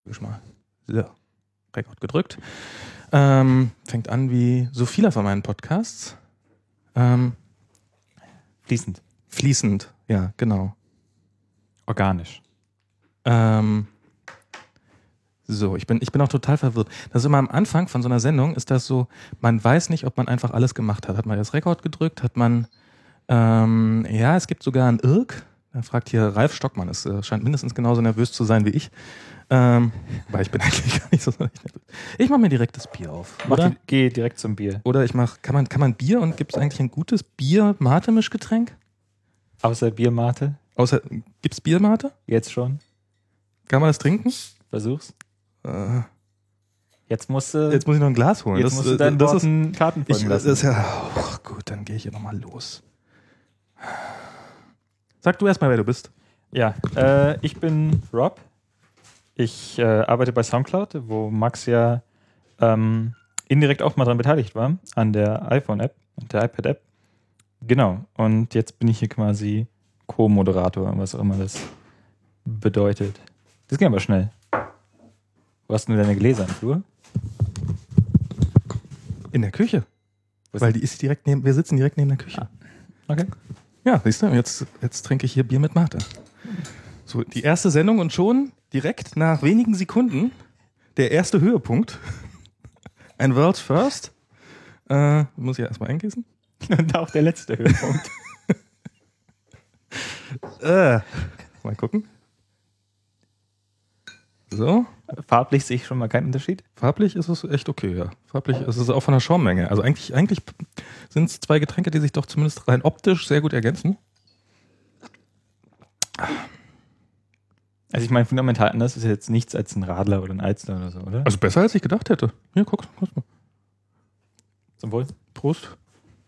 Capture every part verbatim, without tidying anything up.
Ich mal. So. Rekord gedrückt. Ähm, fängt an wie so viele von meinen Podcasts. Ähm, Fließend. Fließend, ja, genau. Organisch. Ähm, so, ich bin, ich bin auch total verwirrt. Das ist immer am Anfang von so einer Sendung, ist das so, man weiß nicht, ob man einfach alles gemacht hat. Hat man das Rekord gedrückt? Hat man, ähm, ja, es gibt sogar einen Irk. Da fragt hier Ralf Stockmann, es äh, scheint mindestens genauso nervös zu sein wie ich. Ähm, weil ich bin eigentlich gar nicht so nervös. Ich mache mir direkt das Bier auf. Mach Oder? die, geh direkt zum Bier. Oder ich mache, kann man, kann man Bier und gibt es eigentlich ein gutes Bier-Mate-Mischgetränk? Außer Biermate. Außer, gibt's Biermate? Jetzt schon. Kann man das trinken? Versuch's. Äh, Jetzt musst du, jetzt muss ich noch ein Glas holen. jetzt das, musst du deinen das Worten ist, Taten folgen ich, lassen. das ist ja, oh, gut, dann gehe ich hier nochmal los. Sag du erstmal, wer du bist. Ja, äh, ich bin Rob. Ich äh, arbeite bei Soundcloud, wo Max ja ähm, indirekt auch mal dran beteiligt war, an der iPhone-App und der iPad-App. Genau, und jetzt bin ich hier quasi Co-Moderator, was auch immer das bedeutet. Das ging aber schnell. Wo hast du denn deine Gläser im Flur? In der Küche. Was Weil die ist direkt neben, wir sitzen direkt neben der Küche. Okay. Ja, siehst du, jetzt, jetzt trinke ich hier Bier mit Mate. So, die erste Sendung und schon direkt nach wenigen Sekunden der erste Höhepunkt. Ein World's First. Äh, muss ich ja erstmal eingießen. Und auch der letzte Höhepunkt. äh, mal gucken. So. Farblich sehe ich schon mal keinen Unterschied. Farblich ist es echt okay, ja. Farblich ist es auch von der Schaummenge. Also eigentlich, eigentlich sind es zwei Getränke, die sich doch zumindest rein optisch sehr gut ergänzen. Also ich meine, fundamental anders ist ja jetzt nichts als ein Radler oder ein Alster oder so, oder? Also besser, als ich gedacht hätte. Hier, guck. guck mal. Zum Wohl. Prost.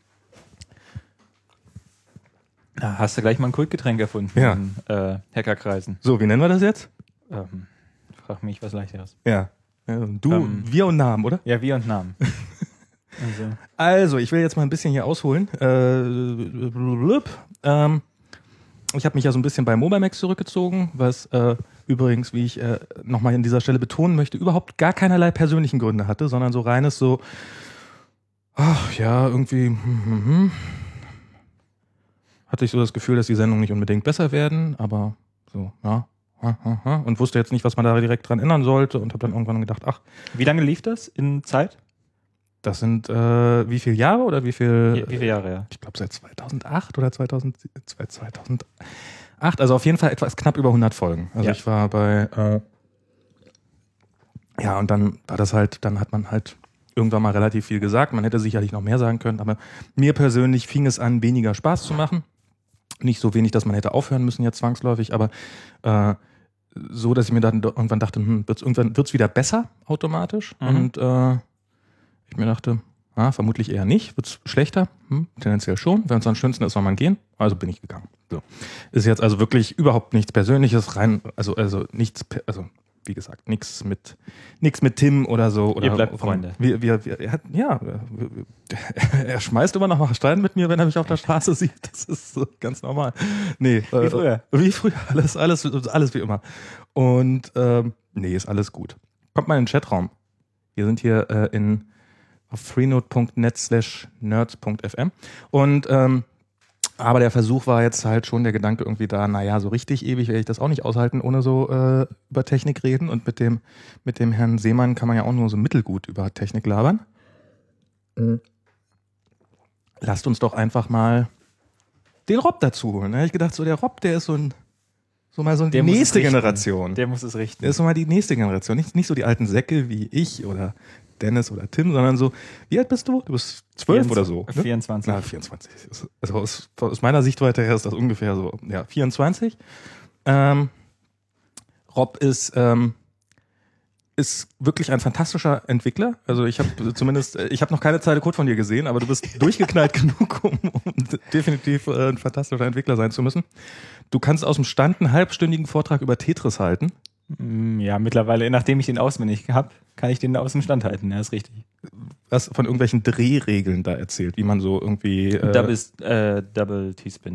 Da hast du gleich mal ein Kultgetränk erfunden Ja. in äh, Hackerkreisen. So, wie nennen wir das jetzt? Ähm, frag mich was Leichteres. Ja. ja du, Ähm, wir und Namen, oder? Ja, wir und Namen. Also. Also, ich will jetzt mal ein bisschen hier ausholen. Äh, blub, ähm, ich habe mich ja so ein bisschen bei Mobamax zurückgezogen, was äh, übrigens, wie ich äh, nochmal an dieser Stelle betonen möchte, überhaupt gar keinerlei persönlichen Gründe hatte, sondern so reines so, ach ja, irgendwie hm, hm, hm. hatte ich so das Gefühl, dass die Sendungen nicht unbedingt besser werden, aber so, ja. Und wusste jetzt nicht, was man da direkt dran ändern sollte und habe dann irgendwann gedacht, ach. Wie lange lief das in Zeit? Das sind äh, wie viele Jahre oder wie viel? Wie, wie viele Jahre, ja? Ich glaube seit zweitausendacht oder zweitausend, zweitausendacht. Also auf jeden Fall etwas knapp über hundert Folgen. Also ja. ich war bei, äh, ja, und dann war das halt, dann hat man halt irgendwann mal relativ viel gesagt. Man hätte sicherlich noch mehr sagen können, aber mir persönlich fing es an, weniger Spaß zu machen. Nicht so wenig, dass man hätte aufhören müssen jetzt zwangsläufig, aber äh, so, dass ich mir dann irgendwann dachte, hm, wird's irgendwann wird's wieder besser automatisch. Mhm. Und äh, ich mir dachte, ah, vermutlich eher nicht. Wird's schlechter? Hm, tendenziell schon. Wenn es am schönsten ist, soll man gehen. Also bin ich gegangen. So. Ist jetzt also wirklich überhaupt nichts Persönliches rein, also also nichts, also wie gesagt, nichts mit nichts mit Tim oder so. Oder Ihr bleibt Freunde. Wir, wir, wir, er hat, ja, er schmeißt immer noch mal Stein mit mir, wenn er mich auf der Straße sieht. Das ist so ganz normal. Nee, wie äh, früher. Wie früher, alles, alles, alles wie immer. Und ähm, nee, ist alles gut. Kommt mal in den Chatraum. Wir sind hier äh, in auf freenode.net slash nerds.fm und ähm, aber der Versuch war jetzt halt schon der Gedanke irgendwie da, naja, so richtig ewig werde ich das auch nicht aushalten, ohne so äh, über Technik reden und mit dem mit dem Herrn Seemann kann man ja auch nur so mittelgut über Technik labern. Mhm. Lasst uns doch einfach mal den Rob dazu holen. Da habe ich gedacht, so der Rob, der ist so ein so mal so die Der muss es nächste richten. Generation. Der muss es richten. Der ist so mal die nächste Generation. Nicht, nicht so die alten Säcke wie ich oder Dennis oder Tim, sondern so, wie alt bist du? Du bist zwölf oder so. Ne? vierundzwanzig. Na, vierundzwanzig. Also aus, aus meiner Sichtweite her ist das ungefähr so, ja, vierundzwanzig. Ähm, Rob ist, ähm, ist wirklich ein fantastischer Entwickler. Also ich habe zumindest, ich habe noch keine Zeile Code von dir gesehen, aber du bist durchgeknallt genug, um, um definitiv äh, ein fantastischer Entwickler sein zu müssen. Du kannst aus dem Stand einen halbstündigen Vortrag über Tetris halten. Ja, mittlerweile, nachdem ich den auswendig habe, kann ich den aus dem Stand halten. Ja, ist richtig. Was von irgendwelchen Drehregeln da erzählt, wie man so irgendwie... Äh, Double, äh, Double T-Spin.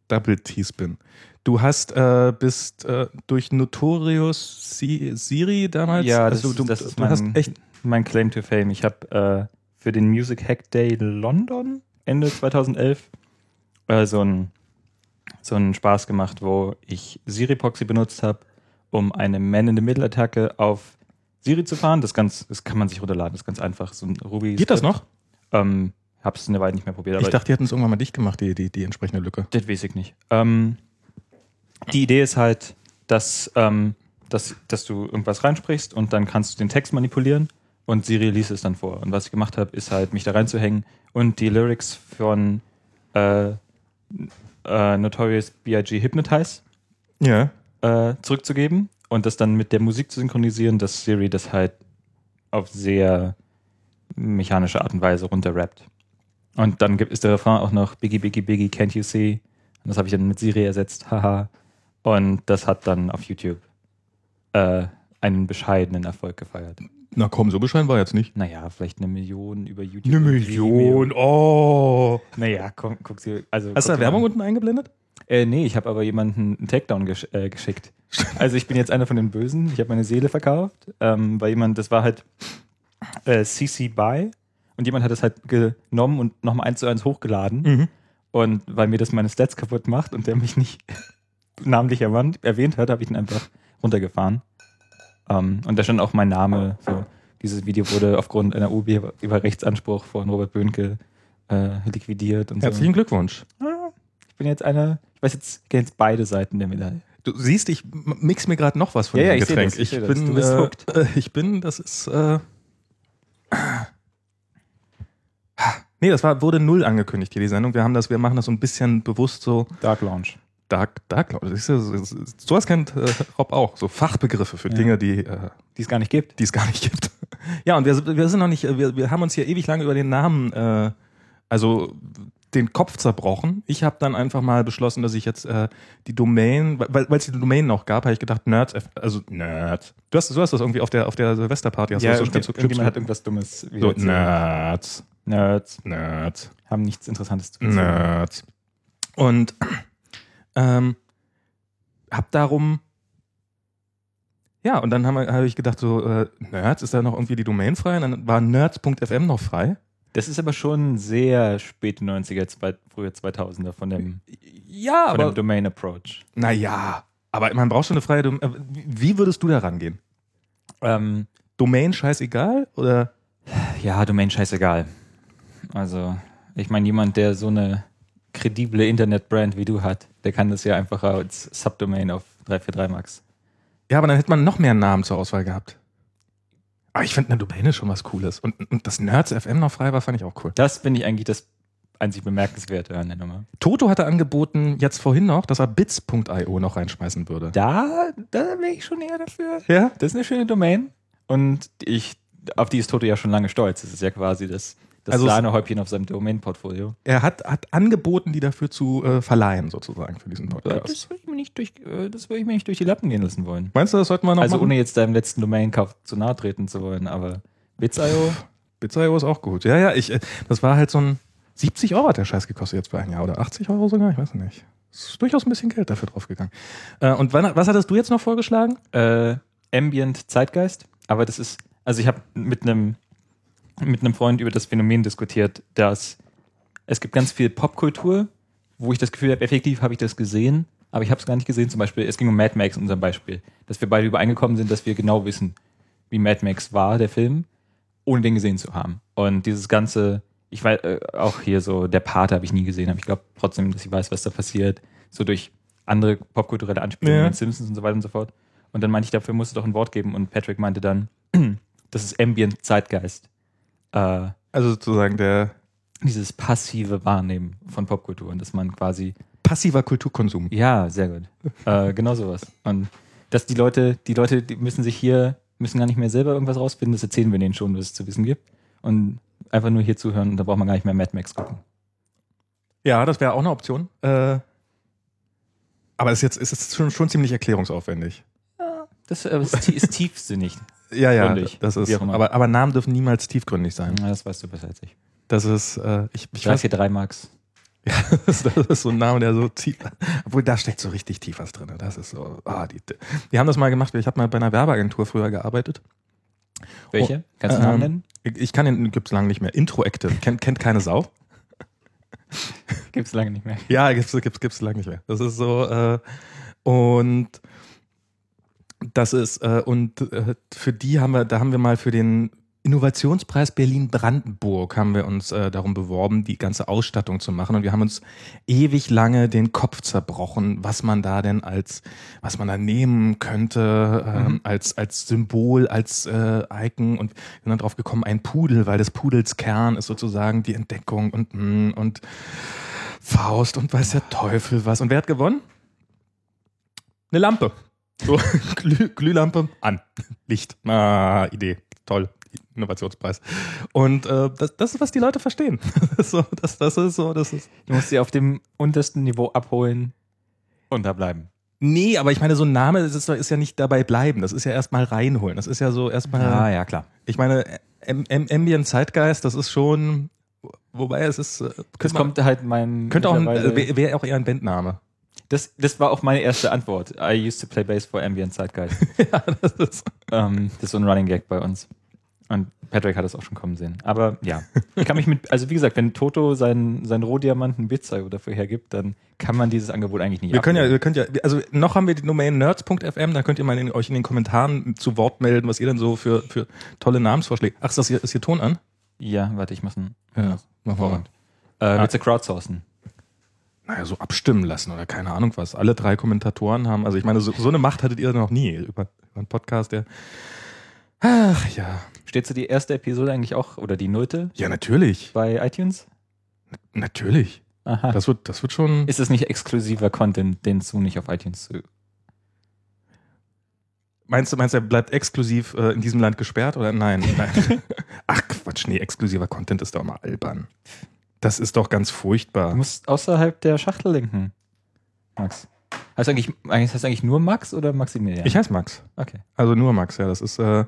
Double T-Spin. Du hast, äh, bist äh, durch Notorious Si- Siri damals. Ja, das, also, du, das ist du mein, hast echt. mein Claim to Fame. Ich habe äh, für den Music Hack Day London Ende zweitausendelf äh, so einen so einen Spaß gemacht, wo ich Siri-Proxy benutzt habe, um eine Man-in-the-Middle-Attacke auf Siri zu fahren. Das, ganz, das kann man sich runterladen, das ist ganz einfach. So ein Ruby Geht das noch? Ähm, hab's eine Weile nicht mehr probiert. Aber ich dachte, die hätten es irgendwann mal dicht gemacht, die, die, die entsprechende Lücke. Das weiß ich nicht. Ähm, die Idee ist halt, dass, ähm, dass, dass du irgendwas reinsprichst und dann kannst du den Text manipulieren und Siri liest es dann vor. Und was ich gemacht habe, ist halt, mich da reinzuhängen und die Lyrics von äh, äh, Notorious B I G Hypnotize Ja. äh, zurückzugeben und das dann mit der Musik zu synchronisieren, dass Siri das halt auf sehr mechanische Art und Weise runterrappt. Und dann gibt, ist der Refrain auch noch Biggie, Biggie, Biggie, can't you see? Und das habe ich dann mit Siri ersetzt, haha. Und das hat dann auf YouTube äh, einen bescheidenen Erfolg gefeiert. Na komm, so bescheiden war jetzt nicht. Naja, vielleicht eine Million über YouTube. Eine Million, oh. Naja, komm, guck sie. Also, Hast du da Werbung unten eingeblendet? Äh, nee, ich habe aber jemanden einen Takedown gesch äh, geschickt. Also ich bin jetzt einer von den Bösen. Ich habe meine Seele verkauft, ähm, weil jemand, das war halt äh, C C BY und jemand hat das halt genommen und nochmal eins zu eins hochgeladen. Mhm. Und weil mir das meine Stats kaputt macht und der mich nicht namentlich erwähnt, erwähnt hat, habe ich ihn einfach runtergefahren. Um, und da stand auch mein Name. So. Dieses Video wurde aufgrund einer Urheberrechtsanspruch von Robert Böhnke äh, liquidiert. Und Herzlichen so. Glückwunsch. Ja, ich bin jetzt einer, ich weiß jetzt, ich kenne jetzt beide Seiten der Medaille. Du siehst, ich mix mir gerade noch was von Ja, dem ja, ich Getränk. seh das, ich ich seh das. bin, Du bist äh, hooked. äh, ich bin, das ist. Äh, nee, das war, wurde null angekündigt hier, die Sendung. Wir haben das, wir machen das so ein bisschen bewusst so. Dark Lounge. Dark, Dark Cloud. Sowas kennt äh, Rob auch. So Fachbegriffe für Ja. Dinge, die, äh, Die es gar nicht gibt. die es gar nicht gibt. Ja, und wir, wir sind noch nicht, wir, wir haben uns hier ewig lange über den Namen, äh, also den Kopf zerbrochen. Ich habe dann einfach mal beschlossen, dass ich jetzt äh, die Domain, weil es die Domain noch gab, habe ich gedacht, Nerds, also Nerds. Du hast, du hast das irgendwie auf der, auf der Silvesterparty, hast du das so irgendjemand, schnell zu irgendjemand hat irgendwas Dummes wieder so, erzählt. Nerds, Nerds Nerds, haben nichts Interessantes zu erzählen. Nerds. Und ähm, hab darum, ja, und dann habe hab ich gedacht, so, äh, Nerds, ist da noch irgendwie die Domain frei? Und dann war nerds punkt f m noch frei. Das ist aber schon sehr späte neunziger, zwei, frühe zweitausender von dem, Ja, von aber, dem Domain Approach. naja, aber man braucht schon eine freie Domain. Wie würdest du da rangehen? Ähm, Domain scheißegal? Oder? ja, Domain scheißegal. Also, ich meine, jemand, der so eine kredible Internetbrand wie du hat, der kann das ja einfach als Subdomain auf drei vier drei Max. Ja, aber dann hätte man noch mehr Namen zur Auswahl gehabt. Aber ich finde, eine Domain ist schon was Cooles. Und, und dass Nerds F M noch frei war, fand ich auch cool. Das finde ich eigentlich das einzig Bemerkenswerte an der Nummer. Toto hatte angeboten, jetzt vorhin noch, dass er bits punkt i o noch reinschmeißen würde. Da, da wäre ich schon eher dafür. Ja? Das ist eine schöne Domain. Und ich, auf die ist Toto ja schon lange stolz. Das ist ja quasi das, das Also es- Sahnehäubchen auf seinem Domain-Portfolio. Er hat, hat angeboten, die dafür zu äh, verleihen, sozusagen, für diesen Podcast. Das würde ich, mir nicht durch, äh, das würde ich mir nicht durch die Lappen gehen lassen wollen. Meinst du, das sollten wir noch Also machen? ohne jetzt deinem letzten Domain-Kauf zu nahe treten zu wollen, aber bits punkt i o, bits punkt i o ist auch gut. Ja, ja, ich, äh, das war halt so ein siebzig Euro hat der Scheiß gekostet jetzt für ein Jahr oder achtzig Euro sogar, ich weiß nicht. Ist durchaus ein bisschen Geld dafür draufgegangen. Äh, und wann, was hattest du jetzt noch vorgeschlagen? äh, Ambient Zeitgeist, aber das ist, also ich habe mit einem mit einem Freund über das Phänomen diskutiert, dass es gibt ganz viel Popkultur, wo ich das Gefühl habe, effektiv habe ich das gesehen, aber ich habe es gar nicht gesehen. Zum Beispiel, es ging um Mad Max in unserem Beispiel, dass wir beide übereingekommen sind, dass wir genau wissen, wie Mad Max war, der Film, ohne den gesehen zu haben. Und dieses ganze, ich weiß, äh, auch hier so, der Pate habe ich nie gesehen, aber ich glaube trotzdem, dass ich weiß, was da passiert, so durch andere popkulturelle Anspielungen, Ja. in Simpsons und so weiter und so fort. Und dann meinte ich, dafür muss es doch ein Wort geben. Und Patrick meinte dann, das ist Ambient Zeitgeist. Äh, Also sozusagen der dieses passive Wahrnehmen von Popkultur. Und dass man quasi, passiver Kulturkonsum. ja, sehr gut. äh, genau sowas. Und dass die Leute, die Leute, die müssen sich hier, müssen gar nicht mehr selber irgendwas rausfinden, das erzählen wir denen schon, was es zu wissen gibt. Und einfach nur hier zuhören und da braucht man gar nicht mehr Mad Max gucken. Ja, das wäre auch eine Option. Äh, aber es ist jetzt ist es schon, schon ziemlich erklärungsaufwendig. Das äh, ist, tie- ist tiefsinnig. Ja, ja, Gründig, das ist. wie auch immer. Aber, aber Namen dürfen niemals tiefgründig sein. Ja, das weißt du besser als ich. Das ist, äh, ich, ich drei weiß, vier drei Max. Ja, das, das ist so ein Name, der so tief, obwohl da steckt so richtig tief was drin. Das ist so, ah, die, wir haben das mal gemacht, ich habe mal bei einer Werbeagentur früher gearbeitet. Welche? Kannst du den Namen nennen? Ich, ich kann den, gibt's lange nicht mehr. Intro-Active, kennt, kennt keine Sau. Gibt's lange nicht mehr. Ja, gibt's, gibt's, gibt's lange nicht mehr. Das ist so, äh, und das ist, äh, und äh, für die haben wir, da haben wir mal für den Innovationspreis Berlin-Brandenburg haben wir uns äh, darum beworben, die ganze Ausstattung zu machen. Und wir haben uns ewig lange den Kopf zerbrochen, was man da denn als, was man da nehmen könnte, ähm, mhm. als, als Symbol, als äh, Icon. Und wir sind dann drauf gekommen, ein Pudel, weil des Pudels Kern ist sozusagen die Entdeckung und, und Faust und weiß der Teufel was. Und wer hat gewonnen? Eine Lampe. So, Glüh, Glühlampe an. Licht. Ah, Idee. Toll. Innovationspreis. Und äh, das, das ist, was die Leute verstehen. so, das, das ist so, das ist. Du musst sie auf dem untersten Niveau abholen und da bleiben. Nee, aber ich meine, so ein Name ist, ist ja nicht dabei bleiben. Das ist ja erstmal reinholen. Das ist ja so erstmal. Ah, ja, klar. Ich meine, Ambient Zeitgeist, das ist schon, wobei es ist. Das man, kommt halt mein. Könnte auch, wäre wär auch eher ein Bandname. Das, das war auch meine erste Antwort. I used to play bass for Ambient Zeitgeist. ja, das ist. Ähm, das ist so ein Running Gag bei uns. Und Patrick hat es auch schon kommen sehen. Aber ja, ich kann mich mit, also wie gesagt, wenn Toto seinen, seinen Rohdiamanten Bitzeug dafür hergibt, dann kann man dieses Angebot eigentlich nicht Wir können ja, wir können ja, also noch haben wir die Domain nerds punkt f m, da könnt ihr mal in, euch in den Kommentaren zu Wort melden, was ihr denn so für, für tolle Namensvorschläge. Ach, ist das hier, ist hier Ton an? Ja, warte, ich muss einen. Ja, mach mal. Äh, ah. Willst du crowdsourcen? Naja, so abstimmen lassen oder keine Ahnung was. Alle drei Kommentatoren haben, also ich meine, so, so eine Macht hattet ihr noch nie über, über einen Podcast, der. Ach ja. Steht so die erste Episode eigentlich auch, oder die nullte? Ja, natürlich. Bei iTunes? N- natürlich. Aha. Das wird, das wird schon. Ist es nicht exklusiver Content, den du nicht auf iTunes zu. Meinst du, meinst du, er bleibt exklusiv äh, in diesem Land gesperrt oder nein? Nein. Ach Quatsch, nee, exklusiver Content ist doch immer albern. Das ist doch ganz furchtbar. Du musst außerhalb der Schachtel lenken, Max. Heißt eigentlich, heißt das eigentlich nur Max oder Maximilian? Ich heiße Max. Okay. Also nur Max, ja. Das ist äh,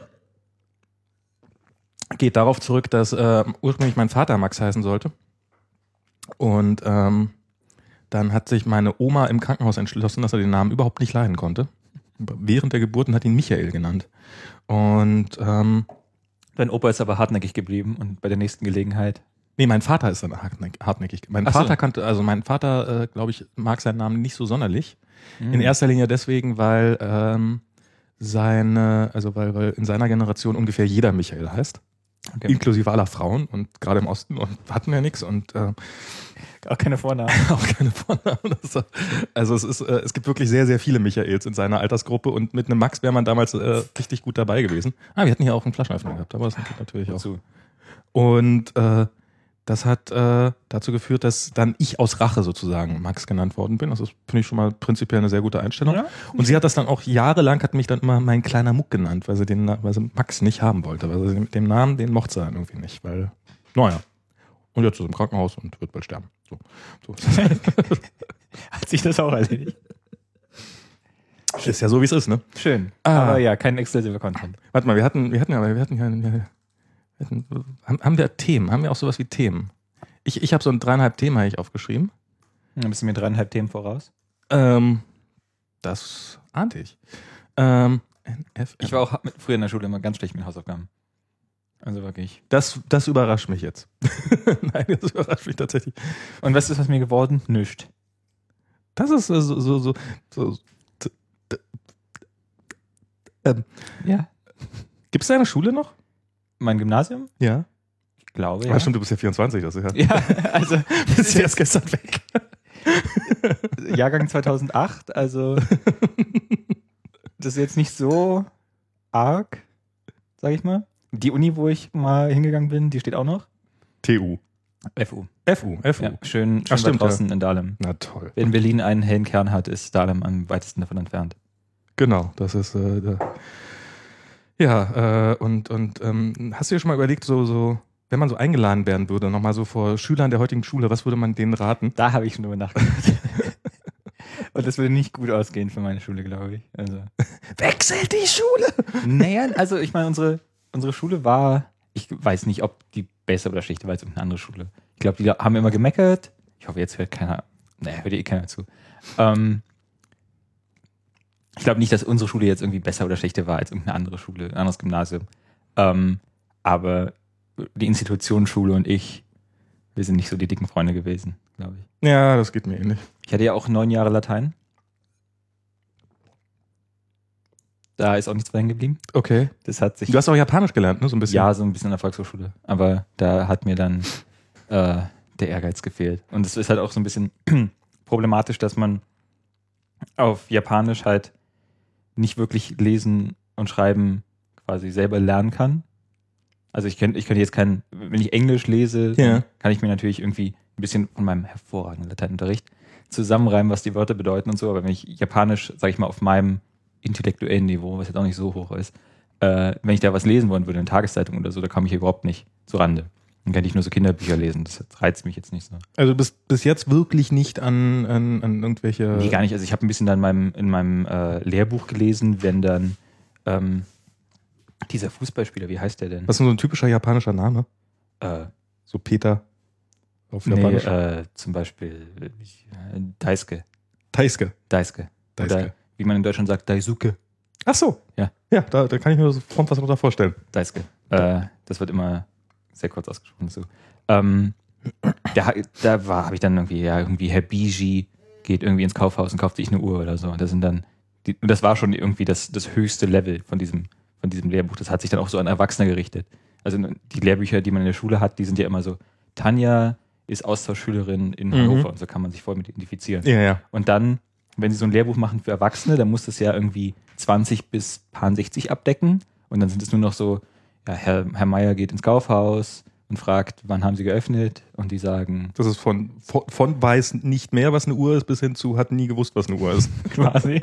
geht darauf zurück, dass äh, ursprünglich mein Vater Max heißen sollte. Und ähm, dann hat sich meine Oma im Krankenhaus entschlossen, dass er den Namen überhaupt nicht leiden konnte. Während der Geburt und hat ihn Michael genannt. Und ähm, dein Opa ist aber hartnäckig geblieben und bei der nächsten Gelegenheit. Nee, mein Vater ist dann hartnäckig. Mein Ach Vater so. kannte, also mein Vater, äh, glaube ich, mag seinen Namen nicht so sonderlich. Mhm. In erster Linie deswegen, weil ähm, seine, also weil, weil in seiner Generation ungefähr jeder Michael heißt. Okay. Inklusive aller Frauen und gerade im Osten und hatten ja nichts und äh, auch keine Vornamen. auch keine Vornamen. Also es ist, äh, es gibt wirklich sehr, sehr viele Michaels in seiner Altersgruppe und mit einem Max wäre man damals äh, richtig gut dabei gewesen. Ah, wir hatten hier auch einen Flaschenöffner gehabt, aber das geht natürlich auch. Dazu. Und äh, das hat äh, dazu geführt, dass dann ich aus Rache sozusagen Max genannt worden bin. Das ist, finde ich, schon mal prinzipiell eine sehr gute Einstellung. Ja. Und sie hat das dann auch jahrelang, hat mich dann immer mein kleiner Muck genannt, weil sie den, weil sie Max nicht haben wollte. Weil sie mit dem Namen, den mochte sie dann irgendwie nicht, weil, naja. Und jetzt ist er im Krankenhaus und wird bald sterben. So. So. Hat sich das auch erledigt? Ist ja so, wie es ist, ne? Schön. Ah. Aber ja, kein exklusiver Content. Warte mal, wir hatten, wir hatten ja, wir hatten ja, wir hatten, haben wir Themen? Haben wir auch sowas wie Themen? Ich, ich habe so ein dreieinhalb Themen habe ich aufgeschrieben. Dann bist du mir dreieinhalb Themen voraus. Ähm, das ahnte ich. Ähm, N F M. Ich war auch mit, früher in der Schule immer ganz schlecht mit Hausaufgaben. Also wirklich. Das, das überrascht mich jetzt. Nein, das überrascht mich tatsächlich. Und was ist aus mir geworden? Nischt. Das ist so, so, so, so, so d, d, ähm. Ja. Gibt es deine Schule noch? Mein Gymnasium? Ja. Ich glaube, ja. Ah, stimmt, du bist ja vierundzwanzig. Das ist ja, ja, also bist ja erst gestern weg. Jahrgang zweitausendacht, also das ist jetzt nicht so arg, sag ich mal. Die Uni, wo ich mal hingegangen bin, die steht auch noch. T U. F U. F U, F U. Ja, schön, schön Ach, stimmt, draußen ja. in Dahlem. Na toll. Wenn Berlin einen hellen Kern hat, ist Dahlem am weitesten davon entfernt. Genau, das ist äh, da. Ja, äh, und, und ähm, hast du dir schon mal überlegt, so, so, wenn man so eingeladen werden würde, nochmal so vor Schülern der heutigen Schule, was würde man denen raten? Da habe ich schon drüber nachgedacht. Und das würde nicht gut ausgehen für meine Schule, glaube ich. Also. Wechselt die Schule! Naja, also ich meine, unsere, unsere Schule war, ich weiß nicht, ob die besser oder schlechter war als irgendeine andere Schule. Ich glaube, die haben immer gemeckert. ich hoffe, jetzt hört keiner, naja, hört eh keiner zu. Ähm, ich glaube nicht, dass unsere Schule jetzt irgendwie besser oder schlechter war als irgendeine andere Schule, ein anderes Gymnasium. Ähm, aber die Institutionsschule und ich, wir sind nicht so die dicken Freunde gewesen, glaube ich. Ja, das geht mir ähnlich. Ich hatte ja auch neun Jahre Latein. Da ist auch nichts hängen geblieben. Okay. Das hat sich. Du hast auch Japanisch gelernt, ne? So ein bisschen. Ja, so ein bisschen an der Volkshochschule. Aber da hat mir dann äh, der Ehrgeiz gefehlt. Und es ist halt auch so ein bisschen problematisch, dass man auf Japanisch halt nicht wirklich lesen und schreiben quasi selber lernen kann. Also ich könnte ich könnte jetzt kein, wenn ich Englisch lese, Ja. dann kann ich mir natürlich irgendwie ein bisschen von meinem hervorragenden Lateinunterricht zusammenreimen, was die Wörter bedeuten und so. Aber wenn ich Japanisch, sage ich mal, auf meinem intellektuellen Niveau, was jetzt auch nicht so hoch ist, äh, wenn ich da was lesen wollen würde, in Tageszeitung oder so, da komme ich überhaupt nicht zu Rande. Dann kann ich nur so Kinderbücher lesen. Das reizt mich jetzt nicht so. Also du bist bis jetzt wirklich nicht an, an, an irgendwelche... Nee, gar nicht. Also ich habe ein bisschen dann in meinem, in meinem äh, Lehrbuch gelesen, wenn dann ähm, dieser Fußballspieler, wie heißt der denn? Was ist denn so ein typischer japanischer Name? Äh, So Peter auf nee, Japanisch? äh, zum Beispiel äh, Daisuke. Daisuke. Daisuke. Daisuke. Oder wie man in Deutschland sagt, Daisuke. Ach so. Ja. Ja, da, da kann ich mir so prompt was darunter vorstellen. Daisuke. Äh, das wird immer sehr kurz ausgesprochen. So. Ähm, da da war, habe ich dann irgendwie, ja, irgendwie Herr Biji geht irgendwie ins Kaufhaus und kauft sich eine Uhr oder so. Und das sind dann, die, und das war schon irgendwie das, das höchste Level von diesem, von diesem Lehrbuch. Das hat sich dann auch so an Erwachsene gerichtet. Also die Lehrbücher, die man in der Schule hat, die sind ja immer so, Tanja ist Austauschschülerin in Mhm. Hannover und so kann man sich voll mit identifizieren. Ja, ja. Und dann, wenn sie so ein Lehrbuch machen für Erwachsene, dann muss das ja irgendwie zwanzig bis paar sechzig abdecken. Und dann sind es nur noch so, ja, Herr, Herr Meier geht ins Kaufhaus und fragt, wann haben sie geöffnet? Und die sagen, Das ist von, von, von weiß nicht mehr, was eine Uhr ist, bis hin zu hat nie gewusst, was eine Uhr ist. quasi.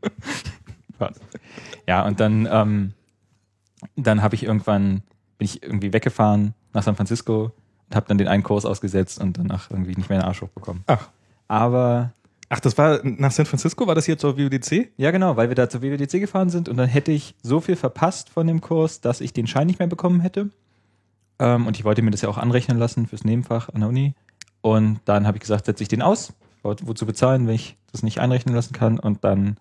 Quasi. Ja, und dann, ähm, dann habe ich irgendwann, bin ich irgendwie weggefahren nach San Francisco und habe dann den einen Kurs ausgesetzt und danach irgendwie nicht mehr den Arsch hochbekommen. Ach. Aber Ach, das war nach San Francisco? War das hier zur W U D C? ja, genau, weil wir da zur W W D C gefahren sind und dann hätte ich so viel verpasst von dem Kurs, dass ich den Schein nicht mehr bekommen hätte. Ähm, und ich wollte mir das ja auch anrechnen lassen fürs Nebenfach an der Uni. Und dann habe ich gesagt, setze ich den aus, wo- wozu bezahlen, wenn ich das nicht einrechnen lassen kann. Und dann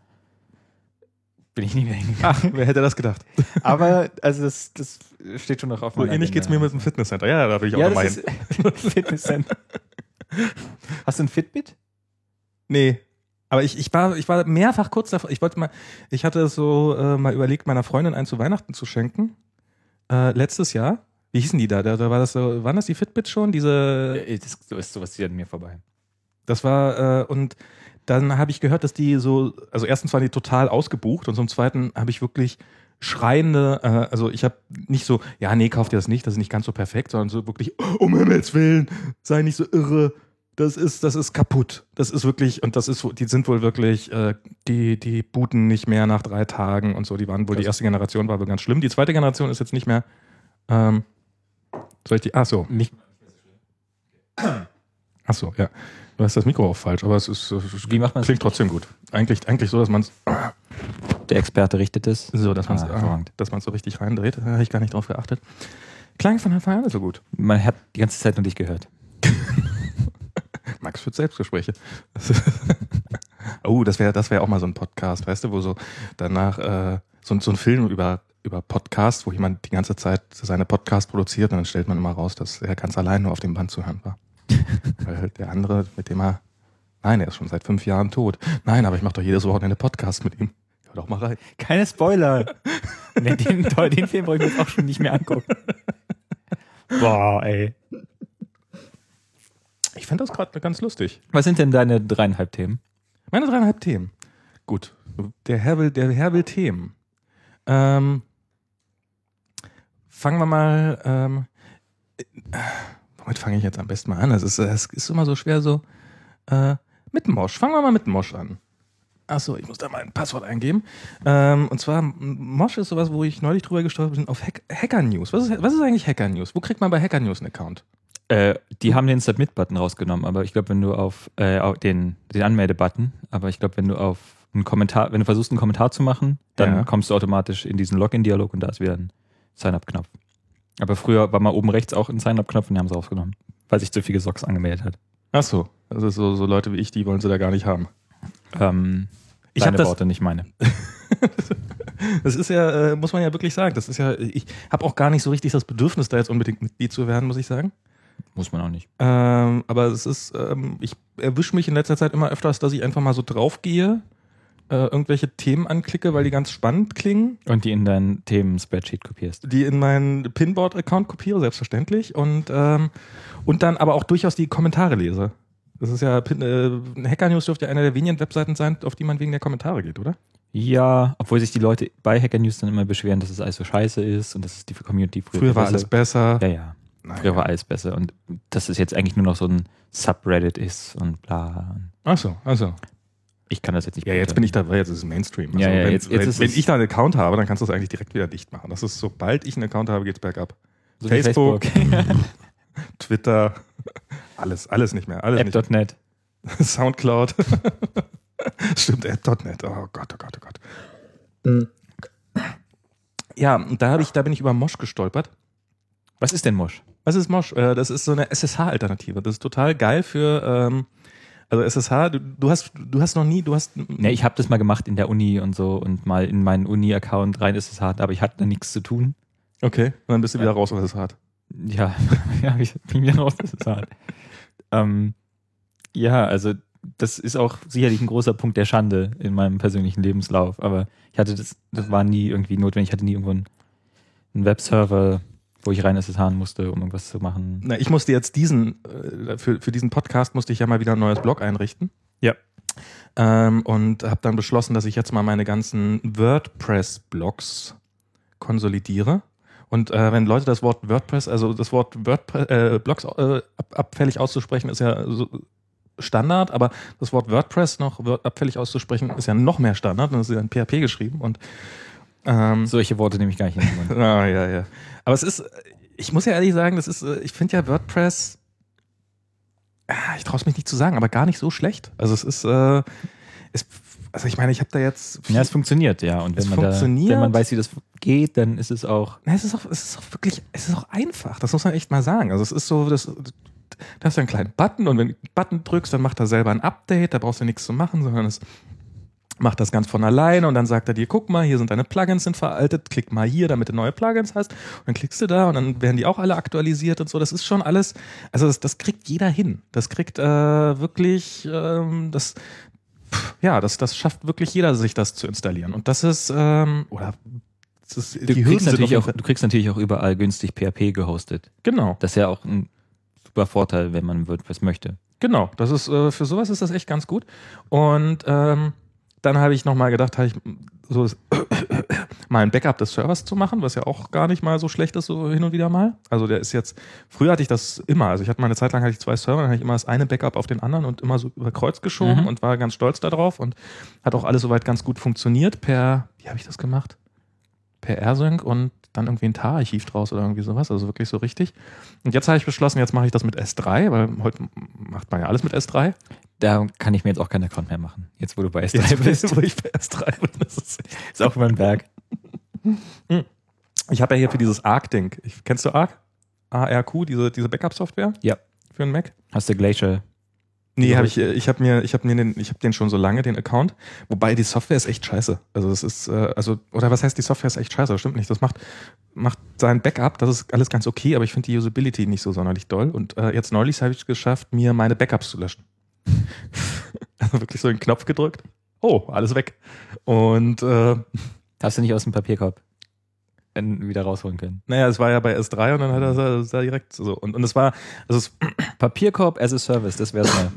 bin ich nie mehr hingegangen. Ach, wer hätte das gedacht? Aber also das, das steht schon noch auf So meiner ähnlich geht's mir Agenda. mit dem Fitnesscenter. Ja, da will ich auch Ja, noch mal das hin. ist Fitnesscenter. Hast du ein Fitbit? Nee. Aber ich, ich, war, ich war mehrfach kurz davor. Ich wollte mal, ich hatte so äh, mal überlegt, meiner Freundin einen zu Weihnachten zu schenken. Äh, letztes Jahr. Wie hießen die da? Da, da war das so, waren das die Fitbit schon? Diese. Äh, Das, so ist sowas hier an mir vorbei. Das war, äh, und dann habe ich gehört, dass die so, also erstens waren die total ausgebucht und zum zweiten habe ich wirklich schreiende, äh, also ich habe nicht so, ja, nee, kauft ihr das nicht, das ist nicht ganz so perfekt, sondern so wirklich, um Himmels Willen, sei nicht so irre, das ist, das ist kaputt. Das ist wirklich, und das ist, die sind wohl wirklich, äh, die, die booten nicht mehr nach drei Tagen und so, die waren wohl, die erste Generation war wohl ganz schlimm, die zweite Generation ist jetzt nicht mehr, ähm, soll ich die, ach so. Mich, Ach so, ja. Du hast das Mikro auch falsch, aber es ist, es Wie macht man es klingt trotzdem gut. Eigentlich, eigentlich so, dass man es der Experte richtet es. so, dass man es Ah, hervorragend. dass man so richtig reindreht. Da habe ich gar nicht drauf geachtet. Klang von Anfang an so gut. Man hat die ganze Zeit nur dich gehört. Max führt Selbstgespräche. Das ist- oh, das wäre das wär auch mal so ein Podcast, weißt du, wo so danach äh, so, so ein Film über, über Podcast, wo jemand die ganze Zeit seine Podcast produziert und dann stellt man immer raus, dass er ganz allein nur auf dem Band zu hören war. Weil halt der andere, mit dem er, nein, er ist schon seit fünf Jahren tot. Nein, aber ich mache doch jedes Wochenende Podcast mit ihm. Hör doch mal rein. Keine Spoiler. Nee, den, den Film wollte ich mir jetzt auch schon nicht mehr angucken. Boah, ey. Ich fand das gerade ganz lustig. Was sind denn deine dreieinhalb Themen? Meine dreieinhalb Themen. Gut. Der Herr will, der Herr will Themen. Ähm, fangen wir mal, ähm, äh, womit fange ich jetzt am besten mal an? Es ist, es ist immer so schwer so, äh, mit Mosch. Fangen wir mal mit Mosch an. Achso, ich muss da mal ein Passwort eingeben. Ähm, und zwar, Mosch ist sowas, wo ich neulich drüber gestolpert bin, auf Hack, Hacker News. Was ist, was ist eigentlich Hacker News? Wo kriegt man bei Hacker News einen Account? Äh, die haben den Submit-Button rausgenommen, aber ich glaube, wenn du auf, äh, auf den, den Anmelde-Button, aber ich glaube, wenn du auf einen Kommentar, wenn du versuchst, einen Kommentar zu machen, dann Ja. kommst du automatisch in diesen Login-Dialog und da ist wieder ein Sign-up-Knopf. Aber früher war mal oben rechts auch ein Sign-up-Knopf und die haben es rausgenommen, weil sich zu viele Socks angemeldet hat. Achso, Also so, so Leute wie ich, die wollen sie da gar nicht haben. Ähm, Ich deine hab das- Worte, nicht meine. Das ist ja, äh, muss man ja wirklich sagen, das ist ja, ich habe auch gar nicht so richtig das Bedürfnis, da jetzt unbedingt Mitglied zu werden, muss ich sagen. Muss man auch nicht. Ähm, aber es ist, ähm, ich erwische mich in letzter Zeit immer öfters, dass ich einfach mal so draufgehe, äh, irgendwelche Themen anklicke, weil die ganz spannend klingen, Und die in dein Themen-Spreadsheet kopierst. die in meinen Pinboard-Account kopiere, selbstverständlich, und, ähm, und dann aber auch durchaus die Kommentare lese. Das ist ja, Pin- äh, Hacker News dürfte ja eine der wenigen Webseiten sein, auf die man wegen der Kommentare geht, oder? Ja, obwohl sich die Leute bei Hacker News dann immer beschweren, dass es alles so scheiße ist und dass es die Community früher, Früher war besser- alles besser. Ja, ja. Naja. Früher war alles besser. Und dass es jetzt eigentlich nur noch so ein Subreddit ist und bla. Ach so, also. Ich kann das jetzt nicht Ja, jetzt bin ich dabei, jetzt ist es Mainstream. Also Ja, ja, wenn, jetzt- jetzt wenn, ist wenn es- ich da einen Account habe, dann kannst du es eigentlich direkt wieder dicht machen. Das ist, sobald ich einen Account habe, geht's bergab. so wie Facebook. Twitter, alles, alles nicht mehr. Alles nicht App.net. mehr. Soundcloud. Stimmt, App Punkt net. Oh Gott, oh Gott, oh Gott. Mhm. Ja, und da, hab ich, da bin ich über Mosh gestolpert. Was ist denn Mosh? Was ist Mosh? Äh, Das ist so eine S S H-Alternative. Das ist total geil für, ähm, also S S H, du, du hast, du hast noch nie, du hast. Ne, ich habe das mal gemacht in der Uni und so und mal in meinen Uni-Account rein ist es hart, aber ich hatte da nichts zu tun. Okay, und dann bist du wieder raus aus S S H. Ja, ja, ich bin wieder raus, das ist hart. ähm, ja, also das ist auch sicherlich ein großer Punkt der Schande in meinem persönlichen Lebenslauf, aber ich hatte das, das war nie irgendwie notwendig, ich hatte nie irgendwo einen, einen Webserver, wo ich rein S S H musste, um irgendwas zu machen. Na, ich musste jetzt diesen, äh, für, für diesen Podcast musste ich ja mal wieder ein neues Blog einrichten. Ja. Ähm, und habe dann beschlossen, dass ich jetzt mal meine ganzen WordPress-Blogs konsolidiere. Und äh, wenn Leute das Wort WordPress, also das Wort WordPress, äh, Blogs äh, ab, abfällig auszusprechen, ist ja so Standard, aber das Wort WordPress noch Word, abfällig auszusprechen, ist ja noch mehr Standard. Und das ist ja in P H P geschrieben. Und ähm, Solche Worte nehme ich gar nicht in den Mund. Ah, ja, ja. Aber es ist, ich muss ja ehrlich sagen, das ist, ich finde ja WordPress, ich traue es mich nicht zu sagen, aber gar nicht so schlecht. Also es ist, äh, es, also ich meine, ich habe da jetzt. Ja, es funktioniert, ja. Und wenn Es man, da, funktioniert. wenn man weiß, wie das geht, dann ist es auch. Na, es ist auch, es ist auch wirklich, es ist auch einfach. Das muss man echt mal sagen. Also es ist so, das, da hast du einen kleinen Button und wenn du den Button drückst, dann macht er selber ein Update. Da brauchst du nichts zu machen, sondern es macht das ganz von alleine und dann sagt er dir, guck mal, hier sind deine Plugins sind veraltet, klick mal hier, damit du neue Plugins hast. Und dann klickst du da und dann werden die auch alle aktualisiert und so. Das ist schon alles, also das, das kriegt jeder hin. Das kriegt äh, wirklich, ähm, das, pff, ja, das, das schafft wirklich jeder, sich das zu installieren. Und das ist, ähm, oder das ist, Du die kriegst, Hürden sind natürlich auf auch, jeden Fall- du kriegst natürlich auch überall günstig P H P gehostet. Genau. Das ist ja auch ein super Vorteil, wenn man WordPress möchte. Genau, das ist äh, für sowas ist das echt ganz gut. Und ähm, dann habe ich nochmal gedacht, habe ich so das, mal ein Backup des Servers zu machen, was ja auch gar nicht mal so schlecht ist, so hin und wieder mal. Also der ist jetzt, früher hatte ich das immer, also ich hatte mal eine Zeit lang hatte ich zwei Server, dann hatte ich immer das eine Backup auf den anderen und immer so über Kreuz geschoben Mhm. und war ganz stolz darauf und hat auch alles soweit ganz gut funktioniert per, wie habe ich das gemacht? Per AirSync und dann irgendwie ein Tar-Archiv draus oder irgendwie sowas, also wirklich so richtig. Und jetzt habe ich beschlossen, jetzt mache ich das mit S drei, weil heute macht man ja alles mit S drei. Da kann ich mir jetzt auch keinen Account mehr machen. Jetzt, wo du bei S drei Jetzt bist. wo ich bei S drei bin, das ist, Ist auch immer ein Berg. ich habe ja hier für dieses Arc-Ding, ich- kennst du Arc? A R Q, diese, diese Backup-Software? Ja. Für einen Mac? Hast du Glacier? Nee, Ja, habe ich, ich habe mir, ich habe mir den, ich habe den schon so lange, den Account. Wobei die Software ist echt scheiße. Also das ist, äh, also, oder was heißt, die Software ist echt scheiße? Das stimmt nicht. Das macht, macht sein Backup, das ist alles ganz okay, aber ich finde die Usability nicht so sonderlich doll. Und äh, jetzt neulich habe ich es geschafft, mir meine Backups zu löschen. Also wirklich so den Knopf gedrückt. Oh, alles weg. Und äh, Hast du nicht aus dem Papierkorb wieder rausholen können? naja, es war ja bei S drei und dann hat er das da direkt so. Und, und es war, also es, Papierkorb as a Service, das wär's mal.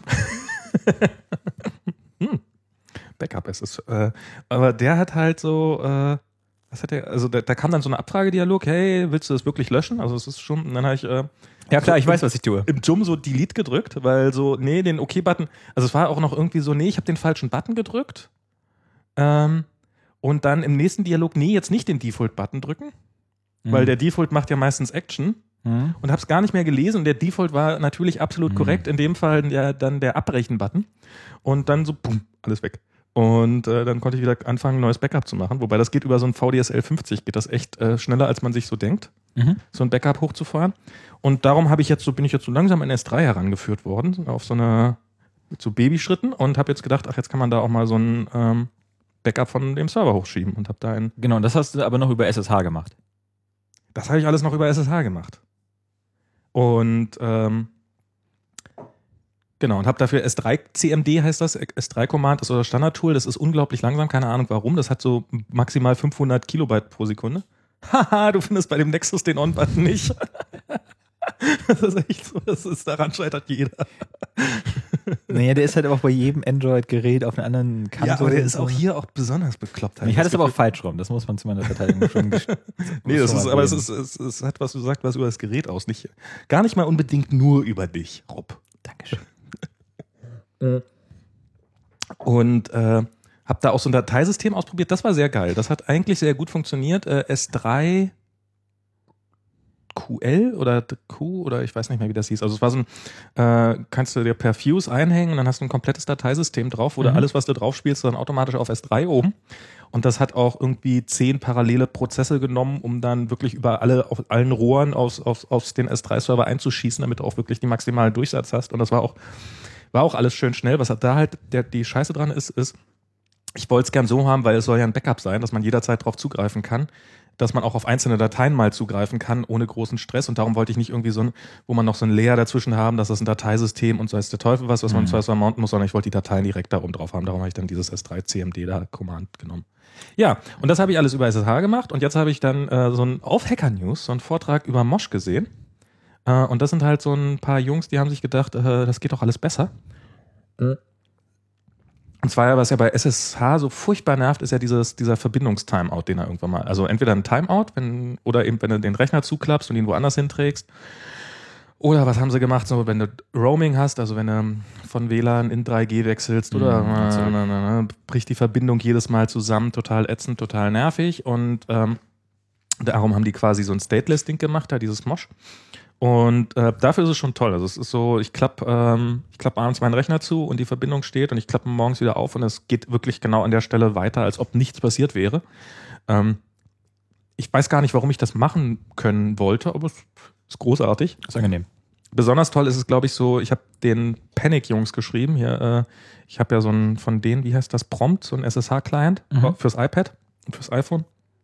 hm. Backup ist es. Äh, aber der hat halt so, äh, was hat der, also da, da kam dann so eine Abfragedialog, hey, willst du das wirklich löschen? Also es ist schon, und dann habe ich äh, Ja klar, so ich weiß, was ich tue. im Jum so Delete gedrückt, weil so, nee, den OK-Button, also es war auch noch irgendwie so, nee, ich habe den falschen Button gedrückt. Ähm, und dann im nächsten Dialog, nee, jetzt nicht den Default-Button drücken, weil der Default macht ja meistens Action. Mhm. Und habe es gar nicht mehr gelesen und der Default war natürlich absolut Mhm. korrekt, in dem Fall der, dann der Abbrechen-Button und dann so, pum, alles weg. Und äh, dann konnte ich wieder anfangen, ein neues Backup zu machen, wobei das geht über so ein V D S L fünfzig, geht das echt äh, schneller, als man sich so denkt, Mhm. so ein Backup hochzufahren. Und darum habe ich jetzt so, bin ich jetzt so langsam in S drei herangeführt worden, auf so eine mit so Babyschritten und habe jetzt gedacht, ach, jetzt kann man da auch mal so ein ähm, Backup von dem Server hochschieben und habe da ein. Genau, das hast du aber noch über S S H gemacht. Das habe ich alles noch über S S H gemacht. Und ähm, genau, und habe dafür S drei C M D heißt das, S drei Command ist unser Standard-Tool, das ist unglaublich langsam, keine Ahnung warum, das hat so maximal fünfhundert Kilobyte pro Sekunde. Haha, du findest bei dem Nexus den On-Button nicht. Das ist echt so, das ist, daran scheitert jeder. Naja, der ist halt auch bei jedem Android-Gerät auf einer anderen Kante. Ja, aber der ist auch hier auch besonders bekloppt. Ich hatte es aber auch falsch rum, das muss man zu meiner Verteidigung schon gestehen. Nee, das ist, aber es, ist, es, es hat was, du sagst was über das Gerät aus, nicht, gar nicht mal unbedingt nur über dich, Rob. Dankeschön. Und äh, habe da auch so ein Dateisystem ausprobiert, das war sehr geil. Das hat eigentlich sehr gut funktioniert. Äh, S drei Q L oder Q oder ich weiß nicht mehr, wie das hieß. Also es war so ein, äh, kannst du dir per Fuse einhängen und dann hast du ein komplettes Dateisystem drauf, wo mhm. du alles, was du drauf spielst, dann automatisch auf S drei oben. Und das hat auch irgendwie zehn parallele Prozesse genommen, um dann wirklich über alle, auf allen Rohren aus, aus, aus den S drei Server einzuschießen, damit du auch wirklich den maximalen Durchsatz hast. Und das war auch, war auch alles schön schnell. Was da halt der, die Scheiße dran ist, ist, ich wollte es gern so haben, weil es soll ja ein Backup sein, dass man jederzeit drauf zugreifen kann, dass man auch auf einzelne Dateien mal zugreifen kann, ohne großen Stress. Und darum wollte ich nicht irgendwie so ein, wo man noch so ein Layer dazwischen haben, dass das ein Dateisystem und so ist der Teufel was, was man mhm. zuerst mal mounten muss, sondern ich wollte die Dateien direkt da oben drauf haben. Darum habe ich dann dieses S drei C M D da Command genommen. Ja, und das habe ich alles über S S H gemacht. Und jetzt habe ich dann äh, so ein, auf Hacker News, so einen Vortrag über Mosh gesehen. Äh, und das sind halt so ein paar Jungs, die haben sich gedacht, äh, das geht doch alles besser. Mhm. Und zwar, was ja bei S S H so furchtbar nervt, ist ja dieses, dieser Verbindungstimeout, den er irgendwann mal, also entweder ein Timeout, wenn, oder eben, wenn du den Rechner zuklappst und ihn woanders hinträgst. Oder was haben sie gemacht, so, wenn du Roaming hast, also wenn du von W L A N in drei G wechselst, oder Mhm, na, na, na, na, bricht die Verbindung jedes Mal zusammen, total ätzend, total nervig. Und ähm, darum haben die quasi so ein Stateless-Ding gemacht, da dieses Mosh. Und äh, dafür ist es schon toll. Also es ist so, ich klappe ähm, ich klapp abends meinen Rechner zu und die Verbindung steht und ich klappe morgens wieder auf und es geht wirklich genau an der Stelle weiter, als ob nichts passiert wäre. Ähm, ich weiß gar nicht, warum ich das machen können wollte, aber es ist großartig. Das ist angenehm. Besonders toll ist es, glaube ich, so, ich habe den Panic-Jungs geschrieben. Hier, äh, ich habe ja so ein von denen, wie heißt das, Prompt, so ein S S H-Client mhm. fürs iPad und fürs iPhone.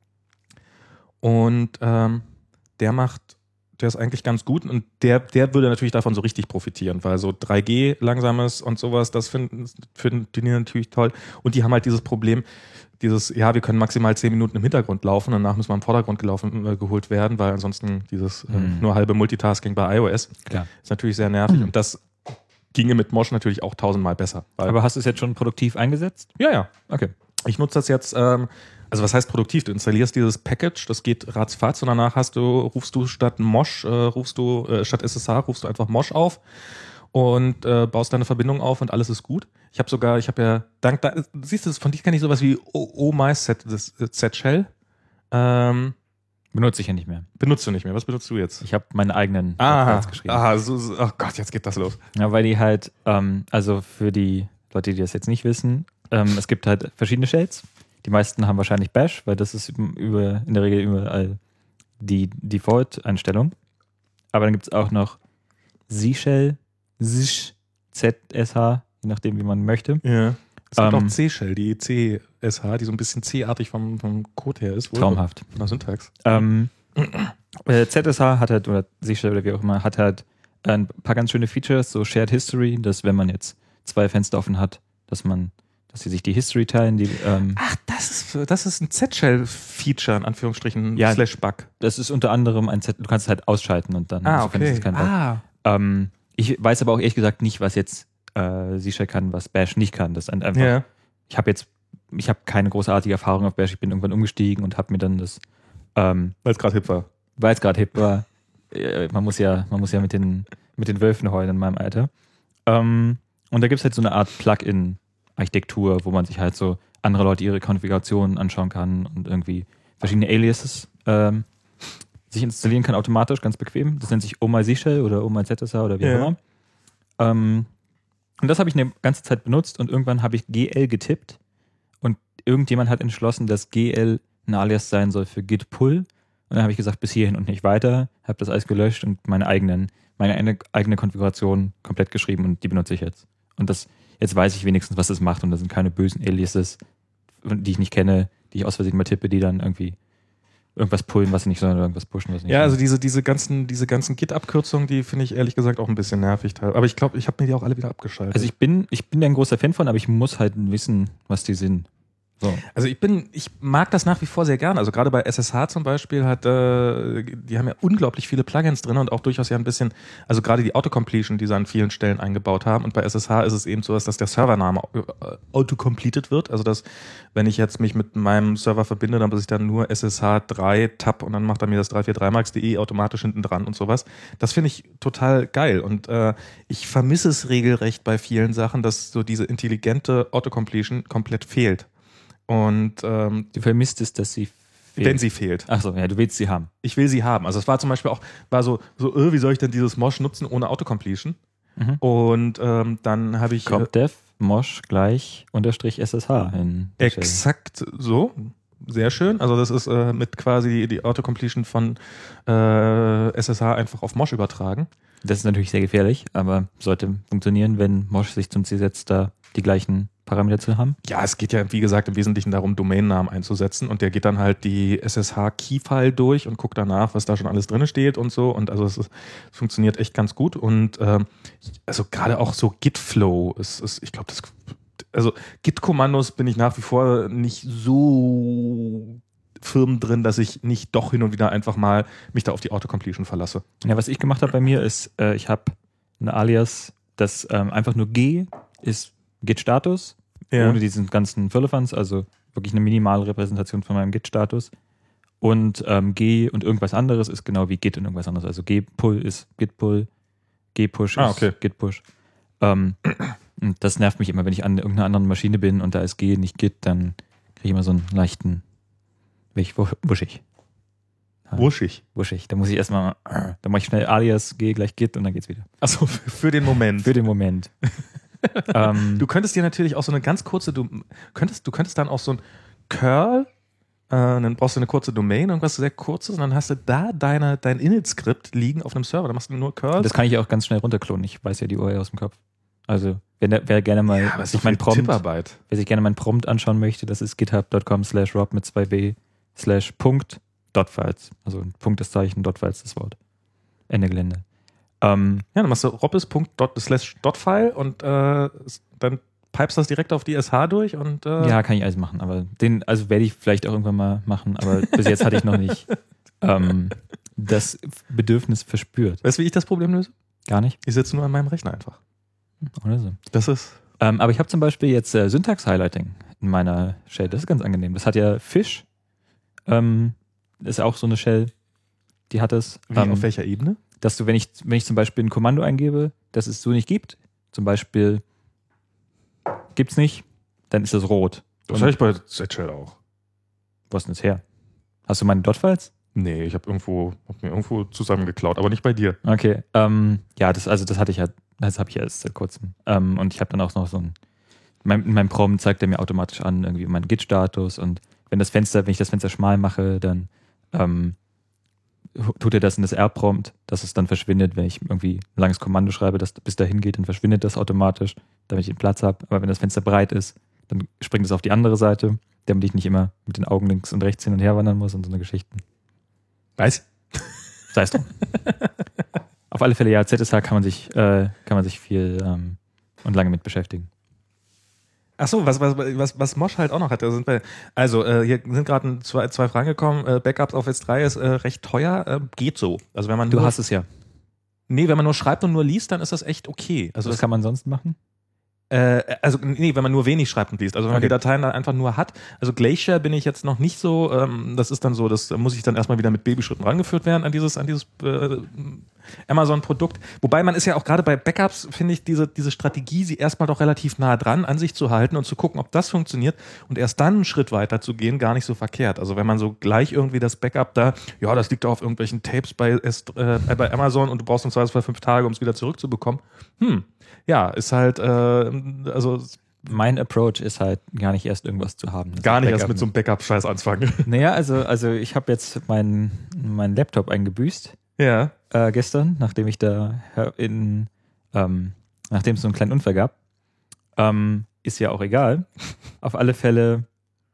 Und ähm, der macht der ist eigentlich ganz gut und der, der würde natürlich davon so richtig profitieren, weil so drei G langsames und sowas, das finden, finden die natürlich toll. Und die haben halt dieses Problem, dieses, ja, wir können maximal zehn Minuten im Hintergrund laufen, danach müssen wir im Vordergrund gelaufen, äh, geholt werden, weil ansonsten dieses mhm. äh, nur halbe Multitasking bei iOS Klar. ist natürlich sehr nervig mhm. und das ginge mit Mosh natürlich auch tausendmal besser. Aber hast du es jetzt schon produktiv eingesetzt? Ja, ja. Okay. Ich nutze das jetzt, ähm, also was heißt produktiv? Du installierst dieses Package, das geht ratzfatz und danach hast du, rufst du statt Mosh, äh, rufst du, äh, statt S S H rufst du einfach Mosh auf und äh, baust deine Verbindung auf und alles ist gut. Ich habe sogar, ich habe ja, dank da, siehst du, von dir kenne ich sowas wie OMySet-Shell. Ähm, Benutze ich ja nicht mehr. Benutzt du nicht mehr? Was benutzt du jetzt? Ich habe meine eigenen ah, geschrieben. Ah, so, so, oh Gott, jetzt geht das los. Ja, weil die halt, ähm, also für die Leute, die das jetzt nicht wissen, ähm, es gibt halt verschiedene Shells. Die meisten haben wahrscheinlich Bash, weil das ist über, in der Regel überall die Default-Einstellung. Aber dann gibt es auch noch Z-Shell, Z S H, je nachdem, wie man möchte. Ja. Es gibt ähm, auch C-Shell, die C S H, die so ein bisschen C-artig vom, vom Code her ist. Traumhaft. Von der Syntax. Ähm, äh, Z S H hat halt, oder Z-Shell oder wie auch immer, hat halt ein paar ganz schöne Features, so Shared History, dass wenn man jetzt zwei Fenster offen hat, dass man dass sie sich die History teilen. Die, ähm Ach, das ist, das ist ein Z-Shell-Feature, in Anführungsstrichen, ja, slash Bug. Das ist unter anderem ein Z, du kannst es halt ausschalten und dann ah, also okay. es kein Bug. Ah. Ähm, ich weiß aber auch ehrlich gesagt nicht, was jetzt äh, Z-Shell kann, was Bash nicht kann. Das ist einfach, yeah. ich habe jetzt, ich habe keine großartige Erfahrung auf Bash, ich bin irgendwann umgestiegen und habe mir dann das ähm, weil es gerade hip war. Weil es gerade hip war. Man muss ja, man muss ja mit den, mit den Wölfen heulen in meinem Alter. Ähm, und da gibt es halt so eine Art Plugin Architektur, wo man sich halt so andere Leute ihre Konfigurationen anschauen kann und irgendwie verschiedene Aliases ähm, sich installieren kann automatisch, ganz bequem. Das nennt sich OMyZShell oder OMyZSH oder wie auch ja. immer. Ähm, und das habe ich eine ganze Zeit benutzt und irgendwann habe ich G L getippt und irgendjemand hat entschlossen, dass G L ein Alias sein soll für Git Pull. Und dann habe ich gesagt, bis hierhin und nicht weiter, habe das alles gelöscht und meine eigenen, meine eigene Konfiguration komplett geschrieben und die benutze ich jetzt. Und das, jetzt weiß ich wenigstens, was das macht und das sind keine bösen Aliases, die ich nicht kenne, die ich aus Versehen mal tippe, die dann irgendwie irgendwas pullen, was sie nicht, sondern irgendwas pushen, was nicht. Ja, also diese, diese ganzen, diese ganzen Git-Abkürzungen, die finde ich ehrlich gesagt auch ein bisschen nervig. Aber ich glaube, ich habe mir die auch alle wieder abgeschaltet. Also ich bin, ich bin ja ein großer Fan von, aber ich muss halt wissen, was die sind. So. Also ich bin, ich mag das nach wie vor sehr gern. Also gerade bei S S H zum Beispiel hat, äh, die haben ja unglaublich viele Plugins drin und auch durchaus ja ein bisschen, also gerade die Autocompletion, die sie an vielen Stellen eingebaut haben. Und bei S S H ist es eben so, dass der Servername autocompleted wird. Also dass, wenn ich jetzt mich mit meinem Server verbinde, dann muss ich dann nur S S H drei tab und dann macht er mir das drei vier drei max punkt de automatisch hinten dran und sowas. Das finde ich total geil. Und äh, ich vermisse es regelrecht bei vielen Sachen, dass so diese intelligente Autocompletion komplett fehlt. Und ähm, du vermisst es, dass sie fehlt. Wenn sie fehlt. Achso, ja, du willst sie haben. Ich will sie haben. Also es war zum Beispiel auch, war so, so äh, wie soll ich denn dieses Mosh nutzen ohne Autocompletion? Mhm. Und ähm, dann habe ich Compdev Mosh gleich unterstrich S S H in exakt Stelle. So. Sehr schön. Also das ist äh, mit quasi die Autocompletion von äh, S S H einfach auf Mosh übertragen. Das ist natürlich sehr gefährlich, aber sollte funktionieren, wenn Mosh sich zum Ziel setzt, da die gleichen Parameter zu haben? Ja, es geht ja, wie gesagt, im Wesentlichen darum, Domainnamen einzusetzen und der geht dann halt die S S H-Key-File durch und guckt danach, was da schon alles drin steht und so und also es, ist, es funktioniert echt ganz gut und ähm, also gerade auch so Git-Flow ist, ist ich glaube, das also Git-Kommandos bin ich nach wie vor nicht so firm drin, dass ich nicht doch hin und wieder einfach mal mich da auf die Autocompletion verlasse. Ja, was ich gemacht habe bei mir ist, äh, ich habe ein Alias, das ähm, einfach nur G ist Git-Status, ja. Ohne diesen ganzen Firlefanz, also wirklich eine minimale Repräsentation von meinem Git-Status. Und ähm, G und irgendwas anderes ist genau wie Git und irgendwas anderes. Also G-Pull ist Git-Pull, G-Push ah, ist okay. Git-Push. Ähm, und das nervt mich immer, wenn ich an irgendeiner anderen Maschine bin und da ist G nicht Git, dann kriege ich immer so einen leichten, welch wuschig. Wuschig? Wuschig. Da muss ich erstmal, dann mache ich schnell Alias G gleich Git und dann geht's wieder. Achso, für den Moment. Für den Moment. ähm, du könntest dir natürlich auch so eine ganz kurze, du könntest, du könntest dann auch so ein Curl, äh, dann brauchst du eine kurze Domain, irgendwas sehr kurzes und dann hast du da deine, dein Init-Skript liegen auf einem Server, dann machst du nur Curl. Das kann ich auch ganz schnell runterklonen, ich weiß ja die U R L aus dem Kopf. Also, wenn der, wer gerne mal ja, sich mein Prompt, Tipparbeit. wer sich gerne meinen Prompt anschauen möchte, das ist github.com slash rob mit zwei w slash Punkt dotfiles. Also Punkt das Zeichen, dotfiles das Wort. Ende Gelände. Ähm, ja, dann machst du robbes.dot/dotfile und äh, dann pipest das direkt auf die S H durch und äh ja, kann ich alles machen, aber den, also werde ich vielleicht auch irgendwann mal machen, aber bis jetzt hatte ich noch nicht ähm, das Bedürfnis verspürt. Weißt du, wie ich das Problem löse? Gar nicht. Ich sitze nur an meinem Rechner einfach. Oder so. Das ist. Ähm, aber ich habe zum Beispiel jetzt äh, Syntax-Highlighting in meiner Shell. Das ist ganz angenehm. Das hat ja Fish. Ähm, ist auch so eine Shell, die hat es. Wie, ähm, auf welcher Ebene? Dass du, wenn ich, wenn ich zum Beispiel ein Kommando eingebe, das es so nicht gibt, zum Beispiel gibt's nicht, dann ist es rot. Das habe ich bei Z-Shell auch. Wo ist denn das her? Hast du meine Dotfiles? Nee, ich habe irgendwo, hab mir irgendwo zusammengeklaut, aber nicht bei dir. Okay. Ähm, ja, das, also das hatte ich ja, das habe ich ja erst seit kurzem. Ähm, und ich habe dann auch noch so ein, mein, mein Prompt zeigt er mir automatisch an, irgendwie meinen Git-Status und wenn das Fenster, wenn ich das Fenster schmal mache, dann ähm, tut er das in das R-Prompt, dass es dann verschwindet, wenn ich irgendwie ein langes Kommando schreibe, das bis dahin geht, dann verschwindet das automatisch, damit ich den Platz habe. Aber wenn das Fenster breit ist, dann springt es auf die andere Seite, damit ich nicht immer mit den Augen links und rechts hin und her wandern muss und so eine Geschichten. Weiß? Sei es drum. Auf alle Fälle, ja, Z S H kann man sich, äh, kann man sich viel ähm, und lange mit beschäftigen. Ach so, was, was, was, was Mosh halt auch noch hat, da sind wir, also äh, hier sind gerade zwei, zwei Fragen gekommen, äh, Backups auf S drei ist äh, recht teuer, äh, geht so. Also wenn man du nur, hast es ja. Nee, wenn man nur schreibt und nur liest, dann ist das echt okay. Also was das, kann man sonst machen? Äh, also nee, wenn man nur wenig schreibt und liest. Also wenn man okay. die Dateien dann einfach nur hat. Also Glacier bin ich jetzt noch nicht so, ähm, das ist dann so, das muss ich dann erstmal wieder mit Babyschritten rangeführt werden an dieses, an dieses äh, Amazon-Produkt. Wobei man ist ja auch gerade bei Backups, finde ich, diese, diese Strategie, sie erstmal doch relativ nah dran an sich zu halten und zu gucken, ob das funktioniert und erst dann einen Schritt weiter zu gehen, gar nicht so verkehrt. Also wenn man so gleich irgendwie das Backup da, ja, das liegt doch auf irgendwelchen Tapes bei, äh, bei Amazon und du brauchst im Zweifelsfall fünf Tage, um es wieder zurückzubekommen. Hm. Ja, ist halt, äh, also. Mein Approach ist halt, gar nicht erst irgendwas zu haben. Gar nicht erst mit so einem Backup-Scheiß anfangen. Naja, also, also ich habe jetzt meinen mein Laptop eingebüßt. Ja. Äh, gestern, nachdem ich da in, ähm, nachdem es so einen kleinen Unfall gab. Ähm, ist ja auch egal. Auf alle Fälle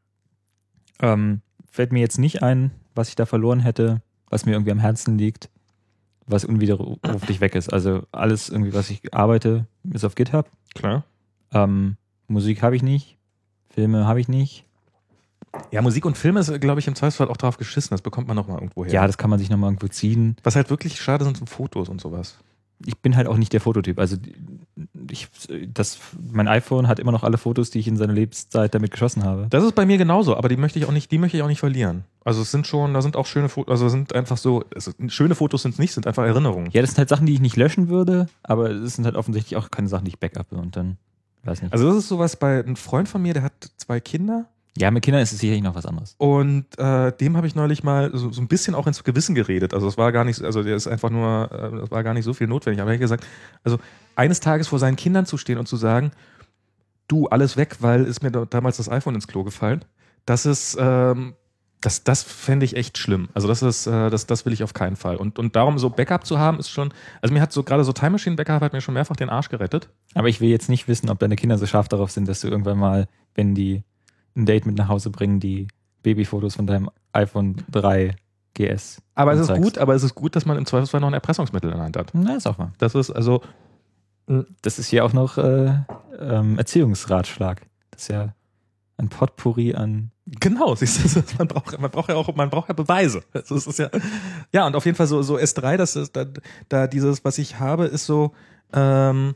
ähm, fällt mir jetzt nicht ein, was ich da verloren hätte, was mir irgendwie am Herzen liegt, was unwiderruflich weg ist. Also alles irgendwie, was ich arbeite, ist auf GitHub. Klar. Ähm, Musik habe ich nicht. Filme habe ich nicht. Ja, Musik und Filme ist, glaube ich, im Zweifelsfall auch drauf geschissen. Das bekommt man noch mal irgendwo her. Ja, das kann man sich nochmal irgendwo ziehen. Was halt wirklich schade sind, sind Fotos und sowas. Ich bin halt auch nicht der Fototyp. Also ich, das, mein iPhone hat immer noch alle Fotos, die ich in seiner Lebenszeit damit geschossen habe. Das ist bei mir genauso, aber die möchte ich auch nicht, die möchte ich auch nicht verlieren. Also es sind schon, da sind auch schöne Fotos, also es sind einfach so, es, schöne Fotos sind es nicht, sind einfach Erinnerungen. Ja, das sind halt Sachen, die ich nicht löschen würde, aber es sind halt offensichtlich auch keine Sachen, die ich backuppe und dann, weiß nicht. Also das ist sowas bei einem Freund von mir, der hat zwei Kinder. Ja, mit Kindern ist es sicherlich noch was anderes. Und äh, dem habe ich neulich mal so, so ein bisschen auch ins Gewissen geredet. Also es war gar nicht, also der ist einfach nur, äh, das war gar nicht so viel notwendig. Aber ich habe gesagt, also eines Tages vor seinen Kindern zu stehen und zu sagen, du, alles weg, weil ist mir da, damals das iPhone ins Klo gefallen. Das ist, ähm, das, das fände ich echt schlimm. Also das ist, äh, das, das will ich auf keinen Fall. Und, und darum so Backup zu haben, ist schon, also mir hat so gerade so Time Machine Backup hat mir schon mehrfach den Arsch gerettet. Aber ich will jetzt nicht wissen, ob deine Kinder so scharf darauf sind, dass du irgendwann mal, wenn die ein Date mit nach Hause bringen, die Babyfotos von deinem iPhone drei G S. Aber es ist gut, aber es ist gut, dass man im Zweifelsfall noch ein Erpressungsmittel in der Hand hat. Na, ist auch mal. Das ist also. Das ist hier auch noch äh, ähm, Erziehungsratschlag. Das ist ja ein Potpourri an. Genau, siehst du, man braucht, man braucht ja auch, man braucht ja Beweise. Also es ist ja, ja, und auf jeden Fall so, so S drei, das ist da, da dieses, was ich habe, ist so, ähm,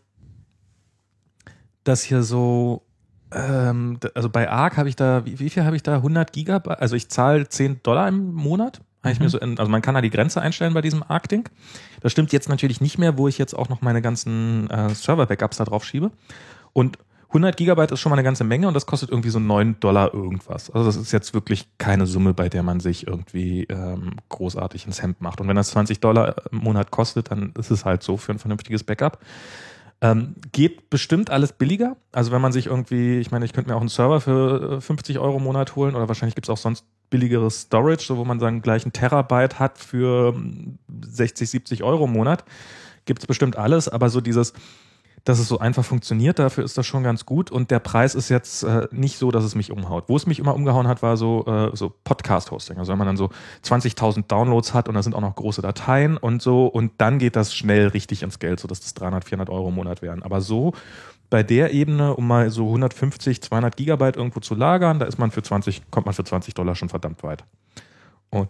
das hier so, ähm, also bei Arc habe ich da, wie, wie viel habe ich da? hundert Gigabyte? Also ich zahle zehn Dollar im Monat. Habe ich Mhm. mir so, in, also man kann da die Grenze einstellen bei diesem Arc-Ding. Das stimmt jetzt natürlich nicht mehr, wo ich jetzt auch noch meine ganzen äh, Server-Backups da drauf schiebe. Und hundert Gigabyte ist schon mal eine ganze Menge und das kostet irgendwie so neun Dollar irgendwas. Also das ist jetzt wirklich keine Summe, bei der man sich irgendwie ähm, großartig ins Hemd macht. Und wenn das zwanzig Dollar im Monat kostet, dann ist es halt so für ein vernünftiges Backup. Ähm, geht bestimmt alles billiger. Also wenn man sich irgendwie, ich meine, ich könnte mir auch einen Server für fünfzig Euro im Monat holen oder wahrscheinlich gibt es auch sonst billigeres Storage, so wo man sagen gleich einen Terabyte hat für sechzig, siebzig Euro im Monat. Gibt es bestimmt alles, aber so dieses, dass es so einfach funktioniert, dafür ist das schon ganz gut und der Preis ist jetzt äh, nicht so, dass es mich umhaut. Wo es mich immer umgehauen hat, war so, äh, so Podcast-Hosting. Also wenn man dann so zwanzigtausend Downloads hat und da sind auch noch große Dateien und so und dann geht das schnell richtig ins Geld, sodass das dreihundert, vierhundert Euro im Monat wären. Aber so bei der Ebene, um mal so hundertfünfzig, zweihundert Gigabyte irgendwo zu lagern, da ist man für zwanzig, kommt man für zwanzig Dollar schon verdammt weit. Und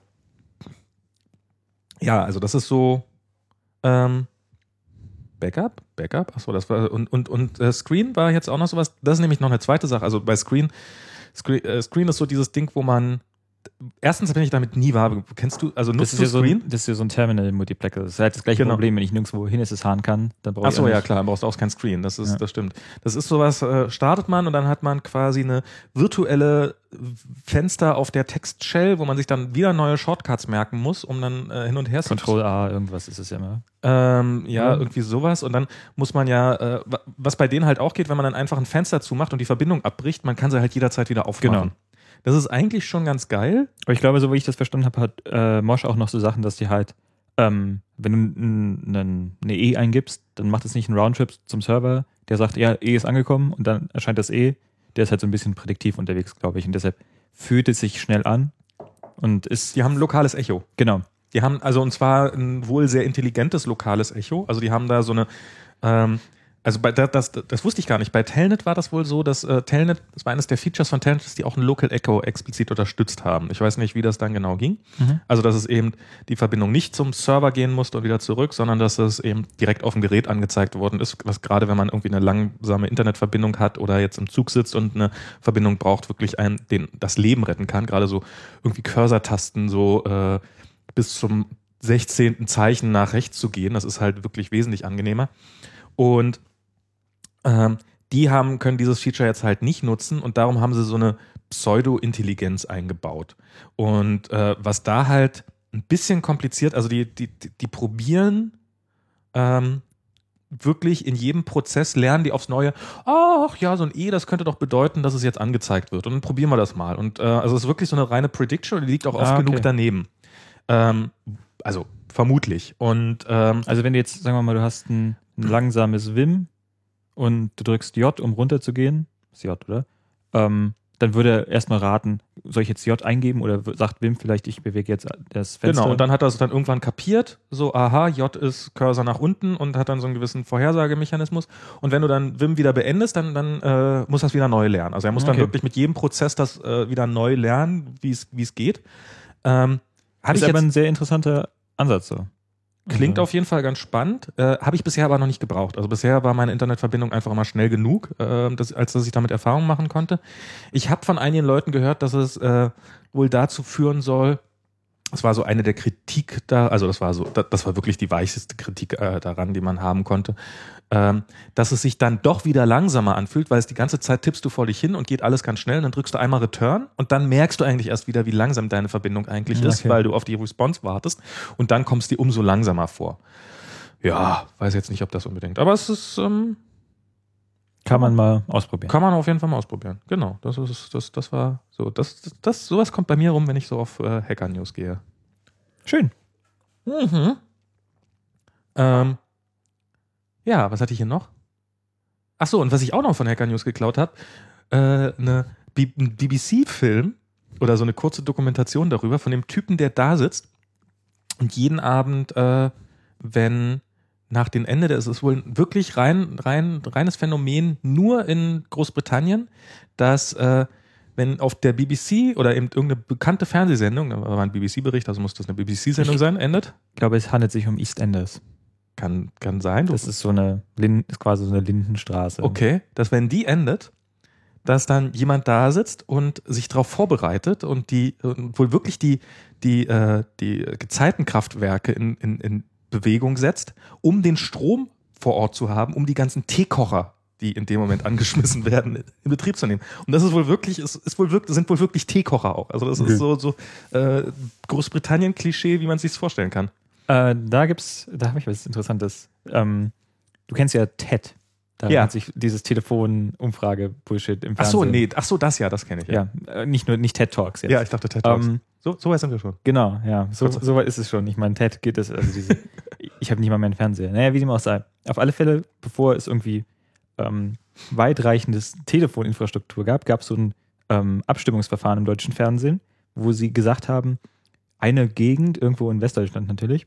ja, also das ist so, ähm, Backup? Backup? Achso, das war, und, und, und äh, Screen war jetzt auch noch sowas, das ist nämlich noch eine zweite Sache, also bei Screen, Screen, äh, Screen ist so dieses Ding, wo man, erstens bin ich damit nie warm, kennst du, also nutzt Das ist, du ja so Screen? ein, das ist ja so ein Terminal-Multiplexer. Das ist halt das gleiche Genau. Problem, wenn ich nirgendwo hin fahren kann, dann brauche ich Achso, auch ja nicht. klar, dann brauchst du auch kein Screen, das ist, Ja. das stimmt. Das ist sowas, äh, startet man und dann hat man quasi eine virtuelle Fenster auf der Textshell, wo man sich dann wieder neue Shortcuts merken muss, um dann äh, hin und her zu Control A, irgendwas ist es ja immer. Ähm, ja, Mhm. irgendwie sowas. Und dann muss man ja, äh, wa- was bei denen halt auch geht, wenn man dann einfach ein Fenster zumacht und die Verbindung abbricht, man kann sie halt jederzeit wieder aufmachen. Genau. Das ist eigentlich schon ganz geil. Aber ich glaube, so wie ich das verstanden habe, hat äh, Mosh auch noch so Sachen, dass die halt, ähm, wenn du n- n- eine E eingibst, dann macht es nicht einen Roundtrip zum Server, der sagt, ja, E ist angekommen und dann erscheint das E. Der ist halt so ein bisschen prädiktiv unterwegs, glaube ich. Und deshalb fühlt es sich schnell an und ist, Die haben ein lokales Echo. genau. Die haben also, und zwar ein wohl sehr intelligentes lokales Echo. Also die haben da so eine, ähm, also bei das, das, das wusste ich gar nicht. Bei Telnet war das wohl so, dass äh, Telnet, das war eines der Features von Telnet, dass die auch ein Local Echo explizit unterstützt haben. Ich weiß nicht, wie das dann genau ging. Mhm. Also dass es eben die Verbindung nicht zum Server gehen musste und wieder zurück, sondern dass es eben direkt auf dem Gerät angezeigt worden ist, was gerade wenn man irgendwie eine langsame Internetverbindung hat oder jetzt im Zug sitzt und eine Verbindung braucht, wirklich einem den, das Leben retten kann. Gerade so irgendwie Cursor-Tasten so äh, bis zum sechzehnten Zeichen nach rechts zu gehen, das ist halt wirklich wesentlich angenehmer. Und ähm, die haben, können dieses Feature jetzt halt nicht nutzen und darum haben sie so eine Pseudo-Intelligenz eingebaut. Und äh, was da halt ein bisschen kompliziert, also die, die, die, die probieren ähm, wirklich in jedem Prozess, lernen die aufs Neue, ach ja, so ein E, das könnte doch bedeuten, dass es jetzt angezeigt wird. Und dann probieren wir das mal. Und äh, also es ist wirklich so eine reine Prediction und die liegt auch oft Ah, okay. genug daneben. Ähm, also vermutlich. Und ähm, Also wenn du jetzt, sagen wir mal, du hast ein, ein langsames Vim und du drückst J, um runterzugehen, ist J, oder? Ähm, dann würde er erstmal raten, soll ich jetzt J eingeben oder w- sagt Wim vielleicht, ich bewege jetzt das Fenster? Genau, und dann hat er es dann irgendwann kapiert, so, aha, J ist Cursor nach unten und hat dann so einen gewissen Vorhersagemechanismus. Und wenn du dann Wim wieder beendest, dann, dann äh, muss er es wieder neu lernen. Also er muss dann Okay. wirklich mit jedem Prozess das äh, wieder neu lernen, wie es wie es geht. Ähm, hatte ist ich aber jetzt, ein sehr interessanter Ansatz so. klingt Also, auf jeden Fall ganz spannend, äh, habe ich bisher aber noch nicht gebraucht. Also bisher war meine Internetverbindung einfach immer schnell genug, äh, dass, als dass ich damit Erfahrung machen konnte. Ich habe von einigen Leuten gehört, dass es äh, wohl dazu führen soll, das war so eine der Kritik da, also das war so, das, das war wirklich die weicheste Kritik äh, daran, die man haben konnte, ähm, dass es sich dann doch wieder langsamer anfühlt, weil es die ganze Zeit tippst du vor dich hin und geht alles ganz schnell und dann drückst du einmal Return und dann merkst du eigentlich erst wieder, wie langsam deine Verbindung eigentlich Okay. ist, weil du auf die Response wartest und dann kommst du dir umso langsamer vor. Ja, weiß jetzt nicht, ob das unbedingt, aber es ist, ähm, kann man mal ausprobieren. kann man auf jeden Fall mal ausprobieren. Genau, das ist, das, das war so, das, das, das, sowas kommt bei mir rum, wenn ich so auf äh, Hacker News gehe. Schön. Mhm. Ähm, ja, was hatte ich hier noch? Ach so, und was ich auch noch von Hacker News geklaut habe, äh, eine B- ein B B C-Film oder so eine kurze Dokumentation darüber von dem Typen, der da sitzt und jeden Abend, äh, wenn nach dem Ende, das ist wohl wirklich rein, rein, reines Phänomen nur in Großbritannien, dass äh, wenn auf der B B C oder eben irgendeine bekannte Fernsehsendung, da war ein B B C-Bericht, also muss das eine B B C-Sendung sein, endet. Ich glaube, es handelt sich um EastEnders. Kann, kann sein. Das ist so eine, Lin- ist quasi so eine Lindenstraße. Okay, dass wenn die endet, dass dann jemand da sitzt und sich darauf vorbereitet und die und wohl wirklich die, die, äh, die Gezeitenkraftwerke in, in, in Bewegung setzt, um den Strom vor Ort zu haben, um die ganzen Teekocher, die in dem Moment angeschmissen werden, in Betrieb zu nehmen. Und das ist wohl wirklich, ist, ist wohl wirklich, sind wohl wirklich Teekocher auch. Also das Okay. ist so, so äh, Großbritannien-Klischee, wie man es sich vorstellen kann. Äh, da gibt's, da habe ich was Interessantes. Ähm, du kennst ja T E D. Da Ja. hat sich dieses Telefon-Umfrage-Bullshit im Ach Fernsehen. so, nee, ach so, das ja, das kenne ich. Ja, äh, nicht nur, nicht TED Talks jetzt. Ja, ich dachte TED Talks. Ähm, so, so weit sind wir schon. Genau, ja. So, Kurz- so weit ist es schon. Ich meine, TED geht es, also diese, ich habe nicht mal mehr einen Fernseher. Naja, wie dem auch sei. Auf alle Fälle, bevor es irgendwie ähm, weitreichendes Telefoninfrastruktur gab, gab es so ein ähm, Abstimmungsverfahren im deutschen Fernsehen, wo sie gesagt haben, eine Gegend, irgendwo in Westdeutschland natürlich,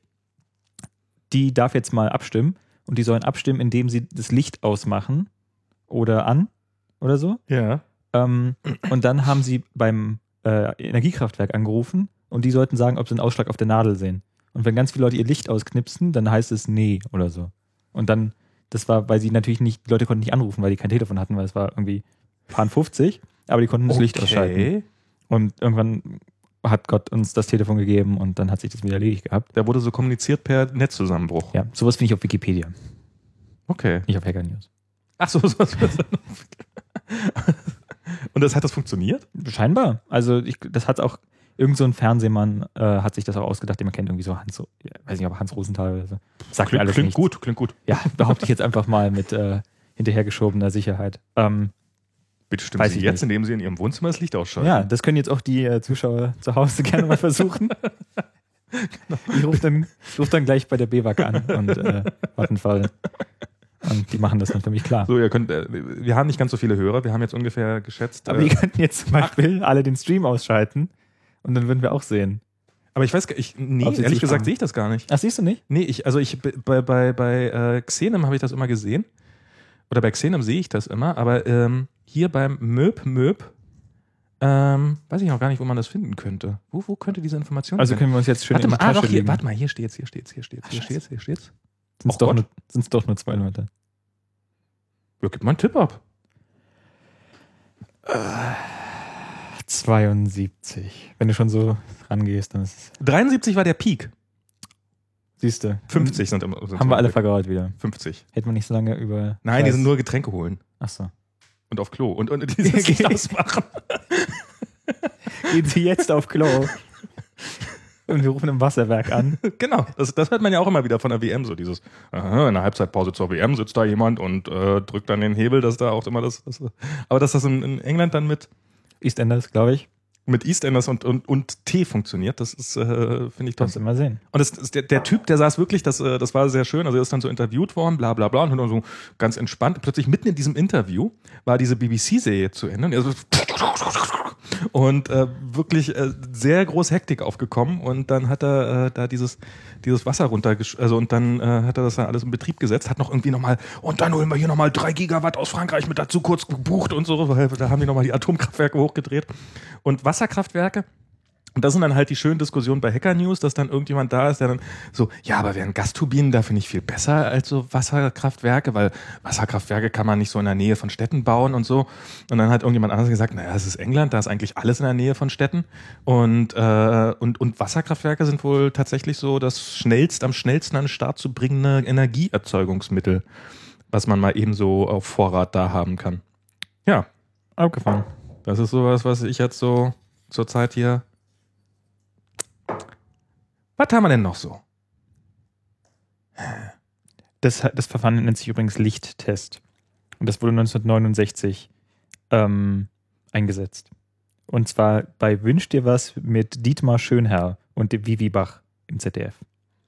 die darf jetzt mal abstimmen und die sollen abstimmen, indem sie das Licht ausmachen oder an oder so. Ja. Ähm, und dann haben sie beim äh, Energiekraftwerk angerufen und die sollten sagen, ob sie einen Ausschlag auf der Nadel sehen. Und wenn ganz viele Leute ihr Licht ausknipsen, dann heißt es nee oder so. Und dann, das war, weil sie natürlich nicht, die Leute konnten nicht anrufen, weil die kein Telefon hatten, weil es war irgendwie paar fünfzig, aber die konnten das Licht ausschalten. Und irgendwann hat Gott uns das Telefon gegeben und dann hat sich das wieder erledigt gehabt. Da wurde so kommuniziert per Netzzusammenbruch. Ja, sowas finde ich auf Wikipedia, Okay. nicht auf Hacker News. Ach so, so, so. Und das hat das funktioniert? Scheinbar. Also ich, das hat auch, irgend so ein Fernsehmann äh, hat sich das auch ausgedacht, den man kennt, irgendwie so Hans, ich weiß nicht, ob Hans Rosenthal oder so. Sagt mir Klingt, alles klingt nichts. gut, klingt gut. Ja, behaupte ich jetzt einfach mal mit äh, hinterhergeschobener Sicherheit. Ähm, Bitte stimmen Weiß Sie ich jetzt, nicht. indem Sie in Ihrem Wohnzimmer das Licht ausschalten. ja, das können jetzt auch die äh, Zuschauer zu Hause gerne mal versuchen. Ich rufe dann, ich ruf dann gleich bei der B W A G an und äh, Vattenfall. Und die machen das dann für mich klar. So, ihr könnt, äh, wir haben nicht ganz so viele Hörer. Wir haben jetzt ungefähr geschätzt. Aber äh, wir könnten jetzt zum Beispiel alle den Stream ausschalten und dann würden wir auch sehen. aber ich weiß gar ich, nee, Ob Sie ehrlich zuschauen. gesagt sehe ich das gar nicht. Ach, siehst du nicht? Nee, ich, also ich, bei, bei, bei äh, Xenem habe ich das immer gesehen. Oder bei Xenem sehe ich das immer. Aber ähm, hier beim Möb Möb ähm, weiß ich noch gar nicht, wo man das finden könnte. Wo, wo könnte diese Information Also sein? können wir uns jetzt schön Warte in mal, die ah, Tasche doch, hier, legen. warte mal, hier steht's, hier steht's, hier steht's, hier Ach, steht's, hier steht's. Sind es Oh doch, Gott. nur- sind's doch nur zwei Leute. Ja, gib mal einen Tipp ab. zweiundsiebzig. Wenn du schon so rangehst, dann ist es. dreiundsiebzig war der Peak. Siehst du. fünfzig sind immer. Sind Haben wir alle weg. vergrault wieder. fünfzig. Hätten wir nicht so lange über. Nein, die Preis- sind nur Getränke holen. Achso. Und auf Klo. Und, und dieses Licht ausmachen. Gehen Sie jetzt auf Klo. Und wir rufen im Wasserwerk an. Genau. Das, das hört man ja auch immer wieder von der W M. So dieses, aha, in der Halbzeitpause zur W M sitzt da jemand und äh, drückt dann den Hebel, dass da auch immer das. das aber dass das in, in England dann mit. EastEnders, glaube ich. mit EastEnders und, und, und Tee funktioniert. Das ist, äh, finde ich toll. Kannst du mal sehen. Und das, das, der, der Typ, der saß wirklich, das, das war sehr schön, also er ist dann so interviewt worden, bla bla bla, und dann so ganz entspannt. Plötzlich mitten in diesem Interview war diese B B C-Serie zu Ende und er so und äh, wirklich äh, sehr groß Hektik aufgekommen und dann hat er äh, da dieses, dieses Wasser runtergesch... Also und dann äh, hat er das dann alles in Betrieb gesetzt, hat noch irgendwie nochmal, und dann holen wir hier nochmal drei Gigawatt aus Frankreich mit dazu kurz gebucht und so, weil da haben die nochmal die Atomkraftwerke hochgedreht. Und Wasserkraftwerke, und das sind dann halt die schönen Diskussionen bei Hacker News, dass dann irgendjemand da ist, der dann so, ja, aber wären Gasturbinen dafür nicht viel besser als so Wasserkraftwerke, weil Wasserkraftwerke kann man nicht so in der Nähe von Städten bauen und so. Und dann hat irgendjemand anderes gesagt, naja, es ist England, da ist eigentlich alles in der Nähe von Städten. Und, äh, und, und Wasserkraftwerke sind wohl tatsächlich so das schnellst, am schnellsten an den Start zu bringende Energieerzeugungsmittel, was man mal eben so auf Vorrat da haben kann. Ja. Abgefahren. Das ist sowas, was ich jetzt so zur Zeit hier. Was haben wir denn noch so? Das, das Verfahren nennt sich übrigens Lichttest. Und das wurde neunzehnhundertneunundsechzig ähm, eingesetzt. Und zwar bei Wünsch dir was mit Dietmar Schönherr und dem Vivi Bach im Z D F.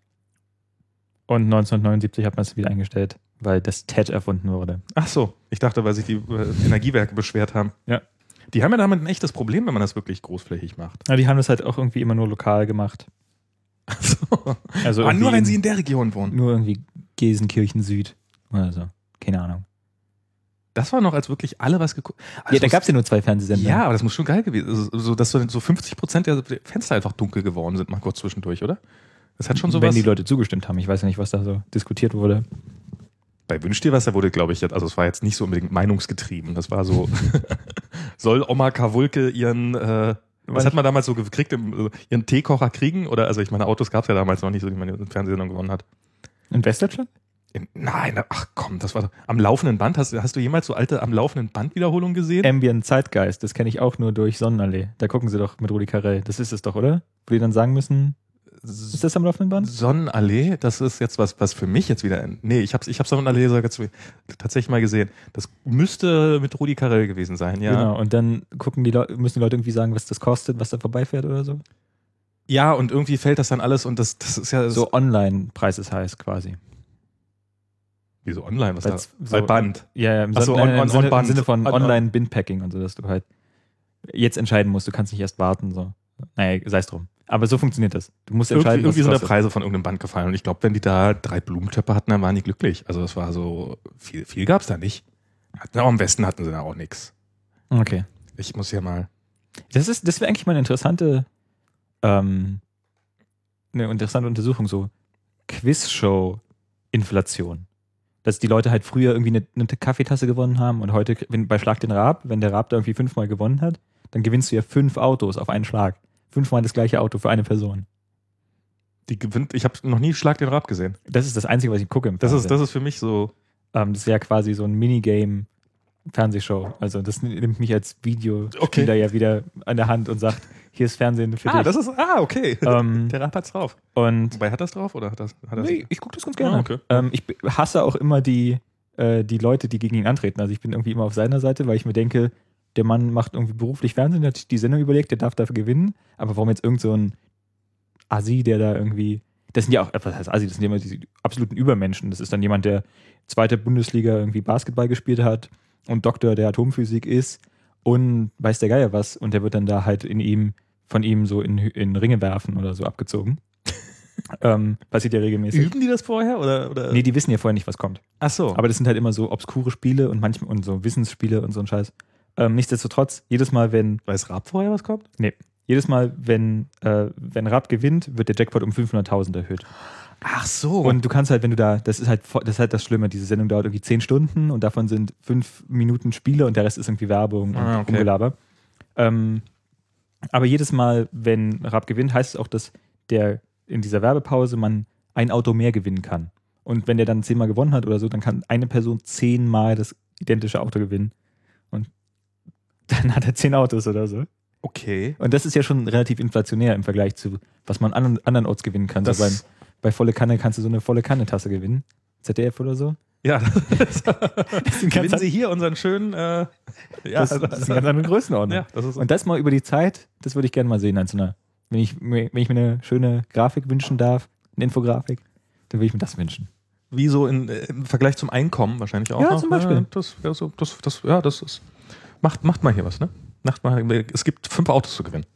Und neunzehnhundertneunundsiebzig hat man es wieder eingestellt, weil das T E D erfunden wurde. Ach so, ich dachte, weil sich die äh, Energiewerke beschwert haben. Ja. Die haben ja damit ein echtes Problem, wenn man das wirklich großflächig macht. Ja, die haben das halt auch irgendwie immer nur lokal gemacht. Ach so. Also Aber nur, wenn in, sie in der Region wohnen. Nur irgendwie Gelsenkirchen Süd oder so. Keine Ahnung. Das war noch, als wirklich alle was geguckt haben. Ja, da gab es ja nur zwei Fernsehsender. Ja, aber das muss schon geil gewesen sein. Also, so, dass so, so fünfzig Prozent der Fenster einfach dunkel geworden sind, mal kurz zwischendurch, oder? Das hat schon sowas. Wenn die Leute zugestimmt haben. Ich weiß ja nicht, was da so diskutiert wurde. Bei Wünsch dir was, da wurde, glaube ich, also es war jetzt nicht so unbedingt meinungsgetrieben. Das war so, soll Oma Kawulke ihren, äh, was hat man damals so gekriegt, im, ihren Teekocher kriegen? Oder, also ich meine, Autos gab es ja damals noch nicht, so die man in Fernsehsendung gewonnen hat. In Westdeutschland? In, nein, ach komm, das war doch, am laufenden Band. Hast, hast du jemals so alte am laufenden Band Wiederholungen gesehen? Ambient Zeitgeist, das kenne ich auch nur durch Sonnenallee. Da gucken sie doch mit Rudi Carrell. Das ist es doch, oder? Wo die dann sagen müssen, ist das am laufenden Band? Sonnenallee, das ist jetzt was, was für mich jetzt wieder, nee, ich hab's, ich hab's Sonnenallee sogar tatsächlich mal gesehen. Das müsste mit Rudi Carrell gewesen sein, ja. Genau, und dann gucken die Leute, müssen die Leute irgendwie sagen, was das kostet, was da vorbeifährt oder so? Ja, und irgendwie fällt das dann alles und das, das ist ja... Das so Online-Preis ist heiß quasi. Wieso online? Was Weil's da? so, Bei Band. Ja, ja, im, Ach so, Sinne, on, im, on, Sinne, on Band. im Sinne von on, Online-Bin-Packing und so, dass du halt jetzt entscheiden musst, du kannst nicht erst warten. So. Naja, sei es drum. Aber so funktioniert das. Du musst entscheiden, irgendwie, irgendwie sind da kostet. Preise von irgendeinem Band gefallen und ich glaube, wenn die da drei Blumentöpfe hatten, dann waren die glücklich. Also das war so, viel, viel gab's da nicht. Hatten auch am Westen hatten sie da auch nichts. Okay. Ich muss ja mal... Das ist, das wäre eigentlich mal eine interessante, ähm, eine interessante Untersuchung, so Quizshow-Inflation. Dass die Leute halt früher irgendwie eine, eine Kaffeetasse gewonnen haben und heute, wenn, bei Schlag den Raab, wenn der Raab da irgendwie fünfmal gewonnen hat, dann gewinnst du ja fünf Autos auf einen Schlag. Fünfmal das gleiche Auto für eine Person. Die gewinnt, ich habe noch nie Schlag den Raab gesehen. Das ist das Einzige, was ich gucke im Das Fernsehen. ist, das ist für mich so... Ähm, das ist ja quasi so ein Minigame-Fernsehshow. Also das nimmt mich als Videospieler Okay. ja wieder an der Hand und sagt, hier ist Fernsehen für Ah, dich. das ist... Ah, okay. Ähm, Der Raab hat's drauf. und Wobei, hat das drauf oder hat das... Hat das nee, ich gucke das ganz gerne. Ah, okay. ähm, ich b- hasse auch immer die, äh, die Leute, die gegen ihn antreten. Also ich bin irgendwie immer auf seiner Seite, weil ich mir denke, der Mann macht irgendwie beruflich Fernsehen, der hat sich die Sendung überlegt, der darf dafür gewinnen. Aber warum jetzt irgend so ein Assi, der da irgendwie... Das sind ja auch, was heißt Assi, das sind ja immer diese absoluten Übermenschen. Das ist dann jemand, der zweite Bundesliga irgendwie Basketball gespielt hat und Doktor der Atomphysik ist und weiß der Geier was. Und der wird dann da halt in ihm, von ihm so in, in Ringe werfen oder so abgezogen. ähm, passiert ja regelmäßig. Üben die das vorher? Oder, oder? Nee, die wissen ja vorher nicht, was kommt. Ach so. Aber das sind halt immer so obskure Spiele und manchmal und so Wissensspiele und so ein Scheiß. Ähm, nichtsdestotrotz, jedes Mal, wenn Weiß Raab vorher, was kommt? jedes Mal, wenn, äh, wenn Raab gewinnt, wird der Jackpot um fünfhunderttausend erhöht. Ach so. Und du kannst halt, wenn du da, das ist halt vo- das ist halt das Schlimme, diese Sendung dauert irgendwie zehn Stunden und davon sind fünf Minuten Spiele und der Rest ist irgendwie Werbung und Ah, okay. Rumgelaber. Ähm, aber jedes Mal, wenn Raab gewinnt, heißt es auch, dass der in dieser Werbepause man ein Auto mehr gewinnen kann. Und wenn der dann zehnmal gewonnen hat oder so, dann kann eine Person zehnmal das identische Auto gewinnen. Und dann hat er zehn Autos oder so. Okay. Und das ist ja schon relativ inflationär im Vergleich zu, was man an, andernorts gewinnen kann. Das So beim, bei volle Kanne kannst du so eine volle Kanne-Tasse gewinnen. Z D F oder so. Ja, das, Das sind gewinnen ganz, Sie hier unseren schönen. Äh, ja, das, das ist eine ganz andere Größenordnung. Ja, das ist Und das mal über die Zeit, das würde ich gerne mal sehen. Als so eine, wenn, ich, mir- wenn ich mir eine schöne Grafik wünschen darf, eine Infografik, dann würde ich mir das wünschen. wie so in, äh, im Vergleich zum Einkommen wahrscheinlich auch. Ja, noch. zum Beispiel. Ja, das, ja, so, das, das, ja, das ist. Macht, macht mal hier was, ne? Macht mal, es gibt fünf Autos zu gewinnen.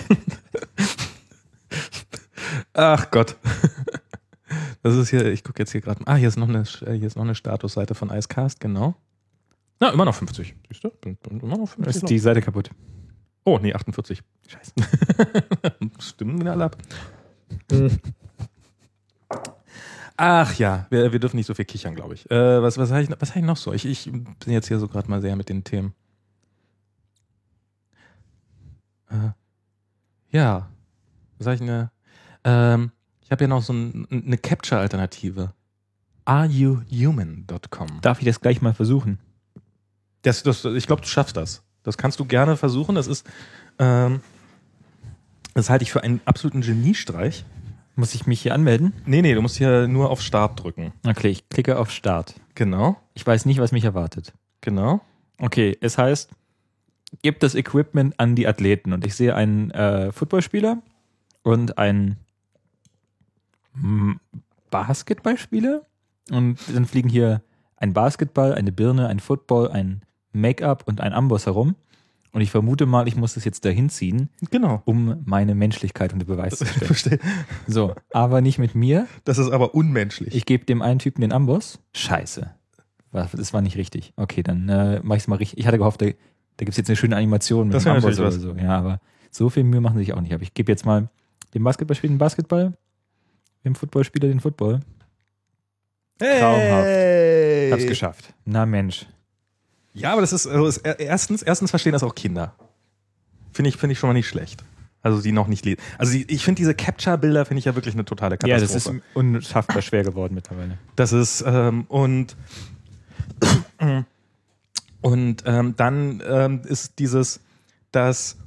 Ach Gott. Das ist hier, ich gucke jetzt hier gerade. Ah, hier ist noch eine, hier ist noch eine Statusseite von Icecast, genau. Na, immer noch fünfzig. Siehst du? Immer noch fünfzig. Ist die Seite kaputt? Oh, nee, achtundvierzig. Scheiße. Stimmen wir alle ab. Ach ja, wir, wir dürfen nicht so viel kichern, glaube ich. Äh, was was habe ich, was hab ich noch so? Ich, ich bin jetzt hier so gerade mal sehr mit den Themen. Äh, ja, was habe ich eine? Ähm, ich habe ja noch so ein, eine Capture-Alternative. are you human dot com. Darf ich das gleich mal versuchen? Das, das, ich glaube, du schaffst das. Das kannst du gerne versuchen. Das ist, ähm, das halte ich für einen absoluten Geniestreich. Muss ich mich hier anmelden? Nee, nee, du musst hier nur auf Start drücken. Okay, ich klicke auf Start. Genau, Ich weiß nicht, was mich erwartet. genau. Okay, es heißt, gib das Equipment an die Athleten. Und ich sehe einen äh, Footballspieler und einen mm, Basketballspieler. Und dann fliegen hier ein Basketball, eine Birne, ein Football, ein Make-up und ein Amboss herum. Und ich vermute mal, ich muss das jetzt dahin ziehen, Genau. um meine Menschlichkeit unter Beweis zu stellen. Verstehe. So, aber nicht mit mir. Das ist aber unmenschlich. Ich gebe dem einen Typen den Amboss. Scheiße. War- Das war nicht richtig. Okay, dann äh, mache ich es mal richtig. Ich hatte gehofft, da, da gibt es jetzt eine schöne Animation mit Das dem wäre Amboss oder natürlich so. Ja, aber so viel Mühe machen sie sich auch nicht. Aber ich gebe jetzt mal dem Basketballspieler den Basketball, dem Footballspieler den Football. Hey. Hab's geschafft. Na Mensch. Ja, aber das ist, also ist erstens, erstens verstehen das auch Kinder. Finde ich, finde ich schon mal nicht schlecht. Also die noch nicht lesen. Also die, ich finde diese Capture-Bilder finde ich ja wirklich eine totale Ja, das Katastrophe. ist unschaffbar schwer geworden mittlerweile. Das ist ähm, und und ähm, dann ähm, ist dieses, dass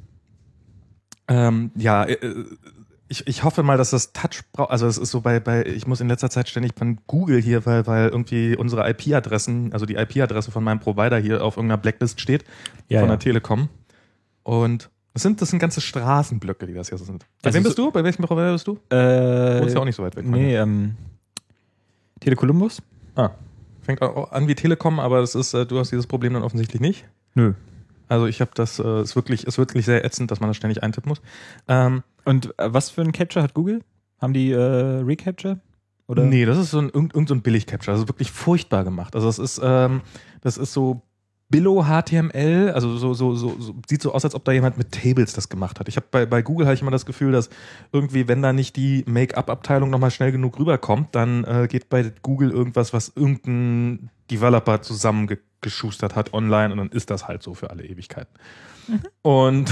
ähm, ja äh, ich, ich hoffe mal, dass das Touch braucht. Also es ist so bei bei ich muss in letzter Zeit ständig von Google hier, weil weil irgendwie unsere I P-Adressen, also die I P-Adresse von meinem Provider hier auf irgendeiner Blacklist steht Ja, von ja. der Telekom. Und das sind das sind ganze Straßenblöcke, die das hier sind. Bei Also wem bist so- du? Bei welchem Provider bist du? Äh, Du wohnst ja auch nicht so weit weg. von Nee, hier. ähm, Telekolumbus? Ah, fängt auch an wie Telekom, aber das ist, äh, du hast dieses Problem dann offensichtlich nicht. Nö. Also ich habe das, äh, ist wirklich, ist wirklich sehr ätzend, dass man das ständig eintippen muss. Ähm, Und äh, was für ein Capture hat Google? Haben die äh, Recapture? Oder? Nee, das ist so ein irgend, irgend so ein Billig-Capture. Das ist wirklich furchtbar gemacht. Also das ist, ähm, das ist so Billo-H T M L, also so, so, so, so, sieht so aus, als ob da jemand mit Tables das gemacht hat. Ich habe bei, bei Google habe ich immer das Gefühl, dass irgendwie, wenn da nicht die Make-up-Abteilung nochmal schnell genug rüberkommt, dann äh, geht bei Google irgendwas, was irgendein Developer zusammengeschustert hat online und dann ist das halt so für alle Ewigkeiten. Mhm. Und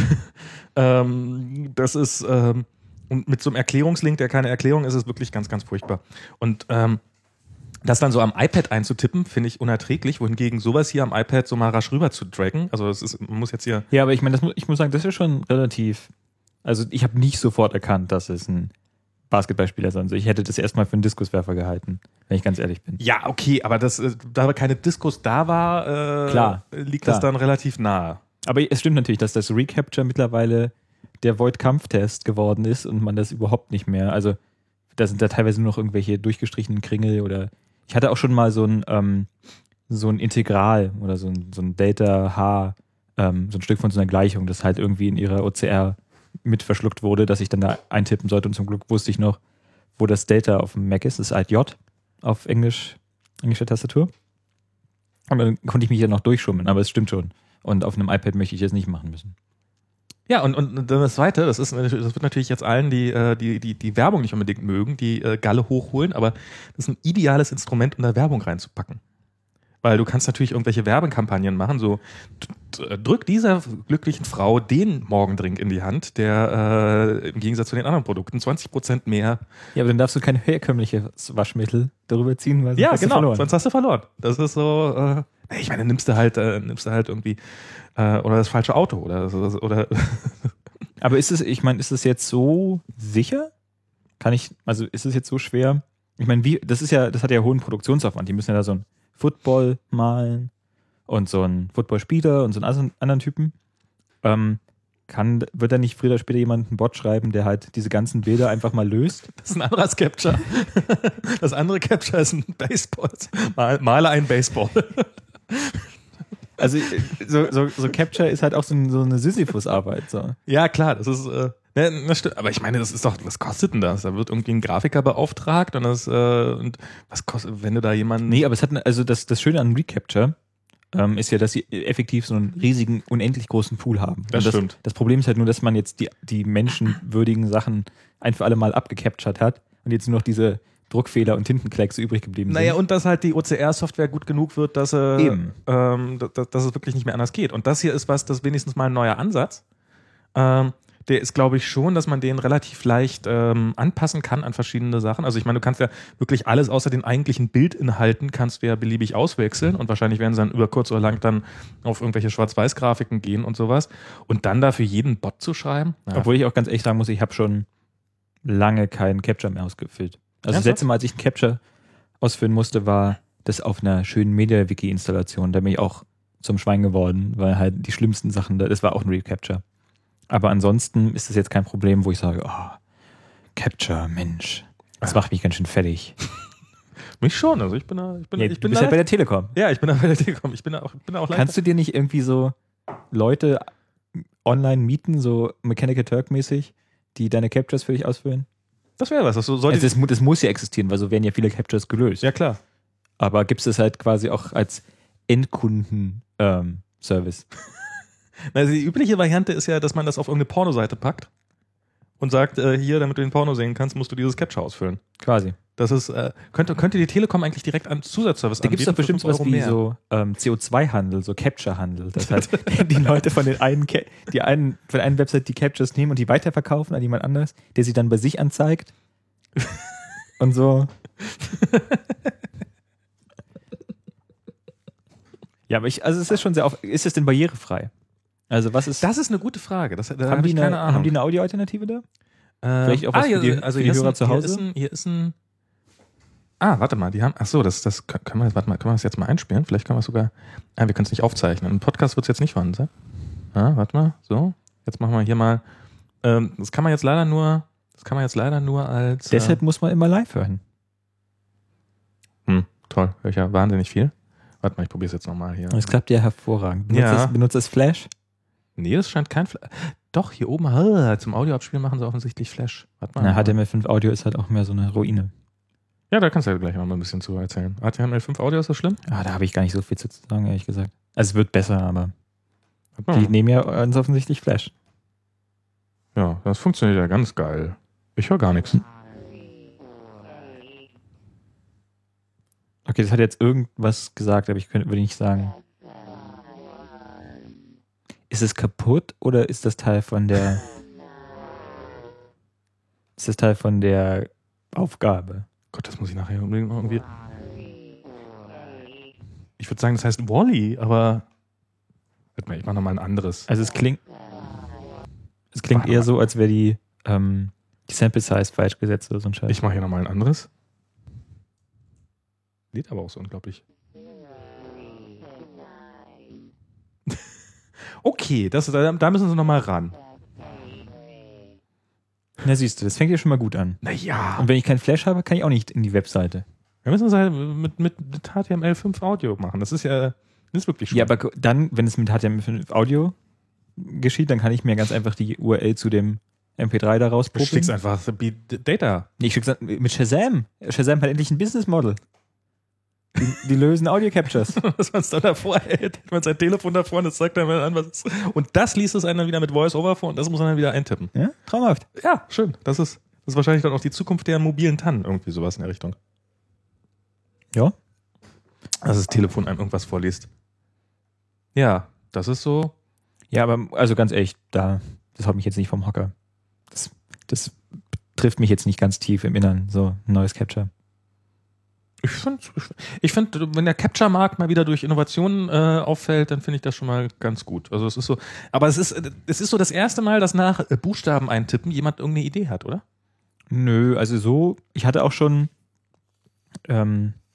ähm, das ist ähm, und mit so einem Erklärungslink, der keine Erklärung ist, ist es wirklich ganz, ganz furchtbar. Und ähm, das dann so am iPad einzutippen, finde ich unerträglich, wohingegen sowas hier am iPad so mal rasch rüber zu draggen, also es ist, man muss jetzt hier... Ja, aber ich meine, das mu- ich muss sagen, das ist schon relativ, also ich habe nicht sofort erkannt, dass es ein Basketballspieler sein soll. Ich hätte das erstmal für einen Diskuswerfer gehalten, wenn ich ganz ehrlich bin. Ja, okay, aber das, äh, da aber keine Diskus da war, äh, Klar, liegt klar. das dann relativ nahe. Aber es stimmt natürlich, dass das Recapture mittlerweile der Void-Kampftest geworden ist und man das überhaupt nicht mehr, also da sind da teilweise nur noch irgendwelche durchgestrichenen Kringel oder ich hatte auch schon mal so ein ähm, so ein Integral oder so ein, so ein Delta-H, ähm, so ein Stück von so einer Gleichung, das halt irgendwie in ihrer O C R mit verschluckt wurde, dass ich dann da eintippen sollte und zum Glück wusste ich noch, wo das Delta auf dem Mac ist, das ist halt J auf Englisch, englischer Tastatur. Und dann konnte ich mich ja noch durchschummeln, aber es stimmt schon. Und auf einem iPad möchte ich es nicht machen müssen. Ja, und, und das Zweite, das, ist, das wird natürlich jetzt allen, die äh, die, die, die Werbung nicht unbedingt mögen, die äh, Galle hochholen, aber das ist ein ideales Instrument, um da Werbung reinzupacken. Weil du kannst natürlich irgendwelche Werbekampagnen machen, so d- drück dieser glücklichen Frau den Morgendrink in die Hand, der äh, im Gegensatz zu den anderen Produkten zwanzig Prozent mehr... Ja, aber dann darfst du kein herkömmliches Waschmittel darüber ziehen, weil sonst Ja, hast du genau, verloren. sonst hast du verloren. Das ist so... Äh, ich meine, nimmst du halt, äh, nimmst du halt irgendwie... Äh, oder das falsche Auto oder... oder Aber ist es, ich meine, ist es jetzt so sicher? Kann ich, also ist es jetzt so schwer? Ich meine, wie, das ist ja, das hat ja hohen Produktionsaufwand. Die müssen ja da so ein Football malen und so ein Footballspieler und so einen anderen Typen, ähm, kann, wird dann nicht früher oder später jemand einen Bot schreiben, der halt diese ganzen Bilder einfach mal löst? Das ist ein anderes Capture. Das andere Capture ist ein Baseball. Mal, male ein Baseball. Also so, so, so Capture ist halt auch so, ein, so eine Sisyphus-Arbeit. So. Ja, klar, das ist, äh, ne, das stimmt. Aber ich meine, das ist doch, was kostet denn das? Da wird irgendwie ein Grafiker beauftragt und das, äh, und was kostet, wenn du da jemanden. Nee, aber es hat, eine, also das, das Schöne an Recapture ähm, ist ja, dass sie effektiv so einen riesigen, unendlich großen Pool haben. Das, das stimmt. Das Problem ist halt nur, dass man jetzt die, die menschenwürdigen Sachen ein für alle Mal abgecaptured hat und jetzt nur noch diese Druckfehler und Tintenkleckse übrig geblieben sind. Naja, und dass halt die O C R-Software gut genug wird, dass, äh, Eben. Ähm, dass, dass es wirklich nicht mehr anders geht. Und das hier ist was, das ist wenigstens mal ein neuer Ansatz. Ähm, der ist, glaube ich, schon, dass man den relativ leicht ähm, anpassen kann an verschiedene Sachen. Also ich meine, du kannst ja wirklich alles außer den eigentlichen Bildinhalten kannst du ja beliebig auswechseln und wahrscheinlich werden sie dann über kurz oder lang dann auf irgendwelche Schwarz-Weiß-Grafiken gehen und sowas. Und dann dafür jeden Bot zu schreiben. Ja. Obwohl ich auch ganz ehrlich sagen muss, ich habe schon lange keinen Capture mehr ausgefüllt. Also das letzte Mal, als ich einen Capture ausführen musste, war das auf einer schönen MediaWiki-Installation. Da bin ich auch zum Schwein geworden, weil halt die schlimmsten Sachen, das war auch ein Recapture. Aber ansonsten ist das jetzt kein Problem, wo ich sage, oh, Capture, Mensch, das macht mich ganz schön fertig. Mich schon, also ich bin da, ich bin, Nee, ich du bin bist da, ja bei der Telekom. Ja, ich bin da bei der Telekom. Ich bin da auch, ich bin da auch Kannst du dir nicht irgendwie so Leute online mieten, so Mechanical Turk-mäßig, die deine Captures für dich ausfüllen? Das wäre was. Das, sollte Also das, mu- das muss ja existieren, weil so werden ja viele Captures gelöst. ja, klar. Aber gibt es das halt quasi auch als Endkunden-Service? Also die übliche Variante ist ja, dass man das auf irgendeine Pornoseite packt und sagt, äh, hier, damit du den Porno sehen kannst, musst du dieses Capture ausfüllen. Quasi. Das ist, äh, könnte, könnte die Telekom eigentlich direkt einen Zusatzservice Da gibt es doch anbieten bestimmt für fünf sowas Euro wie mehr. so ähm, C O zwei Handel, so Capture-Handel. Das heißt, die Leute von den einen, Ca- die einen, von der einen Website die Captures nehmen und die weiterverkaufen an jemand anderes, der sie dann bei sich anzeigt. Und so. Ja, aber ich, also es ist schon sehr auf, ist es denn barrierefrei? Also was ist, Das ist eine gute Frage. Das, da haben, habe die ich eine, keine Ahnung. haben die eine Audioalternative da? Ähm, vielleicht auch was für die- hier, also für die hier ist Hörer ein, zu Hause? Hier ist ein, hier ist ein Ah, warte mal, die haben, ach so, das, das können wir jetzt, warte mal, können wir das jetzt mal einspielen? Vielleicht können wir es sogar, ah, wir können es nicht aufzeichnen. Im Podcast wird es jetzt nicht vorhanden sein. Ah, warte mal, so, jetzt machen wir hier mal, ähm, das kann man jetzt leider nur, das kann man jetzt leider nur als, Deshalb muss man immer live hören. äh, hm, toll, höre ich ja wahnsinnig viel. Warte mal, ich probiere es jetzt nochmal hier. Das klappt ja hervorragend. Benutzt, Ja. das, benutzt das Flash? Nee, das scheint kein Flash. Doch, hier oben, ah, zum Audioabspielen machen sie offensichtlich Flash. Warte mal. Na, H T M L fünf Audio ist halt auch mehr so eine Ruine. Ja, da kannst du ja gleich noch mal ein bisschen zu erzählen. H T M L fünf Audio, ist das schlimm? Ah, da habe ich gar nicht so viel zu sagen, ehrlich gesagt. Also es wird besser, aber Warte mal. die nehmen ja ganz offensichtlich Flash. Ja, das funktioniert ja ganz geil. Ich höre gar nichts. Okay, das hat jetzt irgendwas gesagt, aber ich könnte, würde nicht sagen. Ist es kaputt oder ist das Teil von der ist das Teil von der Aufgabe? Gott, das muss ich nachher unbedingt noch irgendwie. Ich würde sagen, das heißt Wall-E, aber. Warte mal, ich mache nochmal ein anderes. Also es klingt es klingt Warte eher mal. so, als wäre die ähm, die Sample Size falsch gesetzt oder so ein Scheiß. Ich mache hier nochmal ein anderes. Lädt aber auch so unglaublich. Okay, das, da, da müssen sie nochmal ran. Na siehst du, das fängt ja schon mal gut an. Naja. Und wenn ich kein Flash habe, kann ich auch nicht in die Webseite. Wir müssen es halt mit, mit, mit H T M L fünf Audio machen. Das ist ja, das ist wirklich schön. Ja, aber dann, wenn es mit H T M L fünf Audio geschieht, dann kann ich mir ganz einfach die U R L zu dem M P drei da du rauspopeln. schickst einfach Beat Data. Nee, ich schick's an- mit Shazam. Shazam hat endlich ein Business Model. Die, die lösen Audio Captures. Was man es dann davor hält, man sein Telefon davor und das sagt dann mal an, was ist. Und das liest es einem dann wieder mit Voice-Over vor und das muss man dann wieder eintippen. Ja, traumhaft. Ja, schön. Das ist, das ist wahrscheinlich dann auch die Zukunft der mobilen Tannen, irgendwie sowas in der Richtung. Ja. Dass das Telefon einem irgendwas vorliest. Ja, das ist so. Ja, aber also ganz ehrlich, da, das haut mich jetzt nicht vom Hocker. Das, das trifft mich jetzt nicht ganz tief im Innern, so ein neues Capture. Ich finde, ich find, wenn der Capture-Markt mal wieder durch Innovationen äh, auffällt, dann finde ich das schon mal ganz gut. Also es ist so, aber es ist, es ist so das erste Mal, dass nach äh, Buchstaben eintippen jemand irgendeine Idee hat, oder? Nö, also so, ich hatte auch schon ähm,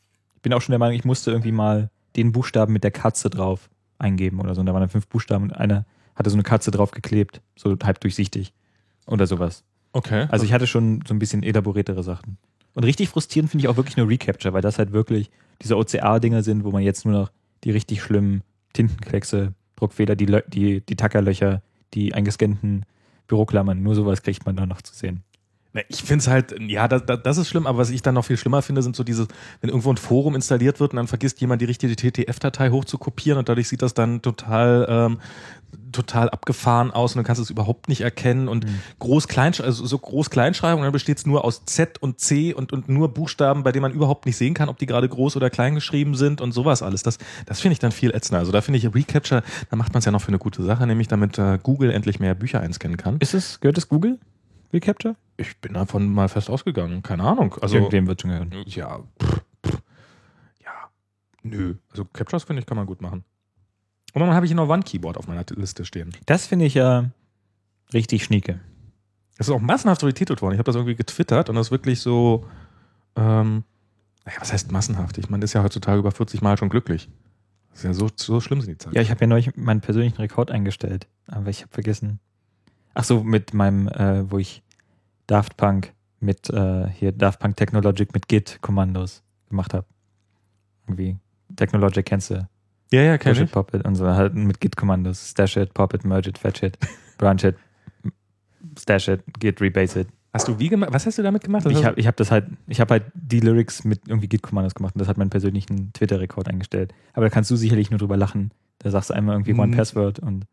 bin auch schon der Meinung, ich musste irgendwie mal den Buchstaben mit der Katze drauf eingeben oder so. Und da waren dann fünf Buchstaben und einer hatte so eine Katze drauf geklebt, so halb durchsichtig oder sowas. Okay. Also ich hatte schon so ein bisschen elaboriertere Sachen. Und richtig frustrierend finde ich auch wirklich nur Recapture, weil das halt wirklich diese O C A-Dinger sind, wo man jetzt nur noch die richtig schlimmen Tintenkleckse, Druckfehler, die, Lö- die, die Tackerlöcher, die eingescannten Büroklammern, nur sowas kriegt man da noch zu sehen. Ich finde es halt, ja, das, das ist schlimm, aber was ich dann noch viel schlimmer finde, sind so diese, wenn irgendwo ein Forum installiert wird und dann vergisst jemand die richtige T T F-Datei hochzukopieren und dadurch sieht das dann total, ähm, total abgefahren aus und dann kannst du es überhaupt nicht erkennen und mhm. Groß-Klein, also so Groß-Kleinschreibung, dann besteht es nur aus Z und C und, und nur Buchstaben, bei denen man überhaupt nicht sehen kann, ob die gerade groß oder klein geschrieben sind und sowas alles. Das, das finde ich dann viel ätzender. Also da finde ich Recapture, da macht man es ja noch für eine gute Sache, nämlich damit äh, Google endlich mehr Bücher einscannen kann. Ist es, gehört es Google? Recapture? Ich bin davon mal fest ausgegangen. Keine Ahnung. Also, irgendwem wird schon gehören. Ja. Pff, pff, ja. Nö. Also Captures, finde ich, kann man gut machen. Und dann habe ich noch One-Keyboard auf meiner Liste stehen. Das finde ich ja richtig schnieke. Das ist auch massenhaft retweetet worden. Ich habe das irgendwie getwittert und das ist wirklich so, ähm, naja, was heißt massenhaft? Ich meine, ist ja heutzutage über vierzig Mal schon glücklich. Das ist ja so, so schlimm sind die Zeiten. Ja, ich habe ja neulich meinen persönlichen Rekord eingestellt, aber ich habe vergessen. Ach so, mit meinem, äh, wo ich Daft Punk mit, äh, hier Daft Punk Technologic mit Git-Kommandos gemacht habe. Irgendwie. Technologic kennst du. Ja, ja, kenn Push it, ich. pop it und so, halt mit Git-Kommandos. Stash it, pop it, merge it, fetch it, branch it, stash it, git, rebase it. Hast du wie gemacht? Was hast du damit gemacht? Ich habe ich hab das halt, ich habe halt die Lyrics mit irgendwie Git-Kommandos gemacht und das hat meinen persönlichen Twitter-Rekord eingestellt. Aber da kannst du sicherlich nur drüber lachen. Da sagst du einmal irgendwie Mhm. One Password und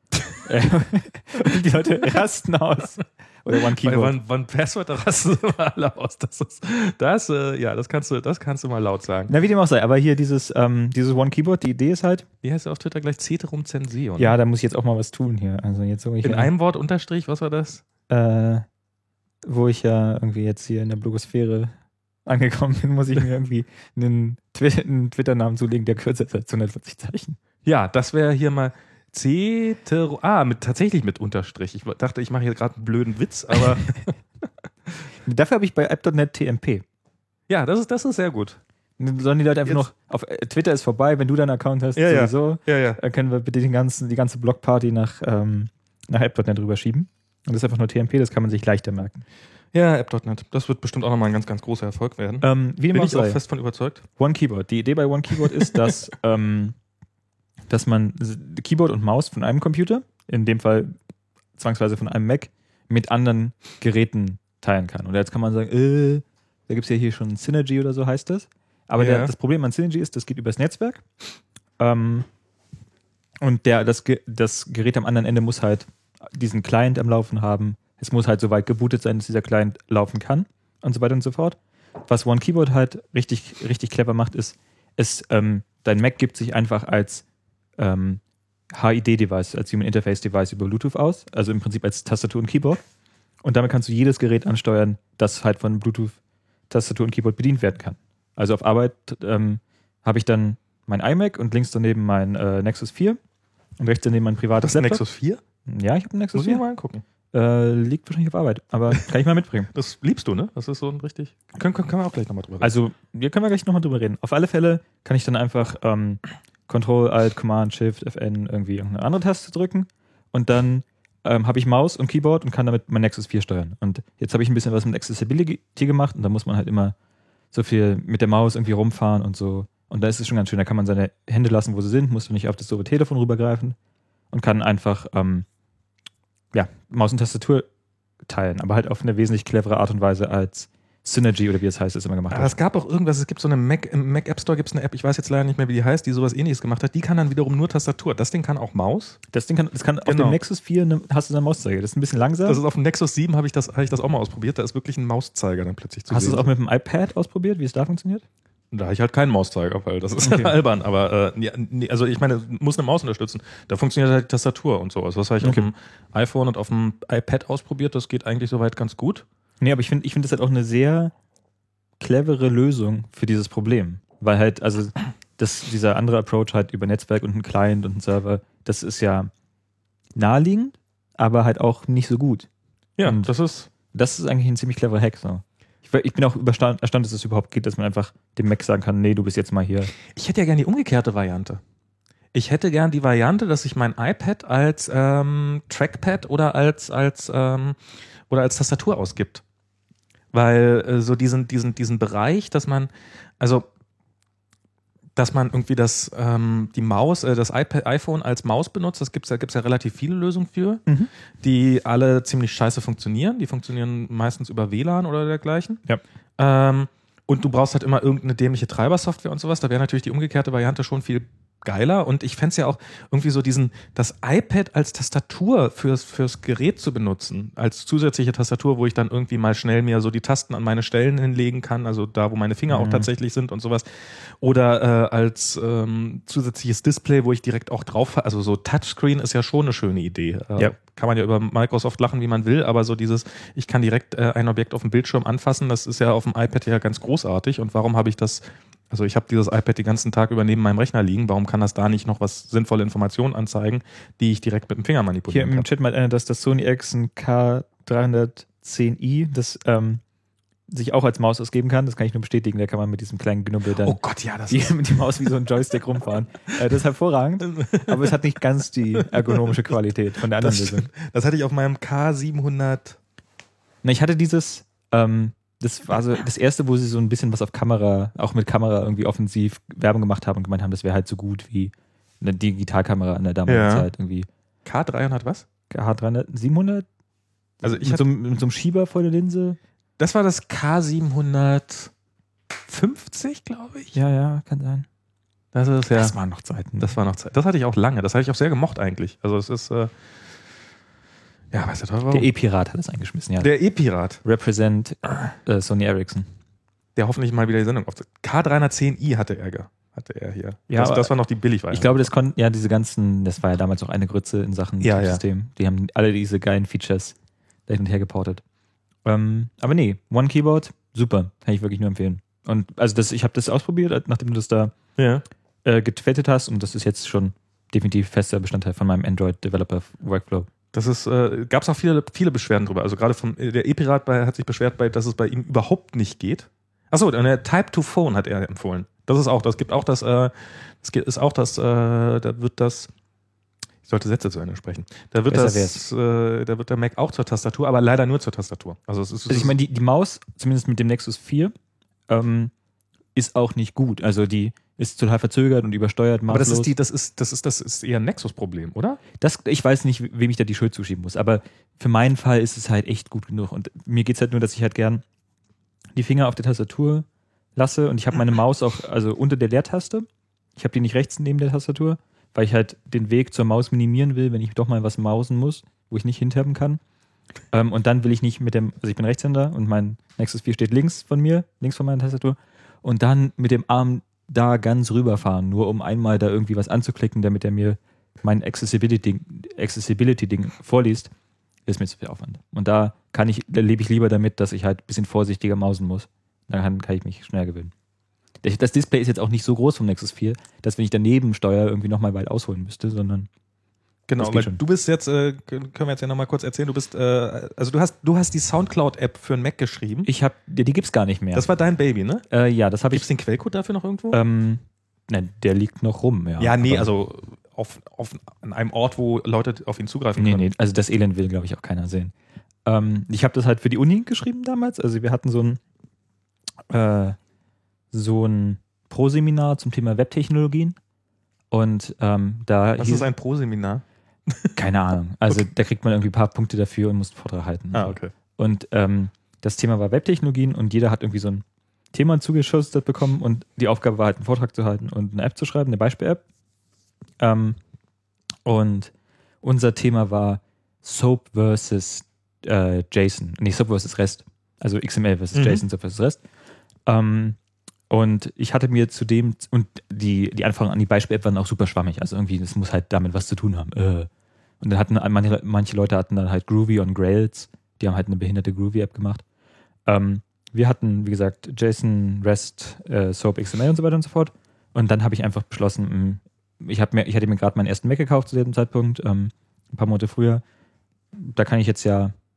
die Leute rasten aus. Oder One Keyboard. One, One Password, da rasten sie mal alle aus. Das ist, das, äh, ja, das kannst du, das kannst du mal laut sagen. Na, wie dem auch sei, aber hier dieses, ähm, dieses One Keyboard, die Idee ist halt. Wie heißt du auf Twitter gleich? Ceterum censeo. Ja, da muss ich jetzt auch mal was tun hier. Also jetzt so ich In ja, einem Wort Unterstrich, was war das? Äh, wo ich ja irgendwie jetzt hier in der Blogosphäre angekommen bin, muss ich mir irgendwie einen, Twi- einen Twitter-Namen zulegen, der kürzer ist als hundertvierzig Zeichen. Ja, das wäre hier mal Ceterum. Ah, mit, tatsächlich mit Unterstrich. Ich dachte, ich mache hier gerade einen blöden Witz, aber. Dafür habe ich bei app Punkt net T M P. Ja, das ist, das ist sehr gut. Sollen die Leute einfach Jetzt- noch, auf äh, Twitter ist vorbei, wenn du deinen Account hast, Ja, ja. sowieso, Ja, ja. dann können wir bitte den ganzen, die ganze Blockparty nach, ähm, nach app Punkt net rüberschieben. Und das ist einfach nur T M P, das kann man sich leichter merken. Ja, app Punkt net. Das wird bestimmt auch nochmal ein ganz, ganz großer Erfolg werden. Ähm, wie dem Bin auch ich auch sei. fest von überzeugt. One Keyboard. Die Idee bei One Keyboard ist, dass, ähm, dass man Keyboard und Maus von einem Computer, in dem Fall zwangsweise von einem Mac, mit anderen Geräten teilen kann. Und jetzt kann man sagen, äh, da gibt es ja hier schon Synergy oder so heißt das. Aber Ja. der, das Problem an Synergy ist, das geht übers Netzwerk. Ähm, und der, das, Ge- das Gerät am anderen Ende muss halt diesen Client am Laufen haben. Es muss halt so weit gebootet sein, dass dieser Client laufen kann und so weiter und so fort. Was One Keyboard halt richtig, richtig clever macht, ist, es, ähm, dein Mac gibt sich einfach als ähm, H I D-Device, als Human Interface-Device über Bluetooth aus, also im Prinzip als Tastatur und Keyboard. Und damit kannst du jedes Gerät ansteuern, das halt von Bluetooth, Tastatur und Keyboard bedient werden kann. Also auf Arbeit ähm, habe ich dann mein iMac und links daneben mein äh, Nexus vier und rechts daneben mein privates Das ist ein Laptop. Nexus vier? Ja, ich habe einen Nexus Muss ich vier. mal angucken. Äh, liegt wahrscheinlich auf Arbeit, aber kann ich mal mitbringen. Das liebst du, ne? Das ist so ein richtig. Können, können, können wir auch gleich nochmal drüber reden. Also, hier können wir gleich nochmal drüber reden. Auf alle Fälle kann ich dann einfach ähm, Control, Alt, Command, Shift, F N irgendwie irgendeine andere Taste drücken und dann ähm, habe ich Maus und Keyboard und kann damit mein Nexus vier steuern. Und jetzt habe ich ein bisschen was mit Accessibility gemacht und da muss man halt immer so viel mit der Maus irgendwie rumfahren und so. Und da ist es schon ganz schön, da kann man seine Hände lassen, wo sie sind, muss nicht auf das doofe Telefon rübergreifen und kann einfach ähm, ja, Maus und Tastatur teilen, aber halt auf eine wesentlich clevere Art und Weise als Synergy oder wie es heißt, es immer gemacht Aber hat. es gab auch irgendwas, es gibt so eine Mac, im Mac App Store gibt es eine App, ich weiß jetzt leider nicht mehr, wie die heißt, die sowas ähnliches gemacht hat. Die kann dann wiederum nur Tastatur. Das Ding kann auch Maus. Das Ding kann, das kann auf Genau. dem Nexus vier eine, hast du eine Mauszeiger. Das ist ein bisschen langsam. Das ist auf dem Nexus sieben, habe ich, das- hab ich das auch mal ausprobiert. Da ist wirklich ein Mauszeiger dann plötzlich zu hast du sehen. es auch mit dem iPad ausprobiert, wie es da funktioniert? Da habe ich halt keinen Mauszeiger, weil das ist Okay. ja albern. Aber äh, ja, nee, also ich meine, muss eine Maus unterstützen. Da funktioniert halt die Tastatur und so. Also das habe ich Okay. auf dem iPhone und auf dem iPad ausprobiert. Das geht eigentlich soweit ganz gut. Nee, aber ich finde ich find das halt auch eine sehr clevere Lösung für dieses Problem. Weil halt, also das, dieser andere Approach halt über Netzwerk und einen Client und einen Server, das ist ja naheliegend, aber halt auch nicht so gut. Ja, Und- das ist. Das ist eigentlich ein ziemlich cleverer Hack. So. Ich, ich bin auch erstaunt, dass es überhaupt geht, dass man einfach dem Mac sagen kann, nee, du bist jetzt mal hier. Ich hätte ja gerne die umgekehrte Variante. Ich hätte gern die Variante, dass ich mein iPad als ähm, Trackpad oder als, als, ähm, oder als Tastatur ausgibt. Weil äh, so diesen, diesen, diesen Bereich, dass man, also dass man irgendwie das, ähm, die Maus, äh, das iPad, iPhone als Maus benutzt, das gibt's ja, gibt's ja relativ viele Lösungen für, Mhm. die alle ziemlich scheiße funktionieren. Die funktionieren meistens über W L A N oder dergleichen. Ja. Ähm, und du brauchst halt immer irgendeine dämliche Treibersoftware und sowas. Da wäre natürlich die umgekehrte Variante schon viel geiler. Und ich fände es ja auch irgendwie so diesen, das iPad als Tastatur fürs, fürs Gerät zu benutzen, als zusätzliche Tastatur, wo ich dann irgendwie mal schnell mir so die Tasten an meine Stellen hinlegen kann, also da, wo meine Finger Mhm. auch tatsächlich sind und sowas. Oder äh, als ähm, zusätzliches Display, wo ich direkt auch drauf, also so Touchscreen ist ja schon eine schöne Idee. Äh, Ja. Kann man ja über Microsoft lachen, wie man will, aber so dieses, ich kann direkt äh, ein Objekt auf dem Bildschirm anfassen, das ist ja auf dem iPad ja ganz großartig. Und warum habe ich das, also ich habe dieses iPad den ganzen Tag über neben meinem Rechner liegen, warum kann das da nicht noch was sinnvolle Informationen anzeigen, die ich direkt mit dem Finger Hier manipulieren im kann? Chat meint einer, dass das Sony Ericsson K dreihundertzehn i, das ähm, sich auch als Maus ausgeben kann. Das kann ich nur bestätigen. Da kann man mit diesem kleinen Knubbel dann Oh Gott, ja, das die, ist, mit die Maus wie so ein Joystick rumfahren. Äh, das ist hervorragend, aber es hat nicht ganz die ergonomische Qualität von der anderen das, Lösung. das hatte ich auf meinem K siebenhundert. Na, ich hatte dieses, ähm, das war so das erste, wo sie so ein bisschen was auf Kamera, auch mit Kamera irgendwie offensiv Werbung gemacht haben und gemeint haben, das wäre halt so gut wie eine Digitalkamera in der damaligen Ja. Zeit. Irgendwie K dreihundert was? H dreihundert, siebenhundert? Also ich mit, hatte, so, einem- mit so einem Schieber vor der Linse? das war das K siebenhundertfünfzig, glaube ich. Ja, ja, kann sein. Das ist ja. Das waren noch Zeiten. Das war noch Zeit. Das hatte ich auch lange. Das hatte ich auch sehr gemocht eigentlich. Also es ist, äh, ja, weißt du warum? Der E-Pirat hat es eingeschmissen, ja. Der E-Pirat, Represent äh, Sony Ericsson. der hoffentlich mal wieder die Sendung aufzieht. K dreihundertzehn i hatte er, ge- hatte er hier. Ja, das, aber das war noch die Billigvariante. Ich glaube, das konnten, ja, diese ganzen, das war ja damals auch eine Grütze in Sachen Ja, ja. System. Die haben alle diese geilen Features da hin und her geportet. Ähm, aber nee, One Keyboard, super. Kann ich wirklich nur empfehlen. Und also das, ich habe das ausprobiert, nachdem du das da Ja. äh, getweetet hast und das ist jetzt schon definitiv fester Bestandteil von meinem Android Developer Workflow. Das ist, äh, gab es auch viele, viele Beschwerden drüber. Also gerade vom, der E-Pirat bei, hat sich beschwert, bei, dass es bei ihm überhaupt nicht geht. Achso, der Type to Phone hat er empfohlen. Das ist auch, das gibt auch das, äh, das gibt- ist auch das, äh, da wird das, ich sollte Sätze zu Ende sprechen. Da wird Besser das, äh, da wird der Mac auch zur Tastatur, aber leider nur zur Tastatur. Also es ist, Also ich meine, die, die Maus, zumindest mit dem Nexus vier, ähm, ist auch nicht gut. Also die ist total verzögert und übersteuert. aber das maßlos. ist die, das ist, das ist, das ist eher ein Nexus-Problem, oder? Das, ich weiß nicht, wem ich da die Schuld zuschieben muss, aber für meinen Fall ist es halt echt gut genug. Und mir geht es halt nur, dass ich halt gern die Finger auf der Tastatur lasse und ich habe meine Maus auch also unter der Leertaste. Ich habe die nicht rechts neben der Tastatur, weil ich halt den Weg zur Maus minimieren will, wenn ich doch mal was mausen muss, wo ich nicht hintappen kann. Ähm, und dann will ich nicht mit dem, also ich bin Rechtshänder und mein Nexus vier steht links von mir, links von meiner Tastatur und dann mit dem Arm da ganz rüberfahren, nur um einmal da irgendwie was anzuklicken, damit er mir mein Accessibility-Ding Accessibility-Ding vorliest, ist mir zu viel Aufwand. Und da kann ich, da lebe ich lieber damit, dass ich halt ein bisschen vorsichtiger mausen muss. Dann kann, kann ich mich schnell gewöhnen. Das Display ist jetzt auch nicht so groß vom Nexus vier, dass wenn ich daneben steuere, irgendwie nochmal weit ausholen müsste, sondern Genau, Das geht weil schon. du bist jetzt, äh, können wir jetzt ja nochmal kurz erzählen, du bist, äh, also du hast, du hast die Soundcloud-App für einen Mac geschrieben. ich habe, die, die gibt's gar nicht mehr. Das war dein Baby, ne? äh, ja, das habe Gibt es ich, den Quellcode dafür noch irgendwo? ähm, nein, der liegt noch rum, ja. ja, nee, Aber- also auf, auf an einem Ort, wo Leute auf ihn zugreifen Nee, können. nee, also das Elend will, glaube ich, auch keiner sehen. Ähm, ich habe das halt für die Uni geschrieben damals. Also wir hatten so ein äh, so ein Pro-Seminar zum Thema Webtechnologien und ähm, da Was hieß- ist ein Pro-Seminar? keine Ahnung. Also da kriegt man irgendwie ein paar Punkte dafür und muss einen Vortrag halten. Ah, okay. Und ähm, das Thema war Webtechnologien und jeder hat irgendwie so ein Thema zugeschustert bekommen und die Aufgabe war halt, einen Vortrag zu halten und eine App zu schreiben, eine Beispiel-App. Ähm, und unser Thema war Soap versus äh, JSON. Nee, Soap versus REST. Also X M L versus Mhm. JSON, Soap versus REST. Ähm, und ich hatte mir zudem, und die, die Anforderungen an die Beispiel-App waren auch super schwammig. Also irgendwie, das muss halt damit was zu tun haben. Äh. Und dann hatten manche, manche Leute hatten dann halt Groovy on Grails. Die haben halt eine behinderte Groovy-App gemacht. Ähm, wir hatten, wie gesagt, JSON, REST, äh, Soap, X M L und so weiter und so fort. Und dann habe ich einfach beschlossen, mh, ich, hab mir, ich hatte mir gerade meinen ersten Mac gekauft zu dem Zeitpunkt, ähm, ein paar Monate früher. Da kann ich jetzt ja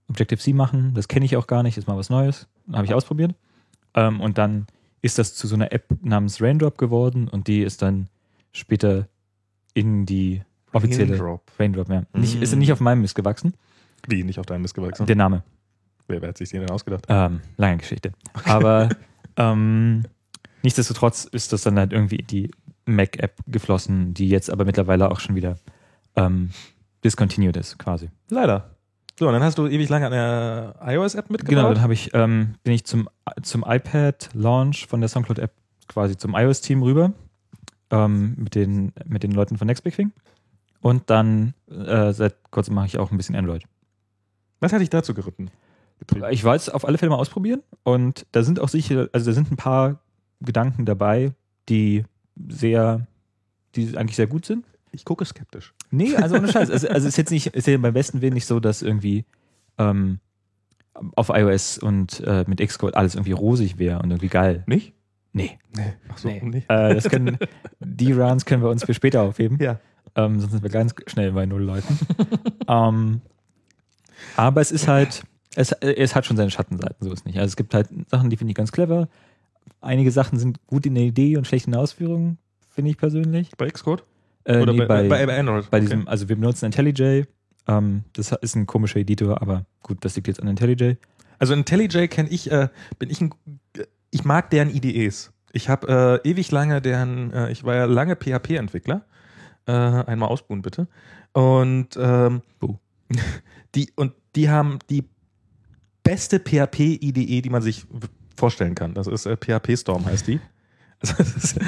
Objective-C machen. Das kenne ich auch gar nicht, ist mal was Neues. Habe ich ausprobiert. Ähm, und dann ist das zu so einer App namens Raindrop geworden und die ist dann später in die offizielle Raindrop. Raindrop, ja. Mm. Nicht, ist nicht auf meinem Mist gewachsen. Wie, nicht auf deinem Mist gewachsen? Der Name. Wer, wer hat sich den denn ausgedacht? Ähm, lange Geschichte. Okay. Aber ähm, nichtsdestotrotz ist das dann halt irgendwie in die Mac-App geflossen, die jetzt aber mittlerweile auch schon wieder ähm, discontinued ist, quasi. Leider. So, und dann hast du ewig lange an der iOS-App mitgebaut? Genau, dann habe ich, ähm, bin ich zum, zum iPad-Launch von der Soundcloud-App quasi zum iOS-Team rüber ähm, mit, den, mit den Leuten von Nextbigthing. Und dann äh, seit kurzem mache ich auch ein bisschen Android. Was hat dich dazu geritten? Ich wollte es auf alle Fälle mal ausprobieren und da sind auch sicher, also da sind ein paar Gedanken dabei, die sehr, die eigentlich sehr gut sind. Ich gucke skeptisch. Nee, also ohne Scheiß. Also, also ist jetzt nicht, ist ja beim besten Willen nicht so, dass irgendwie ähm, auf iOS und äh, mit Xcode alles irgendwie rosig wäre und irgendwie geil. Nicht? Nee. Nee. Ach so, nee. nicht. Äh, das können, die Rounds können wir uns für später aufheben. Ja. Ähm, sonst sind wir ganz schnell bei null Leuten. ähm, aber es ist halt, es, es hat schon seine Schattenseiten, so ist nicht. Also es gibt halt Sachen, die finde ich ganz clever. Einige Sachen sind gut in der Idee und schlecht in der Ausführung, finde ich persönlich. Bei Xcode? Äh, Oder nee, bei, bei, bei Android? bei Okay. diesem, also wir benutzen IntelliJ. Ähm, das ist ein komischer Editor, aber gut, das liegt jetzt an IntelliJ. Also IntelliJ kenne ich, äh, bin ich ein, ich mag deren I D Es. Ich habe äh, ewig lange deren, äh, ich war ja lange P H P-Entwickler. Äh, einmal ausbuhen bitte. Und ähm, die und die haben die beste P H P-I D E, die man sich vorstellen kann. Das ist äh, P H P-Storm heißt die. Also, das ist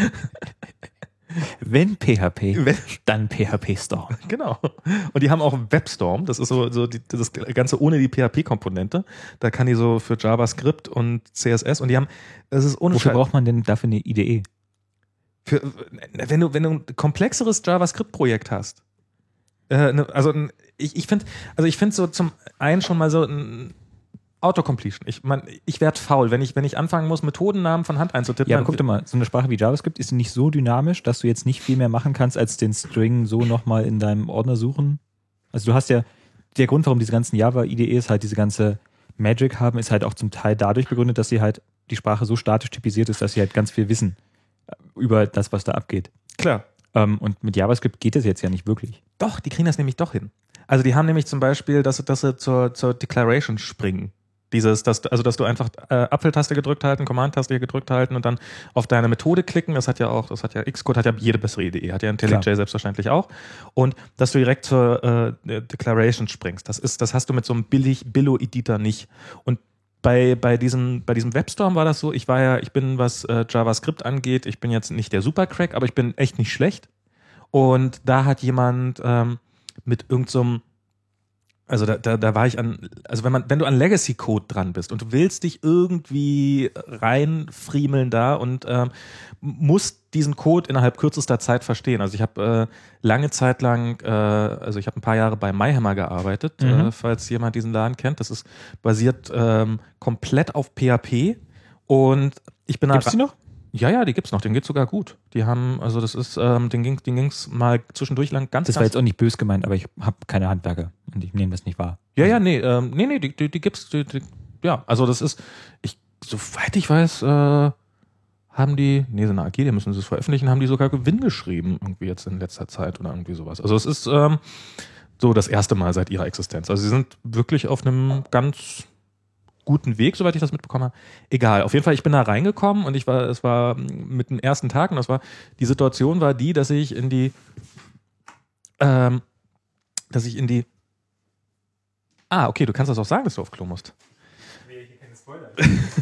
Wenn P H P, Wenn, dann P H P-Storm. Genau. Und die haben auch WebStorm. Das ist so, so die, das Ganze ohne die P H P-Komponente. Da kann die so für JavaScript und C S S und die haben, das ist ohne Wofür Scheiß- braucht man denn dafür eine I D E? Für, wenn du, wenn du ein komplexeres JavaScript-Projekt hast, äh, ne, also ein, ich, ich finde, also ich finde so zum einen schon mal so ein Autocompletion. Ich mein, ich werde faul, wenn ich, wenn ich anfangen muss, Methodennamen von Hand einzutippen. Ja, aber dann- guck doch mal, so eine Sprache wie JavaScript ist nicht so dynamisch, dass du jetzt nicht viel mehr machen kannst, als den String so nochmal in deinem Ordner suchen. Also du hast ja, der Grund, warum diese ganzen Java-I D Es halt diese ganze Magic haben, ist halt auch zum Teil dadurch begründet, dass sie halt die Sprache so statisch typisiert ist, dass sie halt ganz viel wissen über das, was da abgeht. Klar. Ähm, und mit JavaScript geht das jetzt ja nicht wirklich. Doch, die kriegen das nämlich doch hin. Also die haben nämlich zum Beispiel, dass, dass sie zur, zur Declaration springen. Dieses, dass, also dass du einfach äh, Apfeltaste gedrückt halten, Command-Taste gedrückt halten und dann auf deine Methode klicken. Das hat ja auch, das hat ja Xcode, hat ja jede bessere Idee, hat ja IntelliJ Klar. selbstverständlich auch. Und dass du direkt zur äh, Declaration springst. Das ist, das hast du mit so einem billig Billo-Editor nicht. Und bei, bei diesem, bei diesem WebStorm war das so, ich war ja, ich bin, was äh, JavaScript angeht, ich bin jetzt nicht der Supercrack, aber ich bin echt nicht schlecht. Und da hat jemand ähm, mit irgendeinem so Also da, da, da war ich an, also wenn man, wenn du an Legacy-Code dran bist und du willst dich irgendwie reinfriemeln da und ähm, musst diesen Code innerhalb kürzester Zeit verstehen. Also ich habe äh, lange Zeit lang, äh, also ich habe ein paar Jahre bei MyHammer gearbeitet, Mhm. äh, falls jemand diesen Laden kennt. Das ist basiert ähm, komplett auf P H P und ich bin da. Gibt's die noch? Ja, ja, die gibt's noch. Den geht's sogar gut. Die haben, also das ist, ähm, den ging, den ging's mal zwischendurch lang ganz. Das war ganz jetzt auch nicht böse gemeint, aber ich habe keine Handwerker und ich nehme das nicht wahr. Ja, ja, nee, ähm, nee, nee, die, die, die gibt's, die, die, ja, also das ist, ich, soweit ich weiß, äh, haben die, nee, so eine A G, die müssen sie es veröffentlichen, haben die sogar Gewinn geschrieben, irgendwie jetzt in letzter Zeit oder irgendwie sowas. Also es ist ähm, so das erste Mal seit ihrer Existenz. Also sie sind wirklich auf einem ganz guten Weg, soweit ich das mitbekommen habe. Egal, auf jeden Fall, ich bin da reingekommen und ich war, es war mit dem ersten Tag und das war, die Situation war die, dass ich in die, ähm, dass ich in die Ah, okay, du kannst das auch sagen, dass du auf Klo musst. Nee, hier keine Spoiler.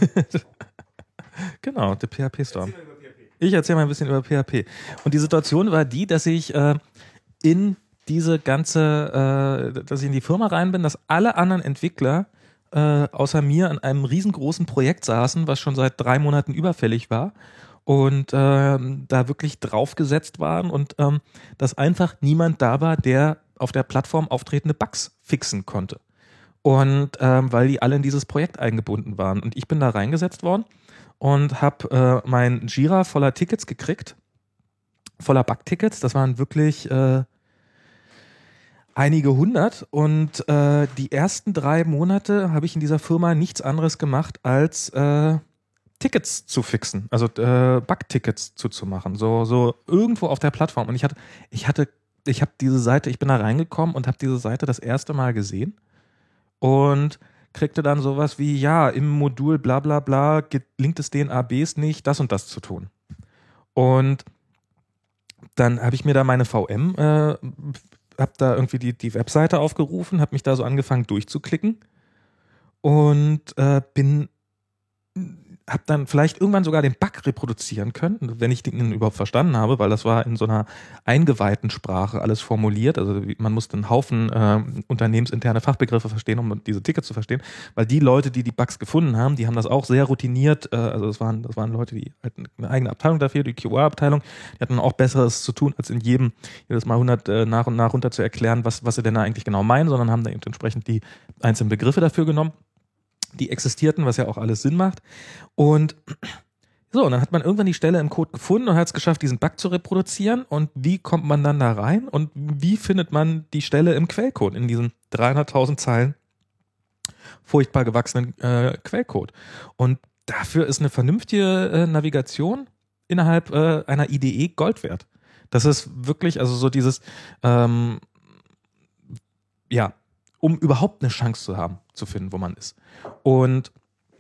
Genau, der P H P-Storm. Ich erzähle mal ein bisschen über P H P. Und die Situation war die, dass ich äh, in diese ganze, äh, dass ich in die Firma rein bin, dass alle anderen Entwickler äh, außer mir an einem riesengroßen Projekt saßen, was schon seit drei Monaten überfällig war und äh, da wirklich draufgesetzt waren und ähm, dass einfach niemand da war, der auf der Plattform auftretende Bugs fixen konnte. Und ähm, weil die alle in dieses Projekt eingebunden waren. Und ich bin da reingesetzt worden und habe äh, mein Jira voller Tickets gekriegt, voller Bug-Tickets. Das waren wirklich äh, einige hundert und äh, die ersten drei Monate habe ich in dieser Firma nichts anderes gemacht, als äh, Tickets zu fixen, also äh, Bug-Tickets zuzumachen, so, so irgendwo auf der Plattform. Und ich hatte, ich hatte, ich habe diese Seite, ich bin da reingekommen und habe diese Seite das erste Mal gesehen und kriegte dann sowas wie, ja, im Modul bla bla bla gelingt es den A Bs nicht, das und das zu tun. Und dann habe ich mir da meine V M, äh, habe da irgendwie die, die Webseite aufgerufen, habe mich da so angefangen durchzuklicken und äh, bin habe dann vielleicht irgendwann sogar den Bug reproduzieren können, wenn ich den überhaupt verstanden habe, weil das war in so einer eingeweihten Sprache alles formuliert. Also man musste einen Haufen äh, unternehmensinterne Fachbegriffe verstehen, um diese Tickets zu verstehen, weil die Leute, die die Bugs gefunden haben, die haben das auch sehr routiniert, äh, also das waren, das waren Leute, die hatten eine eigene Abteilung dafür, die Q A-Abteilung, die hatten auch Besseres zu tun, als in jedem jedes Mal hundert äh, nach und nach runter zu erklären, was, was sie denn da eigentlich genau meinen, sondern haben da eben entsprechend die einzelnen Begriffe dafür genommen, die existierten, was ja auch alles Sinn macht. Und so, und dann hat man irgendwann die Stelle im Code gefunden und hat es geschafft, diesen Bug zu reproduzieren. Und wie kommt man dann da rein? Und wie findet man die Stelle im Quellcode, in diesen dreihunderttausend Zeilen furchtbar gewachsenen äh, Quellcode? Und dafür ist eine vernünftige äh, Navigation innerhalb äh, einer I D E Gold wert. Das ist wirklich, also so dieses, ähm, ja, um überhaupt eine Chance zu haben, zu finden, wo man ist. Und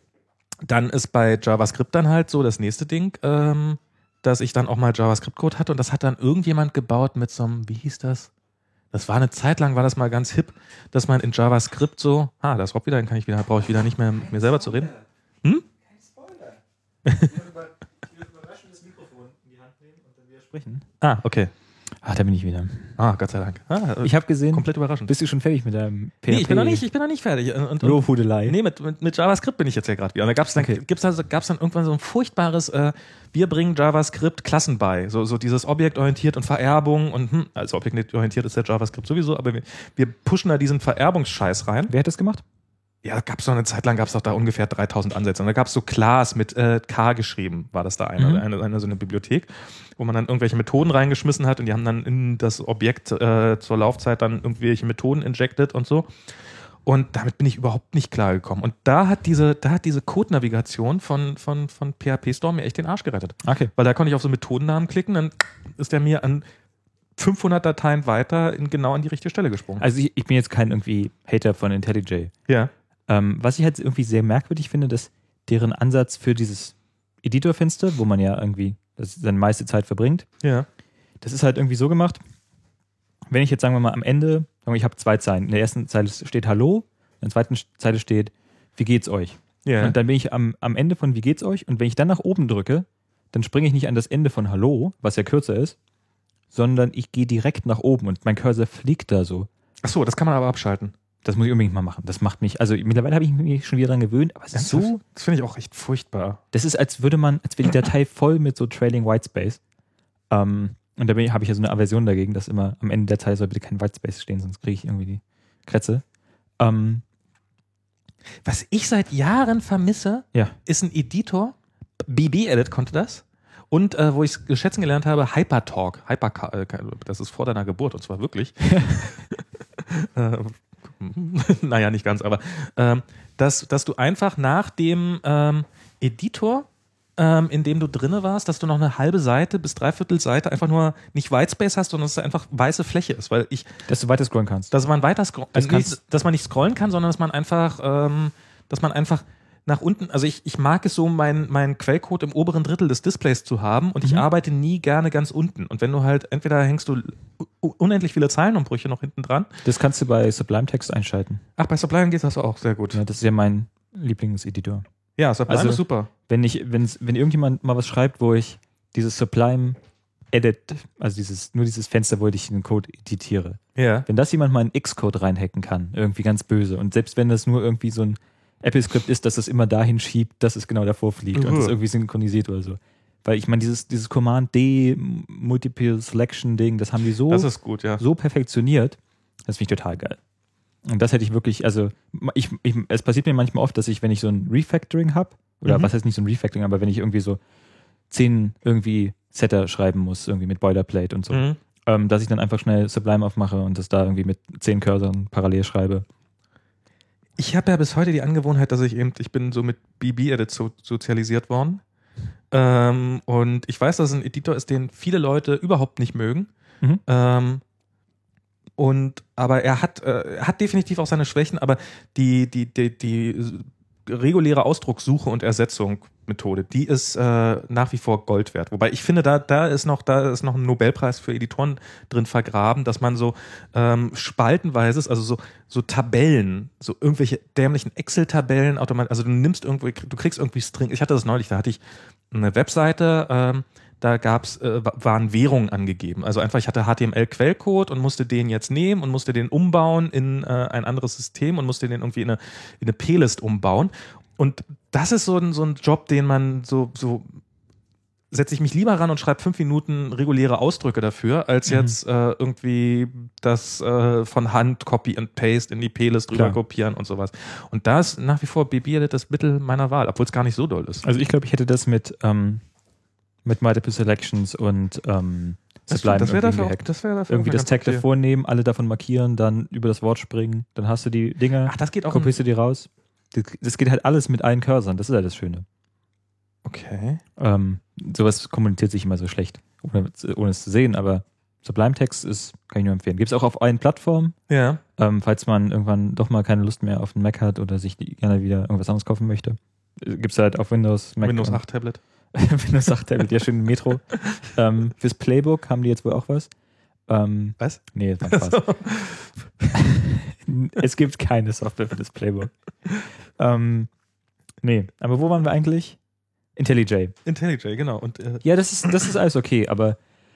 dann ist bei JavaScript dann halt so das nächste Ding, ähm, dass ich dann auch mal JavaScript-Code hatte und das hat dann irgendjemand gebaut mit so einem, wie hieß das? Das war eine Zeit lang, war das mal ganz hip, dass man in JavaScript so, ah, da ist Rob wieder, dann kann ich wieder, brauche ich wieder nicht mehr mit mir selber zu reden. Hm? Kein Spoiler. Ich will überraschend das Mikrofon in die Hand nehmen und dann wieder sprechen. Ah, okay. Ah, da bin ich wieder. Ah, Gott sei Dank. Ah, ich habe gesehen, komplett überraschend. Bist du schon fertig mit deinem P H P? Nee, ich bin noch nicht, ich bin noch nicht fertig. Und, und, Lobhudelei. Nee, mit, mit, mit JavaScript bin ich jetzt ja gerade wieder. Und da gab's dann, okay. gibt's also, gab's dann irgendwann so ein furchtbares, äh, wir bringen JavaScript Klassen bei. So, so dieses objektorientiert und Vererbung und, hm, also objektorientiert ist der JavaScript sowieso, aber wir, wir pushen da diesen Vererbungsscheiß rein. Wer hat das gemacht? Ja, gab's so eine Zeit lang, gab's doch da ungefähr dreitausend Ansätze. Und da gab's so Class mit äh, K geschrieben, war das da eine, mhm. eine, eine so eine Bibliothek, wo man dann irgendwelche Methoden reingeschmissen hat und die haben dann in das Objekt äh, zur Laufzeit dann irgendwelche Methoden injected und so. Und damit bin ich überhaupt nicht klargekommen. Und da hat diese, da hat diese Code-Navigation von, von, von P H P Storm mir echt den Arsch gerettet. Okay. Weil da konnte ich auf so Methodennamen klicken, dann ist der mir an fünfhundert Dateien weiter in, genau an die richtige Stelle gesprungen. Also ich, ich bin jetzt kein irgendwie Hater von IntelliJ. Ja. Ähm, was ich halt irgendwie sehr merkwürdig finde, dass deren Ansatz für dieses Editorfenster, wo man ja irgendwie das seine meiste Zeit verbringt, ja. das ist halt irgendwie so gemacht, wenn ich jetzt, sagen wir mal, am Ende, sagen wir, ich habe zwei Zeilen. In der ersten Zeile steht Hallo, in der zweiten Zeile steht, wie geht's euch? Ja. Und dann bin ich am, am Ende von wie geht's euch und wenn ich dann nach oben drücke, dann springe ich nicht an das Ende von Hallo, was ja kürzer ist, sondern ich gehe direkt nach oben und mein Cursor fliegt da so. Ach so, das kann man aber abschalten. Das muss ich unbedingt mal machen. Das macht mich, also mittlerweile habe ich mich schon wieder dran gewöhnt, aber es ist so. Das finde ich auch echt furchtbar. Das ist, als würde man, als wäre die Datei voll mit so Trailing Whitespace. Ähm, und da habe ich ja so eine Aversion dagegen, dass immer am Ende der Datei soll bitte kein Whitespace stehen, sonst kriege ich irgendwie die Krätze. Ähm, Was ich seit Jahren vermisse, ja. ist ein Editor. B B-Edit konnte das. Und äh, wo ich es geschätzen gelernt habe, Hypertalk. Hyper, das ist vor deiner Geburt und zwar wirklich. äh, naja, nicht ganz, aber ähm, dass, dass du einfach nach dem ähm, Editor, ähm, in dem du drinne warst, dass du noch eine halbe Seite bis dreiviertel Seite einfach nur nicht Whitespace hast, sondern dass es einfach weiße Fläche ist, weil ich... Dass du weiter scrollen kannst. Dass man weiter scrollen also nicht, dass man nicht scrollen kann, sondern dass man einfach, ähm, dass man einfach nach unten, also ich, ich mag es so, meinen mein Quellcode im oberen Drittel des Displays zu haben und mhm. ich arbeite nie gerne ganz unten. Und wenn du halt, entweder hängst du unendlich viele Zeilenumbrüche noch hinten dran. Das kannst du bei Sublime Text einschalten. Ach, bei Sublime geht das auch sehr gut. Ja, das ist ja mein Lieblingseditor. Ja, Sublime also, ist super. Wenn ich, wenn's, wenn irgendjemand mal was schreibt, wo ich dieses Sublime Edit, also dieses, nur dieses Fenster, wo ich den Code editiere. Ja. Wenn das jemand mal in Xcode reinhacken kann, irgendwie ganz böse. Und selbst wenn das nur irgendwie so ein Apple-Skript ist, dass es immer dahin schiebt, dass es genau davor fliegt uh-huh. und es irgendwie synchronisiert oder so. Weil ich meine, dieses, dieses Command-D Multiple Selection-Ding, das haben die so, das ist gut, ja. so perfektioniert, das finde ich total geil. Und das hätte ich wirklich, also ich, ich, es passiert mir manchmal oft, dass ich, wenn ich so ein Refactoring habe, oder mhm. was heißt nicht so ein Refactoring, aber wenn ich irgendwie so zehn irgendwie Setter schreiben muss, irgendwie mit Boilerplate und so, mhm. ähm, dass ich dann einfach schnell Sublime aufmache und das da irgendwie mit zehn Cursoren parallel schreibe. Ich habe ja bis heute die Angewohnheit, dass ich eben, ich bin so mit B B-Edit so, sozialisiert worden. Ähm, und ich weiß, dass es ein Editor ist, den viele Leute überhaupt nicht mögen. Mhm. Ähm, und aber er hat, äh, er hat definitiv auch seine Schwächen, aber die, die, die, die reguläre Ausdruckssuche und Ersetzung Methode, die ist äh, nach wie vor Gold wert. Wobei ich finde, da, da ist noch, da ist noch ein Nobelpreis für Editoren drin vergraben, dass man so ähm, spaltenweises, also so, so Tabellen, so irgendwelche dämlichen Excel-Tabellen, automatisch, also du nimmst irgendwo, du kriegst irgendwie String. Ich hatte das neulich, da hatte ich eine Webseite, ähm, da gab's, äh, waren Währungen angegeben. Also einfach, ich hatte H T M L-Quellcode und musste den jetzt nehmen und musste den umbauen in äh, ein anderes System und musste den irgendwie in eine, in eine P-List umbauen. Und das ist so ein, so ein Job, den man so, so setze ich mich lieber ran und schreibe fünf Minuten reguläre Ausdrücke dafür, als Mhm. jetzt äh, irgendwie das äh, von Hand Copy and Paste in die P-List rüber Klar. kopieren und sowas. Und da ist nach wie vor B B-Edit das Mittel meiner Wahl, obwohl es gar nicht so doll ist. Also ich glaube, ich hätte das mit, ähm, mit Multiple Selections und ähm, Sublime das wäre irgendwie dafür, auch, gehackt. das wär dafür Irgendwie auch das ganz Tag okay. davor nehmen, alle davon markieren, dann über das Wort springen, dann hast du die Dinge, Ach, das geht auch. kopierst du die raus. Das, das geht halt alles mit allen Cursoren, das ist halt das Schöne. Okay. Ähm, sowas kommuniziert sich immer so schlecht, ohne, ohne es zu sehen, aber Sublime Text ist, kann ich nur empfehlen. Gibt es auch auf allen Plattformen, Ja. ähm, falls man irgendwann doch mal keine Lust mehr auf einen Mac hat oder sich die, gerne wieder irgendwas anderes kaufen möchte. Gibt es halt auf Windows, Mac Windows und- acht Tablet. Windows acht Tablet, ja, schön Metro. ähm, fürs Playbook haben die jetzt wohl auch was. Ähm, Was? nee, das war Spaß. Es gibt keine Software für das Playbook. Ähm, nee, aber wo waren wir eigentlich? IntelliJ. IntelliJ, genau. Und äh, Ja, das ist, das ist alles okay, aber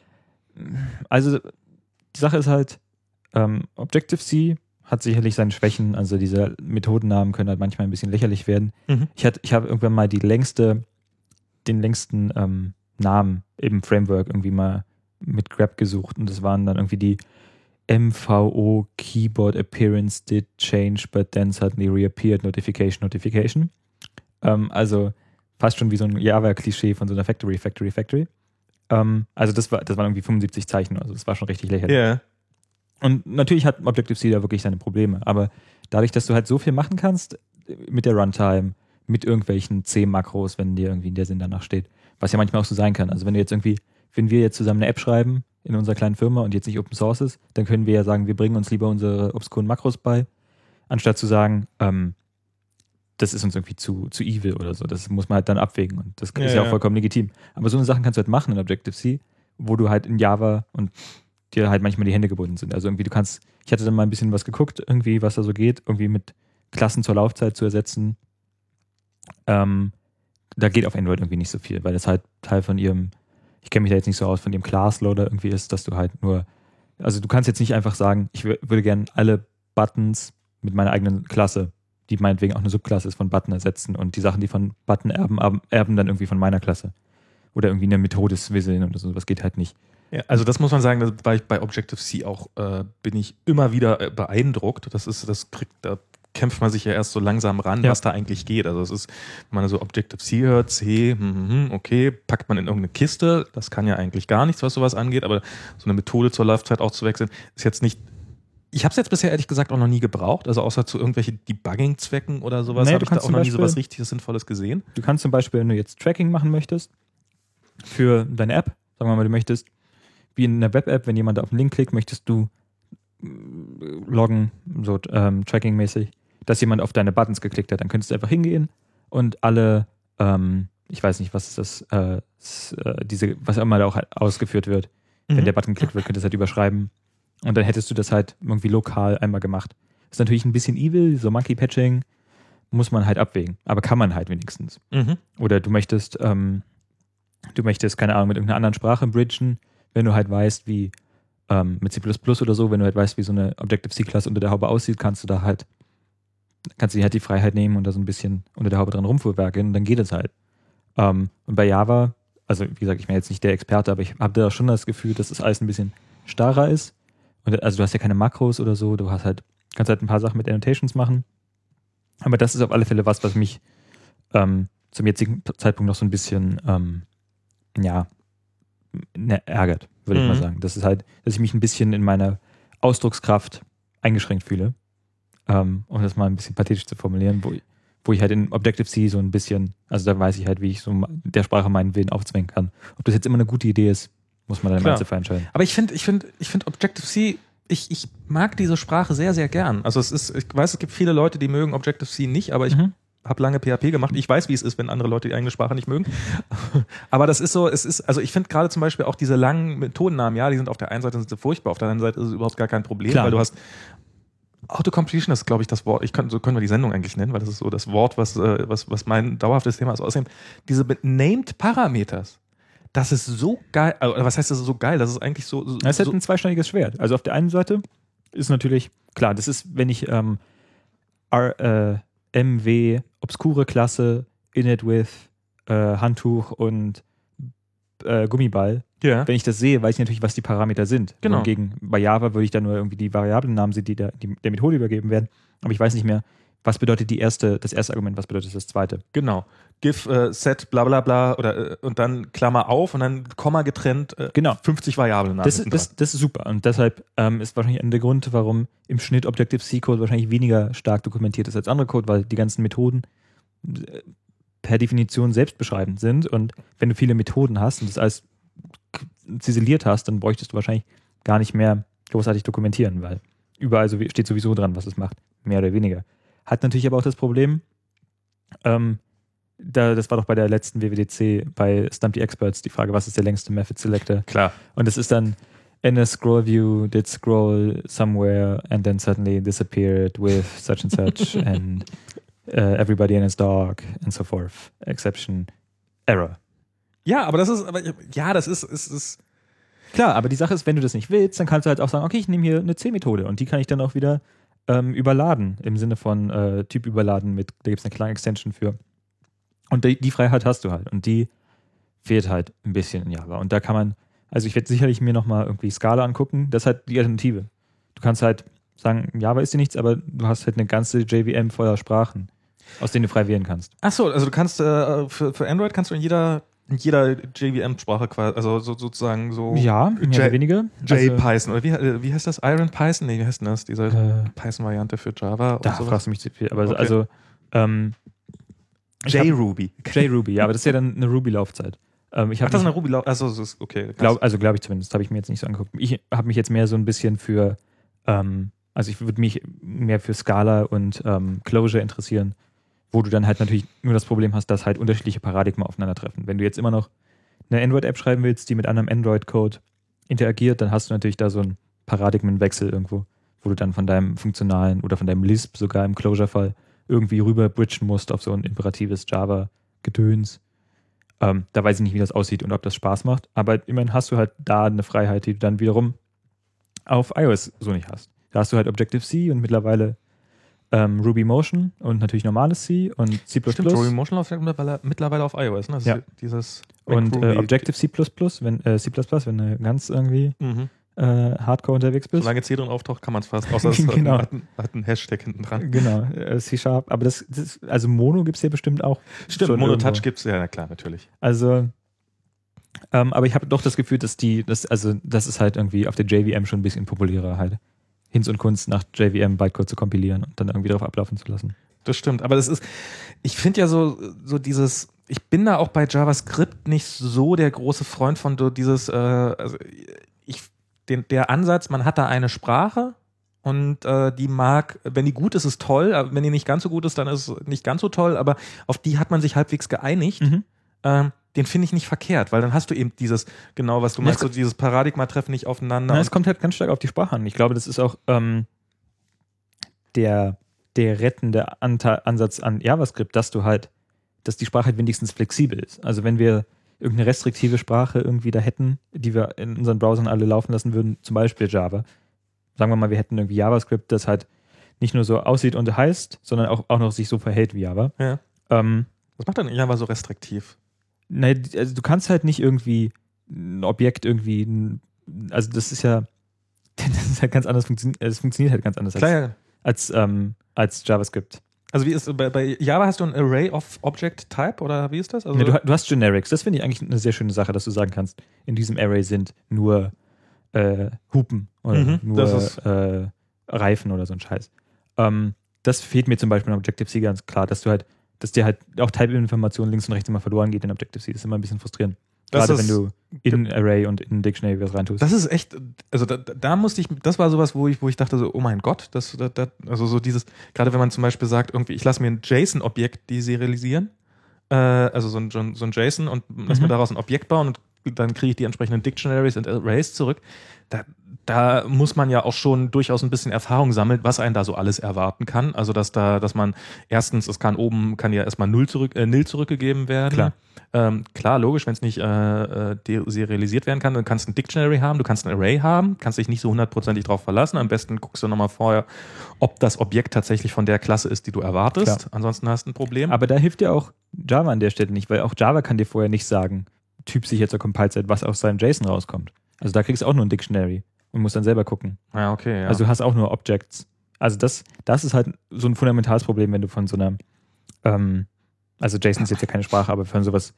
also die Sache ist halt, ähm, Objective-C hat sicherlich seine Schwächen, also diese Methodennamen können halt manchmal ein bisschen lächerlich werden. Mhm. Ich, hatte- ich habe irgendwann mal die längste, den längsten ähm, Namen im Framework irgendwie mal mit grep gesucht und das waren dann irgendwie die M V O Keyboard Appearance did change, but then suddenly reappeared Notification, Notification. Ähm, also fast schon wie so ein Java-Klischee von so einer Factory, Factory, Factory. Ähm, also das war, das waren irgendwie fünfundsiebzig Zeichen, also das war schon richtig lächerlich. ja. Und natürlich hat Objective-C da wirklich seine Probleme, aber dadurch, dass du halt so viel machen kannst mit der Runtime, mit irgendwelchen C-Makros, wenn dir irgendwie der Sinn danach steht, was ja manchmal auch so sein kann. Also wenn du jetzt irgendwie, wenn wir jetzt zusammen eine App schreiben in unserer kleinen Firma und jetzt nicht Open Source ist, dann können wir ja sagen, wir bringen uns lieber unsere obskuren Makros bei, anstatt zu sagen, ähm, das ist uns irgendwie zu, zu evil oder so. Das muss man halt dann abwägen und das Ja, ist ja auch ja. vollkommen legitim. Aber so eine Sachen kannst du halt machen in Objective-C, wo du halt in Java und dir halt manchmal die Hände gebunden sind. Also irgendwie du kannst, ich hatte dann mal ein bisschen was geguckt, irgendwie was da so geht, irgendwie mit Klassen zur Laufzeit zu ersetzen. Ähm, da geht auf Android irgendwie nicht so viel, weil das halt Teil von ihrem, ich kenne mich da jetzt nicht so aus, von dem Class-Loader irgendwie ist, dass du halt nur, also du kannst jetzt nicht einfach sagen, ich w- würde gerne alle Buttons mit meiner eigenen Klasse, die meinetwegen auch eine Subklasse ist, von Button ersetzen und die Sachen, die von Button erben, erben, erben dann irgendwie von meiner Klasse. Oder irgendwie eine Methode swisseln oder so, das geht halt nicht. Ja, also das muss man sagen, das war ich bei Objective-C auch, äh, bin ich immer wieder äh, beeindruckt. Das ist, das kriegt, da kämpft man sich ja erst so langsam ran, Ja. was da eigentlich geht. Also es ist, wenn man so Objective-C hört, C, hm, hm, okay, packt man in irgendeine Kiste, das kann ja eigentlich gar nichts, was sowas angeht, aber so eine Methode zur Laufzeit auch zu wechseln, ist jetzt nicht, ich habe es jetzt bisher ehrlich gesagt auch noch nie gebraucht, also außer zu irgendwelchen Debugging-Zwecken oder sowas, Nee, habe du ich da kannst auch zum noch nie Beispiel- sowas richtiges, Sinnvolles gesehen. Du kannst zum Beispiel, wenn du jetzt Tracking machen möchtest für deine App, sagen wir mal, du möchtest, wie in einer Web-App, wenn jemand auf einen Link klickt, möchtest du äh, loggen, so ähm, Tracking-mäßig, dass jemand auf deine Buttons geklickt hat. Dann könntest du einfach hingehen und alle, ähm, ich weiß nicht, was ist das, äh, s- äh, diese, was immer da auch halt ausgeführt wird, wenn Mhm. der Button geklickt wird, könntest du das halt überschreiben. Und dann hättest du das halt irgendwie lokal einmal gemacht. Ist natürlich ein bisschen evil, so Monkey-Patching muss man halt abwägen, aber kann man halt wenigstens. Mhm. Oder du möchtest, ähm, du möchtest, keine Ahnung, mit irgendeiner anderen Sprache bridgen, wenn du halt weißt, wie ähm, mit C plus plus oder so, wenn du halt weißt, wie so eine Objective-C-Klasse unter der Haube aussieht, kannst du da halt, kannst du dir halt die Freiheit nehmen und da so ein bisschen unter der Haube dran rumfuhrwerken und dann geht es halt. Ähm, und bei Java, also wie gesagt, ich bin jetzt nicht der Experte, aber ich habe da schon das Gefühl, dass das alles ein bisschen starrer ist. Und also du hast ja keine Makros oder so, du hast halt, kannst halt ein paar Sachen mit Annotations machen. Aber das ist auf alle Fälle was, was mich ähm, zum jetzigen Zeitpunkt noch so ein bisschen ähm, ja, ne, ärgert. würde Mhm. ich mal sagen. Das ist halt, dass ich mich ein bisschen in meiner Ausdruckskraft eingeschränkt fühle. Ähm, um das mal ein bisschen pathetisch zu formulieren, wo ich, wo ich halt in Objective-C so ein bisschen, also da weiß ich halt, wie ich so der Sprache meinen Willen aufzwingen kann. Ob das jetzt immer eine gute Idee ist, muss man dann im Klar. Einzelfall entscheiden. Aber ich finde, ich finde, ich finde Objective-C, ich, ich mag diese Sprache sehr, sehr gern. Also es ist, ich weiß, es gibt viele Leute, die mögen Objective-C nicht, aber ich Mhm. habe lange P H P gemacht. Ich weiß, wie es ist, wenn andere Leute die eigene Sprache nicht mögen. Aber das ist so, es ist, also ich finde gerade zum Beispiel auch diese langen Methodennamen, ja, die sind auf der einen Seite sind sie furchtbar, auf der anderen Seite ist es überhaupt gar kein Problem, Klar. weil du hast Autocompletion ist, glaube ich, das Wort, ich kann, so können wir die Sendung eigentlich nennen, weil das ist so das Wort, was, äh, was, was mein dauerhaftes Thema ist. Außerdem, diese Named Parameters, das ist so geil, also was heißt das ist so geil? Das ist eigentlich so. so Das ist halt so, ein zweischneidiges Schwert. Also auf der einen Seite ist natürlich, klar, das ist, wenn ich ähm, R, äh, M W, obskure Klasse, Init with, äh, Handtuch und äh, Gummiball, ja. wenn ich das sehe, weiß ich natürlich, was die Parameter sind. Genau. Hingegen bei Java würde ich dann nur irgendwie die Variablennamen sehen, die der, die der Methode übergeben werden. Aber ich weiß nicht mehr, was bedeutet die erste, das erste Argument, was bedeutet das zweite. Genau. Give, äh, set, bla bla bla, oder äh, und dann Klammer auf und dann Komma getrennt, äh, Genau. fünfzig Variablen. Das ist, das, das ist super. Und deshalb ähm, ist wahrscheinlich einer der Gründe, warum im Schnitt Objective-C-Code wahrscheinlich weniger stark dokumentiert ist als andere Code, weil die ganzen Methoden äh, per Definition selbstbeschreibend sind. Und wenn du viele Methoden hast und das alles k- ziseliert hast, dann bräuchtest du wahrscheinlich gar nicht mehr großartig dokumentieren, weil überall so, steht sowieso dran, was es macht. Mehr oder weniger. Hat natürlich aber auch das Problem, ähm, da, das war doch bei der letzten W W D C bei Stump the Experts die Frage, was ist der längste Method Selector? Klar. Und es ist dann in a scroll view did scroll somewhere and then suddenly disappeared with such and such and uh, everybody and his dog and so forth. Exception. Error. Ja, aber das ist, aber ja, das ist, ist, ist Klar, aber die Sache ist, wenn du das nicht willst, dann kannst du halt auch sagen, okay, ich nehme hier eine C-Methode und die kann ich dann auch wieder ähm, überladen, im Sinne von äh, Typ überladen mit, da gibt es eine kleine Extension für. Und die, die Freiheit hast du halt und die fehlt halt ein bisschen in Java. Und da kann man, also ich werde sicherlich mir nochmal irgendwie Scala angucken, das ist halt die Alternative. Du kannst halt sagen, Java ist dir nichts, aber du hast halt eine ganze J V M voller Sprachen, aus denen du frei wählen kannst. Ach so, also du kannst äh, für, für Android kannst du in jeder in jeder J V M-Sprache quasi, also so, sozusagen so Ja, mehr J- oder weniger. J-Python oder wie, äh, wie heißt das? Iron Python? Nee, wie heißt denn das? Diese Äh, Python-Variante für Java da und sowas? fragst du mich zu viel. Aber Okay. also ähm, ich hab- J-Ruby. JRuby, ja, aber das ist ja dann eine Ruby-Laufzeit. Ähm, ich Ach, hab das ist mich- eine Ruby, also das ist okay. Glaub, also glaube ich zumindest, habe ich mir jetzt nicht so angeguckt. Ich habe mich jetzt mehr so ein bisschen für, ähm, also ich würde mich mehr für Scala und ähm, Clojure interessieren, wo du dann halt natürlich nur das Problem hast, dass halt unterschiedliche Paradigmen aufeinandertreffen. Wenn du jetzt immer noch eine Android-App schreiben willst, die mit anderem Android-Code interagiert, dann hast du natürlich da so einen Paradigmenwechsel irgendwo, wo du dann von deinem funktionalen oder von deinem Lisp sogar im Clojure-Fall irgendwie rüber bridgen musst auf so ein imperatives Java-Gedöns. Ähm, da weiß ich nicht, wie das aussieht und ob das Spaß macht. Aber immerhin hast du halt da eine Freiheit, die du dann wiederum auf iOS so nicht hast. Da hast du halt Objective-C und mittlerweile ähm, Ruby Motion und natürlich normales C und C plus plus. Stimmt, Ruby Motion läuft ja mittlerweile, mittlerweile auf iOS, ne? Das Ja. ist dieses Und äh, Ruby. Objective-C plus plus, wenn, äh, C plus plus, wenn du ganz irgendwie Mhm. äh, hardcore unterwegs bist. Solange C drin auftaucht, kann man es fast, außer es Genau. hat, einen, hat einen Hashtag hinten dran. Genau, äh, C-Sharp. Aber das, das also Mono gibt es hier bestimmt auch. Stimmt, schon Monotouch irgendwo. gibt es, ja, na klar, natürlich. Also, ähm, aber ich habe doch das Gefühl, dass die, das, also das ist halt irgendwie auf der J V M schon ein bisschen populärer halt. Hinz und Kunst nach J V M Bytecode zu kompilieren und dann irgendwie drauf ablaufen zu lassen. Das stimmt, aber das ist, ich finde ja so, so dieses, ich bin da auch bei JavaScript nicht so der große Freund von so dieses, äh, also ich, den, der Ansatz, man hat da eine Sprache und äh, die mag, wenn die gut ist, ist toll, aber wenn die nicht ganz so gut ist, dann ist es nicht ganz so toll, aber auf die hat man sich halbwegs geeinigt. Mhm. Ähm, den finde ich nicht verkehrt, weil dann hast du eben dieses, genau was du Ja, meinst, es so dieses Paradigma-Treffen nicht aufeinander. Na, es kommt halt ganz stark auf die Sprache an. Ich glaube, das ist auch ähm, der, der rettende Anta- Ansatz an JavaScript, dass du halt, dass die Sprache halt wenigstens flexibel ist. Also wenn wir irgendeine restriktive Sprache irgendwie da hätten, die wir in unseren Browsern alle laufen lassen würden, zum Beispiel Java. Sagen wir mal, wir hätten irgendwie JavaScript, das halt nicht nur so aussieht und heißt, sondern auch, auch noch sich so verhält wie Java. Ja. Ähm, Was macht denn Java so restriktiv? Nein, also du kannst halt nicht irgendwie ein Objekt irgendwie, ein- also das ist ja, das ist halt ganz anders funktioniert, es funktioniert halt ganz anders Klar, als, ja. als, ähm, als JavaScript. Also wie ist bei, bei Java hast du ein Array of Object Type oder wie ist das? Also Ja, du, du hast Generics. Das finde ich eigentlich eine sehr schöne Sache, dass du sagen kannst, in diesem Array sind nur äh, Hupen oder Mhm, nur das ist- äh, Reifen oder so ein Scheiß. Ähm, das fehlt mir zum Beispiel in Objective-C ganz klar, dass du halt, dass dir halt auch Type-Information links und rechts immer verloren geht in Objective-C. Das ist immer ein bisschen frustrierend. Das Gerade ist- wenn du in Array und in Dictionary was reintust. Das ist echt, also da, da musste ich, das war sowas, wo ich, wo ich dachte so, oh mein Gott, das, das, das also so dieses, gerade wenn man zum Beispiel sagt, irgendwie, ich lasse mir ein JSON-Objekt deserialisieren, äh, also so ein, so ein JSON und lass Mhm. mir daraus ein Objekt bauen und dann kriege ich die entsprechenden Dictionaries und Arrays zurück. Da, da muss man ja auch schon durchaus ein bisschen Erfahrung sammeln, was einen da so alles erwarten kann. Also dass da, dass man erstens, es kann oben, kann ja erstmal null zurück, äh, nil zurückgegeben werden. Klar. Ähm, klar, logisch, wenn es nicht äh, äh, deserialisiert werden kann, dann kannst du ein Dictionary haben, du kannst ein Array haben, kannst dich nicht so hundertprozentig drauf verlassen. Am besten guckst du nochmal vorher, ob das Objekt tatsächlich von der Klasse ist, die du erwartest. Klar. Ansonsten hast du ein Problem. Aber da hilft dir auch Java an der Stelle nicht, weil auch Java kann dir vorher nicht sagen, typsicher zur Compile-Set, was aus seinem JSON rauskommt. Also da kriegst du auch nur ein Dictionary und musst dann selber gucken. ja, okay. Ja. Also du hast auch nur Objects. Also das, das ist halt so ein fundamentales Problem, wenn du von so einer, ähm, also JSON ist jetzt ja keine Sprache, aber von sowas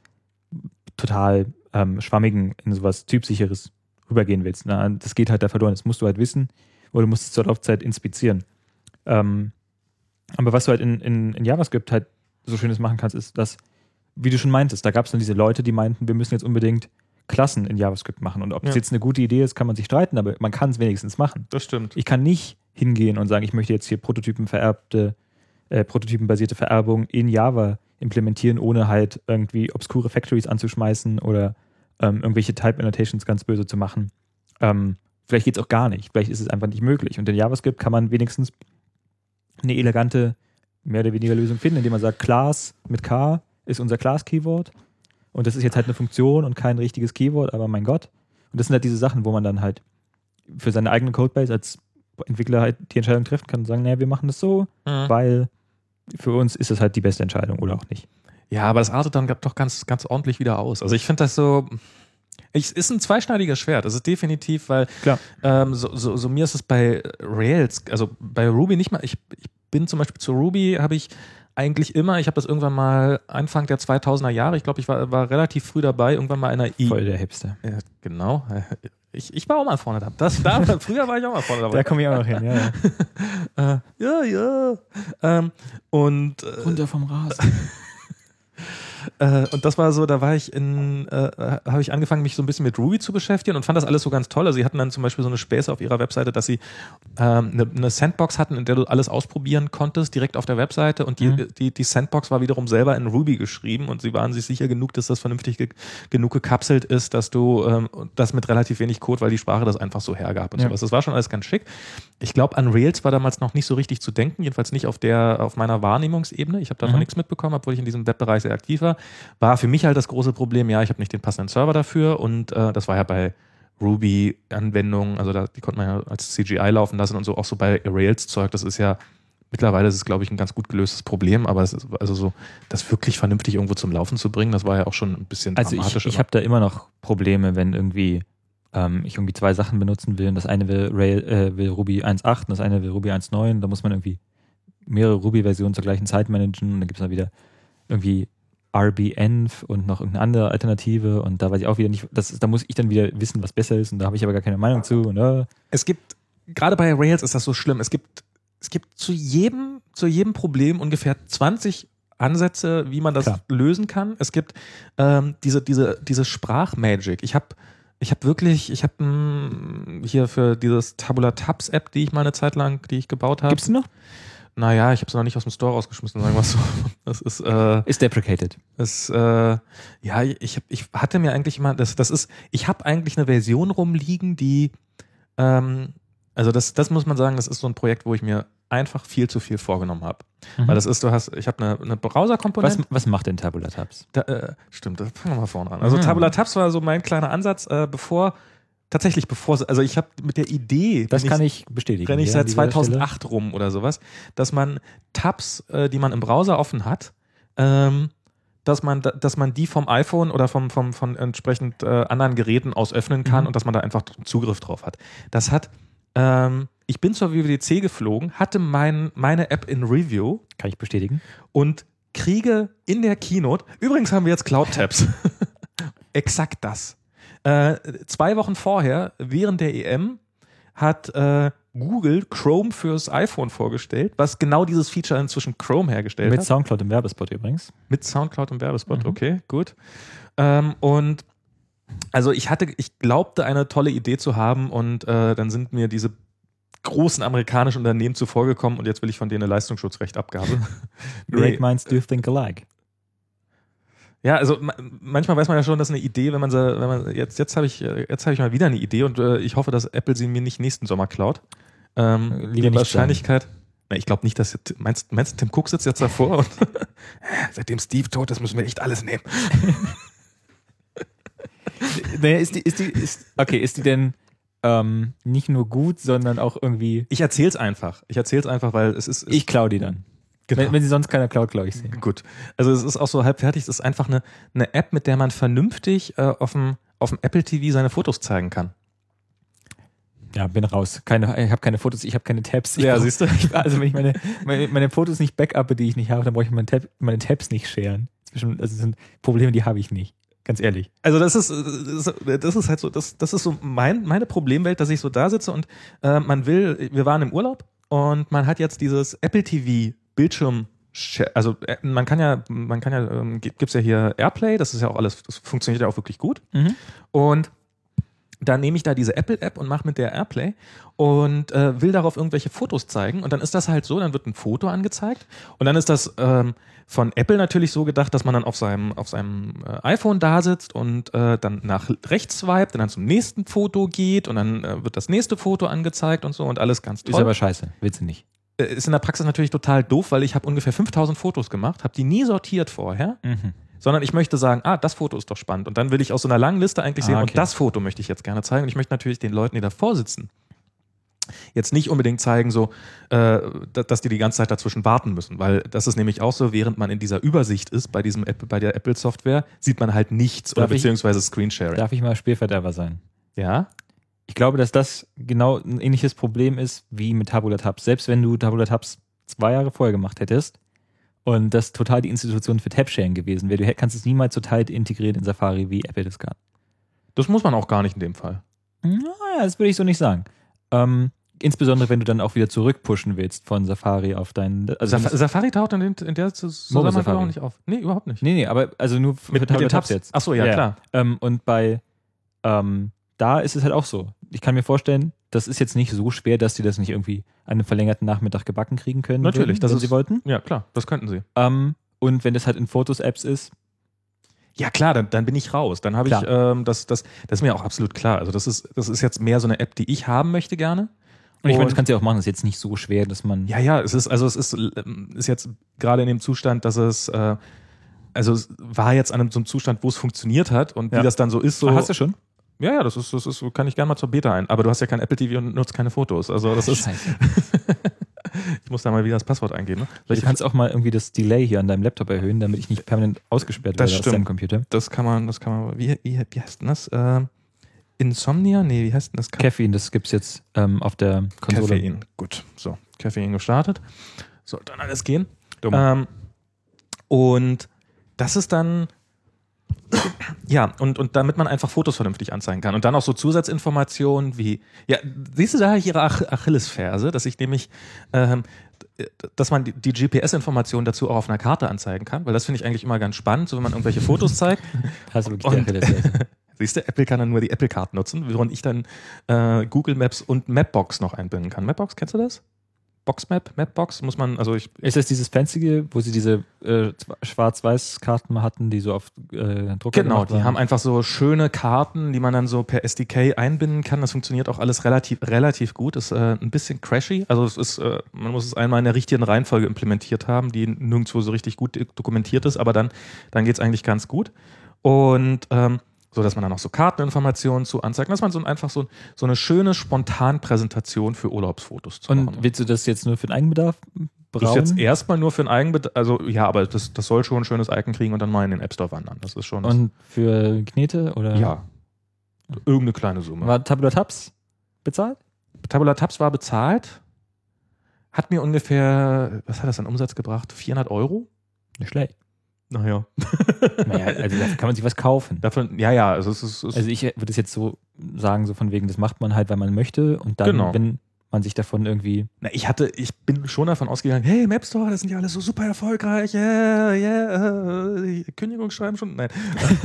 total ähm, schwammigen in sowas typsicheres rübergehen willst. Na, das geht halt da verloren. Das musst du halt wissen oder du musst es zur Laufzeit inspizieren. Ähm, aber was du halt in, in, in JavaScript halt so Schönes machen kannst, ist, dass, wie du schon meintest, da gab es dann diese Leute, die meinten, wir müssen jetzt unbedingt Klassen in JavaScript machen. Und ob das Ja. jetzt eine gute Idee ist, kann man sich streiten, aber man kann es wenigstens machen. das stimmt. Ich kann nicht hingehen und sagen, ich möchte jetzt hier Prototypen vererbte, äh, prototypenbasierte Vererbung in Java implementieren, ohne halt irgendwie obskure Factories anzuschmeißen oder ähm, irgendwelche Type Annotations ganz böse zu machen. Ähm, vielleicht geht es auch gar nicht. Vielleicht ist es einfach nicht möglich. Und in JavaScript kann man wenigstens eine elegante, mehr oder weniger Lösung finden, indem man sagt, Class mit K ist unser Class-Keyword und das ist jetzt halt eine Funktion und kein richtiges Keyword, aber mein Gott. Und das sind halt diese Sachen, wo man dann halt für seine eigene Codebase als Entwickler halt die Entscheidung treffen kann und sagen, naja, wir machen das so, Mhm. weil für uns ist das halt die beste Entscheidung oder auch nicht. Ja, aber das artet dann doch ganz, ganz ordentlich wieder aus. Also ich finde das so, es ist ein zweischneidiges Schwert. Das ist definitiv, weil Klar. ähm, so, so, so mir ist es bei Rails, also bei Ruby nicht mal, ich, ich bin zum Beispiel zu Ruby, habe ich eigentlich immer, ich habe das irgendwann mal Anfang der zweitausender Jahre, ich glaube, ich war, war relativ früh dabei, irgendwann mal einer I. Voll der Hipster. Ja, genau. Ich, ich war auch mal vorne dabei. Das, da, früher war ich auch mal vorne dabei. Da komme ich auch noch hin, ja. ja. äh, ja, ja. Ähm, und äh, Runter vom Rasen. Äh, und das war so, da war ich in, äh, habe ich angefangen, mich so ein bisschen mit Ruby zu beschäftigen und fand das alles so ganz toll. Also sie hatten dann zum Beispiel so eine Späße auf ihrer Webseite, dass sie ähm, eine, eine Sandbox hatten, in der du alles ausprobieren konntest, direkt auf der Webseite. Und die, Mhm. die, die Sandbox war wiederum selber in Ruby geschrieben und sie waren sich sicher genug, dass das vernünftig ge genug gekapselt ist, dass du ähm, das mit relativ wenig Code, weil die Sprache das einfach so hergab und Ja. sowas. Das war schon alles ganz schick. Ich glaube, an Rails war damals noch nicht so richtig zu denken, jedenfalls nicht auf der, auf meiner Wahrnehmungsebene. Ich habe davon Mhm. nichts mitbekommen, obwohl ich in diesem Webbereich sehr aktiv war. War für mich halt das große Problem, ja, ich habe nicht den passenden Server dafür und äh, das war ja bei Ruby-Anwendungen, also da, die konnte man ja als C G I laufen lassen und so, auch so bei Rails-Zeug, das ist ja, mittlerweile ist es, glaube ich, ein ganz gut gelöstes Problem, aber es ist, also so, das wirklich vernünftig irgendwo zum Laufen zu bringen, das war ja auch schon ein bisschen Also dramatisch. ich, ich immer. habe da immer noch Probleme, wenn irgendwie ähm, ich irgendwie zwei Sachen benutzen will und das eine will, Rail, äh, will Ruby eins Punkt acht und das eine will Ruby eins Punkt neun, da muss man irgendwie mehrere Ruby-Versionen zur gleichen Zeit managen und dann gibt es dann wieder irgendwie R B Env und noch irgendeine andere Alternative und da weiß ich auch wieder nicht, das, da muss ich dann wieder wissen, was besser ist und da habe ich aber gar keine Meinung zu. Und, äh. Es gibt, gerade bei Rails ist das so schlimm, es gibt, es gibt zu jedem, zu jedem Problem ungefähr zwanzig Ansätze, wie man das Klar. lösen kann. Es gibt ähm, diese, diese, diese Sprachmagic. Ich habe ich hab wirklich, ich habe hier für dieses Tabula Tabs App, die ich mal eine Zeit lang, die ich gebaut habe. Gibt's die noch? Naja, ich habe sie noch nicht aus dem Store rausgeschmissen, sagen wir es so. Das ist, äh, Ist deprecated. das, äh, ja, ich, hab, ich hatte mir eigentlich immer, das, das ist, ich habe eigentlich eine Version rumliegen, die, ähm, also das, das muss man sagen, das ist so ein Projekt, wo ich mir einfach viel zu viel vorgenommen habe. Mhm. Weil das ist, du hast, ich habe eine, eine was, Browser-Komponente. was macht denn Tabula Tabs? Da, äh, stimmt, das fangen wir mal vorne an. Also Mhm. Tabula Tabs war so mein kleiner Ansatz, äh, bevor, tatsächlich bevor, also ich habe mit der Idee, Das bin kann ich bestätigen. renne ich ja, seit an dieser zweitausendacht rum oder sowas, dass man Tabs, äh, die man im Browser offen hat, ähm, dass man, dass man die vom iPhone oder vom, vom, von entsprechend äh, anderen Geräten aus öffnen kann Mhm. und dass man da einfach Zugriff drauf hat. Das hat, ähm, ich bin zur W W D C geflogen, hatte mein, meine App in Review. Kann ich bestätigen. Und kriege in der Keynote, übrigens haben wir jetzt Cloud Tabs. Exakt das. Äh, zwei Wochen vorher, während der E M, hat äh, Google Chrome fürs iPhone vorgestellt, was genau dieses Feature inzwischen Chrome hergestellt Mit hat. Mit Soundcloud im Werbespot übrigens. Mit Soundcloud im Werbespot, Mhm. okay, gut. Ähm, und also ich hatte, ich glaubte, eine tolle Idee zu haben und äh, dann sind mir diese großen amerikanischen Unternehmen zuvorgekommen und jetzt will ich von denen eine Leistungsschutzrechtabgabe. Great minds do think alike. Ja, also ma- manchmal weiß man ja schon, dass eine Idee, wenn man sie, wenn man jetzt jetzt habe ich jetzt habe ich mal wieder eine Idee und äh, ich hoffe, dass Apple sie mir nicht nächsten Sommer klaut. Ähm, Lieber die nicht Wahrscheinlichkeit. Na, ich glaube nicht, dass meinst, meinst du, Tim Cook sitzt jetzt davor und seitdem Steve tot ist, müssen wir echt alles nehmen. Naja, ist die, ist die, ist, okay, ist die denn ähm, nicht nur gut, sondern auch irgendwie. Ich erzähl's einfach. Ich erzähl's einfach, weil es ist. Ich klau die dann. Genau. Wenn, wenn sie sonst keiner klaut, glaube ich sie. Gut. Also es ist auch so halb fertig. Es ist einfach eine, eine App, mit der man vernünftig äh, auf dem auf dem Apple T V seine Fotos zeigen kann. Ja, bin raus. Keine, ich habe keine Fotos, ich habe keine Tabs. Ich Ja, brauch, siehst du? Ich, also wenn ich meine, meine, meine Fotos nicht backuppe, die ich nicht habe, dann brauche ich meine, Tab, meine Tabs nicht sharen. Zwischen, also das sind Probleme, die habe ich nicht. Ganz ehrlich. Also das ist, das ist halt so, das, das ist so mein, meine Problemwelt, dass ich so da sitze und äh, man will, wir waren im Urlaub und man hat jetzt dieses Apple T V Bildschirm, also äh, man kann ja, man kann ja, ähm, gibt's ja hier AirPlay, das ist ja auch alles, das funktioniert ja auch wirklich gut. Mhm. Und dann nehme ich da diese Apple-App und mache mit der AirPlay und äh, will darauf irgendwelche Fotos zeigen. Und dann ist das halt so, dann wird ein Foto angezeigt. Und dann ist das ähm, von Apple natürlich so gedacht, dass man dann auf seinem, auf seinem äh, iPhone da sitzt und äh, dann nach rechts swipet und dann zum nächsten Foto geht und dann äh, wird das nächste Foto angezeigt und so und alles ganz toll. Ist aber scheiße, willst du nicht. Äh, ist in der Praxis natürlich total doof, weil ich habe ungefähr fünftausend Fotos gemacht, habe die nie sortiert vorher. Mhm. Sondern ich möchte sagen, ah, das Foto ist doch spannend. Und dann will ich aus so einer langen Liste eigentlich sehen, Ah, okay. und das Foto möchte ich jetzt gerne zeigen. Und ich möchte natürlich den Leuten, die davor sitzen, jetzt nicht unbedingt zeigen, so, äh, dass die die ganze Zeit dazwischen warten müssen. Weil das ist nämlich auch so, während man in dieser Übersicht ist, bei diesem App, bei der Apple-Software, sieht man halt nichts Darf oder ich- beziehungsweise Screensharing. Darf ich mal Spielverderber sein? Ja? Ich glaube, dass das genau ein ähnliches Problem ist wie mit Tabula Tabs. Selbst wenn du Tabula Tabs zwei Jahre vorher gemacht hättest und das total die Institution für Tab-Sharing gewesen wäre, du kannst es niemals so tight integrieren in Safari, wie Apple das kann. Das muss man auch gar nicht in dem Fall. Naja, das würde ich so nicht sagen. Ähm, insbesondere, wenn du dann auch wieder zurückpushen willst von Safari auf deinen... Also Saf Safari taucht in, den, in der Zusammenhang Safari. auch nicht auf. Nee, überhaupt nicht. nee, nee, aber also nur für Mit, mit Tabula den Tabs Tabs jetzt. Achso, ja, Ja. klar. Ähm, und bei ähm, da ist es halt auch so. Ich kann mir vorstellen, das ist jetzt nicht so schwer, dass die das nicht irgendwie an einem verlängerten Nachmittag gebacken kriegen können. Natürlich, würden, das wenn ist- sie wollten. Ja, klar, das könnten sie. Ähm, und wenn das halt in Fotos-Apps ist, Ja klar, dann, dann bin ich raus. Dann habe ich, Klar. ähm, das, das, das ist mir auch absolut klar. Also das ist, das ist jetzt mehr so eine App, die ich haben möchte gerne. und ich meine, Und- das kannst du ja auch machen, das ist jetzt nicht so schwer, dass man. Ja, ja, es ist, also es ist, ähm, ist jetzt gerade in dem Zustand, dass es, äh, also es war jetzt an einem, so einem Zustand, wo es funktioniert hat und Ja. wie das dann so ist, so. Ah, hast du schon? Ja, ja, das ist, das ist, kann ich gerne mal zur Beta ein. Aber du hast ja kein Apple T V und nutzt keine Fotos. Also das ist, Scheiße. ich muss da mal wieder das Passwort eingeben. Ne? Du kannst auch mal irgendwie das Delay hier an deinem Laptop erhöhen, damit ich nicht permanent ausgesperrt Das werde aus stimmt. deinem Computer. Das kann man, das kann man, wie, wie, wie heißt denn das? Äh, Insomnia? Nee, wie heißt denn das? Caffeine, das gibt's jetzt ähm, auf der Konsole. Koffein. Gut, so, Koffein gestartet. Sollte dann alles gehen. Dumm. Ähm, und das ist dann, ja, und, und damit man einfach Fotos vernünftig anzeigen kann. Und dann auch so Zusatzinformationen wie, ja, siehst du da ihre Ach Achillesferse, dass ich nämlich, ähm, dass man die, die G P S-Informationen dazu auch auf einer Karte anzeigen kann, weil das finde ich eigentlich immer ganz spannend, so wenn man irgendwelche Fotos zeigt. Hast du wirklich Und- die Achillesferse. Siehst du, Apple kann dann nur die Apple-Card nutzen, während ich dann äh, Google Maps und Mapbox noch einbinden kann. Mapbox, kennst du das? Boxmap, Mapbox, muss man, also ich, Ist das dieses fancy, wo sie diese äh, Schwarz-Weiß-Karten mal hatten, die so auf äh, Drucker genau, gemacht die waren? haben einfach so schöne Karten, die man dann so per S D K einbinden kann. Das funktioniert auch alles relativ, relativ gut. Ist äh, ein bisschen crashy. Also es ist, äh, man muss es einmal in der richtigen Reihenfolge implementiert haben, die nirgendwo so richtig gut dokumentiert ist, aber dann, dann geht's eigentlich ganz gut. Und ähm, so, dass man dann auch so Karteninformationen zu anzeigt, dass man so ein- einfach so, so eine schöne Spontanpräsentation für Urlaubsfotos zu machen. Und willst du das jetzt nur für den Eigenbedarf Das ist brauen? jetzt erstmal nur für einen Eigenbedarf, also ja, aber das, das soll schon ein schönes Icon kriegen und dann mal in den App Store wandern. Das ist schon das, Und für Knete oder? ja, irgendeine kleine Summe. War Tabula Tabs bezahlt? Tabula Tabs war bezahlt, hat mir ungefähr, was hat das an Umsatz gebracht? vierhundert Euro? Nicht schlecht. Naja. Naja, also dafür kann man sich was kaufen. Davon, ja, ja, also es ist, es Also ich würde es jetzt so sagen, so von wegen, das macht man halt, weil man möchte und dann, Genau. wenn man sich davon irgendwie... Na, ich hatte, ich bin schon davon ausgegangen, hey, im App Store, das sind ja alles so super erfolgreich, yeah, yeah, äh, Kündigungsschreiben schon, nein.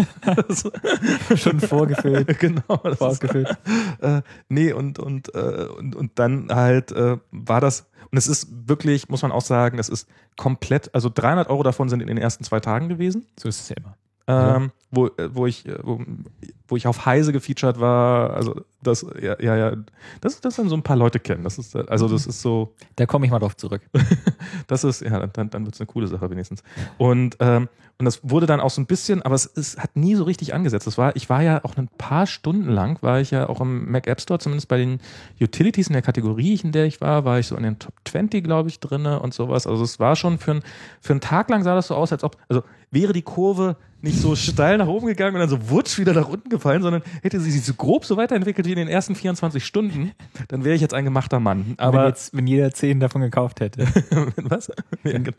schon vorgefüllt. Genau. Das Vorgefüllt. Ist, äh, nee, und, und, äh, und, und dann halt äh, war das, und es ist wirklich, muss man auch sagen, das ist komplett, also dreihundert Euro davon sind in den ersten zwei Tagen gewesen. So ist es ja immer. Ähm, wo, wo, ich, wo, wo ich auf Heise gefeatured war, also das, ja, ja, ja, das, das dann so ein paar Leute kennen. Das ist, also das ist so. Da komme ich mal drauf zurück. Das ist, ja, dann, dann wird es eine coole Sache wenigstens. Und, ähm, und das wurde dann auch so ein bisschen, aber es ist, hat nie so richtig angesetzt. Das war, ich war ja auch ein paar Stunden lang, war ich ja auch im Mac App Store, zumindest bei den Utilities in der Kategorie, in der ich war, war ich so in den Top zwanzig, glaube ich, drinne und sowas. Also es war schon für, ein, für einen Tag lang sah das so aus, als ob, also wäre die Kurve nicht so steil nach oben gegangen und dann so wutsch wieder nach unten gefallen, sondern hätte sie sich so grob so weiterentwickelt wie in den ersten vierundzwanzig Stunden, dann wäre ich jetzt ein gemachter Mann. Aber wenn, jetzt, wenn jeder zehn davon gekauft hätte. Was? Ja, genau.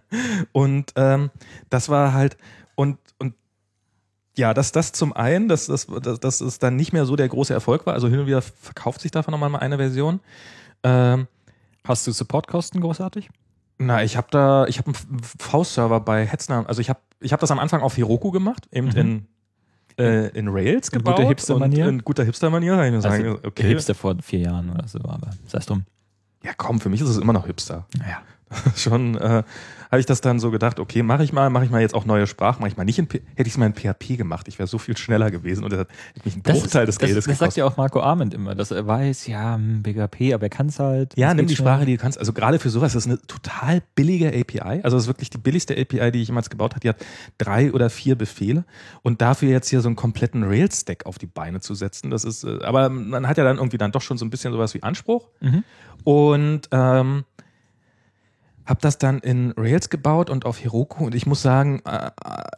Und ähm, das war halt, und, und ja, das, das zum einen, dass das, das, das ist dann nicht mehr so der große Erfolg war, also hin und wieder verkauft sich davon nochmal eine Version. Ähm, Hast du Supportkosten großartig? Na, ich habe da, ich habe einen V-Server bei Hetzner, also ich habe ich hab das am Anfang auf Heroku gemacht, eben mhm. in, äh, in Rails in gebaut. Guter Hipster-Manier? In guter Hipster-Manier, kann ich mir sagen, also, okay. Hipster vor vier Jahren oder so, aber sei es drum. Ja komm, für mich ist es immer noch Hipster. Naja. Schon äh, habe ich das dann so gedacht, okay, mache ich mal, mache ich mal jetzt auch neue Sprachen, mache ich mal nicht in P- hätte ich es mal in P H P gemacht, ich wäre so viel schneller gewesen und das hätte mich einen Bruchteil des das, Geldes das, das gekostet. sagt ja auch Marco Arment immer, dass er weiß, ja, P H P, aber er kann es halt. Ja, nimm die schnell. Sprache, die du kannst. Also gerade für sowas, das ist eine total billige A P I. Also das ist wirklich die billigste A P I, die ich jemals gebaut habe. Die hat drei oder vier Befehle und dafür jetzt hier so einen kompletten Rails-Stack auf die Beine zu setzen, das ist, aber man hat ja dann irgendwie dann doch schon so ein bisschen sowas wie Anspruch. Mhm. Und ähm, habe das dann in Rails gebaut und auf Heroku und ich muss sagen, äh,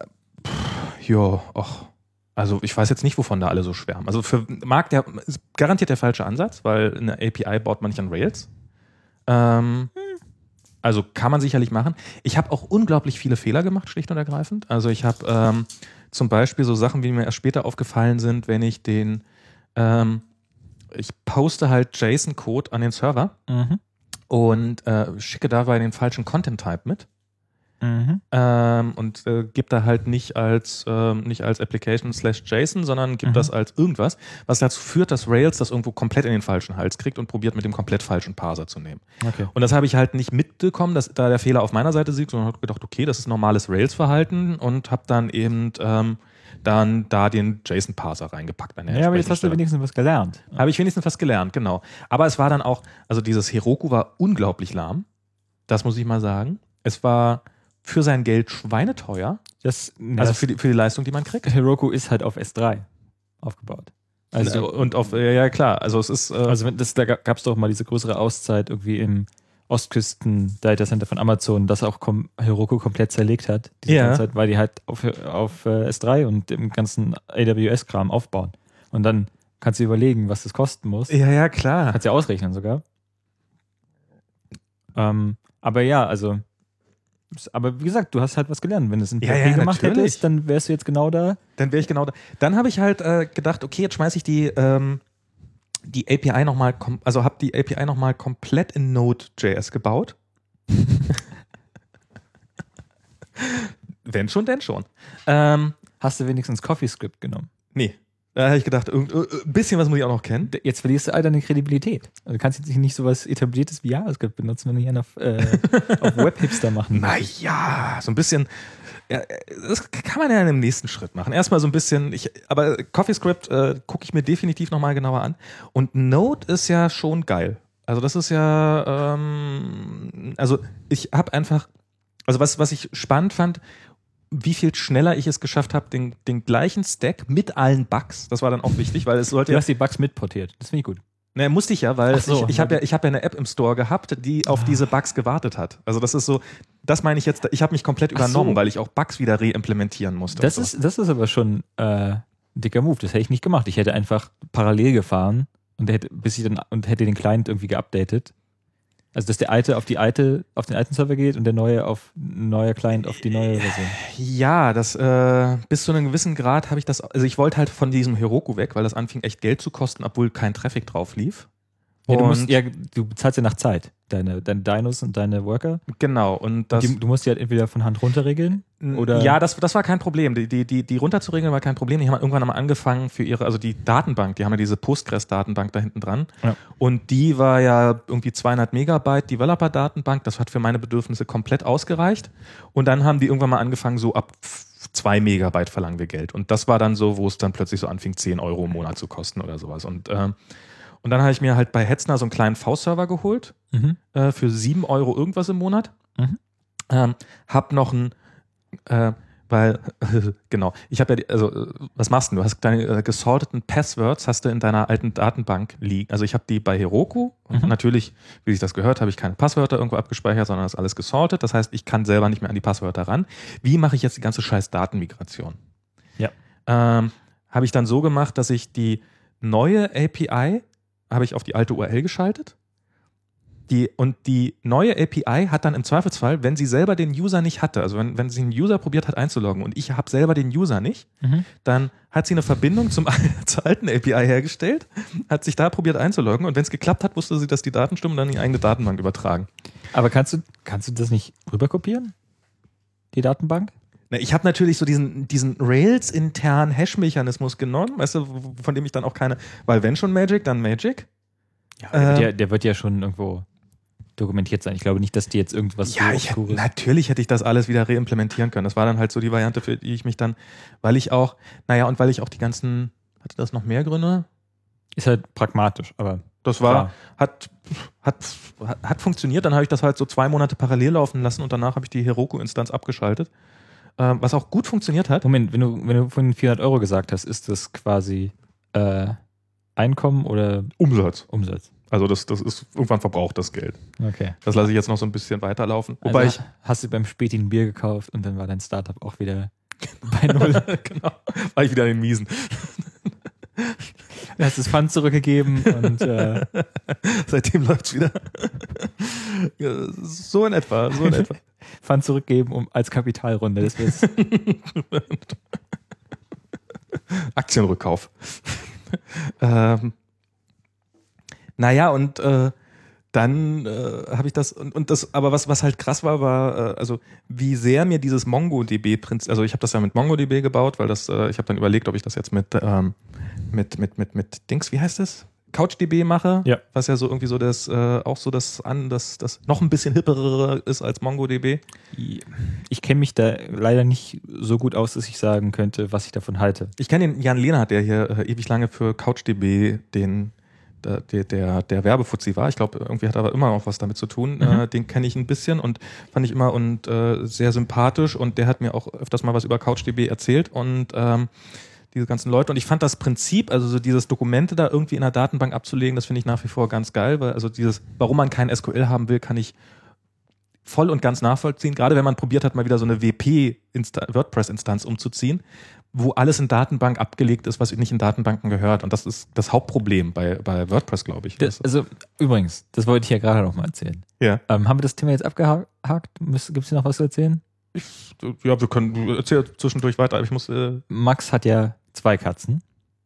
pff, jo, ach, also ich weiß jetzt nicht, wovon da alle so schwärmen. Also für Marc, der ist garantiert der falsche Ansatz, weil eine A P I baut man nicht an Rails. Ähm, also kann man sicherlich machen. Ich habe auch unglaublich viele Fehler gemacht, schlicht und ergreifend. Also ich habe ähm, zum Beispiel so Sachen, wie mir erst später aufgefallen sind, wenn ich den, ähm, ich poste halt JSON-Code an den Server. Mhm. Und äh, schicke dabei den falschen Content-Type mit Mhm. ähm, und äh, gebe da halt nicht als ähm, nicht als Application slash JSON, sondern gebe Mhm. das als irgendwas, was dazu führt, dass Rails das irgendwo komplett in den falschen Hals kriegt und probiert mit dem komplett falschen Parser zu nehmen. Okay. Und das habe ich halt nicht mitbekommen, dass da der Fehler auf meiner Seite liegt, sondern habe gedacht, okay, das ist normales Rails-Verhalten und habe dann eben ähm, dann da den JSON-Parser reingepackt. An der Ja, aber jetzt hast du Stelle. wenigstens was gelernt. Habe ich wenigstens was gelernt, genau. Aber es war dann auch, also dieses Heroku war unglaublich lahm. Das muss ich mal sagen. Es war für sein Geld schweineteuer. Das, ja, Also das für die, für die Leistung, die man kriegt. Heroku ist halt auf S drei aufgebaut. Also, und auf, ja, ja klar, also es ist. Äh, Also wenn das, da gab es doch mal diese größere Auszeit irgendwie im Ostküsten-Datacenter von Amazon, das auch kom- Heroku komplett zerlegt hat, diese Ja. ganze Zeit, weil die halt auf, auf äh, S drei und dem ganzen A W S-Kram aufbauen. Und dann kannst du überlegen, was das kosten muss. ja, ja, klar. Kannst ja ausrechnen sogar. Ähm, aber ja, also aber wie gesagt, du hast halt was gelernt. Wenn du es in P Ja, H P ja, gemacht natürlich. hättest, dann wärst du jetzt genau da. Dann wäre ich genau da. Dann habe ich halt äh, gedacht, okay, jetzt schmeiße ich die, ähm, die A P I nochmal, kom- also habe die A P I nochmal komplett in Node.js gebaut. Wenn schon, denn schon. Ähm, Hast du wenigstens CoffeeScript genommen? nee. Da habe ich gedacht, irgend- äh, ein bisschen was muss ich auch noch kennen. Jetzt verlierst du all deine Kredibilität. Also du kannst jetzt nicht so was Etabliertes wie JavaScript benutzen, wenn du hier auf, äh, auf Web-Hipster machen willst. Naja, so ein bisschen. Ja, das kann man ja in dem nächsten Schritt machen. Erstmal so ein bisschen, ich, aber CoffeeScript äh, gucke ich mir definitiv nochmal genauer an. Und Node ist ja schon geil. Also das ist ja, ähm, also ich habe einfach, also was, was ich spannend fand, wie viel schneller ich es geschafft habe, den, den gleichen Stack mit allen Bugs, das war dann auch wichtig, weil es sollte Du ja, hast die Bugs mitportiert. Das finde ich gut. ne, musste ich ja, weil Ach so. ich, ich habe ja, ich habe ja eine App im Store gehabt, die auf diese Bugs gewartet hat. Also das ist so, das meine ich jetzt, ich habe mich komplett Ach so. übernommen, weil ich auch Bugs wieder reimplementieren musste. Das und so. ist, das ist aber schon äh, ein dicker Move. Das hätte ich nicht gemacht. Ich hätte einfach parallel gefahren Und der hätte, bis ich dann und hätte den Client irgendwie geupdatet. Also dass der alte auf die alte, auf den alten Server geht und der neue auf neuer Client auf die neue Version. Ja, das äh, bis zu einem gewissen Grad habe ich das. Also ich wollte halt von diesem Heroku weg, weil das anfing echt Geld zu kosten, obwohl kein Traffic drauf lief. Ja, du, Und musst, ja, du bezahlst ja nach Zeit, deine, deine Dinos und deine Worker. Genau. Und das, Und die, du musst die halt entweder von Hand runterregeln oder. Ja, das, das war kein Problem. Die, die, die, die runterzuregeln war kein Problem. Die haben irgendwann einmal angefangen für ihre, also die Datenbank, die haben ja diese Postgres-Datenbank da hinten dran. Ja. Und die war ja irgendwie zweihundert Megabyte Developer-Datenbank. Das hat für meine Bedürfnisse komplett ausgereicht. Und dann haben die irgendwann mal angefangen, so ab zwei Megabyte verlangen wir Geld. Und das war dann so, wo es dann plötzlich so anfing, zehn Euro im Monat zu kosten oder sowas. Und ähm, Und dann habe ich mir halt bei Hetzner so einen kleinen V-Server geholt Mhm. äh, für sieben Euro irgendwas im Monat. Mhm. Ähm, hab noch ein, äh, weil, genau, ich habe ja, die, also äh, was machst du? Du hast deine äh, gesorteten Passwords, hast du in deiner alten Datenbank liegen. Also ich habe die bei Heroku und Mhm. natürlich, wie sich das gehört, habe ich keine Passwörter irgendwo abgespeichert, sondern das ist alles gesortet. Das heißt, ich kann selber nicht mehr an die Passwörter ran. Wie mache ich jetzt die ganze scheiß Datenmigration? Ja. Ähm, habe ich dann so gemacht, dass ich die neue A P I habe ich auf die alte U R L geschaltet. Die, und die neue A P I hat dann im Zweifelsfall, wenn sie selber den User nicht hatte, also wenn, wenn sie einen User probiert hat einzuloggen und ich habe selber den User nicht, Mhm. dann hat sie eine Verbindung zum, zur alten A P I hergestellt, hat sich da probiert einzuloggen und wenn es geklappt hat, wusste sie, dass die Daten stimmen und dann in die eigene Datenbank übertragen. Aber kannst du, kannst du das nicht rüberkopieren? Die Datenbank? Na, ich habe natürlich so diesen, diesen Rails-internen Hash-Mechanismus genommen, weißt du, von dem ich dann auch keine, weil wenn schon Magic, dann Magic. Ja, der, wird Äh, ja, der wird ja schon irgendwo dokumentiert sein. Ich glaube nicht, dass die jetzt irgendwas Ja, so ich hätte, Obskures- natürlich hätte ich das alles wieder reimplementieren können. Das war dann halt so die Variante, für die ich mich dann, weil ich auch, naja, und weil ich auch die ganzen, hatte das noch mehr Gründe? Ist halt pragmatisch, aber Das war, klar. hat, hat, hat funktioniert. Dann habe ich das halt so zwei Monate parallel laufen lassen und danach habe ich die Heroku-Instanz abgeschaltet. Ähm, was auch gut funktioniert hat. Moment, wenn du, wenn du von vierhundert Euro gesagt hast, ist das quasi äh, Einkommen oder Umsatz. Umsatz? Also das, das ist irgendwann verbraucht das Geld. Okay. Das lasse ich jetzt noch so ein bisschen weiterlaufen. Wobei also hast du beim Späti ein Bier gekauft und dann war dein Startup auch wieder bei Null. ich, genau, war ich wieder in den Miesen. Du hast das Pfand zurückgegeben und äh, Seitdem läuft's wieder. Ja, so in etwa, so in etwa. Pfand zurückgeben um, als Kapitalrunde. Das wird's. Aktienrückkauf. ähm, naja, und äh, dann äh, habe ich das, und, und das, aber was, was halt krass war, war, äh, also wie sehr mir dieses MongoDB-Prinzip, also ich habe das ja mit MongoDB gebaut, weil das, äh, ich habe dann überlegt, ob ich das jetzt mit, ähm, mit, mit, mit, mit Dings, wie heißt das? CouchDB mache, Ja. was ja so irgendwie so das, äh, auch so das an, das, das noch ein bisschen hippere ist als MongoDB. Ich kenne mich da leider nicht so gut aus, dass ich sagen könnte, was ich davon halte. Ich kenne den Jan Lehnhardt, der hier äh, ewig lange für CouchDB den der, der, der, der Werbefuzzi war. Ich glaube, irgendwie hat er aber immer auch was damit zu tun. Mhm. Äh, den kenne ich ein bisschen und fand ich immer und äh, sehr sympathisch und der hat mir auch öfters mal was über CouchDB erzählt und ähm, diese ganzen Leute. Und ich fand das Prinzip, also so dieses Dokumente da irgendwie in der Datenbank abzulegen, das finde ich nach wie vor ganz geil, weil also dieses, warum man kein S Q L haben will, kann ich voll und ganz nachvollziehen. Gerade wenn man probiert hat, mal wieder so eine W P-WordPress-Instanz umzuziehen, wo alles in Datenbank abgelegt ist, was nicht in Datenbanken gehört. Und das ist das Hauptproblem bei, bei WordPress, glaube ich. Das, also übrigens, das wollte ich ja gerade noch mal erzählen. Ja. Ähm, haben wir das Thema jetzt abgehakt? Gibt es hier noch was zu erzählen? Ich, ja, wir können, du erzähl zwischendurch weiter, aber ich muss... Äh Max hat ja zwei Katzen.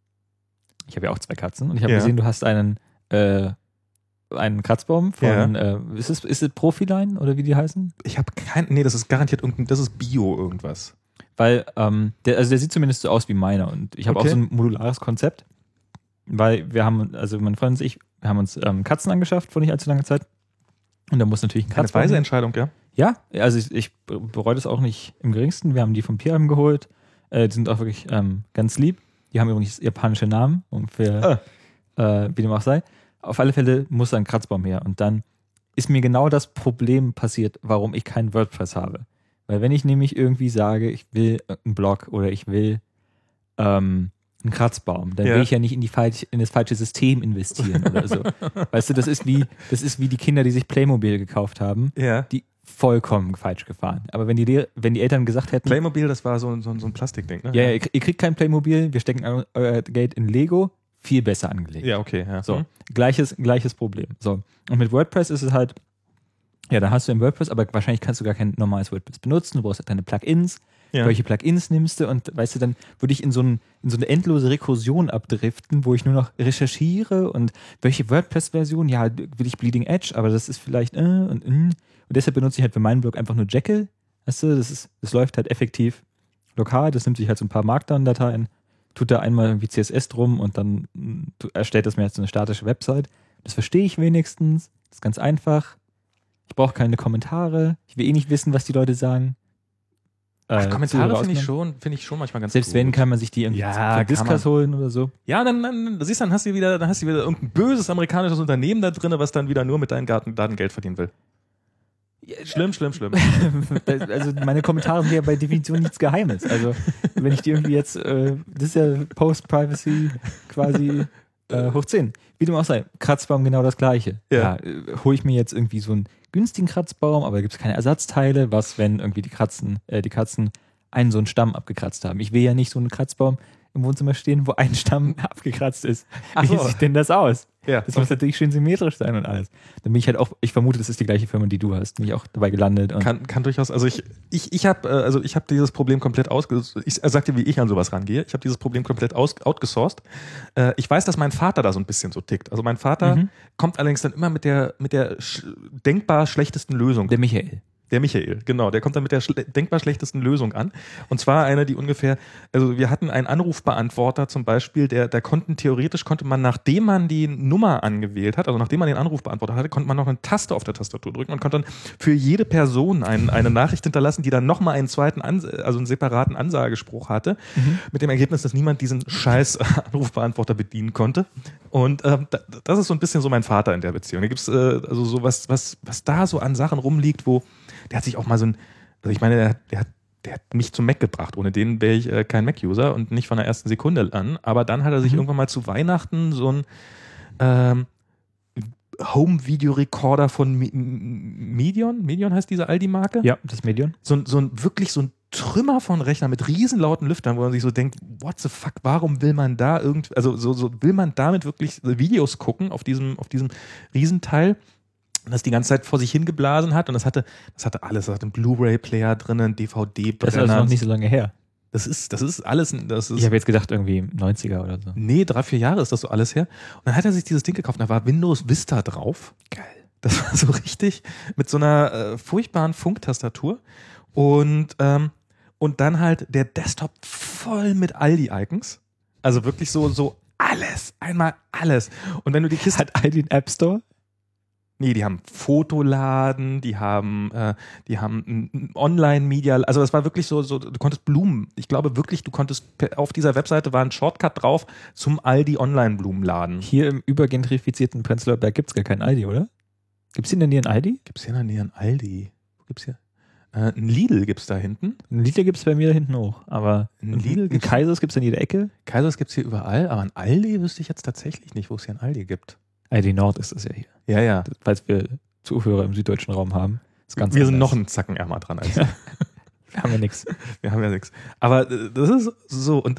Ich habe ja auch zwei Katzen. Und ich habe Ja. gesehen, du hast einen, äh, einen Kratzbaum von, Ja. äh, ist es, ist es Profiline oder wie die heißen? ich habe kein... Nee, das ist garantiert irgendein... Das ist Bio irgendwas. Weil, ähm, der, also der sieht zumindest so aus wie meiner. Und ich habe Okay. auch so ein modulares Konzept. Weil wir haben, also mein Freund und ich, wir haben uns ähm, Katzen angeschafft vor nicht allzu langer Zeit. Und da muss natürlich ein Keine Kratzbaum weise hin. Entscheidung, ja? Ja, also ich, ich bereue das auch nicht im geringsten. Wir haben die vom Tierheim geholt. Äh, die sind auch wirklich ähm, ganz lieb. Die haben übrigens japanische Namen, und für, äh, wie dem auch sei. Auf alle Fälle muss ein Kratzbaum her. Und dann ist mir genau das Problem passiert, warum ich kein WordPress habe. Weil wenn ich nämlich irgendwie sage, ich will einen Blog oder ich will ähm, einen Kratzbaum, dann Ja. will ich ja nicht in, die falsch, in das falsche System investieren oder so. Weißt du, das ist wie, das ist wie die Kinder, die sich Playmobil gekauft haben, Ja. die vollkommen falsch gefahren. Aber wenn die, Lehr- wenn die Eltern gesagt hätten, Playmobil, das war so, so, so ein Plastikding, ne? ja, ja, ihr, ihr kriegt kein Playmobil, wir stecken eu- euer Geld in Lego, viel besser angelegt. Ja, okay. Ja. So, Hm. gleiches, gleiches Problem. So, und mit WordPress ist es halt, ja, da hast du im WordPress, aber wahrscheinlich kannst du gar kein normales WordPress benutzen. Du brauchst halt deine Plugins. Ja. Welche Plugins nimmst du? Und weißt du, dann würde ich in so, ein, in so eine endlose Rekursion abdriften, wo ich nur noch recherchiere und welche WordPress-Version, ja, will ich Bleeding Edge, aber das ist vielleicht äh, und äh. Und deshalb benutze ich halt für meinen Blog einfach nur Jekyll. Weißt du, das, ist, das läuft halt effektiv lokal, das nimmt sich halt so ein paar Markdown-Dateien, tut da einmal irgendwie C S S drum und dann mh, erstellt das mir jetzt so eine statische Website. Das verstehe ich wenigstens, das ist ganz einfach. Ich brauche keine Kommentare, ich will eh nicht wissen, was die Leute sagen. Ach, Äh, Kommentare zu- finde ich rausnehmen. schon, finde ich schon manchmal ganz Selbst gut. wenn, kann man sich die irgendwie Ja, von kann Discuss man. holen oder so. Ja, dann, dann siehst du, dann hast du wieder, dann hast du wieder irgendein böses amerikanisches Unternehmen da drin, was dann wieder nur mit deinen Daten, Daten Geld verdienen will. Schlimm, schlimm, schlimm. Also meine Kommentare sind ja bei Definition nichts Geheimes. Also wenn ich die irgendwie jetzt, äh, das ist ja Post-Privacy quasi äh, hoch zehn. Wie dem auch sei, Kratzbaum genau das gleiche. Ja. äh, hole ich mir jetzt irgendwie so einen günstigen Kratzbaum, aber da gibt es keine Ersatzteile. Was, wenn irgendwie die Katzen, äh, die Katzen einen so einen Stamm abgekratzt haben? Ich will ja nicht so einen Kratzbaum im Wohnzimmer stehen, wo ein Stamm abgekratzt ist. Ach Wie so. sieht denn das aus? Ja, Das muss natürlich schön symmetrisch sein und alles. Dann bin ich halt auch, ich vermute, das ist die gleiche Firma, die du hast. Bin ich auch dabei gelandet. Und kann, kann durchaus, also ich, ich, ich habe also ich habe dieses Problem komplett ausgesourced. Ich sag dir, wie ich an sowas rangehe. Ich habe dieses Problem komplett aus, outgesourced. Äh, ich weiß, dass mein Vater da so ein bisschen so tickt. Also mein Vater Mhm. kommt allerdings dann immer mit der, mit der sch denkbar schlechtesten Lösung. der Michael. Der Michael, genau, der kommt dann mit der schle denkbar schlechtesten Lösung an. Und zwar eine, die ungefähr, also wir hatten einen Anrufbeantworter zum Beispiel, der, der konnten theoretisch, konnte man, nachdem man die Nummer angewählt hat, also nachdem man den Anrufbeantworter hatte, konnte man noch eine Taste auf der Tastatur drücken und konnte dann für jede Person ein, eine Nachricht hinterlassen, die dann nochmal einen zweiten, Ans also einen separaten Ansagespruch hatte, Mhm. mit dem Ergebnis, dass niemand diesen scheiß Anrufbeantworter bedienen konnte. Und ähm, da, das ist so ein bisschen so mein Vater in der Beziehung. Da gibt's äh, also so was, was, was da so an Sachen rumliegt, wo der hat sich auch mal so ein, also ich meine, der, der, hat, der hat mich zum Mac gebracht. Ohne den wäre ich äh, kein Mac-User und nicht von der ersten Sekunde an. Aber dann hat er sich Mhm. irgendwann mal zu Weihnachten so ein ähm, Home-Video-Recorder von Mi- Medion, Medion heißt diese Aldi-Marke? Ja, das Medion. So, ein- so ein wirklich so ein Trümmer von Rechner mit riesenlauten Lüftern, wo man sich so denkt, what the fuck, warum will man da irgendwie, also so, so will man damit wirklich Videos gucken auf diesem, auf diesem Riesenteil? Und das die ganze Zeit vor sich hingeblasen hat und das hatte, das hatte alles, das hatte einen Blu-ray-Player drin, einen D V D-Brenner. Das ist also noch nicht so lange her. Das ist, das ist alles, das ist. Ich habe jetzt gedacht, irgendwie neunziger oder so. Nee, drei, vier Jahre ist das so alles her. Und dann hat er sich dieses Ding gekauft, da war Windows Vista drauf. Geil. Das war so richtig mit so einer äh, furchtbaren Funktastatur. Und, ähm, und dann halt der Desktop voll mit Aldi-Icons. Also wirklich so, so alles, einmal alles. Und wenn du die Kiste. Hat Aldi einen App Store? Nee, die haben Fotoladen, die haben, äh, die haben ein Online-Media, also das war wirklich so, so, du konntest Blumen, ich glaube wirklich, du konntest, per- auf dieser Webseite war ein Shortcut drauf zum Aldi Online-Blumenladen. Hier im übergentrifizierten Prenzlauer Berg gibt es gar keinen Aldi, oder? Gibt es in der Nähe einen Aldi? Gibt's hier in der Nähe ein Aldi? Wo gibt's hier? Äh, ein Lidl gibt's da hinten. Einen Lidl gibt es bei mir da hinten hoch, aber Ein einen Lidl Lidl gibt's- Kaisers gibt es in jeder Ecke. Kaisers gibt's hier überall, aber ein Aldi wüsste ich jetzt tatsächlich nicht, wo es hier ein Aldi gibt. Aldi Nord ist das ja hier. Ja, ja. Falls wir Zuhörer im süddeutschen Raum haben. Ist ganz Wir sind noch anders. einen Zacken ärmer dran als Ja. Wir haben ja nichts. wir haben ja nichts. Aber äh, das ist so und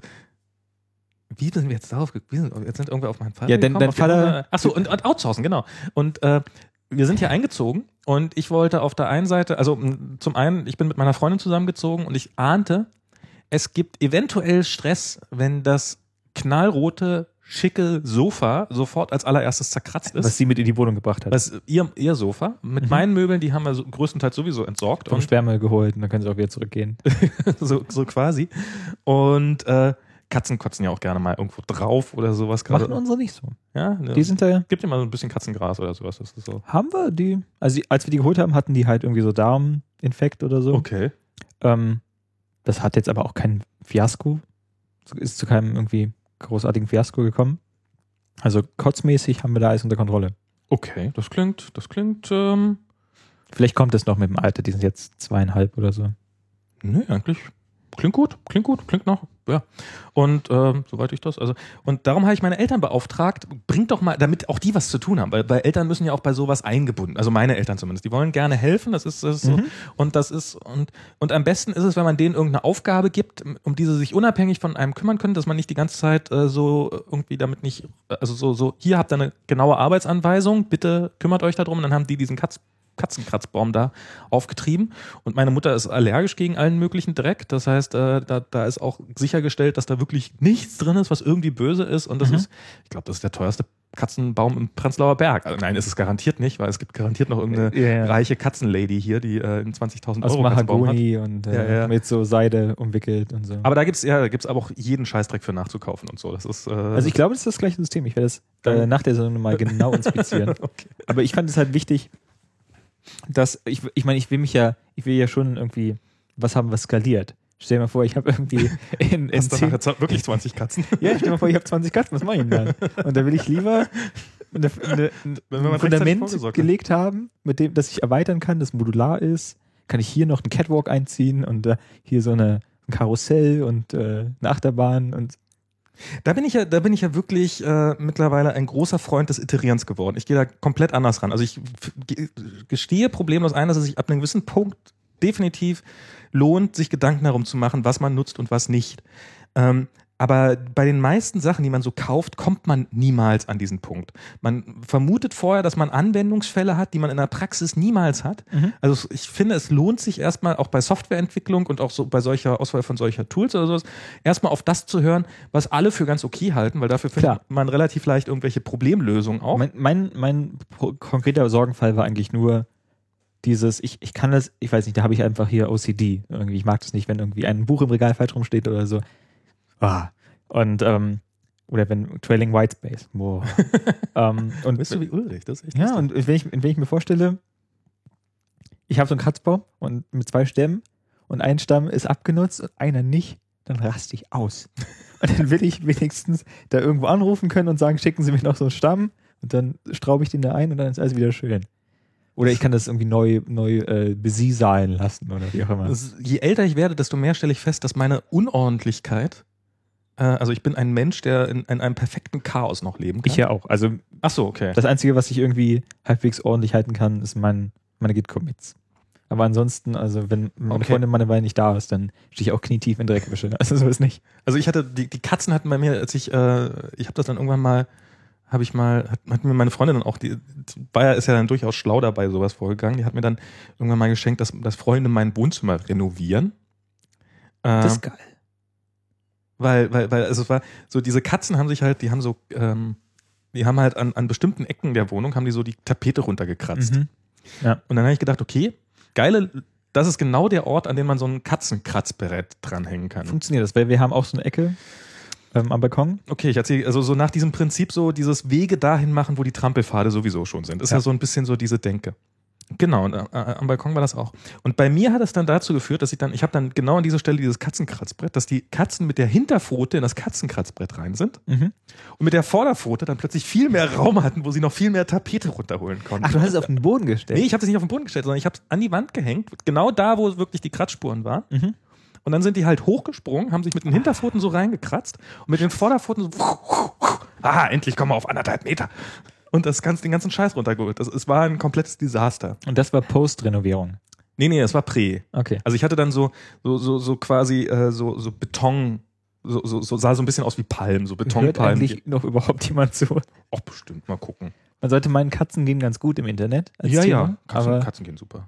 wie sind wir jetzt darauf gekommen? Jetzt sind irgendwer auf meinen Vater Ja, denn gekommen, dein auf die Vater- andere- Ach so, und, und outsourcen, genau. Und äh, wir sind hier eingezogen und ich wollte auf der einen Seite, also m, zum einen, ich bin mit meiner Freundin zusammengezogen und ich ahnte, es gibt eventuell Stress, wenn das knallrote, schicke Sofa sofort als allererstes zerkratzt ist. Was sie mit in die Wohnung gebracht hat. Was ihr, ihr Sofa. Mit Mhm. meinen Möbeln, die haben wir so größtenteils sowieso entsorgt. Vom Und Sperrmüll geholt und dann können sie auch wieder zurückgehen. so, so quasi. Und äh, Katzen kotzen ja auch gerne mal irgendwo drauf oder sowas. Machen Gerade. unsere nicht so. Ja, ne. Die sind da, Gibt immer so ein bisschen Katzengras oder sowas. Das ist so. haben wir die, also die, als wir die geholt haben, hatten die halt irgendwie so Darminfekt oder so. Okay. Ähm, das hat jetzt aber auch kein Fiasko. Ist zu keinem irgendwie großartigen Fiasko gekommen. Also kotzmäßig haben wir da alles unter Kontrolle. Okay, das klingt, das klingt, ähm, Vielleicht kommt es noch mit dem Alter, die sind jetzt zweieinhalb oder so. nee, eigentlich klingt gut, klingt gut, klingt nach, ja. Und ähm, soweit ich das, also und darum habe ich meine Eltern beauftragt, bringt doch mal, damit auch die was zu tun haben, weil, weil Eltern müssen ja auch bei sowas eingebunden, also meine Eltern zumindest, die wollen gerne helfen, das ist, das ist so Mhm. und das ist und und am besten ist es, wenn man denen irgendeine Aufgabe gibt, um die sie sich unabhängig von einem kümmern können, dass man nicht die ganze Zeit äh, so irgendwie damit nicht, also so so hier habt ihr eine genaue Arbeitsanweisung, bitte kümmert euch darum, und dann haben die diesen Katz Katzenkratzbaum da aufgetrieben und meine Mutter ist allergisch gegen allen möglichen Dreck, das heißt, äh, da, da ist auch sichergestellt, dass da wirklich nichts drin ist, was irgendwie böse ist und das Mhm. ist, ich glaube, das ist der teuerste Katzenbaum im Prenzlauer Berg. Also nein, ist es garantiert nicht, weil es gibt garantiert noch irgendeine Ja, ja. reiche Katzenlady hier, die äh, einen zwanzigtausend Aus Euro Katzenbaum hat. Mahagoni und äh, Ja, ja. mit so Seide umwickelt und so. Aber da gibt's ja, da gibt's aber auch jeden Scheißdreck für nachzukaufen und so. Das ist, äh, Also ich glaube, das ist das gleiche System. Ich werde das äh, Dann- nach der Sendung mal genau inspizieren. okay. Aber ich fand es halt wichtig, dass ich, ich meine, ich will mich ja, ich will ja schon irgendwie was haben, was skaliert. Stell dir mal vor, ich habe irgendwie in, in Hast du zehn, nachher z- wirklich zwanzig Katzen? ja, stell dir mal vor, ich habe zwanzig Katzen, was mache ich denn dann? Und da will ich lieber eine, eine, Wenn man ein rechtzeitig Fundament vorgesorgt hat. gelegt haben, mit dem, das ich erweitern kann, das modular ist. Kann ich hier noch einen Catwalk einziehen und äh, hier so eine, ein Karussell und äh, eine Achterbahn und Da bin ich ja, da bin ich ja wirklich äh, mittlerweile ein großer Freund des Iterierens geworden. Ich gehe da komplett anders ran. Also ich f- ge- gestehe problemlos ein, dass es sich ab einem gewissen Punkt definitiv lohnt, sich Gedanken darum zu machen, was man nutzt und was nicht. Ähm, aber bei den meisten Sachen, die man so kauft, kommt man niemals an diesen Punkt. Man vermutet vorher, dass man Anwendungsfälle hat, die man in der Praxis niemals hat. Mhm. Also ich finde, es lohnt sich erstmal auch bei Softwareentwicklung und auch so bei solcher Auswahl von solcher Tools oder sowas, erstmal auf das zu hören, was alle für ganz okay halten, weil dafür findet Klar. man relativ leicht irgendwelche Problemlösungen auch. Mein, mein, mein pro- konkreter Sorgenfall war eigentlich nur dieses, ich, ich kann das, ich weiß nicht, da habe ich einfach hier O C D. Irgendwie, ich mag das nicht, wenn irgendwie ein Buch im Regal falsch rumsteht oder so. Ah. Und, ähm, oder wenn Trailing Whitespace. Boah. ähm, und, Bist du wie Ulrich? Das ist echt ja, lustig. und wenn ich, wenn ich mir vorstelle, ich habe so einen Kratzbaum und mit zwei Stämmen und ein Stamm ist abgenutzt und einer nicht, dann raste ich aus. Und dann will ich wenigstens da irgendwo anrufen können und sagen, schicken Sie mir noch so einen Stamm und dann straube ich den da ein und dann ist alles wieder schön. Oder ich kann das irgendwie neu, neu äh, besieseln lassen oder wie auch immer. Das, je älter ich werde, desto mehr stelle ich fest, dass meine Unordentlichkeit, äh, also ich bin ein Mensch, der in, in einem perfekten Chaos noch leben kann. Ich ja auch. Also Ach so, okay. das Einzige, was ich irgendwie halbwegs ordentlich halten kann, ist mein, meine Git-Commits. Aber ansonsten, also wenn meine Okay. Freundin meine Weile nicht da ist, dann stehe ich auch knietief in Dreckwische. Also so ist nicht. Also ich hatte, die, die Katzen hatten bei mir, als ich, äh, ich habe das dann irgendwann mal, habe ich mal, hat, hat mir meine Freundin dann auch, die, die war ja, ist ja dann durchaus schlau dabei, sowas vorgegangen, die hat mir dann irgendwann mal geschenkt, dass, dass Freunde mein Wohnzimmer renovieren. Äh, Das ist geil. weil, weil, weil, also es war, so diese Katzen haben sich halt, die haben so, ähm, die haben halt an, an bestimmten Ecken der Wohnung, haben die so die Tapete runtergekratzt. Mhm. Ja. Und dann habe ich gedacht, okay, geile, das ist genau der Ort, an dem man so ein Katzenkratzbrett dranhängen kann. Funktioniert das, weil wir haben auch so eine Ecke ähm, am Balkon. Okay, ich erzähle, also so nach diesem Prinzip so dieses Wege dahin machen, wo die Trampelpfade sowieso schon sind. Ist ja, Ja. so ein bisschen so diese Denke. Genau, und äh, am Balkon war das auch. Und bei mir hat es dann dazu geführt, dass ich dann, ich habe dann genau an dieser Stelle dieses Katzenkratzbrett, dass die Katzen mit der Hinterpfote in das Katzenkratzbrett rein sind Mhm. und mit der Vorderpfote dann plötzlich viel mehr Raum hatten, wo sie noch viel mehr Tapete runterholen konnten. Ach, du hast es auf den Boden gestellt? Nee, ich habe es nicht auf den Boden gestellt, sondern ich habe es an die Wand gehängt, genau da, wo wirklich die Kratzspuren waren. Mhm. Und dann sind die halt hochgesprungen, haben sich mit den Hinterpfoten so reingekratzt und mit den Vorderpfoten so, ah, endlich kommen wir auf anderthalb Meter. Und das ganz, den ganzen Scheiß runtergeholt. Das, es war ein komplettes Desaster. Und das war Post-Renovierung. Nee, nee, es war Prä. Okay. Also ich hatte dann so, so, so, so quasi äh, so, so Beton, so, so, so sah so ein bisschen aus wie Palmen, so Hört Betonpalmen. eigentlich noch überhaupt jemand zu? Auch bestimmt, mal gucken. Man sollte meinen, Katzen gehen ganz gut im Internet. als Ja, Thema, ja, Katzen, aber Katzen gehen super.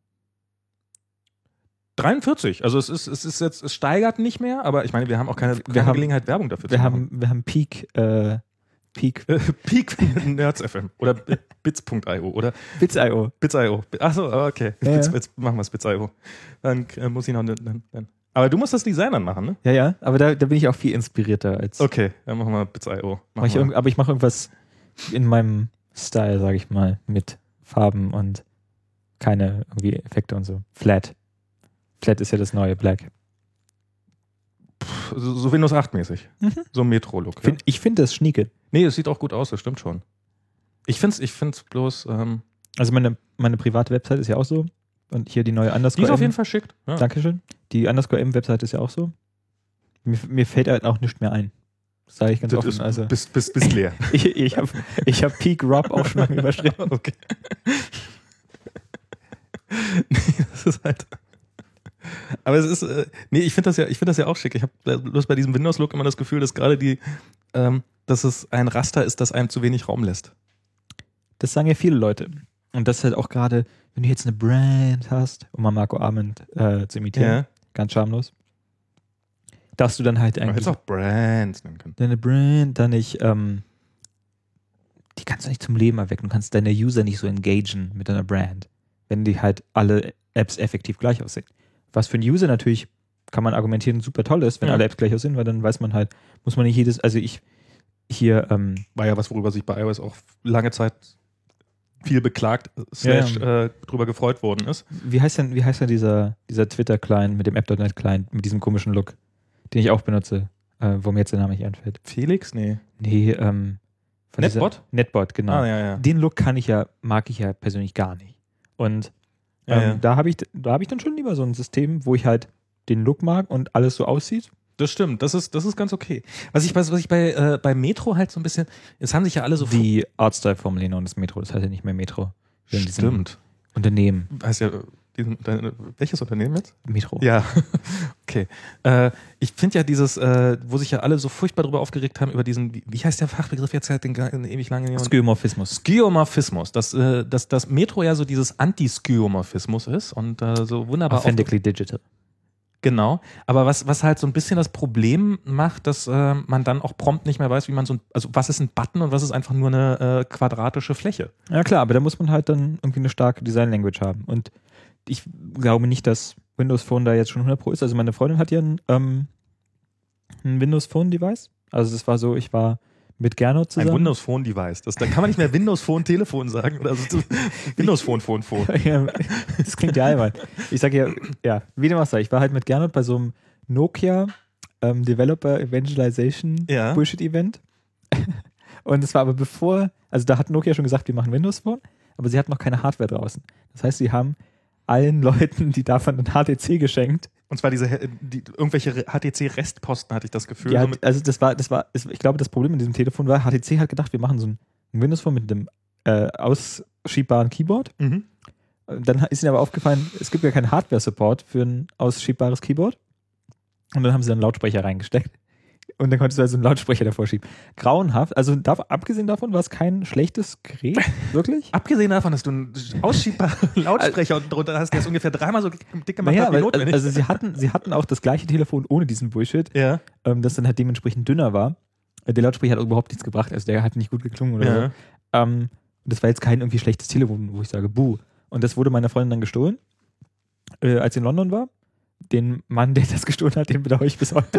dreiundvierzig, also es ist, es ist jetzt, es steigert nicht mehr, aber ich meine, wir haben auch keine, keine haben- Gelegenheit, Werbung dafür wir zu haben, wir haben Peak, äh, Peak Peak Nerds F M oder bits punkt i o oder Bits Punkt i o. bits punkt i o. Achso, okay. Ja, Bits, ja. jetzt machen wir es bits punkt i o. Dann äh, muss ich noch. Dann, dann. Aber du musst das Design dann machen, ne? Ja, ja, aber da, da bin ich auch viel inspirierter als. Okay, dann machen wir bits punkt i o. Mach ich irgend, aber ich mache irgendwas in meinem Style, sage ich mal, mit Farben und keine irgendwie Effekte und so. Flat. Flat ist ja das neue Black. so, so Windows acht mäßig. Mhm. So ein Metro-Look. Ja? Find, ich finde das schnieke. Nee, es sieht auch gut aus, das stimmt schon. Ich finde es ich find's bloß. Ähm, Also meine, meine private Website ist ja auch so. Und hier die neue die Underscore ist auf M. jeden Fall schick. Ja. Dankeschön. Die Underscore M-Website ist ja auch so. Mir, mir fällt halt auch nichts mehr ein. Das sage ich ganz Das offen. ist, Also, bist, bist, bist leer. ich ich habe ich hab Peak Rob auch schon lange überschritten. Okay. Nee, das ist halt. Aber es ist, äh, nee, ich finde das ja, ich finde das ja auch schick. Ich habe bloß bei diesem Windows-Look immer das Gefühl, dass gerade die, ähm, dass es ein Raster ist, das einem zu wenig Raum lässt. Das sagen ja viele Leute. Und das ist halt auch gerade, wenn du jetzt eine Brand hast, um mal Marco Arment äh, zu imitieren, Ja. ganz schamlos, dass du dann halt Man hätte eigentlich es auch Brands nennen können. deine Brand dann nicht, ähm, die kannst du nicht zum Leben erwecken. Du kannst deine User nicht so engagen mit deiner Brand, wenn die halt alle Apps effektiv gleich aussehen. Was für einen User natürlich, kann man argumentieren, super toll ist, wenn Ja. alle Apps gleich aussehen, weil dann weiß man halt, muss man nicht jedes, also ich hier, ähm, War ja was, worüber sich bei iOS auch lange Zeit viel beklagt, slash Ja, äh, drüber gefreut worden ist. wie heißt denn, wie heißt denn dieser, dieser Twitter-Client mit dem App Punkt net Client, mit diesem komischen Look, den ich auch benutze, äh, wo mir jetzt der Name nicht einfällt. Felix? Nee. Nee, ähm, von Netbot? dieser- Netbot, genau. Ah, ja, ja. Den Look kann ich ja, mag ich ja persönlich gar nicht. Und Ja, ähm, ja. da habe ich, da habe ich dann schon lieber so ein System, wo ich halt den Look mag und alles so aussieht. Das stimmt, das ist, das ist ganz okay. Was ich, was ich bei, äh, bei Metro halt so ein bisschen, es haben sich ja alle so Die Artstyle-Formel und das Metro, das heißt ja nicht mehr Metro. Wir haben diesen Stimmt. Unternehmen, Heißt ja, diesen, deine, welches Unternehmen jetzt? Metro. Ja, okay. Äh, ich finde ja dieses, äh, wo sich ja alle so furchtbar darüber aufgeregt haben, über diesen, wie, wie heißt der Fachbegriff jetzt halt den, den ewig langen Skeuomorphismus. Skeuomorphismus. Dass, äh, dass das Metro ja so dieses Anti-Skeuomorphismus ist und äh, so wunderbar Authentically digital. Genau, aber was, was halt so ein bisschen das Problem macht, dass äh, man dann auch prompt nicht mehr weiß, wie man so ein, also was ist ein Button und was ist einfach nur eine äh, quadratische Fläche. Ja klar, aber da muss man halt dann irgendwie eine starke Design-Language haben. Und ich glaube nicht, dass Windows Phone da jetzt schon hundert Pro ist. Also meine Freundin hat ja ein, ähm, ein Windows Phone-Device. Also das war so, ich war mit Gernot zusammen. Ein Windows Phone Device. Das, da kann man nicht mehr Windows Phone Telefon sagen. Oder so, Windows Phone Phone Phone. Ja, das klingt ja albern. Ich sage ja, ja, wie dem auch sei, ich war halt mit Gernot bei so einem Nokia ähm, Developer Evangelization Ja. Bullshit Event. Und es war aber bevor, also da hat Nokia schon gesagt, wir machen Windows Phone, aber sie hatten noch keine Hardware draußen. Das heißt, sie haben allen Leuten, die davon ein H T C geschenkt. Und zwar diese die, irgendwelche H T C-Restposten, hatte ich das Gefühl. Ja, so mit, also das war, das war, ich glaube, das Problem mit diesem Telefon war, H T C hat gedacht, wir machen so ein Windows Phone mit einem äh, ausschiebbaren Keyboard. mhm. Dann ist ihnen aber aufgefallen, es gibt ja keinen Hardware-Support für ein ausschiebbares Keyboard. Und dann haben sie dann einen Lautsprecher reingesteckt. Und dann konntest du also einen Lautsprecher davor schieben. Grauenhaft. Also darf, abgesehen davon war es kein schlechtes Gerät. Wirklich? Abgesehen davon, dass du einen ausschiebaren Lautsprecher unten drunter hast, der ist ungefähr dreimal so dick gemacht Naja, hat wie weil, notwendig. also sie hatten, sie hatten auch das gleiche Telefon ohne diesen Bullshit, ja. ähm, das dann halt dementsprechend dünner war. Äh, Der Lautsprecher hat überhaupt nichts gebracht. Also der hat nicht gut geklungen oder Ja. so. Ähm, das war jetzt kein irgendwie schlechtes Telefon, wo ich sage, buh. Und das wurde meiner Freundin dann gestohlen, äh, als sie in London war. Den Mann, der das gestohlen hat, den bedauere ich bis heute.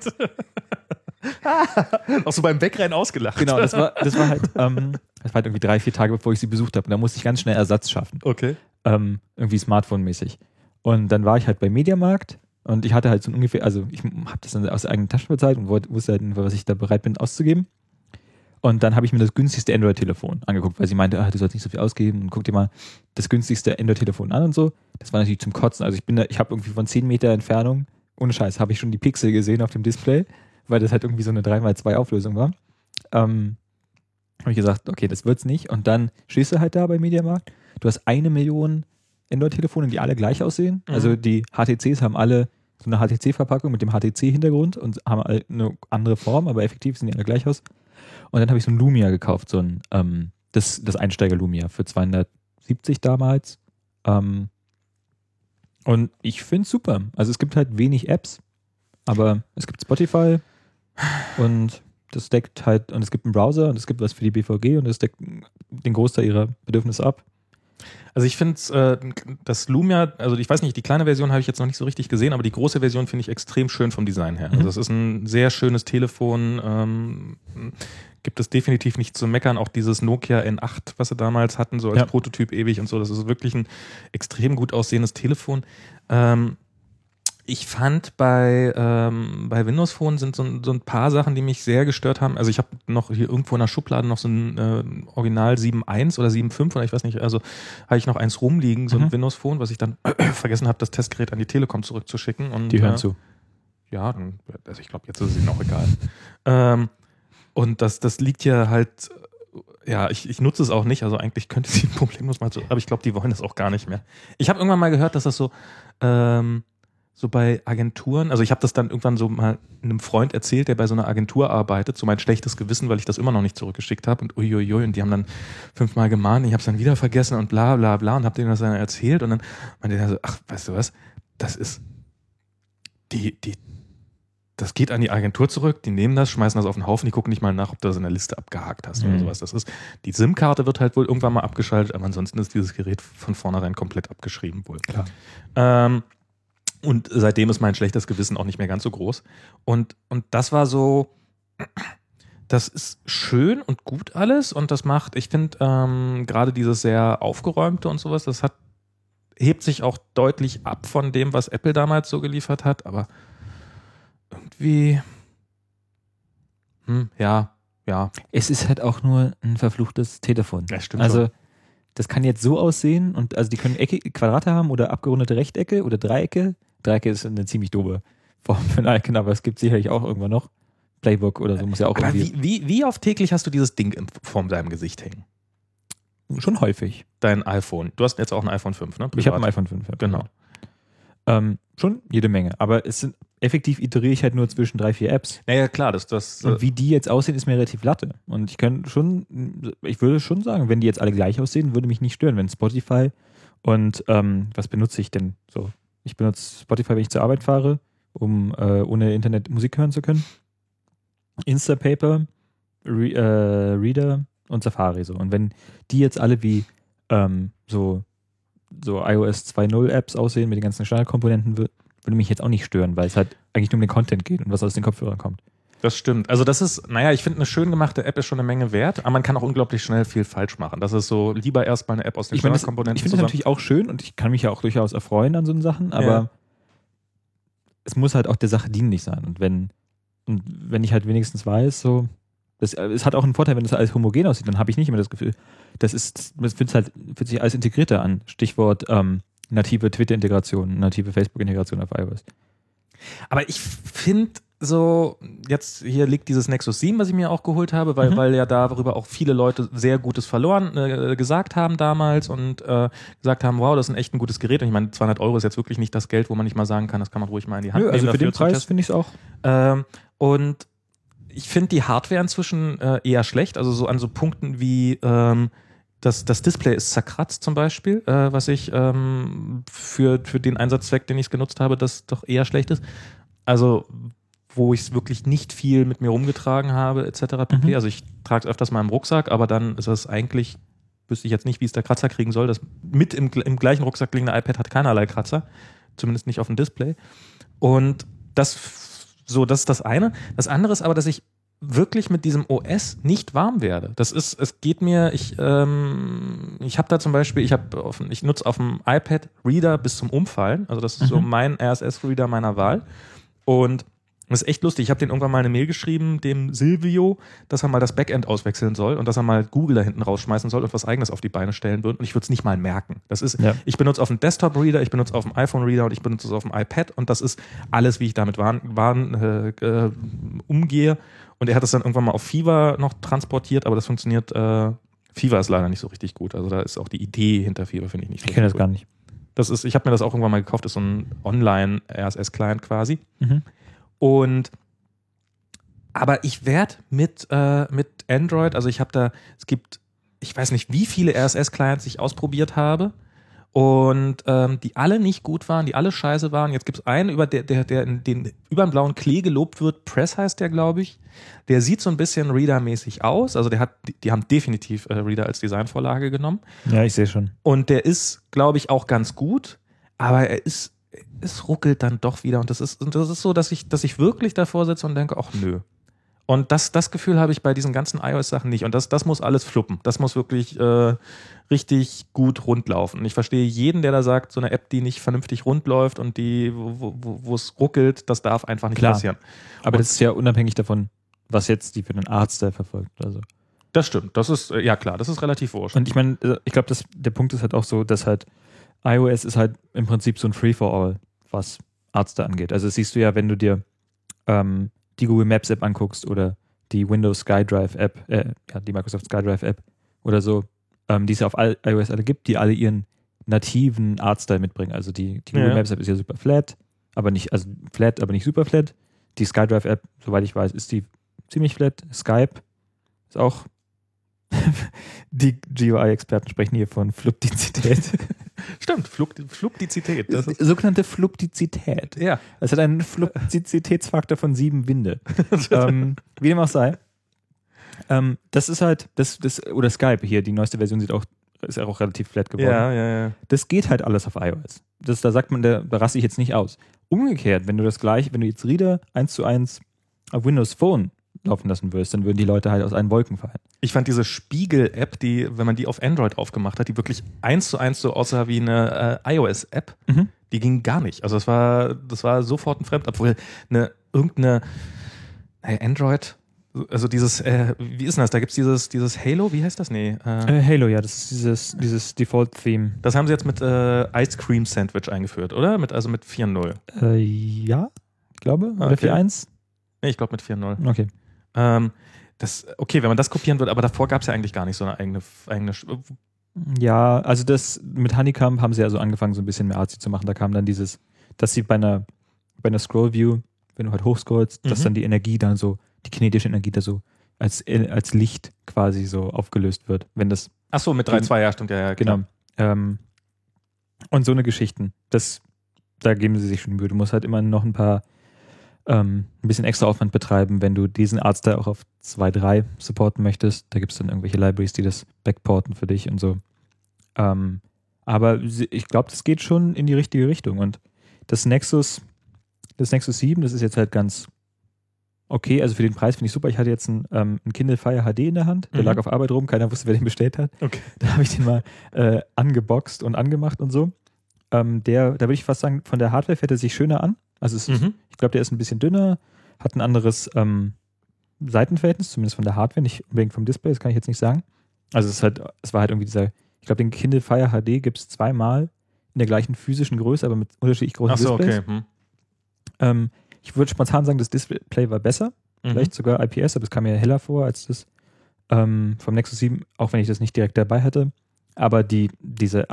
Auch so beim Wegrennen ausgelacht. Genau, das war, das war halt, ähm, das war halt irgendwie drei, vier Tage, bevor ich sie besucht habe. Und da musste ich ganz schnell Ersatz schaffen. Okay. Ähm, irgendwie Smartphone-mäßig. Und dann war ich halt beim Mediamarkt und ich hatte halt so ungefähr, also ich habe das dann aus der eigenen Tasche bezahlt und wollte, wusste halt, was ich da bereit bin auszugeben. Und dann habe ich mir das günstigste Android-Telefon angeguckt, weil sie meinte, ah, du sollst nicht so viel ausgeben und guck dir mal das günstigste Android-Telefon an und so. Das war natürlich zum Kotzen. Also ich bin da, ich habe irgendwie von zehn Meter Entfernung, ohne Scheiß, habe ich schon die Pixel gesehen auf dem Display, weil das halt irgendwie so eine drei mal zwei Auflösung war. Ähm, habe ich gesagt, okay, das wird's nicht. Und dann stehst du halt da bei Mediamarkt. Du hast eine Million Android-Telefone, die alle gleich aussehen. Mhm. Also die H T Cs haben alle so eine H T C-Verpackung mit dem H T C-Hintergrund und haben alle eine andere Form, aber effektiv sehen die alle gleich aus. Und dann habe ich so ein Lumia gekauft, so ein ähm, das, das Einsteiger-Lumia für zweihundertsiebzig damals. Ähm, und ich finde es super. Also es gibt halt wenig Apps, aber es gibt Spotify und das deckt halt, und es gibt einen Browser und es gibt was für die B V G und das deckt den Großteil ihrer Bedürfnisse ab. Also ich finde äh, das Lumia, also ich weiß nicht, die kleine Version habe ich jetzt noch nicht so richtig gesehen, aber die große Version finde ich extrem schön vom Design her. Mhm. Also es ist ein sehr schönes Telefon, ähm, gibt es definitiv nicht zu meckern. Auch dieses Nokia N acht, was sie damals hatten, so als Ja. Prototyp ewig und so, das ist wirklich ein extrem gut aussehendes Telefon. Ähm, ich fand bei, ähm, bei Windows Phone sind so, so ein paar Sachen, die mich sehr gestört haben. Also ich habe noch hier irgendwo in der Schublade noch so ein äh, Original sieben Punkt eins oder sieben Punkt fünf oder ich weiß nicht, also habe ich noch eins rumliegen, so ein Mhm. Windows Phone, was ich dann vergessen habe, das Testgerät an die Telekom zurückzuschicken. Und, Die hören äh, zu. ja, dann, also ich glaube, jetzt ist es ihnen auch egal. Ähm, und das, das liegt ja halt, ja, ich, ich nutze es auch nicht, also eigentlich könnte sie problemlos mal so, aber ich glaube, die wollen das auch gar nicht mehr. Ich habe irgendwann mal gehört, dass das so, ähm, so bei Agenturen, also ich habe das dann irgendwann so mal einem Freund erzählt, der bei so einer Agentur arbeitet, so mein schlechtes Gewissen, weil ich das immer noch nicht zurückgeschickt habe und uiuiui, und die haben dann fünfmal gemahnt, ich habe es dann wieder vergessen und bla bla bla und habe denen das dann erzählt und dann meinte er so, ach, weißt du was, das ist, die, die, das geht an die Agentur zurück, die nehmen das, schmeißen das auf den Haufen, die gucken nicht mal nach, ob du das in der Liste abgehakt hast mhm. oder sowas. Das ist, die SIM-Karte wird halt wohl irgendwann mal abgeschaltet, aber ansonsten ist dieses Gerät von vornherein komplett abgeschrieben wohl. Klar. Ähm, Und seitdem ist mein schlechtes Gewissen auch nicht mehr ganz so groß. Und, und das war so, das ist schön und gut alles. Und das macht, ich finde, ähm, gerade dieses sehr aufgeräumte und sowas, das hat, hebt sich auch deutlich ab von dem, was Apple damals so geliefert hat. Aber irgendwie, hm, ja, ja. Es ist halt auch nur ein verfluchtes Telefon. Ja, stimmt also, schon. das kann jetzt so aussehen und also die können Ecke, Quadrate haben oder abgerundete Rechtecke oder Dreiecke. Dreiecke ist eine ziemlich doofe Form für ein Icon, aber es gibt sicherlich auch irgendwann noch. Playbook oder so muss ja auch aber irgendwie. Wie, wie, wie oft täglich hast du dieses Ding in, vor deinem Gesicht hängen? Schon häufig. Dein iPhone. Du hast jetzt auch ein iPhone fünf, ne? Privat. Ich habe ein iPhone fünf, ja, genau. Ähm, schon jede Menge, aber es sind effektiv iteriere ich halt nur zwischen drei, vier Apps. Naja, klar, das, das. Und wie die jetzt aussehen, ist mir relativ latte. Und ich kann schon, ich würde schon sagen, wenn die jetzt alle gleich aussehen, würde mich nicht stören, wenn Spotify und ähm, was benutze ich denn so? Ich benutze Spotify, wenn ich zur Arbeit fahre, um äh, ohne Internet Musik hören zu können. Instapaper, Re, äh, Reader und Safari so. Und wenn die jetzt alle wie ähm, so so iOS zwei Punkt null Apps aussehen mit den ganzen Standardkomponenten, würde mich jetzt auch nicht stören, weil es halt eigentlich nur um den Content geht und was aus den Kopfhörern kommt. Das stimmt. Also das ist, naja, ich finde, eine schön gemachte App ist schon eine Menge wert, aber man kann auch unglaublich schnell viel falsch machen. Das ist so, lieber erstmal eine App aus den ich mein, Standardkomponenten. Ich finde das natürlich auch schön und ich kann mich ja auch durchaus erfreuen an so Sachen, aber ja. es muss halt auch der Sache dienlich sein. Und wenn, und wenn ich halt wenigstens weiß, so, das, es hat auch einen Vorteil, wenn das alles homogen aussieht, dann habe ich nicht immer das Gefühl, das ist, das fühlt halt, fühlt sich alles integrierter an. Stichwort ähm, native Twitter-Integration, native Facebook-Integration auf iOS. Aber ich finde so, jetzt hier liegt dieses Nexus sieben, was ich mir auch geholt habe, weil, mhm. weil ja darüber auch viele Leute sehr Gutes verloren äh, gesagt haben damals und äh, gesagt haben, wow, das ist ein echt ein gutes Gerät. Und ich meine, zweihundert Euro ist jetzt wirklich nicht das Geld, wo man nicht mal sagen kann, das kann man ruhig mal in die Hand Nö, nehmen. Also für den Preis finde ich es auch. Ähm, und ich finde die Hardware inzwischen äh, eher schlecht, also so an so Punkten wie ähm, das, das Display ist zerkratzt zum Beispiel, äh, was ich ähm, für, für den Einsatzzweck, den ich es genutzt habe, das doch eher schlecht ist. Also wo ich es wirklich nicht viel mit mir rumgetragen habe, et cetera pp. Mhm. Also ich trage es öfters mal im Rucksack, aber dann ist es eigentlich, wüsste ich jetzt nicht, wie es der Kratzer kriegen soll. Das mit im, im gleichen Rucksack liegende iPad hat keinerlei Kratzer, zumindest nicht auf dem Display. Und das, so, das ist das eine. Das andere ist aber, dass ich wirklich mit diesem O S nicht warm werde. Das ist, es geht mir, ich, ähm, ich habe da zum Beispiel, ich habe, ich nutze auf dem iPad Reader bis zum Umfallen. Also das ist mhm. so mein R S S-Reader meiner Wahl. Und das ist echt lustig. Ich habe den irgendwann mal eine Mail geschrieben, dem Silvio, dass er mal das Backend auswechseln soll und dass er mal Google da hinten rausschmeißen soll und was Eigenes auf die Beine stellen wird. Und ich würde es nicht mal merken. Das ist, ja. Ich benutze auf dem Desktop-Reader, ich benutze auf dem iPhone-Reader und ich benutze es auf dem iPad. Und das ist alles, wie ich damit waren, waren, äh, äh, umgehe. Und er hat es dann irgendwann mal auf Fever noch transportiert, aber das funktioniert. Äh, Fever ist leider nicht so richtig gut. Also da ist auch die Idee hinter Fever, finde ich nicht so Ich kenne das gut. gar nicht. Das ist, ich habe mir das auch irgendwann mal gekauft, das ist so ein Online-R S S-Client quasi. Mhm. Und aber ich werde mit, äh, mit Android, also ich habe da, es gibt, ich weiß nicht, wie viele R S S-Clients ich ausprobiert habe und ähm, die alle nicht gut waren, die alle scheiße waren. Jetzt gibt es einen, über der, der, der in den über den blauen Klee gelobt wird, Press heißt der, glaube ich. Der sieht so ein bisschen Reader-mäßig aus, also der hat, die, die haben definitiv äh, Reader als Designvorlage genommen. Ja, ich sehe schon. Und der ist, glaube ich, auch ganz gut, aber er ist es ruckelt dann doch wieder und das ist, und das ist so, dass ich, dass ich wirklich davor sitze und denke, ach nö. Und das, das Gefühl habe ich bei diesen ganzen iOS-Sachen nicht. Und das, das muss alles fluppen. Das muss wirklich äh, richtig gut rund laufen. Und ich verstehe jeden, der da sagt, so eine App, die nicht vernünftig rund läuft und die, wo, wo, wo es ruckelt, das darf einfach nicht Klar. passieren. Aber und das ist ja unabhängig davon, was jetzt die für den Arzt da verfolgt. Also. Das stimmt. Das ist, ja klar, das ist relativ wurscht. Und ich meine, ich glaube, der Punkt ist halt auch so, dass halt iOS ist halt im Prinzip so ein Free-for-all, was Ärzte angeht. Also das siehst du ja, wenn du dir ähm, die Google Maps App anguckst oder die Windows SkyDrive App, äh, ja, die Microsoft SkyDrive App oder so, ähm, die es ja auf all, iOS alle gibt, die alle ihren nativen Artstyle mitbringen. Also die, die Google Ja. Maps App ist ja super flat, aber nicht, also flat, aber nicht super flat. Die SkyDrive App, soweit ich weiß, ist die ziemlich flat. Skype ist auch die G U I-Experten sprechen hier von Fluptizität. Stimmt, Flup- Fluptizität. Das ist, Sogenannte Fluptizität. ja. Es hat einen Fluptizitätsfaktor von sieben Winde. ähm, wie dem auch sei. Ähm, das ist halt, das, das, oder Skype hier, die neueste Version sieht auch, ist auch relativ flat geworden. Ja, ja, ja. Das geht halt alles auf iOS. Das, da sagt man, da, da raste ich jetzt nicht aus. Umgekehrt, wenn du das gleich, wenn du jetzt Reader eins zu eins auf Windows Phone laufen lassen würdest, dann würden die Leute halt aus allen Wolken fallen. Ich fand diese Spiegel-App, die, wenn man die auf Android aufgemacht hat, die wirklich eins zu eins so aussah wie eine äh, iOS-App, Mhm. die ging gar nicht. Also das war, das war sofort ein Fremd, obwohl eine, irgendeine hey, Android, also dieses, äh, wie ist denn das? Da gibt es dieses, dieses Halo, wie heißt das? Nee. Äh, Äh, Halo, ja, das ist dieses, dieses Default-Theme. das haben sie jetzt mit äh, Ice Cream Sandwich eingeführt, oder? Mit, also mit vier null. Äh, ja, ich glaube. Oder Okay. vier eins? Nee, ich glaube mit vier null. Okay. Ähm, das, okay, wenn man das kopieren würde, aber davor gab es ja eigentlich gar nicht so eine eigene, eigene Sch- Ja, also das mit Honeycomb haben sie also angefangen, so ein bisschen mehr artsy zu machen. Da kam dann dieses, dass sie bei einer, bei einer Scroll-View, wenn du halt hochscrollst, Mhm. dass dann die Energie dann so, die kinetische Energie da so als, als Licht quasi so aufgelöst wird. Wenn das, Ach so, mit drei Punkt zwei, ja, stimmt, ja, ja, genau. Ähm, und so eine Geschichten, das, da geben sie sich schon Mühe. Du musst halt immer noch ein paar, ähm, ein bisschen extra Aufwand betreiben, wenn du diesen Artstyle auch auf zwei Punkt drei supporten möchtest. Da gibt es dann irgendwelche Libraries, die das backporten für dich und so. Ähm, aber sie- ich glaube, das geht schon in die richtige Richtung. Und das Nexus, das Nexus sieben, das ist jetzt halt ganz okay. Also für den Preis finde ich super. Ich hatte jetzt einen, ähm, einen Kindle Fire H D in der Hand. Der Mhm. lag auf Arbeit rum. Keiner wusste, wer den bestellt hat. Okay. Da habe ich den mal äh, angeboxt und angemacht und so. Ähm, der, da würde ich fast sagen, von der Hardware fährt er sich schöner an. Also es ist, Mhm. ich glaube, der ist ein bisschen dünner, hat ein anderes ähm, Seitenverhältnis, zumindest von der Hardware, nicht unbedingt vom Display, das kann ich jetzt nicht sagen. Also es ist halt, es war halt irgendwie dieser, ich glaube, den Kindle Fire H D gibt es zweimal in der gleichen physischen Größe, aber mit unterschiedlich großen Ach so, Displays. okay. Hm. Ähm, ich würde spontan sagen, das Display war besser, Mhm. vielleicht sogar I P S, aber es kam mir heller vor als das ähm, vom Nexus sieben, auch wenn ich das nicht direkt dabei hatte. Aber die, diese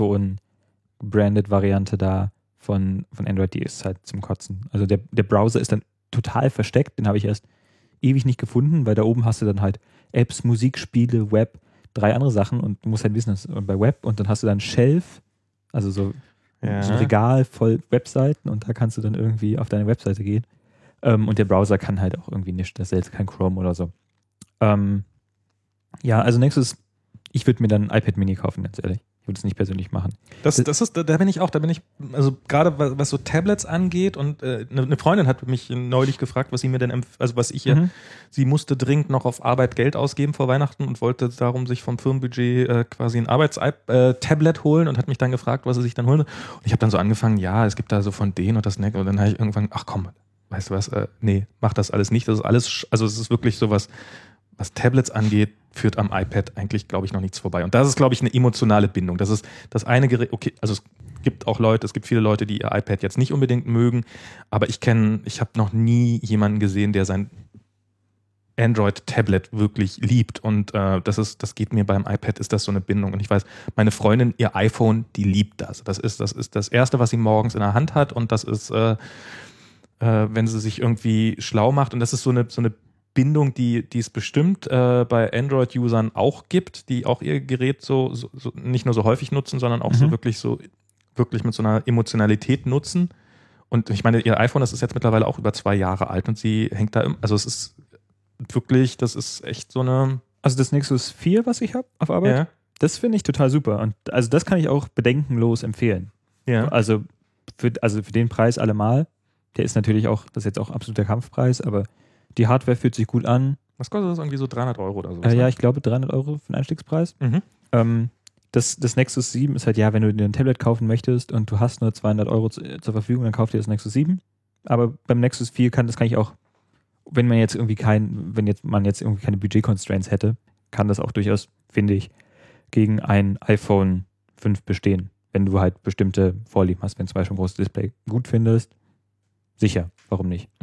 Amazon-branded-Variante da von, von Android, die ist halt zum Kotzen. Also der, der Browser ist dann total versteckt, den habe ich erst ewig nicht gefunden, weil da oben hast du dann halt Apps, Musik, Spiele, Web, drei andere Sachen und du musst halt wissen, dass bei Web und dann hast du dann Shelf, also so, Ja. so ein Regal voll Webseiten und da kannst du dann irgendwie auf deine Webseite gehen. Ähm, und der Browser kann halt auch irgendwie nicht, das ist jetzt kein Chrome oder so. Ähm, ja, also Nexus, ich würde mir dann ein iPad Mini kaufen, ganz ehrlich. Ich würde es nicht persönlich machen. Das, das ist, da da bin ich auch, da bin ich, also gerade was, was so Tablets angeht und äh, eine eine Freundin hat mich neulich gefragt, was sie mir denn, empf- also was ich ihr, Mhm. sie musste dringend noch auf Arbeit Geld ausgeben vor Weihnachten und wollte darum sich vom Firmenbudget äh, quasi ein Arbeits-Tablet holen und hat mich dann gefragt, was sie sich dann holen. Und ich habe dann so angefangen, ja, es gibt da so von denen und das Neck und dann habe ich irgendwann, ach komm, weißt du was, äh, nee, mach das alles nicht. Das ist alles, sch- also es ist wirklich sowas, was Tablets angeht, führt am iPad eigentlich, glaube ich, noch nichts vorbei. Und das ist, glaube ich, eine emotionale Bindung. Das ist das eine Gerät, okay, also es gibt auch Leute, es gibt viele Leute, die ihr iPad jetzt nicht unbedingt mögen, aber ich kenne, ich habe noch nie jemanden gesehen, der sein Android-Tablet wirklich liebt. Und äh, das ist, das geht mir beim iPad, ist das so eine Bindung. Und ich weiß, meine Freundin, ihr iPhone, die liebt das. Das ist, das ist das Erste, was sie morgens in der Hand hat und das ist, äh, äh, wenn sie sich irgendwie schlau macht. Und das ist so eine, so eine Bindung, die, die es bestimmt äh, bei Android-Usern auch gibt, die auch ihr Gerät so, so, so nicht nur so häufig nutzen, sondern auch Mhm. so wirklich so wirklich mit so einer Emotionalität nutzen. Und ich meine, ihr iPhone, das ist jetzt mittlerweile auch über zwei Jahre alt und sie hängt da, im, also es ist wirklich, das ist echt so eine. Also das Nexus vier, was ich habe auf Arbeit, Ja, das finde ich total super. Und also das kann ich auch bedenkenlos empfehlen. ja. Also für, also für den Preis allemal. Der ist natürlich auch, das ist jetzt auch absoluter Kampfpreis, aber die Hardware fühlt sich gut an. Was kostet das? Irgendwie so dreihundert Euro oder so? Äh, ja, ich glaube dreihundert Euro für den Einstiegspreis. Mhm. Ähm, das, das Nexus sieben ist halt, ja, wenn du dir ein Tablet kaufen möchtest und du hast nur zweihundert Euro zu, zur Verfügung, dann kauf dir das Nexus sieben. Aber beim Nexus vier kann, das kann ich auch, wenn man jetzt irgendwie kein, wenn jetzt man jetzt irgendwie keine Budget-Constraints hätte, kann das auch durchaus, finde ich, gegen ein iPhone fünf bestehen. Wenn du halt bestimmte Vorlieben hast, wenn zum Beispiel ein großes Display gut findest, sicher, warum nicht? Mhm.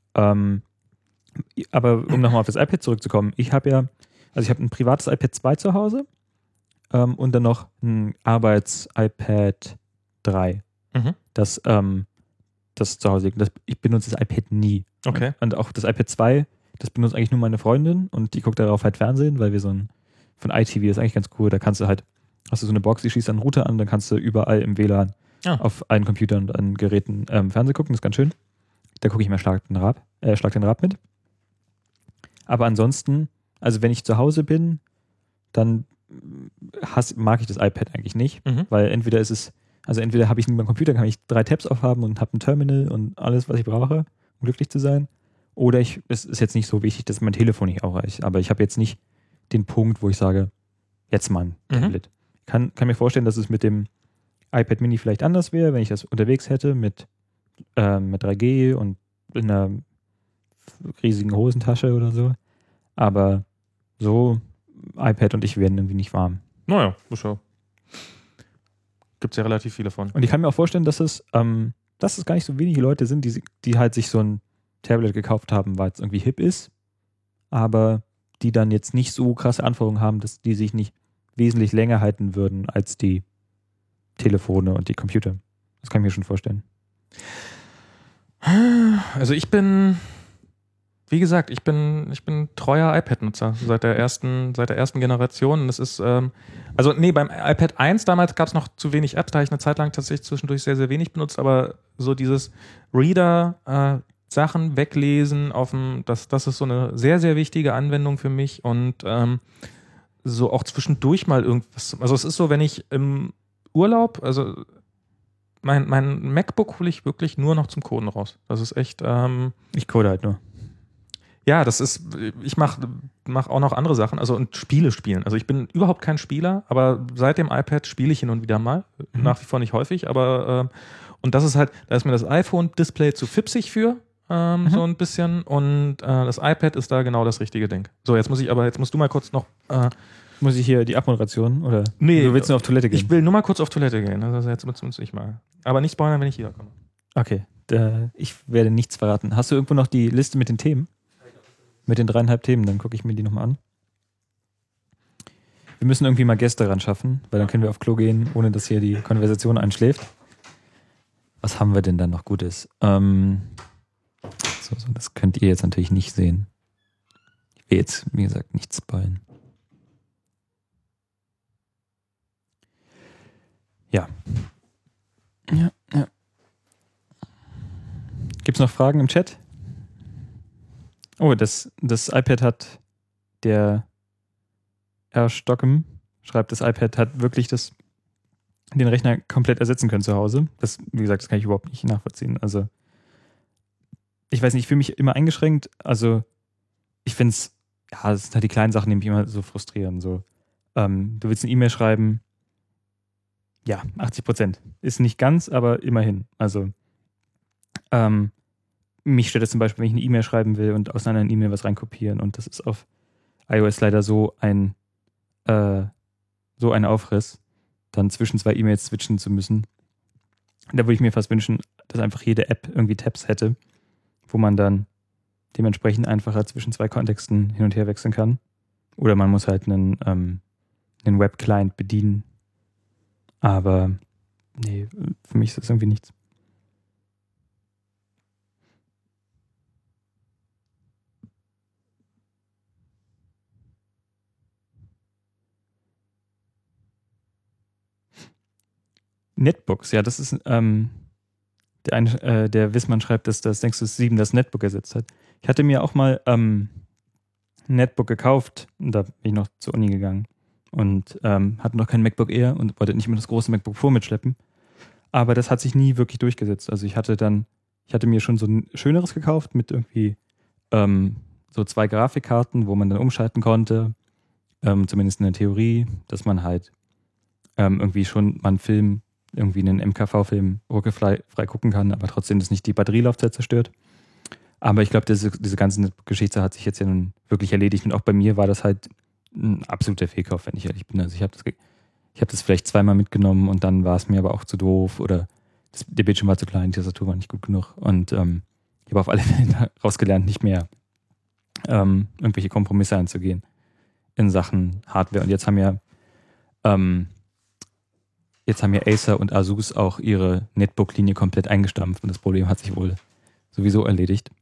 Ähm, aber um nochmal auf das iPad zurückzukommen, ich habe ja, also ich habe ein privates iPad zwei zu Hause ähm, und dann noch ein Arbeits-iPad drei. Mhm. Das, ähm, das zu Hause liegt. Das, ich benutze das iPad nie. Okay. Und, und auch das iPad zwei, das benutzt eigentlich nur meine Freundin und die guckt darauf halt Fernsehen, weil wir so ein, von I T V ist eigentlich ganz cool, da kannst du halt, hast du so eine Box, die schließt einen Router an, dann kannst du überall im W L A N Ah. auf allen Computern und an Geräten ähm, Fernsehen gucken, das ist ganz schön. Da gucke ich mal Schlag den Rab, äh, Schlag den Rab mit. Aber ansonsten, also wenn ich zu Hause bin, dann hass, mag ich das iPad eigentlich nicht, Mhm. weil entweder ist es, also entweder habe ich meinen Computer, kann ich drei Tabs aufhaben und habe ein Terminal und alles, was ich brauche, um glücklich zu sein. Oder ich, es ist jetzt nicht so wichtig, dass mein Telefon nicht auch reicht. Aber ich habe jetzt nicht den Punkt, wo ich sage, jetzt mal ein Mhm. Tablet. Ich kann, kann mir vorstellen, dass es mit dem iPad Mini vielleicht anders wäre, wenn ich das unterwegs hätte mit, äh, mit drei G und in einer riesigen Hosentasche oder so. Aber so, iPad und ich werden irgendwie nicht warm. Naja, Schau. Gibt es ja relativ viele von. Und ich kann mir auch vorstellen, dass es, ähm, dass es gar nicht so wenige Leute sind, die, die halt sich so ein Tablet gekauft haben, weil es irgendwie hip ist, aber die dann jetzt nicht so krasse Anforderungen haben, dass die sich nicht wesentlich länger halten würden als die Telefone und die Computer. Das kann ich mir schon vorstellen. Also ich bin, wie gesagt, ich bin, ich bin treuer iPad-Nutzer seit der ersten, seit der ersten Generation. Und das ist, ähm, also nee, beim iPad eins damals gab es noch zu wenig Apps, da habe ich eine Zeit lang tatsächlich zwischendurch sehr, sehr wenig benutzt, aber so dieses Reader, äh, Sachen weglesen auf dem, das, das ist so eine sehr, sehr wichtige Anwendung für mich und ähm, so auch zwischendurch mal irgendwas. Also es ist so, wenn ich im Urlaub, also mein, mein MacBook hole ich wirklich nur noch zum Coden raus. Das ist echt. Ähm, ich code halt nur. Ja, das ist, ich mache mach auch noch andere Sachen, also und Spiele spielen. Also ich bin überhaupt kein Spieler, aber seit dem iPad spiele ich hin und wieder mal. Mhm. Nach wie vor nicht häufig, aber äh, und das ist halt, da ist mir das iPhone-Display zu fipsig für. Ähm, mhm. So ein bisschen und äh, das iPad ist da genau das richtige Ding. So, jetzt muss ich aber, jetzt musst du mal kurz noch äh, muss ich hier die Abmoderation oder nee, du willst nur auf Toilette gehen? Ich will nur mal kurz auf Toilette gehen, also jetzt muss ich mal. Aber nicht spoilern, wenn ich wiederkomme. Okay, da, ich werde nichts verraten. Hast du irgendwo noch die Liste mit den Themen? Mit den dreieinhalb Themen, dann gucke ich mir die nochmal an. Wir müssen irgendwie mal Gäste ran schaffen, weil dann können wir auf Klo gehen, ohne dass hier die Konversation einschläft. Was haben wir denn da noch Gutes? Ähm, so, so, das könnt ihr jetzt natürlich nicht sehen. Ich will jetzt, wie gesagt, nicht spoilen. Ja. Ja, ja. Gibt es noch Fragen im Chat? Oh, das, das iPad hat der Herr Stockem schreibt, das iPad hat wirklich das, den Rechner komplett ersetzen können zu Hause. Das, wie gesagt, das kann ich überhaupt nicht nachvollziehen. Also, ich weiß nicht, ich fühle mich immer eingeschränkt. Also, ich finde es, ja, das sind halt die kleinen Sachen, die mich immer so frustrieren. So, ähm, du willst eine E-Mail schreiben, ja, achtzig Prozent. Ist nicht ganz, aber immerhin. Also, ähm, mich stört es zum Beispiel, wenn ich eine E-Mail schreiben will und aus einer anderen E-Mail was reinkopieren und das ist auf iOS leider so ein äh, so ein Aufriss, dann zwischen zwei E-Mails switchen zu müssen. Da würde ich mir fast wünschen, dass einfach jede App irgendwie Tabs hätte, wo man dann dementsprechend einfacher zwischen zwei Kontexten hin und her wechseln kann. Oder man muss halt einen, ähm, einen Web-Client bedienen. Aber nee, für mich ist das irgendwie nichts. Netbooks, ja, das ist ähm, der, eine, äh, der Wissmann schreibt, dass das Nexus sieben das Netbook ersetzt hat. Ich hatte mir auch mal ähm, ein Netbook gekauft und da bin ich noch zur Uni gegangen und ähm, hatte noch kein MacBook Air und wollte nicht mehr das große MacBook Pro mitschleppen. Aber das hat sich nie wirklich durchgesetzt. Also ich hatte dann, ich hatte mir schon so ein schöneres gekauft mit irgendwie ähm, so zwei Grafikkarten, wo man dann umschalten konnte, ähm, zumindest in der Theorie, dass man halt ähm, irgendwie schon mal einen Film, irgendwie einen M K V-Film ruckelfrei frei gucken kann, aber trotzdem das nicht die Batterielaufzeit zerstört. Aber ich glaube, diese, diese ganze Geschichte hat sich jetzt ja nun wirklich erledigt und auch bei mir war das halt ein absoluter Fehlkauf, wenn ich ehrlich bin. Also ich habe das, ich hab das vielleicht zweimal mitgenommen und dann war es mir aber auch zu doof oder das, der Bildschirm war zu klein, die Tastatur war nicht gut genug und ähm, ich habe auf alle Fälle rausgelernt, nicht mehr ähm, irgendwelche Kompromisse einzugehen in Sachen Hardware. Und jetzt haben ja ähm, jetzt haben ja Acer und Asus auch ihre Netbook-Linie komplett eingestampft und das Problem hat sich wohl sowieso erledigt.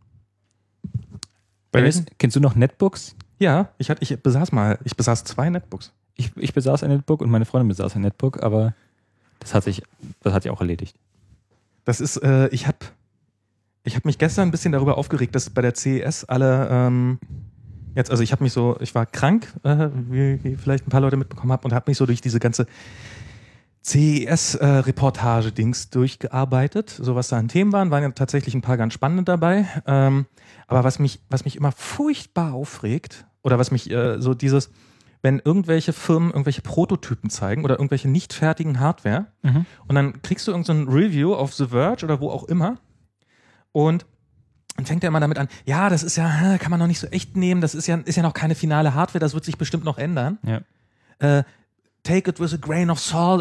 Dennis, kennst du noch Netbooks? Ja, ich, hatte, ich besaß mal, ich besaß zwei Netbooks. Ich, ich besaß ein Netbook und meine Freundin besaß ein Netbook, aber das hat sich, das hat sich auch erledigt. Das ist, äh, ich habe ich hab mich gestern ein bisschen darüber aufgeregt, dass bei der C E S alle ähm, jetzt, also ich habe mich so, ich war krank, äh, wie, wie vielleicht ein paar Leute mitbekommen haben, und habe mich so durch diese ganze C E S-Reportage-Dings durchgearbeitet. So was da an Themen waren, waren ja tatsächlich ein paar ganz spannende dabei. Ähm, aber was mich, was mich immer furchtbar aufregt, oder was mich äh, so dieses, wenn irgendwelche Firmen irgendwelche Prototypen zeigen oder irgendwelche nicht fertigen Hardware, Mhm. und dann kriegst du irgendein so Review auf The Verge oder wo auch immer, und dann fängt er immer damit an, ja, das ist ja, kann man noch nicht so echt nehmen, das ist ja, ist ja noch keine finale Hardware, das wird sich bestimmt noch ändern. Ja. Äh, take it with a grain of salt.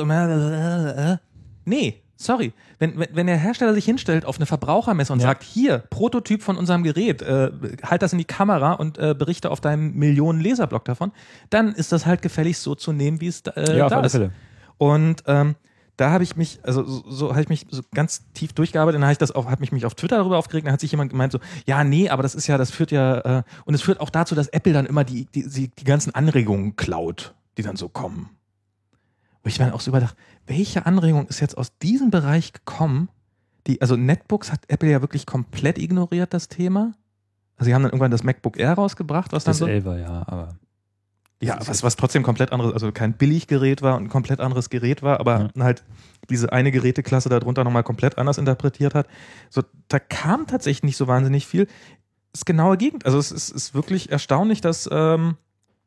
Nee, sorry. Wenn, wenn, wenn der Hersteller sich hinstellt auf eine Verbrauchermesse und ja. sagt, hier, Prototyp von unserem Gerät, äh, halt das in die Kamera und äh, berichte auf deinem Millionen-Laserblock davon, dann ist das halt gefälligst so zu nehmen, wie es äh, ja, da auf alle ist. Fälle. Und ähm, da habe ich mich, also so, so habe ich mich so ganz tief durchgearbeitet, und dann habe ich das auch, habe mich, mich auf Twitter darüber aufgeregt, dann hat sich jemand gemeint so, ja, nee, aber das ist ja, das führt ja, äh, und es führt auch dazu, dass Apple dann immer die, die, die, die ganzen Anregungen klaut, die dann so kommen. Wo ich mir dann auch so überdacht, welche Anregung ist jetzt aus diesem Bereich gekommen? Die, also Netbooks hat Apple ja wirklich komplett ignoriert, das Thema. Also sie haben dann irgendwann das MacBook Air rausgebracht, was dann Das so. elfer, ja, aber. Ja, was, was trotzdem komplett anderes, also kein Billiggerät war und ein komplett anderes Gerät war, aber ja. halt diese eine Geräteklasse darunter nochmal komplett anders interpretiert hat. So, da kam tatsächlich nicht so wahnsinnig viel. Das genaue Gegenteil. Also es ist, ist wirklich erstaunlich, dass ähm,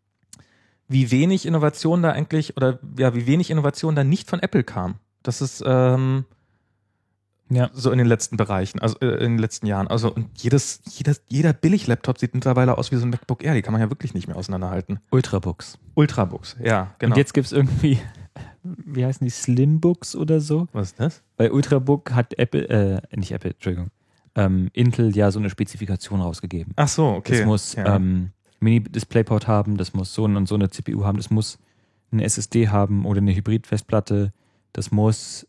wie wenig Innovation da eigentlich, oder ja, wie wenig Innovation da nicht von Apple kam. Das ist ähm, ja. so in den letzten Bereichen, also äh, in den letzten Jahren. Also und jedes, jedes, jeder Billig-Laptop sieht mittlerweile aus wie so ein MacBook Air, die kann man ja wirklich nicht mehr auseinanderhalten. Ultrabooks. Ultrabooks, ja, genau. Und jetzt gibt es irgendwie, wie heißen die, Slimbooks oder so? Was ist das? Bei Ultrabook hat Apple, äh, nicht Apple, Entschuldigung, ähm, Intel ja so eine Spezifikation rausgegeben. Ach so, okay. Das muss ja. ähm, Mini-Displayport haben, das muss so und so eine C P U haben, das muss eine S S D haben oder eine Hybrid-Festplatte, das muss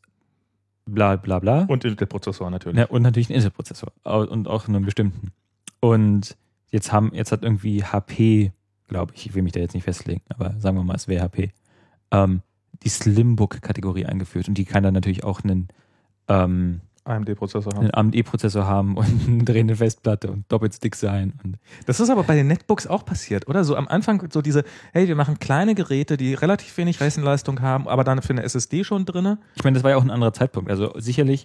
bla bla bla. Und Intel-Prozessor natürlich. Ja, und natürlich einen Intel-Prozessor und auch einen bestimmten. Und jetzt haben, jetzt hat irgendwie H P, glaube ich, ich will mich da jetzt nicht festlegen, aber sagen wir mal, es wäre H P, ähm, die Slimbook-Kategorie eingeführt, und die kann dann natürlich auch einen ähm, A M D-Prozessor haben. einen A M D-Prozessor haben und eine drehende Festplatte und doppelt dick sein. Und das ist aber bei den Netbooks auch passiert, oder? So am Anfang so diese, hey, wir machen kleine Geräte, die relativ wenig Rechenleistung haben, aber dann für eine S S D schon drin. Ich meine, das war ja auch ein anderer Zeitpunkt. Also sicherlich,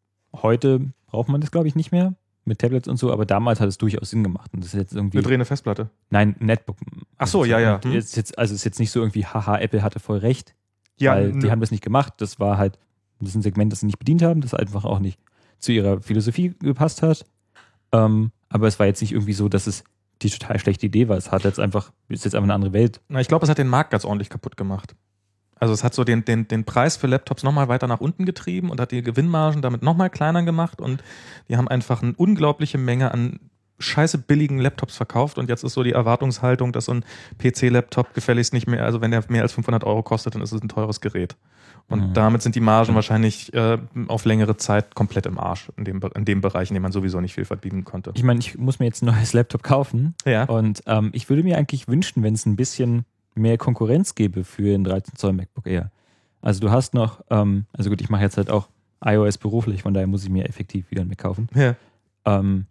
heute braucht man das, glaube ich, nicht mehr mit Tablets und so, aber damals hat es durchaus Sinn gemacht. Und das ist jetzt irgendwie eine drehende Festplatte? Nein, Netbook. Ach so, ja, ja. Hm. Ist jetzt, also ist jetzt nicht so irgendwie, haha, Apple hatte voll recht, ja, weil ne. die haben das nicht gemacht. Das war halt, das ist ein Segment, das sie nicht bedient haben, das einfach auch nicht zu ihrer Philosophie gepasst hat. Ähm, aber es war jetzt nicht irgendwie so, dass es die total schlechte Idee war. Es hat jetzt einfach, ist jetzt einfach eine andere Welt. Na, ich glaube, es hat den Markt ganz ordentlich kaputt gemacht. Also es hat so den, den, den Preis für Laptops nochmal weiter nach unten getrieben und hat die Gewinnmargen damit nochmal kleiner gemacht, und die haben einfach eine unglaubliche Menge an scheiße billigen Laptops verkauft, und jetzt ist so die Erwartungshaltung, dass so ein P C-Laptop gefälligst nicht mehr, also wenn der mehr als fünfhundert Euro kostet, dann ist es ein teures Gerät. Und mhm. damit sind die Margen wahrscheinlich äh, auf längere Zeit komplett im Arsch, in dem, in dem Bereich, in dem man sowieso nicht viel verdienen konnte. Ich meine, ich muss mir jetzt ein neues Laptop kaufen. Ja. Und ähm, ich würde mir eigentlich wünschen, wenn es ein bisschen mehr Konkurrenz gäbe für ein dreizehn Zoll MacBook Air. Also du hast noch, ähm, also gut, ich mache jetzt halt auch iOS beruflich, von daher muss ich mir effektiv wieder ein Mac kaufen. Ja. Ähm,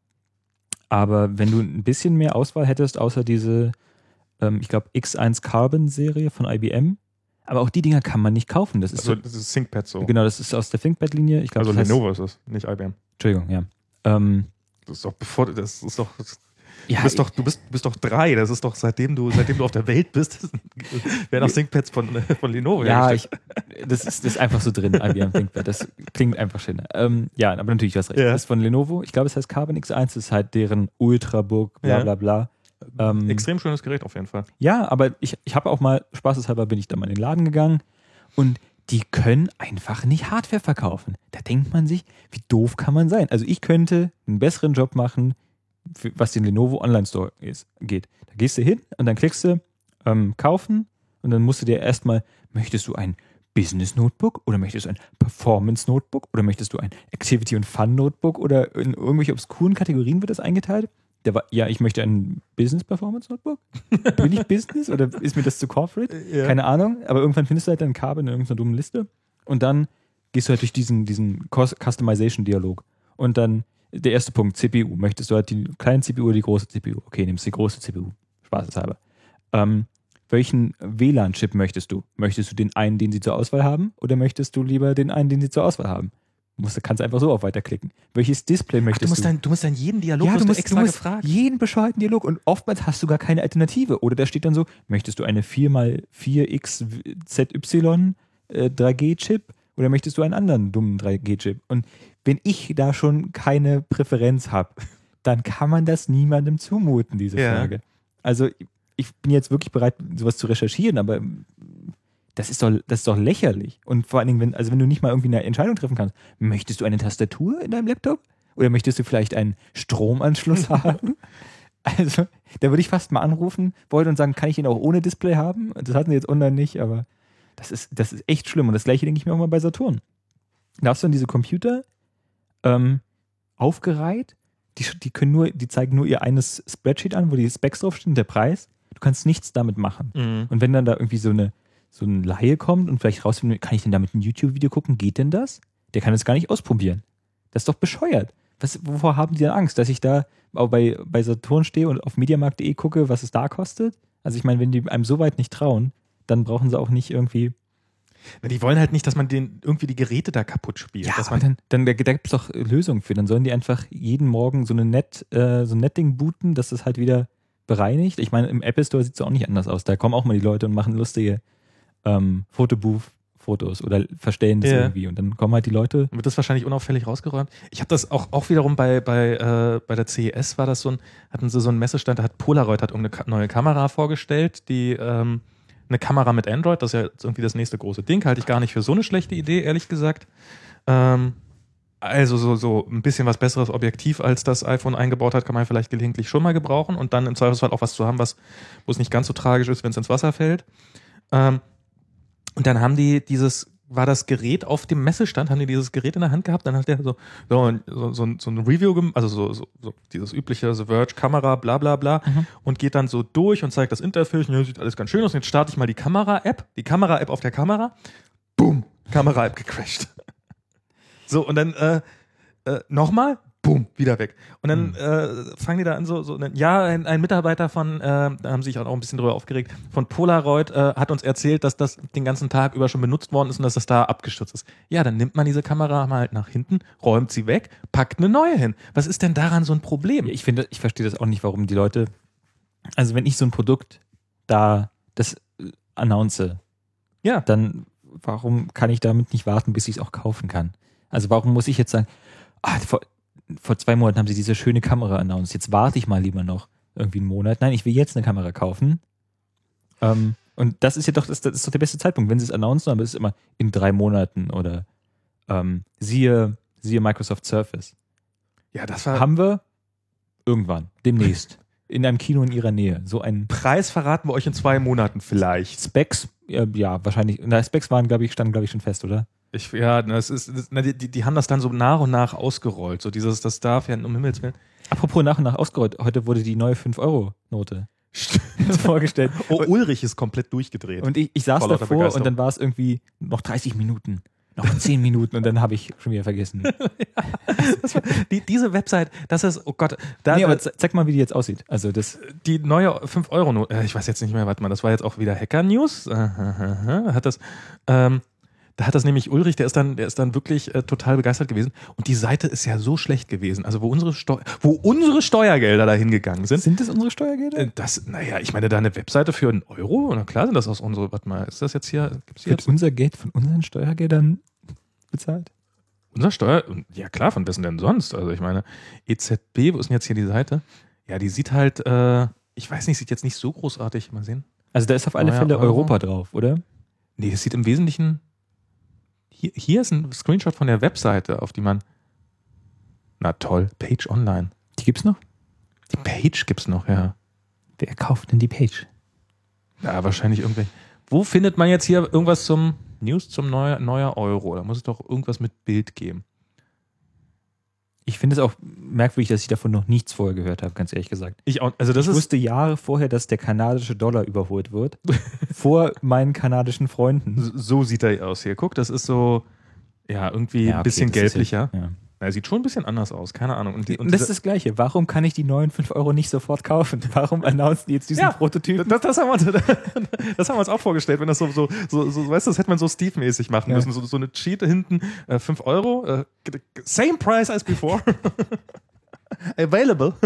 aber wenn du ein bisschen mehr Auswahl hättest, außer diese, ähm, ich glaube, X eins Carbon-Serie von I B M, aber auch die Dinger kann man nicht kaufen. Das ist also so, das ist ThinkPad so. Genau, das ist aus der ThinkPad-Linie. Ich glaub, also das heißt, Lenovo ist es, nicht I B M. Entschuldigung, ja. Ähm, das ist doch bevor, das ist doch... Ja, du bist doch, du bist, bist doch drei. Das ist doch seitdem du, seitdem du auf der Welt bist, werden auch ThinkPads von, von Lenovo. Ja, ich, das, ist, das ist einfach so drin, I B M ThinkPad. Das klingt einfach schön. Ähm, ja, aber natürlich, du hast recht. Ja. Das ist von Lenovo. Ich glaube, es heißt Carbon X eins. Das ist halt deren Ultrabook, bla bla bla. Ähm, Extrem schönes Gerät auf jeden Fall. Ja, aber ich, ich habe auch mal, spaßeshalber bin ich da mal in den Laden gegangen, und die können einfach nicht Hardware verkaufen. Da denkt man sich, wie doof kann man sein? Also ich könnte einen besseren Job machen, für, was den Lenovo Online Store ist, geht. Da gehst du hin und dann klickst du ähm, kaufen und dann musst du dir erstmal, möchtest du ein Business Notebook oder möchtest du ein Performance Notebook oder möchtest du ein Activity und Fun Notebook oder in irgendwelche obskuren Kategorien wird das eingeteilt? Der war, ja, ich möchte ein Business Performance Notebook. Bin ich Business oder ist mir das zu corporate? Ja. Keine Ahnung, aber irgendwann findest du halt ein Kabel in irgendeiner dummen Liste und dann gehst du halt durch diesen, diesen Customization-Dialog. Und dann der erste Punkt, C P U. Möchtest du halt die kleine C P U oder die große C P U? Okay, nimmst die große C P U. Spaßeshalber. Ähm, welchen W L A N-Chip möchtest du? Möchtest du den einen, den sie zur Auswahl haben oder möchtest du lieber den einen, den sie zur Auswahl haben? Du musst, kannst einfach so auf weiterklicken. Welches Display möchtest Ach, du musst du? Dann, du musst dann jeden Dialog ja, du musst, extra du musst gefragt. jeden bescheuerten Dialog und oftmals hast du gar keine Alternative. Oder da steht dann so, möchtest du eine vier mal vier X Z Y äh, drei G Chip oder möchtest du einen anderen dummen drei G Chip? Und wenn ich da schon keine Präferenz habe, dann kann man das niemandem zumuten, diese Ja. Frage. Also ich bin jetzt wirklich bereit, sowas zu recherchieren, aber das ist doch, das ist doch lächerlich. Und vor allen Dingen, wenn, also wenn du nicht mal irgendwie eine Entscheidung treffen kannst, möchtest du eine Tastatur in deinem Laptop? Oder möchtest du vielleicht einen Stromanschluss haben? Also, da würde ich fast mal anrufen wollen und sagen, kann ich den auch ohne Display haben? Das hatten sie jetzt online nicht, aber das ist, das ist echt schlimm. Und das gleiche denke ich mir auch mal bei Saturn. Da hast du dann diese Computer ähm, aufgereiht, die, die können nur, die zeigen nur ihr eines Spreadsheet an, wo die Specs draufstehen, der Preis. Du kannst nichts damit machen. Mhm. Und wenn dann da irgendwie so eine so ein Laie kommt und vielleicht rausfindet, kann ich denn damit ein YouTube-Video gucken? Geht denn das? Der kann das gar nicht ausprobieren. Das ist doch bescheuert. Was, wovor haben die denn Angst? Dass ich da auch bei, bei Saturn stehe und auf mediamarkt punkt de gucke, was es da kostet? Also ich meine, wenn die einem so weit nicht trauen, dann brauchen sie auch nicht irgendwie... Die wollen halt nicht, dass man den irgendwie die Geräte da kaputt spielt. Ja, dass aber man dann, dann da gibt es doch Lösungen für. Dann sollen die einfach jeden Morgen so, eine Net, äh, so ein Netding booten, dass das halt wieder bereinigt. Ich meine, im Apple Store sieht es auch nicht anders aus. Da kommen auch mal die Leute und machen lustige ähm, Fotobooth-Fotos oder verstellen das Ja. irgendwie. Und dann kommen halt die Leute. wird das wahrscheinlich unauffällig rausgeräumt. Ich habe das auch, auch wiederum bei, bei, äh, bei der C E S war das so ein, hatten sie so einen Messestand, da hat Polaroid hat irgendeine Ka- neue Kamera vorgestellt, die ähm, eine Kamera mit Android, das ist ja jetzt irgendwie das nächste große Ding, halte ich gar nicht für so eine schlechte Idee, ehrlich gesagt. Ähm, also so, so ein bisschen was besseres Objektiv, als das iPhone eingebaut hat, kann man vielleicht gelegentlich schon mal gebrauchen und dann im Zweifelsfall auch was zu haben, was, wo es nicht ganz so tragisch ist, wenn es ins Wasser fällt. Ähm, und dann haben die dieses, war das Gerät auf dem Messestand, haben die dieses Gerät in der Hand gehabt, dann hat der so, so, so, so, so ein Review gemacht, also so, so, so dieses übliche The Verge Kamera, bla bla bla, Mhm. und geht dann so durch und zeigt das Interface, ja, sieht alles ganz schön aus, und jetzt starte ich mal die Kamera-App, die Kamera-App auf der Kamera, boom, Kamera-App gecrashed. So, und dann äh, äh, nochmal, boom, wieder weg. Und dann Mhm. äh, fangen die da an so, so ja, ein, ein Mitarbeiter von, äh, da haben sie sich auch ein bisschen drüber aufgeregt, von Polaroid äh, hat uns erzählt, dass das den ganzen Tag über schon benutzt worden ist und dass das da abgestürzt ist. Ja, dann nimmt man diese Kamera mal halt nach hinten, räumt sie weg, packt eine neue hin. Was ist denn daran so ein Problem? Ich finde, ich verstehe das auch nicht, warum die Leute, also wenn ich so ein Produkt da das äh, announce, Ja. dann warum kann ich damit nicht warten, bis ich es auch kaufen kann? Also warum muss ich jetzt sagen, ah, vor, vor zwei Monaten haben sie diese schöne Kamera announced, jetzt warte ich mal lieber noch irgendwie einen Monat. Nein, ich will jetzt eine Kamera kaufen. Ähm, und das ist ja doch, das, das ist doch der beste Zeitpunkt. Wenn sie es announcen, aber es ist immer in drei Monaten oder ähm, siehe, siehe Microsoft Surface. Ja, das war Haben wir irgendwann, demnächst, in einem Kino in ihrer Nähe. So ein Preis verraten wir euch in zwei Monaten vielleicht. Specs, ja, ja wahrscheinlich. Na, Specs waren, glaube ich, standen, glaube ich, schon fest, oder? Ich, ja, das ist, das, na, die, die haben das dann so nach und nach ausgerollt. So dieses, das darf ja um Himmels Willen. Apropos nach und nach ausgerollt, heute wurde die neue fünf Euro Note vorgestellt. Oh, Ulrich ist komplett durchgedreht. Und ich, ich saß Vor lauter davor Begeisterung. und dann war es irgendwie noch dreißig Minuten, noch zehn Minuten und dann habe ich schon wieder vergessen. Das war, die, diese Website, das ist, oh Gott, da, Nee, aber ze- zeig mal, wie die jetzt aussieht. Also das, die neue fünf Euro Note, äh, ich weiß jetzt nicht mehr, warte mal, das war jetzt auch wieder Hacker News. Äh, äh, äh, hat das, ähm, da hat das nämlich Ulrich, der ist dann, der ist dann wirklich äh, total begeistert gewesen. Und die Seite ist ja so schlecht gewesen. Also wo unsere Steu wo unsere Steuergelder da hingegangen sind. sind das unsere Steuergelder? Äh, Das, naja, ich meine, da eine Webseite für einen Euro? Na klar sind das aus unsere, warte mal, ist das jetzt hier, gibt's hier Wird unser Geld von unseren Steuergeldern bezahlt? unser Steuer? Ja klar, von wessen denn sonst? Also ich meine, E Z B, wo ist denn jetzt hier die Seite? Ja, die sieht halt, äh, ich weiß nicht, sieht jetzt nicht so großartig, mal sehen. Also da ist auf alle Neuer Fälle Euro. Europa drauf, oder? Nee, es sieht im Wesentlichen, Hier, hier ist ein Screenshot von der Webseite, auf die man. Na toll, Page Online. Die gibt's noch? Die Page gibt's noch, ja. Wer kauft denn die Page? Ja, wahrscheinlich irgendwelche. Wo findet man jetzt hier irgendwas zum News zum neuer, neuer Euro? Da muss es doch irgendwas mit Bild geben. Ich finde es auch merkwürdig, dass ich davon noch nichts vorher gehört habe, ganz ehrlich gesagt. Ich auch, also das ich ist wusste Jahre vorher, dass der kanadische Dollar überholt wird. Vor meinen kanadischen Freunden. So sieht er aus hier. Guck, das ist so, ja, irgendwie Ja, ein okay, bisschen das ist gelblicher. ja- ja. Er sieht schon ein bisschen anders aus, keine Ahnung. Und, die, und Und das ist diese- das Gleiche. Warum kann ich die neuen fünf Euro nicht sofort kaufen? Warum announcen die jetzt diesen Ja, Prototypen? Das, das, haben wir uns, das haben wir uns auch vorgestellt, wenn das so, so, so, so weißt du, das hätte man so Steve-mäßig machen Ja. müssen. So, so eine Cheat hinten, äh, fünf Euro, äh, same price as before. Available.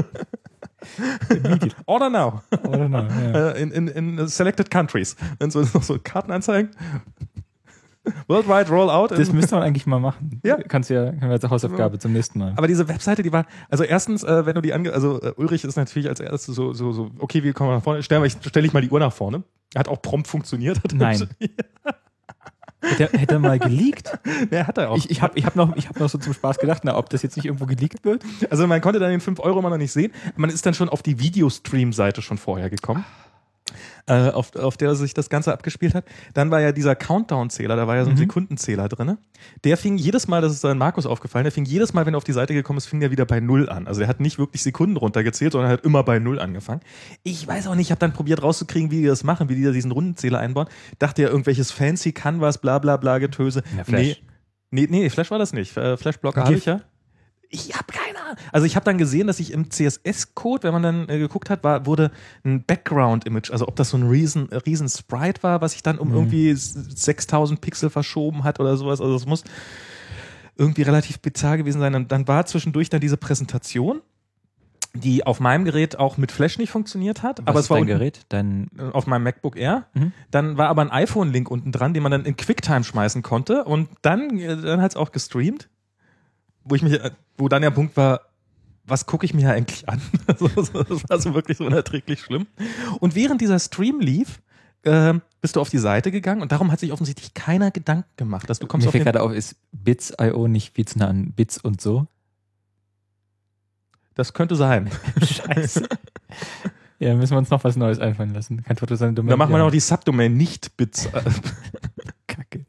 Order now. Oder no, ja. Äh, in, in, in selected countries. Dann so, so Kartenanzeigen. Worldwide Rollout. Das müsste man eigentlich mal machen. Ja. Kannst ja, können wir als Hausaufgabe zum nächsten Mal. Aber diese Webseite, die war, also erstens, äh, wenn du die ange, also äh, Ulrich ist natürlich als erstes so, so, so, okay, wie kommen wir nach vorne? Stell, ich, stell ich mal die Uhr nach vorne. Hat auch prompt funktioniert. Hat Nein. Hätte, er- hätte er mal geleakt? Ja, hat er auch. Ich, ich habe ich hab noch, ich hab noch so zum Spaß gedacht, na, ob das jetzt nicht irgendwo geleakt wird. Also man konnte dann den fünf Euro immer noch nicht sehen. Man ist dann schon auf die Videostream-Seite schon vorher gekommen. Äh, auf, auf der sich das Ganze abgespielt hat. Dann war ja dieser Countdown-Zähler, da war ja so ein Mhm. Sekundenzähler drin. Der fing jedes Mal, das ist dann Markus aufgefallen, der fing jedes Mal, wenn er auf die Seite gekommen ist, fing der wieder bei Null an. Also er hat nicht wirklich Sekunden runtergezählt, sondern hat immer bei Null angefangen. Ich weiß auch nicht, ich habe dann probiert rauszukriegen, wie die das machen, wie die da diesen Rundenzähler einbauen. Dachte ja, irgendwelches fancy Canvas, bla bla bla Getöse. Ja, Flash. Nee, nee, nee, Flash war das nicht. Äh, Flash-Blocker habe ich ja. Ich habe keine Ahnung. Also ich habe dann gesehen, dass ich im C S S-Code, wenn man dann äh, geguckt hat, war, wurde ein Background-Image, also ob das so ein riesen, äh, riesen Sprite war, was sich dann um Mhm. irgendwie s- sechstausend Pixel verschoben hat oder sowas. Also das muss irgendwie relativ bizarr gewesen sein. Und dann war zwischendurch dann diese Präsentation, die auf meinem Gerät auch mit Flash nicht funktioniert hat. Was aber ist es war dein unten- Gerät? Dein auf meinem MacBook Air. Mhm. Dann war aber ein iPhone-Link unten dran, den man dann in QuickTime schmeißen konnte. Und dann, äh, dann hat es auch gestreamt. Wo ich mich, äh, wo dann der Punkt war, was gucke ich mir eigentlich an? Also, so- das war so wirklich so unerträglich schlimm. Und während dieser Stream lief, ähm, bist du auf die Seite gegangen und darum hat sich offensichtlich keiner Gedanken gemacht, dass du kommst Mir auf fällt den, gerade auf, ist Bits Punkt io nicht viel zu nah an Bits und so? das könnte sein. Scheiße. Ja, müssen wir uns noch was Neues einfallen lassen. Kein Foto seine Domain. Da machen wir ja. noch die Subdomain, nicht Bits. Kacke.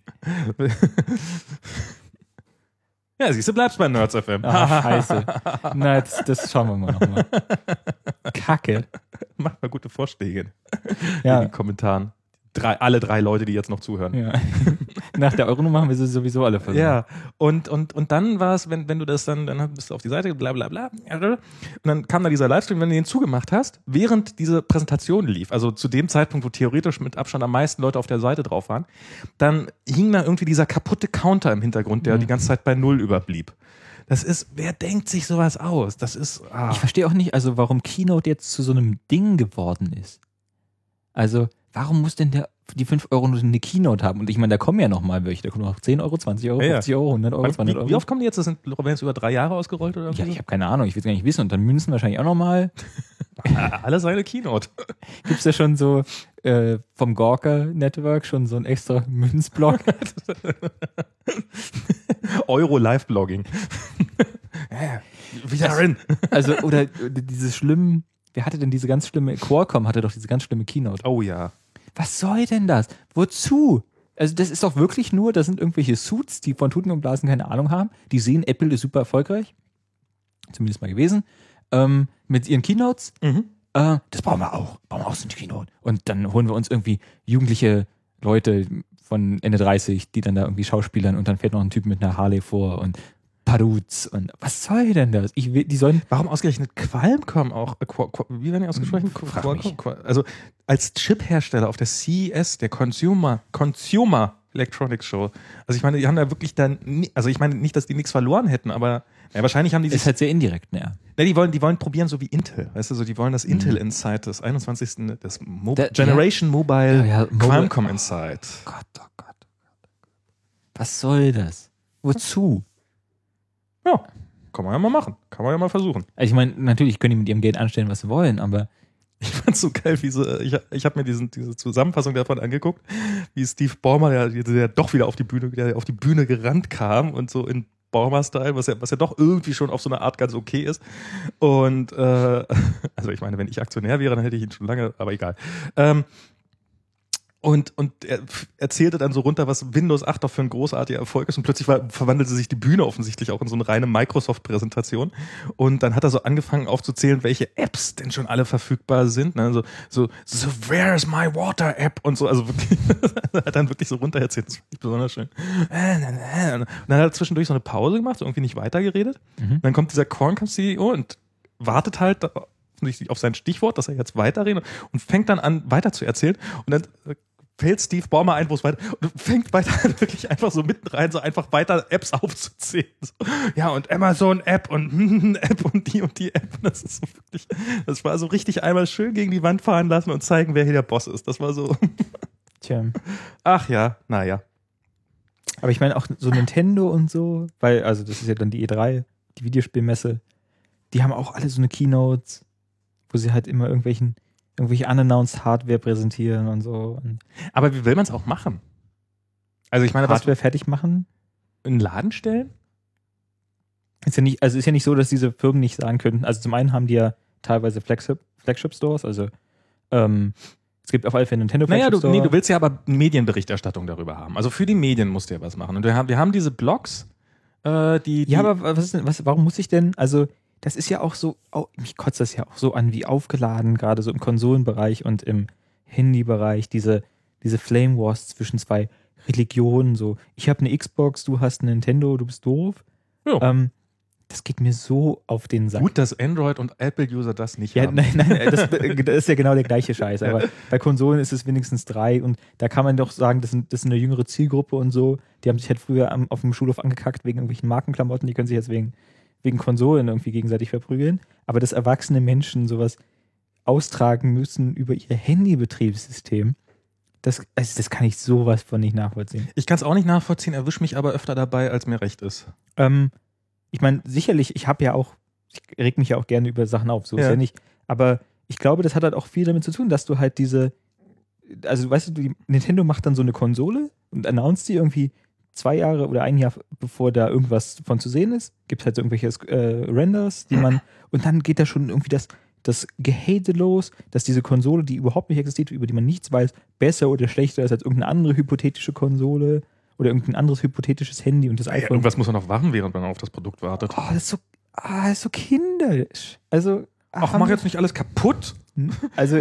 Ja, siehst du, bleibst bei Nerds F M. Ah, scheiße. Na, das, das schauen wir mal nochmal. Kacke. Macht mal gute Vorschläge in Ja. den Kommentaren. Drei, alle drei Leute, die jetzt noch zuhören. ja. Nach der Euronummer haben wir sie sowieso alle verloren. Ja, und, und, und dann war es, wenn, wenn du das dann, dann bist du auf die Seite, bla bla bla, und dann kam da dieser Livestream, wenn du den zugemacht hast, während diese Präsentation lief, also zu dem Zeitpunkt, wo theoretisch mit Abstand am meisten Leute auf der Seite drauf waren, dann hing da irgendwie dieser kaputte Counter im Hintergrund, der Mhm. die ganze Zeit bei Null überblieb. Das ist, wer denkt sich sowas aus? Das ist, ah. Ich verstehe auch nicht, also warum Keynote jetzt zu so einem Ding geworden ist. Also, warum muss denn der die fünf Euro nur eine Keynote haben? Und ich meine, da kommen ja noch mal welche. Da kommen noch zehn Euro, zwanzig Euro, Ja, ja. fünfzig Euro, hundert Euro, zweihundert wie, Euro. wie oft kommen die jetzt? Das sind, werden es über drei Jahre ausgerollt oder Ja, so? ich habe keine Ahnung, ich will es gar nicht wissen. Und dann Münzen wahrscheinlich auch nochmal. Alles eine Keynote. Gibt es da schon so äh, vom Gawker Network schon so einen extra Münzblock? Euro Live-Blogging. ja, wieder drin. Also, oder diese schlimmen, wer hatte denn diese ganz schlimme, Qualcomm hatte doch diese ganz schlimme Keynote. Oh ja. Was soll denn das? Wozu? Also das ist doch wirklich nur, das sind irgendwelche Suits, die von Tuten und Blasen keine Ahnung haben. Die sehen, Apple ist super erfolgreich. Zumindest mal gewesen. Ähm, mit ihren Keynotes. Mhm. Äh, das brauchen wir auch. Brauchen wir auch so eine Keynote. Und dann holen wir uns irgendwie jugendliche Leute von Ende dreißig, die dann da irgendwie schauspielern und dann fährt noch ein Typ mit einer Harley vor und Paruz und was soll denn das? Ich will, die sollen. Warum ausgerechnet Qualcomm auch? Äh, Qu- Qu- wie werden die ausgesprochen? Qu- Frag Qualcomm? mich. Qual- Also als Chip-Hersteller auf der C E S, der Consumer, Consumer Electronics Show. Also ich meine, die haben da wirklich dann, nie, also ich meine nicht, dass die nichts verloren hätten, aber ja, wahrscheinlich haben die sich, Ist halt sehr indirekt, ne? ne, die wollen, die wollen probieren so wie Intel, weißt du, so die wollen das Intel Insight des einundzwanzigsten des Mo Da- Generation Mobile Ja, ja, Mobile- Qualcomm Insight. Gott, oh Gott, oh Gott. Was soll das? Wozu? Ja, kann man ja mal machen, kann man ja mal versuchen. Also ich meine, natürlich können die mit ihrem Geld anstellen, was sie wollen, aber Ich fand's so geil, wie so, ich, ich habe mir diesen, diese Zusammenfassung davon angeguckt, wie Steve Ballmer, der, der doch wieder auf die Bühne, der auf die Bühne gerannt kam und so in Ballmer-Style, was ja, was ja doch irgendwie schon auf so eine Art ganz okay ist. Und äh, also ich meine, wenn ich Aktionär wäre, dann hätte ich ihn schon lange, aber egal. Ähm, Und, und er erzählte dann so runter, was Windows acht doch für ein großartiger Erfolg ist. Und plötzlich war, verwandelte sich die Bühne offensichtlich auch in so eine reine Microsoft-Präsentation. Und dann hat er so angefangen aufzuzählen, welche Apps denn schon alle verfügbar sind. Ne? So, so, so, where's my water App? Und so, also wirklich, hat dann wirklich so runter erzählt. Das fand ich besonders schön. Und dann hat er zwischendurch so eine Pause gemacht, irgendwie nicht weitergeredet. Mhm. Dann kommt dieser Corncom-C E O und wartet halt auf sein Stichwort, dass er jetzt weiterredet und fängt dann an, weiter zu erzählen. Und dann fällt Steve Ballmer ein, wo es weiter und fängt weiter wirklich einfach so mitten rein, so einfach weiter Apps aufzuzählen. So, ja, und Amazon-App und App und die und die App. Das ist so wirklich, das war so richtig einmal schön gegen die Wand fahren lassen und zeigen, wer hier der Boss ist. Das war so. Tja. Ach ja, naja. Aber ich meine auch so Nintendo und so, weil, also das ist ja dann die E drei, die Videospielmesse, die haben auch alle so eine Keynotes, wo sie halt immer irgendwelchen irgendwelche unannounced Hardware präsentieren und so. Aber wie will man es auch machen? Also ich meine, Hardware was, fertig machen? In den Laden stellen? Ist ja nicht, also ist ja nicht so, dass diese Firmen nicht sagen könnten. Also zum einen haben die ja teilweise Flagship, Flagship Stores, also ähm, es gibt auf alle Fälle Nintendo Flagship naja, du, Store. Nee, du willst ja aber Medienberichterstattung darüber haben. Also für die Medien musst du ja was machen. Und wir haben, wir haben diese Blogs, äh, die, die... Ja, aber was ist denn, was, warum muss ich denn, also das ist ja auch so, oh, mich kotzt das ja auch so an, wie aufgeladen, gerade so im Konsolenbereich und im Handybereich, diese, diese Flame Wars zwischen zwei Religionen, so, ich habe eine Xbox, du hast eine Nintendo, du bist doof. Ja. Ähm, das geht mir so auf den Sack. Gut, dass Android- und Apple-User das nicht ja, haben. Nein, nein, das, das ist ja genau der gleiche Scheiß, aber ja. Bei Konsolen ist es wenigstens drei und da kann man doch sagen, das, sind, das ist eine jüngere Zielgruppe und so, die haben sich halt früher am, auf dem Schulhof angekackt wegen irgendwelchen Markenklamotten, die können sich jetzt wegen wegen Konsolen irgendwie gegenseitig verprügeln, aber dass erwachsene Menschen sowas austragen müssen über ihr Handybetriebssystem, das, also das kann ich sowas von nicht nachvollziehen. Ich kann es auch nicht nachvollziehen, erwische mich aber öfter dabei, als mir recht ist. Ähm, ich meine, sicherlich, ich habe ja auch, ich reg mich ja auch gerne über Sachen auf, so ja. Ist ja nicht, aber ich glaube, das hat halt auch viel damit zu tun, dass du halt diese, also weißt du, die Nintendo macht dann so eine Konsole und announced die irgendwie zwei Jahre oder ein Jahr, bevor da irgendwas von zu sehen ist, gibt es halt so irgendwelche äh, Renders, die man, und dann geht da schon irgendwie das, das Gehate los, dass diese Konsole, die überhaupt nicht existiert, über die man nichts weiß, besser oder schlechter ist als irgendeine andere hypothetische Konsole oder irgendein anderes hypothetisches Handy und das ja, iPhone. Irgendwas muss man noch warten, während man auf das Produkt wartet. Oh, das ist so, ah, das ist so kindisch. Also, ach, mach jetzt nicht alles kaputt. Also,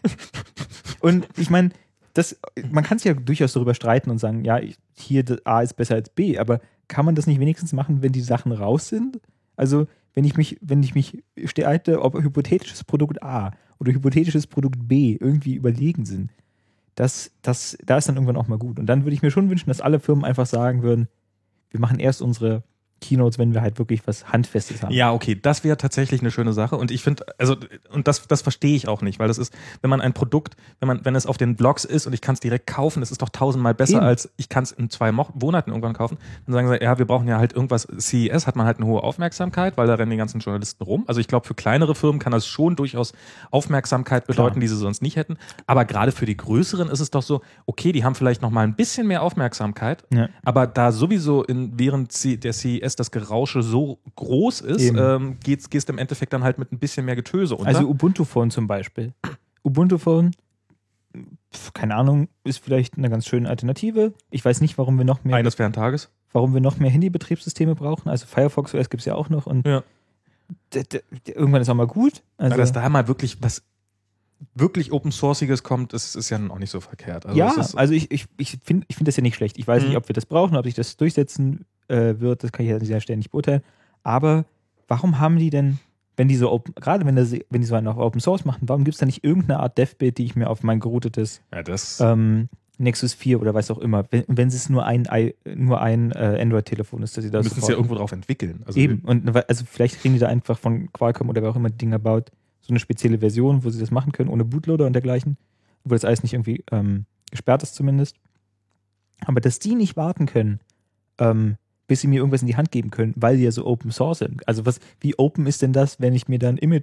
und ich meine, das, man kann sich ja durchaus darüber streiten und sagen, ja, hier A ist besser als B, aber kann man das nicht wenigstens machen, wenn die Sachen raus sind? Also, wenn ich mich, wenn ich mich streite, ob hypothetisches Produkt A oder hypothetisches Produkt B irgendwie überlegen sind, das, das, da ist dann irgendwann auch mal gut. Und dann würde ich mir schon wünschen, dass alle Firmen einfach sagen würden, wir machen erst unsere Keynotes, wenn wir halt wirklich was Handfestes haben. Ja, okay, das wäre tatsächlich eine schöne Sache und ich finde, also, und das, das verstehe ich auch nicht, weil das ist, wenn man ein Produkt, wenn man, wenn es auf den Blogs ist und ich kann es direkt kaufen, das ist doch tausendmal besser, Eben. als ich kann es in zwei Mo- Monaten irgendwann kaufen. Dann sagen sie, ja, wir brauchen ja halt irgendwas, C E S hat man halt eine hohe Aufmerksamkeit, weil da rennen die ganzen Journalisten rum. Also ich glaube, für kleinere Firmen kann das schon durchaus Aufmerksamkeit bedeuten, Klar. die sie sonst nicht hätten. Aber gerade für die größeren ist es doch so, okay, die haben vielleicht noch mal ein bisschen mehr Aufmerksamkeit, ja. aber da sowieso in, während sie, der C E S das Gerausche so groß ist, ähm, gehst, gehst im Endeffekt dann halt mit ein bisschen mehr Getöse unter. Also Ubuntu Phone zum Beispiel. Ubuntu Phone, keine Ahnung, ist vielleicht eine ganz schöne Alternative. Ich weiß nicht, warum wir noch mehr Eines während Tages. Warum wir noch mehr Handybetriebssysteme brauchen. Also Firefox O S gibt es ja auch noch und ja. d- d- d- irgendwann ist auch mal gut. Also, dass da mal wirklich was wirklich Open-Sourciges kommt, ist, ist ja auch nicht so verkehrt. Also ja, es ist, also ich, ich, ich finde ich find das ja nicht schlecht. Ich weiß mhm. nicht, ob wir das brauchen, ob sich das durchsetzen äh, wird, das kann ich an dieser Stelle nicht beurteilen. Aber warum haben die denn, wenn die so open, gerade wenn, das, wenn die so einen auf Open Source machen, warum gibt es da nicht irgendeine Art Dev-Bit, die ich mir auf mein geroutetes ja, das ähm, Nexus vier oder was auch immer, wenn, wenn es nur ein, nur ein äh, Android-Telefon ist, dass sie das müssen es ja irgendwo drauf entwickeln. Also eben, und also vielleicht kriegen die da einfach von Qualcomm oder wer auch immer die Dinger baut, so eine spezielle Version, wo sie das machen können, ohne Bootloader und dergleichen, obwohl das alles nicht irgendwie ähm, gesperrt ist zumindest. Aber dass die nicht warten können, ähm, bis sie mir irgendwas in die Hand geben können, weil die ja so Open Source sind. Also was, wie open ist denn das, wenn ich mir dann ein Image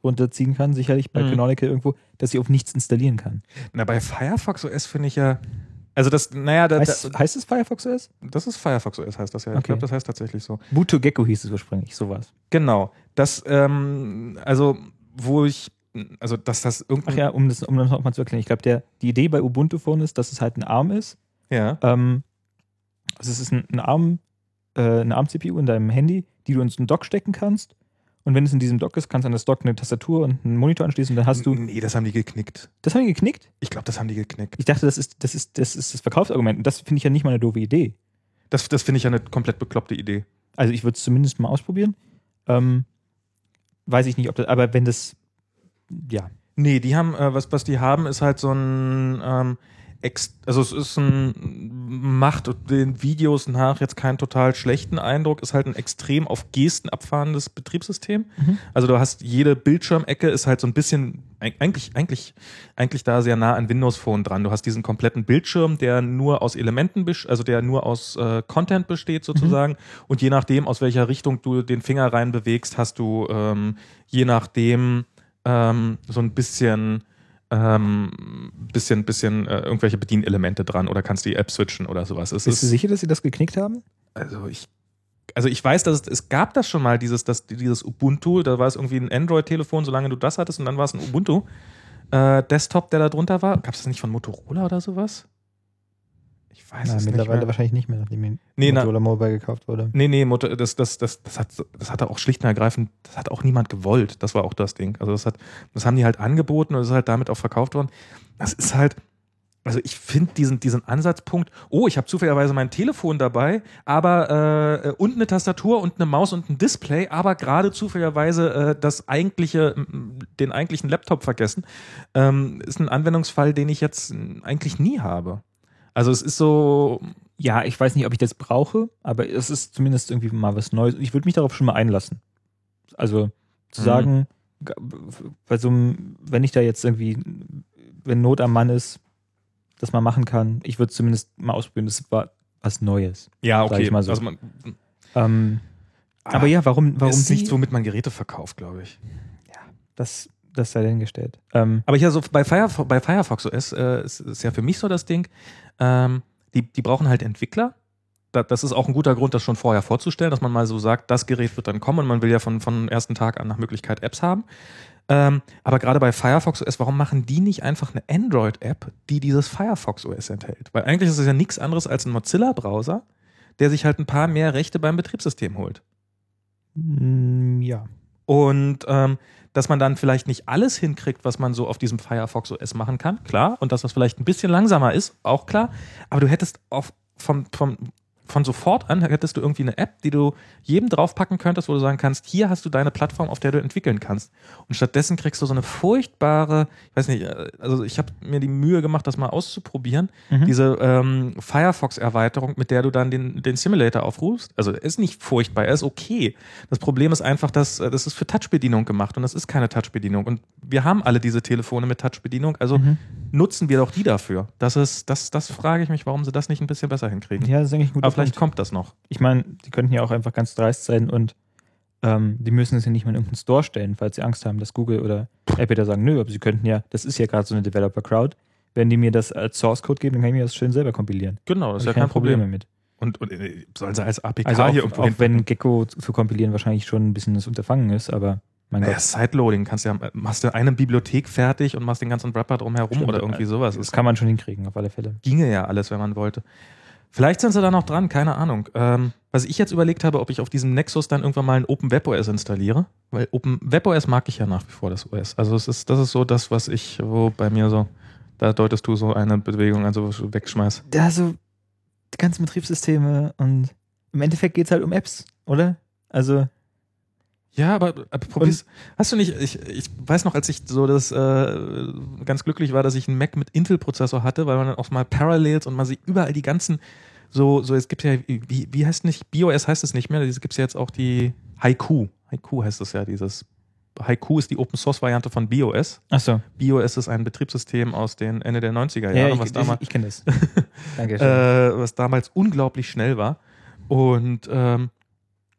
runterziehen kann, sicherlich bei Mhm. Canonical irgendwo, dass ich auf nichts installieren kann. Na, bei Firefox O S finde ich ja, also das, naja, da, Heißt, da, heißt es Firefox O S? das ist Firefox O S, heißt das ja. Ich Okay. glaube, das heißt tatsächlich so. Boot to Gecko hieß es ursprünglich, sowas. Genau. Das, ähm, also, wo ich, also, dass das Ach irgendein. ja, um das, um das nochmal zu erklären. Ich glaube, der, die Idee bei Ubuntu Phone ist, dass es halt ein ARM ist. Ja. Ähm, also es ist ein, ein ARM, äh, eine ARM-C P U in deinem Handy, die du in so einen Dock stecken kannst. Und wenn es in diesem Dock ist, kannst du an das Dock eine Tastatur und einen Monitor anschließen und dann hast du. Nee, das haben die geknickt. Das haben die geknickt? Ich glaube, das haben die geknickt. Ich dachte, das ist das, ist, das, ist das Verkaufsargument. Und das finde ich ja nicht mal eine doofe Idee. Das, das finde ich ja eine komplett bekloppte Idee. Also ich würde es zumindest mal ausprobieren. Ähm, weiß ich nicht, ob das, aber wenn das, ja. Nee, die haben, äh, was, was die haben, ist halt so ein, ähm, ex, also es ist ein, macht den Videos nach jetzt keinen total schlechten Eindruck, ist halt ein extrem auf Gesten abfahrendes Betriebssystem. Mhm. Also du hast jede Bildschirmecke ist halt so ein bisschen, eigentlich, eigentlich, eigentlich da sehr nah an Windows Phone dran. Du hast diesen kompletten Bildschirm, der nur aus Elementen, also der nur aus äh, Content besteht sozusagen. Mhm. Und je nachdem, aus welcher Richtung du den Finger rein bewegst, hast du ähm, je nachdem ähm, so ein bisschen ähm, bisschen, bisschen äh, irgendwelche Bedienelemente dran oder kannst die App switchen oder sowas. Es Bist ist, du sicher, dass sie das geknickt haben? Also ich, also ich weiß, dass es, es gab das schon mal, dieses, das, dieses Ubuntu, da war es irgendwie ein Android-Telefon, solange du das hattest und dann war es ein Ubuntu äh, Desktop, der da drunter war. Gab es das nicht von Motorola oder sowas? Ich weiß Na, es nicht mittlerweile mehr. wahrscheinlich nicht mehr, nachdem nee, Motorola na, Mobile gekauft wurde. Nee, nee, das, das, das, das, hat, das hatte auch schlicht und ergreifend, das hat auch niemand gewollt. Das war auch das Ding. Also das hat, das haben die halt angeboten und das ist halt damit auch verkauft worden. Das ist halt, also ich finde diesen, diesen Ansatzpunkt, oh, ich habe zufälligerweise mein Telefon dabei, aber äh, und eine Tastatur und eine Maus und ein Display, aber gerade zufälligerweise äh, das eigentliche, den eigentlichen Laptop vergessen, ähm, ist ein Anwendungsfall, den ich jetzt eigentlich nie habe. Also es ist so. Ja, ich weiß nicht, ob ich das brauche, aber es ist zumindest irgendwie mal was Neues. Ich würde mich darauf schon mal einlassen. Also zu sagen, mhm. bei so einem, wenn ich da jetzt irgendwie, wenn Not am Mann ist, das man machen kann, ich würde es zumindest mal ausprobieren. Das war was Neues. Ja, okay. Mal so. Also man, ähm, aber, aber ja, warum, warum ist die? Nichts, womit man Geräte verkauft, glaube ich. Ja, das, das sei dahingestellt. Ähm, aber hier so bei, Firefox, bei Firefox O S äh, ist, ist ja für mich so das Ding. Ähm, Die, die brauchen halt Entwickler. Das ist auch ein guter Grund, das schon vorher vorzustellen, dass man mal so sagt, das Gerät wird dann kommen und man will ja von, von ersten Tag an nach Möglichkeit Apps haben. Ähm, aber gerade bei Firefox O S, warum machen die nicht einfach eine Android-App, die dieses Firefox O S enthält? Weil eigentlich ist es ja nichts anderes als ein Mozilla-Browser, der sich halt ein paar mehr Rechte beim Betriebssystem holt. Ja. Und ähm, dass man dann vielleicht nicht alles hinkriegt, was man so auf diesem Firefox O S machen kann, klar. Und dass das vielleicht ein bisschen langsamer ist, auch klar. Aber du hättest auf, vom, vom, von sofort an, hättest du irgendwie eine App, die du jedem draufpacken könntest, wo du sagen kannst, hier hast du deine Plattform, auf der du entwickeln kannst. Und stattdessen kriegst du so eine furchtbare, ich weiß nicht, also ich habe mir die Mühe gemacht, das mal auszuprobieren, mhm. diese ähm, Firefox-Erweiterung, mit der du dann den, den Simulator aufrufst. Also er ist nicht furchtbar, er ist okay. Das Problem ist einfach, dass das ist für Touch-Bedienung gemacht und das ist keine Touch-Bedienung. Und wir haben alle diese Telefone mit Touch-Bedienung, also mhm. nutzen wir doch die dafür. Das ist, das, das frage ich mich, warum sie das nicht ein bisschen besser hinkriegen. Ja, das ist eigentlich ein guter Aber vielleicht Punkt. kommt das noch. Ich meine, die könnten ja auch einfach ganz dreist sein und ähm, die müssen es ja nicht mal in irgendeinen Store stellen, falls sie Angst haben, dass Google oder Apple da sagen, nö, aber sie könnten ja, das ist ja gerade so eine Developer-Crowd, wenn die mir das als Source-Code geben, dann kann ich mir das schön selber kompilieren. Genau, das ist ja kein Problem damit. Und, und sollen sie als A P K also auch, hier irgendwo auch wenn Gecko zu kompilieren wahrscheinlich schon ein bisschen das Unterfangen ist, aber mein naja, Gott. Sideloading, kannst ja, machst du eine Bibliothek fertig und machst den ganzen Wrapper drumherum Stimmt, oder irgendwie sowas. Das kann man schon hinkriegen, auf alle Fälle. Ginge ja alles, wenn man wollte. Vielleicht sind sie da noch dran, keine Ahnung. Ähm, was ich jetzt überlegt habe, ob ich auf diesem Nexus dann irgendwann mal ein OpenWebOS installiere, weil OpenWebOS mag ich ja nach wie vor, das O S. Also es ist, das ist so das, was ich, wo bei mir so, da deutest du so eine Bewegung, also wegschmeiß. Also die ganzen Betriebssysteme und im Endeffekt geht es halt um Apps, oder? Also ja, aber, aber probier's. Hast du nicht, ich, ich weiß noch, als ich so das äh, ganz glücklich war, dass ich einen Mac mit Intel-Prozessor hatte, weil man dann auch mal Parallels und man sieht überall die ganzen, so, so es gibt ja, wie, wie heißt nicht, BIOS heißt es nicht mehr, es gibt ja jetzt auch die Haiku. Haiku heißt es ja, dieses Haiku ist die Open-Source-Variante von BIOS. Ach so. BIOS ist ein Betriebssystem aus den Ende der neunziger Jahre, ja, ich, was damals, ich, ich kenne das. Dankeschön. äh, was damals unglaublich schnell war. Und ähm,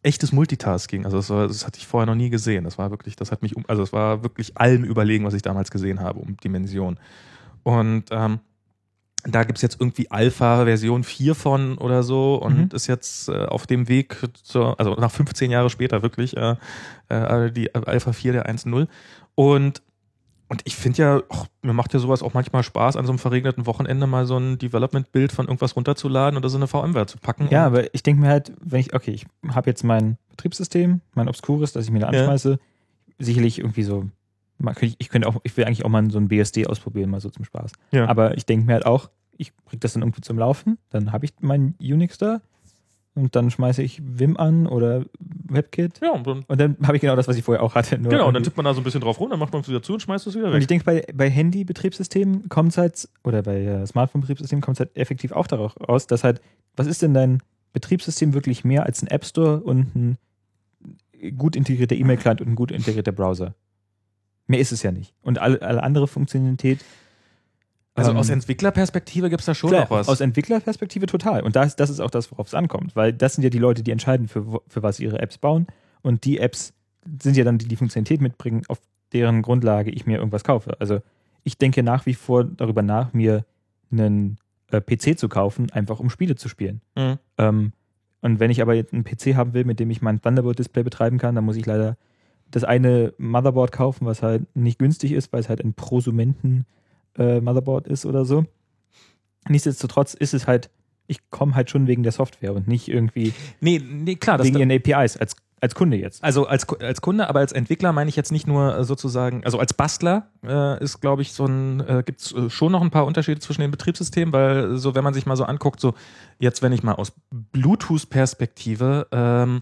echtes Multitasking. Also das, war, das hatte ich vorher noch nie gesehen. Das war wirklich, das hat mich, um, also es war wirklich allem überlegen, was ich damals gesehen habe, um Dimension. Und ähm, da gibt es jetzt irgendwie Alpha-Version vier von oder so und mhm. ist jetzt äh, auf dem Weg zur, also nach fünfzehn Jahre später wirklich, äh, äh, die Alpha vier der eins Punkt null. Und Und ich finde ja, och, mir macht ja sowas auch manchmal Spaß, an so einem verregneten Wochenende mal so ein Development-Bild von irgendwas runterzuladen oder so eine VMware zu packen. Ja, aber ich denke mir halt, wenn ich, okay, ich habe jetzt mein Betriebssystem, mein Obscures, das ich mir da anschmeiße, ja. sicherlich irgendwie so, ich könnte auch, ich will eigentlich auch mal so ein B S D ausprobieren, mal so zum Spaß. Ja. Aber ich denke mir halt auch, ich kriege das dann irgendwie zum Laufen, dann habe ich mein Unix da und dann schmeiße ich Vim an oder WebKit. Ja, und dann, und dann habe ich genau das, was ich vorher auch hatte. Nur genau, und dann tippt man da so ein bisschen drauf rum, dann macht man es wieder zu und schmeißt es wieder weg. Und ich denke, bei, bei Handy-Betriebssystemen kommt es halt, oder bei äh, Smartphone-Betriebssystemen kommt es halt effektiv auch darauf raus, dass halt, was ist denn dein Betriebssystem wirklich mehr als ein App Store und ein gut integrierter E-Mail-Client und ein gut integrierter Browser? Mehr ist es ja nicht. Und alle, alle andere Funktionalität. Also ähm, aus Entwicklerperspektive gibt es da schon klar, noch was. Aus Entwicklerperspektive total. Und das, das ist auch das, worauf es ankommt. Weil das sind ja die Leute, die entscheiden, für, für was sie ihre Apps bauen. Und die Apps sind ja dann die, die Funktionalität mitbringen, auf deren Grundlage ich mir irgendwas kaufe. Also ich denke nach wie vor darüber nach, mir einen äh, P C zu kaufen, einfach um Spiele zu spielen. Mhm. Ähm, und wenn ich aber jetzt einen P C haben will, mit dem ich mein Thunderbolt-Display betreiben kann, dann muss ich leider das eine Motherboard kaufen, was halt nicht günstig ist, weil es halt ein Prosumenten äh, Motherboard ist oder so. Nichtsdestotrotz ist es halt, ich komme halt schon wegen der Software und nicht irgendwie nee, nee, klar, wegen ihren A P Is als Als Kunde jetzt. Also als, als Kunde, aber als Entwickler meine ich jetzt nicht nur sozusagen, also als Bastler äh, ist, glaube ich, so ein, äh, gibt es schon noch ein paar Unterschiede zwischen den Betriebssystemen, weil so, wenn man sich mal so anguckt, so jetzt, wenn ich mal aus Bluetooth-Perspektive ähm,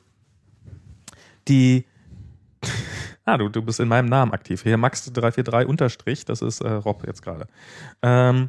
die Ah, du, du bist in meinem Namen aktiv. Hier Max drei vier drei Unterstrich, das ist äh, Rob jetzt gerade. Ähm,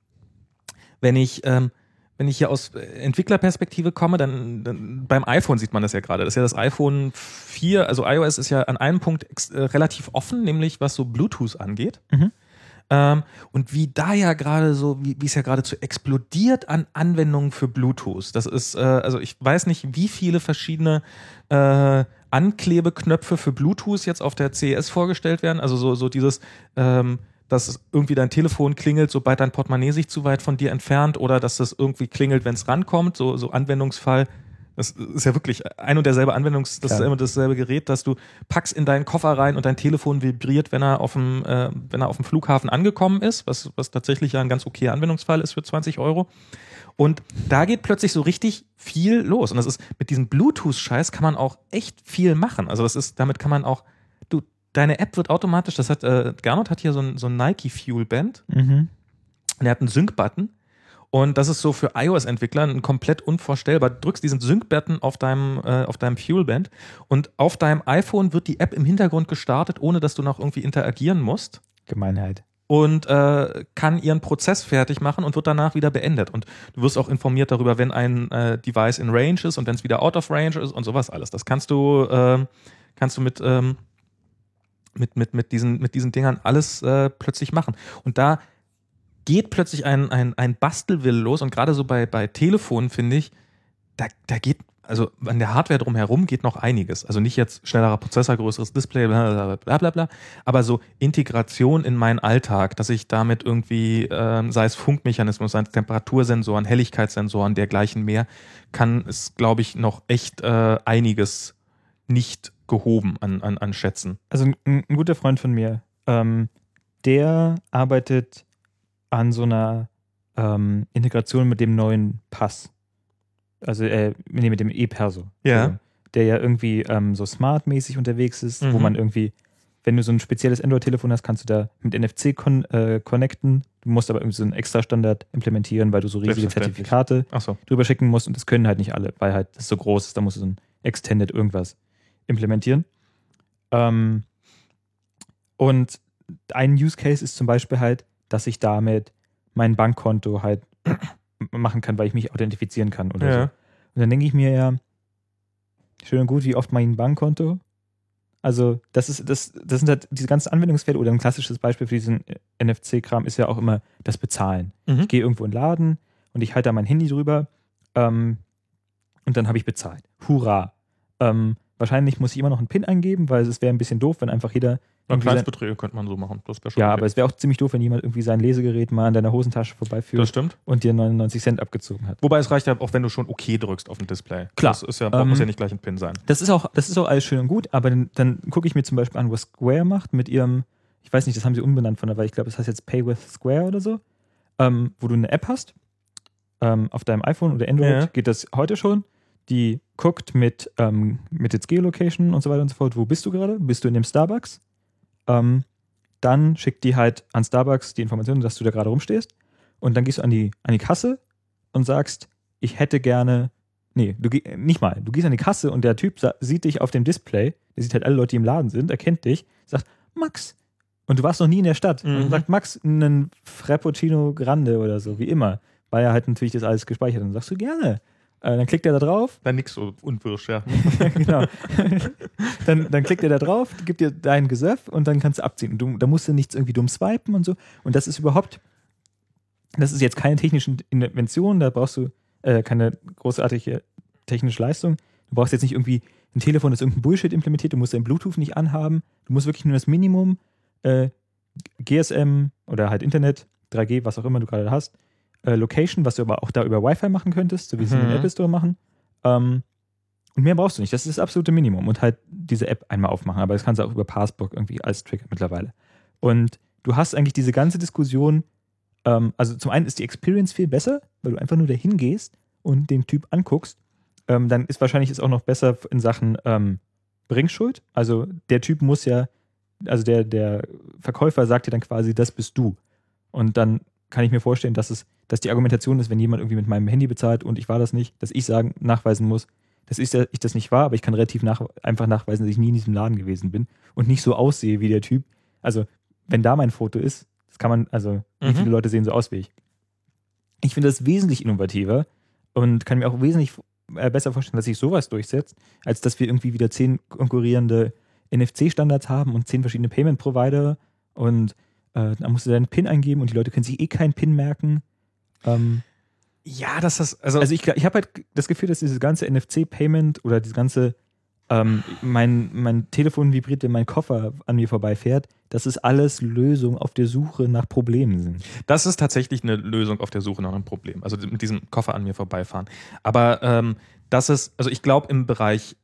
wenn ich ähm, Wenn ich hier aus Entwicklerperspektive komme, dann, dann beim iPhone sieht man das ja gerade. Das ist ja das iPhone vier, also iOS ist ja an einem Punkt ex, äh, relativ offen, nämlich was so Bluetooth angeht. Mhm. Ähm, und wie da ja gerade so, wie wie es ja geradezu explodiert an Anwendungen für Bluetooth. Das ist, äh, also ich weiß nicht, wie viele verschiedene äh, Anklebeknöpfe für Bluetooth jetzt auf der C E S vorgestellt werden. Also so, so dieses ähm, dass irgendwie dein Telefon klingelt, sobald dein Portemonnaie sich zu weit von dir entfernt, oder dass das irgendwie klingelt, wenn es rankommt, so, so Anwendungsfall. Das ist ja wirklich ein und derselbe Anwendungs, das Klar. ist immer dasselbe Gerät, dass du packst in deinen Koffer rein und dein Telefon vibriert, wenn er auf dem, äh, wenn er auf dem Flughafen angekommen ist, was, was tatsächlich ja ein ganz okayer Anwendungsfall ist für zwanzig Euro. Und da geht plötzlich so richtig viel los. Und das ist, mit diesem Bluetooth-Scheiß kann man auch echt viel machen. Also das ist, damit kann man auch, du, deine App wird automatisch, das hat, äh, Gernot hat hier so ein, so ein Nike Fuel Band. Mhm. Der hat einen Sync-Button. Und das ist so für iOS-Entwickler ein komplett unvorstellbar. Du drückst diesen Sync-Button auf deinem, äh, auf deinem Fuel Band und auf deinem iPhone wird die App im Hintergrund gestartet, ohne dass du noch irgendwie interagieren musst. Gemeinheit. Und äh, kann ihren Prozess fertig machen und wird danach wieder beendet. Und du wirst auch informiert darüber, wenn ein äh, Device in Range ist und wenn es wieder out of range ist und sowas alles. Das kannst du, äh, kannst du mit ähm, mit, mit, mit, diesen, mit diesen Dingern alles äh, plötzlich machen. Und da geht plötzlich ein, ein, ein Bastelwille los, und gerade so bei, bei Telefonen, finde ich, da, da geht, also an der Hardware drumherum geht noch einiges. Also nicht jetzt schnellerer Prozessor, größeres Display, bla bla bla bla, aber so Integration in meinen Alltag, dass ich damit irgendwie, ähm, sei es Funkmechanismus, sei es Temperatursensoren, Helligkeitssensoren, dergleichen mehr, kann es, glaube ich, noch echt äh, einiges nicht gehoben an, an, an Schätzen. Also ein, ein guter Freund von mir, ähm, der arbeitet an so einer ähm, Integration mit dem neuen Pass. Also äh, nee, mit dem E-Perso. Ja. Der ja irgendwie ähm, so smart-mäßig unterwegs ist, mhm. wo man irgendwie, wenn du so ein spezielles Android-Telefon hast, kannst du da mit N F C con- äh, connecten. Du musst aber irgendwie so einen Extra-Standard implementieren, weil du so riesige Zertifikate Ach so. drüber schicken musst, und das können halt nicht alle, weil halt das so groß ist, da musst du so ein Extended irgendwas implementieren. Ähm, und ein Use Case ist zum Beispiel halt, dass ich damit mein Bankkonto halt machen kann, weil ich mich authentifizieren kann oder ja. so. Und dann denke ich mir ja, schön und gut, wie oft mein Bankkonto? Also das ist, das, das sind halt diese ganzen Anwendungsfälle, oder ein klassisches Beispiel für diesen N F C-Kram ist ja auch immer das Bezahlen. Mhm. Ich gehe irgendwo in den Laden und ich halte da mein Handy drüber ähm, und dann habe ich bezahlt. Hurra! Ähm, wahrscheinlich muss ich immer noch einen PIN eingeben, weil es wäre ein bisschen doof, wenn einfach jeder... Ja, Kleinstbeträge könnte man so machen. Das wäre schon ja, okay. aber es wäre auch ziemlich doof, wenn jemand irgendwie sein Lesegerät mal an deiner Hosentasche vorbeiführt. Das stimmt. Und dir neunundneunzig Cent abgezogen hat. Wobei es reicht ja auch, wenn du schon OK drückst auf dem Display. Klar. Das ist ja, Ähm, muss ja nicht gleich ein PIN sein. Das ist auch, das ist auch alles schön und gut, aber dann, dann gucke ich mir zum Beispiel an, was Square macht mit ihrem, ich weiß nicht, das haben sie umbenannt von der, weil ich glaube, das heißt jetzt Pay with Square oder so, ähm, wo du eine App hast, ähm, auf deinem iPhone oder Android Ja. geht das heute schon, die guckt mit, ähm, mit jetzt Geolocation und so weiter und so fort, wo bist du gerade? Bist du in dem Starbucks? Ähm, dann schickt die halt an Starbucks die Information, dass du da gerade rumstehst und dann gehst du an die, an die Kasse und sagst, ich hätte gerne, nee, du geh, nicht mal, du gehst an die Kasse und der Typ sa- sieht dich auf dem Display, der sieht halt alle Leute, die im Laden sind, erkennt dich, sagt, Max, und du warst noch nie in der Stadt Mhm. und sagt, Max, einen Frappuccino Grande oder so, wie immer, weil er halt natürlich das alles gespeichert hat und sagst du, gerne. Äh, dann klickt er da drauf. Dann nix so unwirsch, ja. Genau. dann, dann klickt er da drauf, gibt dir dein Gesöff und dann kannst du abziehen. Und du, da musst du nichts irgendwie dumm swipen und so. Und das ist überhaupt, das ist jetzt keine technische Invention, da brauchst du äh, keine großartige technische Leistung. Du brauchst jetzt nicht irgendwie ein Telefon, das irgendein Bullshit implementiert, du musst dein Bluetooth nicht anhaben. Du musst wirklich nur das Minimum äh, G S M oder halt Internet, drei G, was auch immer du gerade hast, äh, Location, was du aber auch da über Wi-Fi machen könntest, so wie sie Mhm. in den Apple Store machen. Ähm, und mehr brauchst du nicht. Das ist das absolute Minimum. Und halt diese App einmal aufmachen. Aber das kannst du auch über Passbook irgendwie als Trigger mittlerweile. Und du hast eigentlich diese ganze Diskussion, ähm, also zum einen ist die Experience viel besser, weil du einfach nur dahin gehst und den Typ anguckst. Ähm, dann ist wahrscheinlich es auch noch besser in Sachen ähm, Bringschuld. Also der Typ muss ja, also der, der Verkäufer sagt dir dann quasi, das bist du. Und dann kann ich mir vorstellen, dass es, dass die Argumentation ist, wenn jemand irgendwie mit meinem Handy bezahlt und ich war das nicht, dass ich sagen, nachweisen muss, dass ich, ich das nicht war, aber ich kann relativ nach, einfach nachweisen, dass ich nie in diesem Laden gewesen bin und nicht so aussehe wie der Typ. Also, wenn da mein Foto ist, das kann man, also, wie Mhm. viele Leute sehen so aus wie ich? Ich finde das wesentlich innovativer und kann mir auch wesentlich äh, besser vorstellen, dass sich sowas durchsetzt, als dass wir irgendwie wieder zehn konkurrierende N F C-Standards haben und zehn verschiedene Payment-Provider und äh, da musst du deinen PIN eingeben und die Leute können sich eh keinen PIN merken. Ähm, Ja, dass das, also, also ich, ich habe halt das Gefühl, dass dieses ganze N F C-Payment oder dieses ganze, ähm, mein, mein Telefon vibriert, wenn mein Koffer an mir vorbeifährt, dass es alles Lösungen auf der Suche nach Problemen sind. das ist tatsächlich eine Lösung auf der Suche nach einem Problem. Also mit diesem Koffer an mir vorbeifahren. Aber ähm, das ist, also ich glaube im Bereich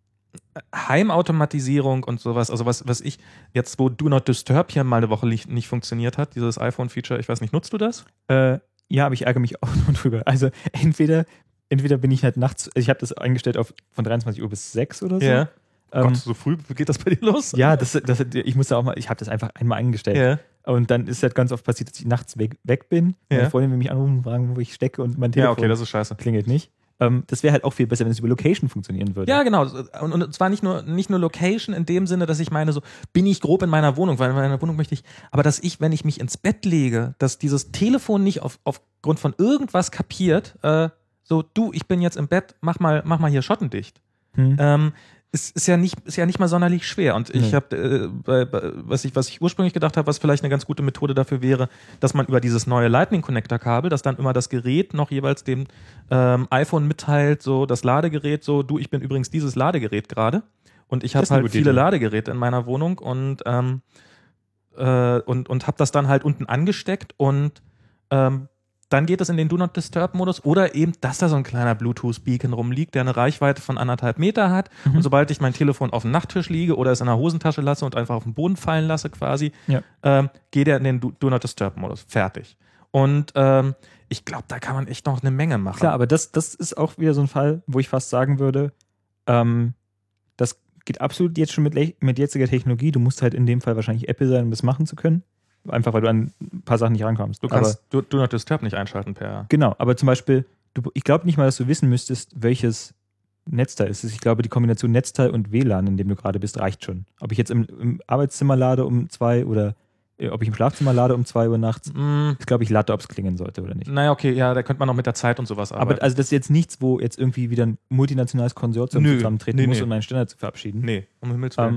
Heimautomatisierung und sowas, also was, was ich jetzt, wo Do Not Disturb hier mal eine Woche nicht, nicht funktioniert hat, dieses iPhone-Feature, ich weiß nicht, nutzt du das? Äh, ja, aber ich ärgere mich auch nur drüber. Also entweder, entweder bin ich halt nachts, also ich habe das eingestellt auf von dreiundzwanzig Uhr bis sechs oder so. Ja. Ähm, Gott, so früh geht das bei dir los? ja, das, das, ich muss da auch mal, ich habe das einfach einmal eingestellt. Ja. Und dann ist halt ganz oft passiert, dass ich nachts weg, weg bin. Ja. Meine Freundin will mich anrufen und fragen, wo ich stecke und mein Ja, Telefon okay, das ist scheiße. klingelt nicht. Ähm, das wäre halt auch viel besser, wenn es über Location funktionieren würde. Ja, genau. Und, und zwar nicht nur, nicht nur Location in dem Sinne, dass ich meine, so bin ich grob in meiner Wohnung, weil in meiner Wohnung möchte ich, aber dass ich, wenn ich mich ins Bett lege, dass dieses Telefon nicht auf, aufgrund von irgendwas kapiert, äh, so, du, ich bin jetzt im Bett, mach mal, mach mal hier schottendicht. Hm. Ähm, ist, ist, ja nicht, ist ja nicht mal sonderlich schwer. Und ich Nee. habe, äh, bei- bei- was, ich, was ich ursprünglich gedacht habe, was vielleicht eine ganz gute Methode dafür wäre, dass man über dieses neue Lightning-Connector-Kabel, das dann immer das Gerät noch jeweils dem ähm, iPhone mitteilt, so das Ladegerät, so, du, ich bin übrigens dieses Ladegerät gerade. Und ich habe Das ist eine halt gute viele Idee. Ladegeräte in meiner Wohnung und, ähm, äh, und, und habe das dann halt unten angesteckt und ähm, dann geht es in den Do Not Disturb-Modus oder eben, dass da so ein kleiner Bluetooth-Beacon rumliegt, der eine Reichweite von anderthalb Meter hat. Mhm. Und sobald ich mein Telefon auf dem Nachttisch liege oder es in der Hosentasche lasse und einfach auf den Boden fallen lasse quasi, Ja. ähm, geht er in den Do, Do Not Disturb-Modus. Fertig. Und ähm, ich glaube, da kann man echt noch eine Menge machen. Klar, aber das, das ist auch wieder so ein Fall, wo ich fast sagen würde, ähm, das geht absolut jetzt schon mit, le- mit jetziger Technologie. Du musst halt in dem Fall wahrscheinlich Apple sein, um das machen zu können. Einfach, weil du an ein paar Sachen nicht rankommst. Du kannst Do, Do Not Disturb nicht einschalten per... Genau, aber zum Beispiel, du, ich glaube nicht mal, dass du wissen müsstest, welches Netzteil ist es. Ich glaube, die Kombination Netzteil und W L A N, in dem du gerade bist, reicht schon. Ob ich jetzt im, im Arbeitszimmer lade um zwei oder äh, ob ich im Schlafzimmer lade um zwei Uhr nachts, Mm, ist, glaube ich, Latte, ob es klingen sollte oder nicht. naja, okay, ja, da könnte man noch mit der Zeit und sowas arbeiten. Aber also das ist jetzt nichts, wo jetzt irgendwie wieder ein multinationales Konsortium Nö, zusammentreten nee, muss, nee. um einen Standard zu verabschieden. nee, um Himmels Willen. Ähm,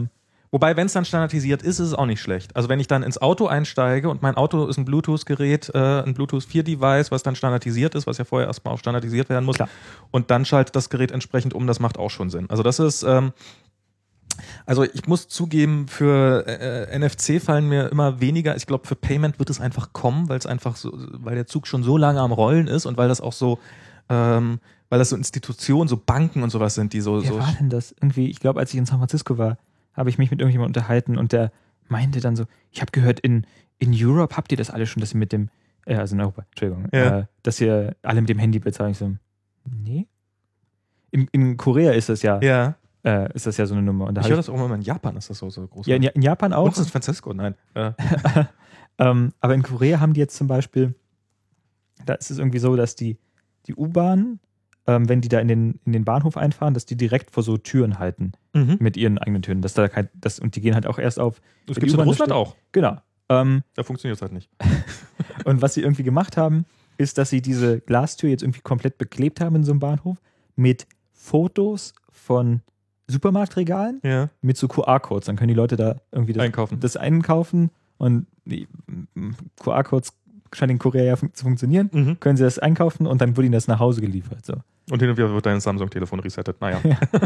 Wobei, wenn es dann standardisiert ist, ist es auch nicht schlecht. Also wenn ich dann ins Auto einsteige und mein Auto ist ein Bluetooth-Gerät, äh, ein Bluetooth vier Device, was dann standardisiert ist, was ja vorher erstmal auch standardisiert werden muss, Klar. und dann schaltet das Gerät entsprechend um, das macht auch schon Sinn. Also das ist, ähm, also ich muss zugeben, für äh, N F C fallen mir immer weniger. Ich glaube, für Payment wird es einfach kommen, weil es einfach so, weil der Zug schon so lange am Rollen ist und weil das auch so, ähm, weil das so Institutionen, so Banken und sowas sind, die so. Wer so war denn das? Irgendwie, ich glaube, als ich in San Francisco war, habe ich mich mit irgendjemandem unterhalten und der meinte dann so, ich habe gehört, in, in Europe habt ihr das alle schon, dass ihr mit dem, äh, also in Europa, Entschuldigung, Ja. äh, dass ihr alle mit dem Handy bezahlt. Ich so, nee. In, in Korea ist das ja, ja. äh, ist das ja so eine Nummer. Und da Ich hab höre das auch immer in Japan, ist das so, so groß. ja, in, in Japan auch. Und in San Francisco, nein. Äh. ähm, aber in Korea haben die jetzt zum Beispiel, da ist es irgendwie so, dass die, die U-Bahn, ähm, wenn die da in den, in den Bahnhof einfahren, dass die direkt vor so Türen halten Mhm. mit ihren eigenen Türen. Dass da kein, das, und die gehen halt auch erst auf. Das wenn gibt es die in U-Bahn Russland steht. auch. Genau. Ähm, Da funktioniert es halt nicht. und was sie irgendwie gemacht haben, ist, dass sie diese Glastür jetzt irgendwie komplett beklebt haben in so einem Bahnhof mit Fotos von Supermarktregalen Ja. mit so Q R-Codes. Dann können die Leute da irgendwie das Einkaufen. das einkaufen und die mm, Q R-Codes scheinen in Korea ja fun zu funktionieren. Mhm. Können sie das einkaufen und dann wird ihnen das nach Hause geliefert. So. Und hin und wieder wird dein Samsung-Telefon resettet. Naja.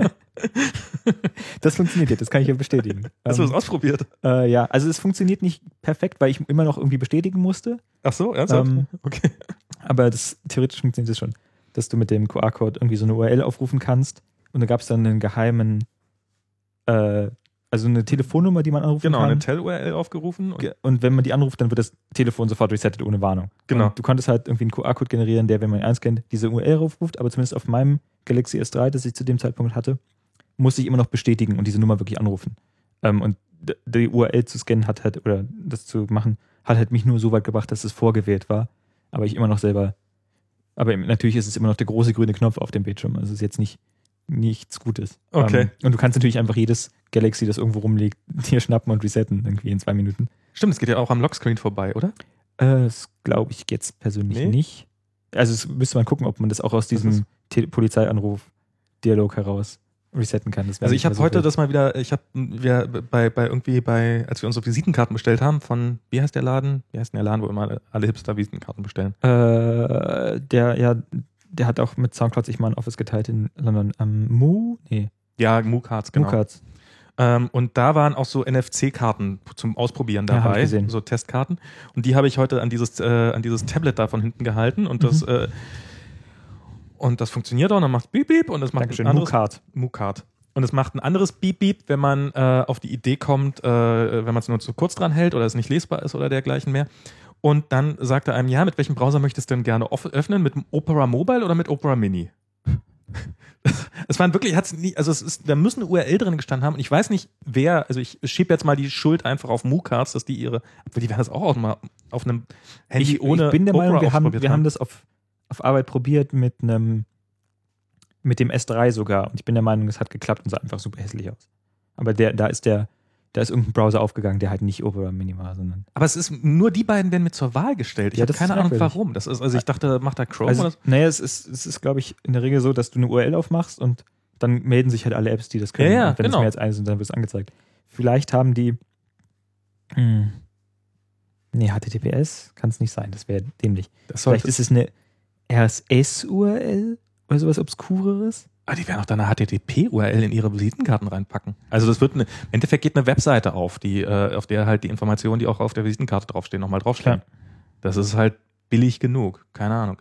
Das funktioniert jetzt, das kann ich ja bestätigen. Hast du das ähm, ausprobiert? äh, ja, also es funktioniert nicht perfekt, weil ich immer noch irgendwie bestätigen musste. Ach so, ernsthaft? Ähm, okay. Aber das, theoretisch funktioniert das schon, dass du mit dem Q R-Code irgendwie so eine U R L aufrufen kannst und da gab es dann einen geheimen, äh, also eine Telefonnummer, die man anrufen Genau, kann. eine Tel-U R L aufgerufen. Und Ge- Und wenn man die anruft, dann wird das Telefon sofort resettet ohne Warnung. Genau. Und du konntest halt irgendwie einen Q R-Code generieren, der, wenn man ihn einscannt, diese U R L aufruft, aber zumindest auf meinem Galaxy S drei, das ich zu dem Zeitpunkt hatte, musste ich immer noch bestätigen und diese Nummer wirklich anrufen. Ähm, und d- die U R L zu scannen hat halt, oder das zu machen, hat halt mich nur so weit gebracht, dass es vorgewählt war, aber ich immer noch selber, aber im- natürlich ist es immer noch der große grüne Knopf auf dem Bildschirm, also es ist jetzt nicht nichts Gutes. Okay. Ähm, und du kannst natürlich einfach jedes Galaxy, das irgendwo rumliegt, dir schnappen und resetten, irgendwie in zwei Minuten. Stimmt, es geht ja auch am Lockscreen vorbei, oder? Äh, das glaube ich jetzt persönlich Nee? nicht. Also es müsste man gucken, ob man das auch aus Das diesem ist- Tele- Polizeianruf-Dialog heraus resetten kann. Das wäre Also nicht ich habe mehr so heute wild. das mal wieder, ich habe wir bei, bei irgendwie bei, als wir unsere Visitenkarten bestellt haben von, wie heißt der Laden? Wie heißt denn der Laden, wo immer alle, alle Hipster Visitenkarten bestellen? Äh, der, ja, der hat auch mit Soundcloud sich mal ein Office geteilt in London. Am Mu? Nee, Ja, Moocards, genau. Mucards. Ähm, und da waren auch so N F C-Karten zum Ausprobieren Ja, hab ich dabei, gesehen. so Testkarten. Und die habe ich heute an dieses, äh, an dieses Tablet da von hinten gehalten und das, Mhm. äh, und das funktioniert auch und dann macht Beep Beep und das macht Dankeschön, ein anderes Mucard. Mucard. Und es macht ein anderes Beep Beep, wenn man äh, auf die Idee kommt, äh, wenn man es nur zu kurz dran hält oder es nicht lesbar ist oder dergleichen mehr. Und dann sagt er einem, ja, mit welchem Browser möchtest du denn gerne off- öffnen? Mit dem Opera Mobile oder mit Opera Mini? Es waren wirklich, hat's nie, also es ist, da müssen U R L drin gestanden haben und ich weiß nicht, wer, also ich schiebe jetzt mal die Schuld einfach auf Moocards, dass die ihre, aber die werden das auch auf, mal auf einem Handy Ich, ohne ich bin der Opera Meinung, wir haben, ausprobiert wir haben das auf, auf Arbeit probiert mit einem mit dem S drei sogar. Und ich bin der Meinung, es hat geklappt und sah einfach super hässlich aus. Aber der, da ist der, da ist irgendein Browser aufgegangen, der halt nicht Opera Mini war, sondern. Aber es ist, nur die beiden werden mir zur Wahl gestellt. Ich Ja, habe das keine ist Ahnung, merkwürdig. warum. Das ist, also ich dachte, macht da Chrome Also, oder so? naja, es ist, es ist, glaube ich, in der Regel so, dass du eine U R L aufmachst und dann melden sich halt alle Apps, die das können. Ja, ja, und wenn genau. es mehr als eine sind, dann wird es angezeigt. Vielleicht haben die. Hm, nee, H T T P S kann es nicht sein, das wäre dämlich. Das Vielleicht sollte, ist es eine R S S-U R L oder sowas Obskureres. ah, die werden auch da eine H T T P-U R L in ihre Visitenkarten reinpacken. Also das wird eine, im Endeffekt geht eine Webseite auf, die, äh, auf der halt die Informationen, die auch auf der Visitenkarte draufstehen, nochmal draufstehen. Klar. Das ist halt billig genug. Keine Ahnung.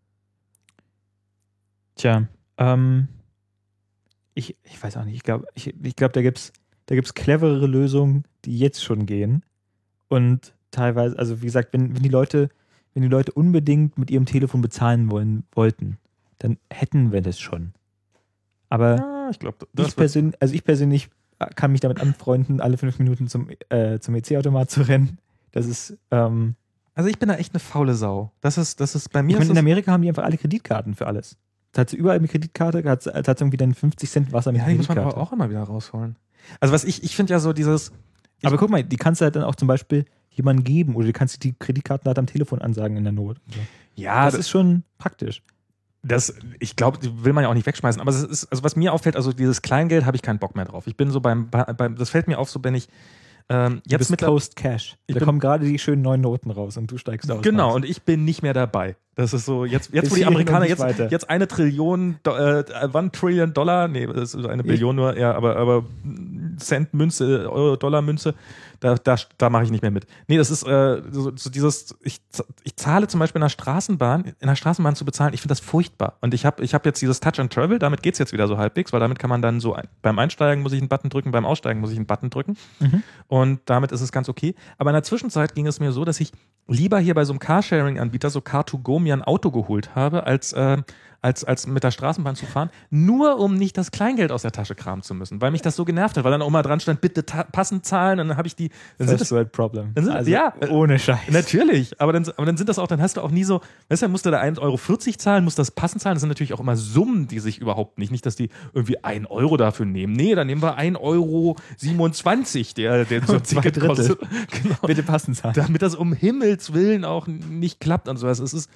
Tja, ähm, ich, ich weiß auch nicht. Ich glaube, ich, ich glaub, da gibt es da gibt's cleverere Lösungen, die jetzt schon gehen. Und teilweise, also wie gesagt, wenn, wenn die Leute, wenn die Leute unbedingt mit ihrem Telefon bezahlen wollen, wollten, dann hätten wir das schon. Aber Ja, ich glaube, ich, persön also ich persönlich kann mich damit anfreunden, alle fünf Minuten zum, äh, zum E C-Automat zu rennen. Das ist, ähm, also ich bin da echt eine faule Sau. Das ist, das ist bei mir. ich meine, ist in das, Amerika haben die einfach alle Kreditkarten für alles. Da hat sie überall eine Kreditkarte, da hat sie da hat sie irgendwie dann fünfzig Cent Wasser mit ja, die muss man Kreditkarte. aber auch immer wieder rausholen. Also was ich, ich finde ja so dieses. Ich, Aber guck mal, die kannst du halt dann auch zum Beispiel jemandem geben oder du kannst die Kreditkarten halt am Telefon ansagen in der Not. Und so. ja, das das, ist schon praktisch. Das, ich glaube, die will man ja auch nicht wegschmeißen. Aber es ist, also was mir auffällt, also dieses Kleingeld habe ich keinen Bock mehr drauf. Ich bin so beim, beim das fällt mir auf, so wenn ich ähm, Du jetzt bist mit Post Cash. Da bin- kommen gerade die schönen neuen Noten raus und du steigst aus. Genau, Max. und ich bin nicht mehr dabei. Das ist so, jetzt, jetzt Bis wo die hierhin und Amerikaner nicht jetzt, weiter. jetzt eine Trillion, Do- äh, one Trillion Dollar, nee, das ist eine Billion nur, ja, aber, aber Cent Münze, Euro, Dollar Münze, da, da, da mache ich nicht mehr mit. Nee, das ist äh, so, so dieses, ich, ich zahle zum Beispiel in der Straßenbahn, in der Straßenbahn zu bezahlen, ich finde das furchtbar. Und ich habe ich hab jetzt dieses Touch and Travel, damit geht's jetzt wieder so halbwegs, weil damit kann man dann so, ein, beim Einsteigen muss ich einen Button drücken, beim Aussteigen muss ich einen Button drücken. Mhm. Und damit ist es ganz okay. Aber in der Zwischenzeit ging es mir so, dass ich lieber hier bei so einem Carsharing-Anbieter, so Car to Go, mir ein Auto geholt habe, als, äh, als, als mit der Straßenbahn zu fahren, nur um nicht das Kleingeld aus der Tasche kramen zu müssen, weil mich das so genervt hat, weil dann auch mal dran stand, bitte ta- passend zahlen, und dann habe ich die. Dann sind First das, World Problem. dann sind, also ja, ohne Scheiß. natürlich, aber dann, aber dann sind das auch, dann hast du auch nie so, weißt du, dann musst du da ein Euro vierzig zahlen, musst das passend zahlen, das sind natürlich auch immer Summen, die sich überhaupt nicht, nicht, dass die irgendwie ein Euro dafür nehmen, nee, dann nehmen wir ein Euro siebenundzwanzig, der, der so ein Zwei Ticket Drittel. kostet. Genau. Bitte passen zahlen. Damit das um Himmels Willen auch nicht klappt und sowas. Es ist.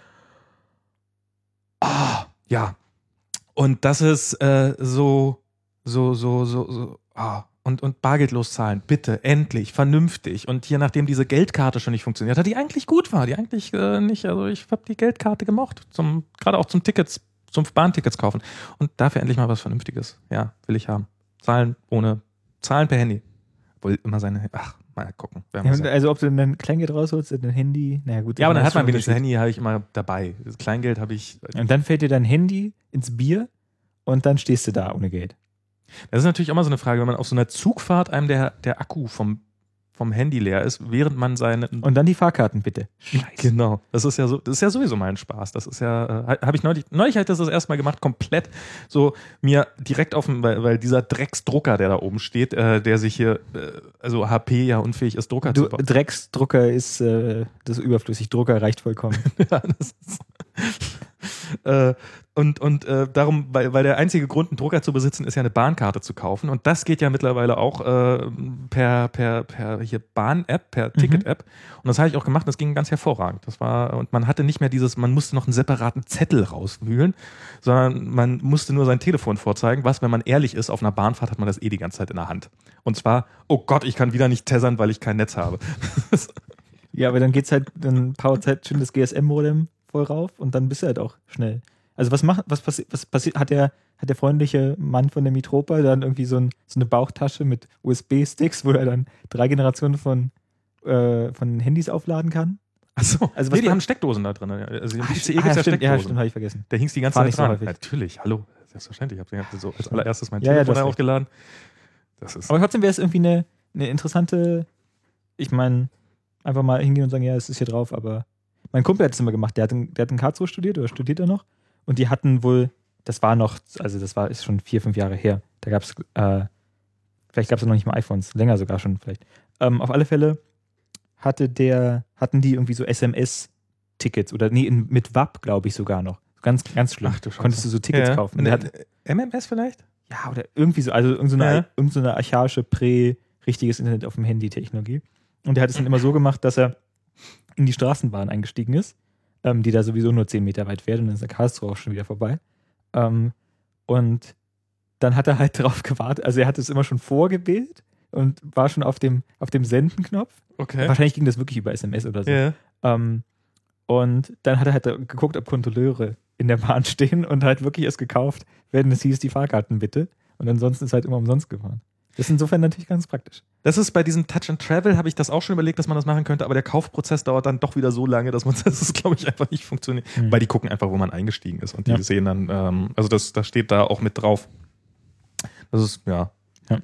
Ah, ja. Und das ist äh, so, so, so, so, so, ah. Und, und bargeldlos zahlen, bitte, endlich, vernünftig. Und hier, nachdem diese Geldkarte schon nicht funktioniert hat, die eigentlich gut war, die eigentlich äh, nicht, also ich habe die Geldkarte gemocht, zum, gerade auch zum Tickets, zum Bahntickets kaufen. Und dafür endlich mal was Vernünftiges. Ja, will ich haben. Zahlen ohne, zahlen per Handy. Obwohl immer seine, ach, mal gucken. Ja, also ob du ein Kleingeld rausholst, ein Handy, naja gut. Ja, aber dann das hat man schon wenigstens Unterschied. Handy, habe ich immer dabei. Das Kleingeld habe ich. Und dann fällt dir dein Handy ins Bier und dann stehst du da ohne Geld. Das ist natürlich auch mal so eine Frage, wenn man auf so einer Zugfahrt einem der, der Akku vom, vom Handy leer ist, während man seine. Und dann die Fahrkarten bitte. Scheiße. Genau. Das ist ja so, das ist ja sowieso mein Spaß. Das ist ja, äh, habe ich neulich, neulich habe ich das das erste Mal gemacht, komplett so mir direkt auf dem, weil, weil dieser Drecksdrucker, der da oben steht, äh, der sich hier, äh, also H P ja unfähig ist, Drucker Du, zu bauen. Drecksdrucker ist äh, das ist überflüssig. Drucker reicht vollkommen. Ja, das ist, äh, und und äh, darum, weil, weil der einzige Grund, einen Drucker zu besitzen, ist ja eine Bahnkarte zu kaufen. Und das geht ja mittlerweile auch äh, per, per, per hier Bahn-App, per Ticket-App. Und das habe ich auch gemacht, das ging ganz hervorragend. Das war, und man hatte nicht mehr dieses, man musste noch einen separaten Zettel rauswühlen, sondern man musste nur sein Telefon vorzeigen, was, wenn man ehrlich ist, auf einer Bahnfahrt hat man das eh die ganze Zeit in der Hand. Und zwar, oh Gott, ich kann wieder nicht tessern, weil ich kein Netz habe. Ja, aber dann geht's halt, dann powert halt schön das G S M-Modem voll rauf und dann bist du halt auch schnell. Also was macht, was passiert, was passiert, hat der, hat der freundliche Mann von der Mitropa dann irgendwie so, ein, so eine Bauchtasche mit U S B-Sticks, wo er dann drei Generationen von, äh, von Handys aufladen kann? Achso, Also was nee, die man- haben Steckdosen da drin. Also im Ach, I C E ah, gibt's ja, ja stimmt, ja, Steckdosen. stimmt, habe ich vergessen. Der hing die ganze Fahr Zeit nicht so dran. häufig. Natürlich, hallo, selbstverständlich. Ich habe so als allererstes mein Ja, ja, Telefon du hast recht. aufgeladen. Das ist Aber trotzdem wäre es irgendwie eine, eine interessante, ich meine, einfach mal hingehen und sagen, ja, es ist hier drauf, aber mein Kumpel hat es immer gemacht, der hat in, der hat in Karlsruhe studiert oder studiert er noch und die hatten wohl, das war noch, also das war, ist schon vier, fünf Jahre her, da gab es, äh, vielleicht gab es noch nicht mal iPhones, länger sogar schon vielleicht. Ähm, auf alle Fälle hatte der, hatten die irgendwie so S M S-Tickets oder nee, in, mit W A P, glaube ich sogar noch. Ganz, ganz schlimm. Ach du Scheiße. Konntest du so Tickets ja. kaufen. Und Der der hat, M M S vielleicht? ja, oder irgendwie so, also irgendeine, Ja. irgendeine archaische, prä-richtiges Internet auf dem Handy-Technologie. Und der hat es dann immer so gemacht, dass er in die Straßenbahn eingestiegen ist, ähm, die da sowieso nur zehn Meter weit fährt und dann ist der Karlsruhe auch schon wieder vorbei. Ähm, und dann hat er halt drauf gewartet, also er hat es immer schon vorgewählt und war schon auf dem, auf dem Senden-Knopf. Okay. Wahrscheinlich ging das wirklich über S M S oder so. Ja. Ähm, und dann hat er halt geguckt, ob Kontrolleure in der Bahn stehen und halt wirklich es gekauft, wenn es hieß, die Fahrkarten bitte. Und ansonsten ist halt immer umsonst gefahren. Das ist insofern natürlich ganz praktisch. Das ist bei diesem Touch and Travel, habe ich das auch schon überlegt, dass man das machen könnte, aber der Kaufprozess dauert dann doch wieder so lange, dass man das ist, glaube ich, einfach nicht funktioniert. Mhm. Weil die gucken einfach, wo man eingestiegen ist und die Ja. sehen dann, ähm, also das, das steht da auch mit drauf. Das ist, ja. Ja.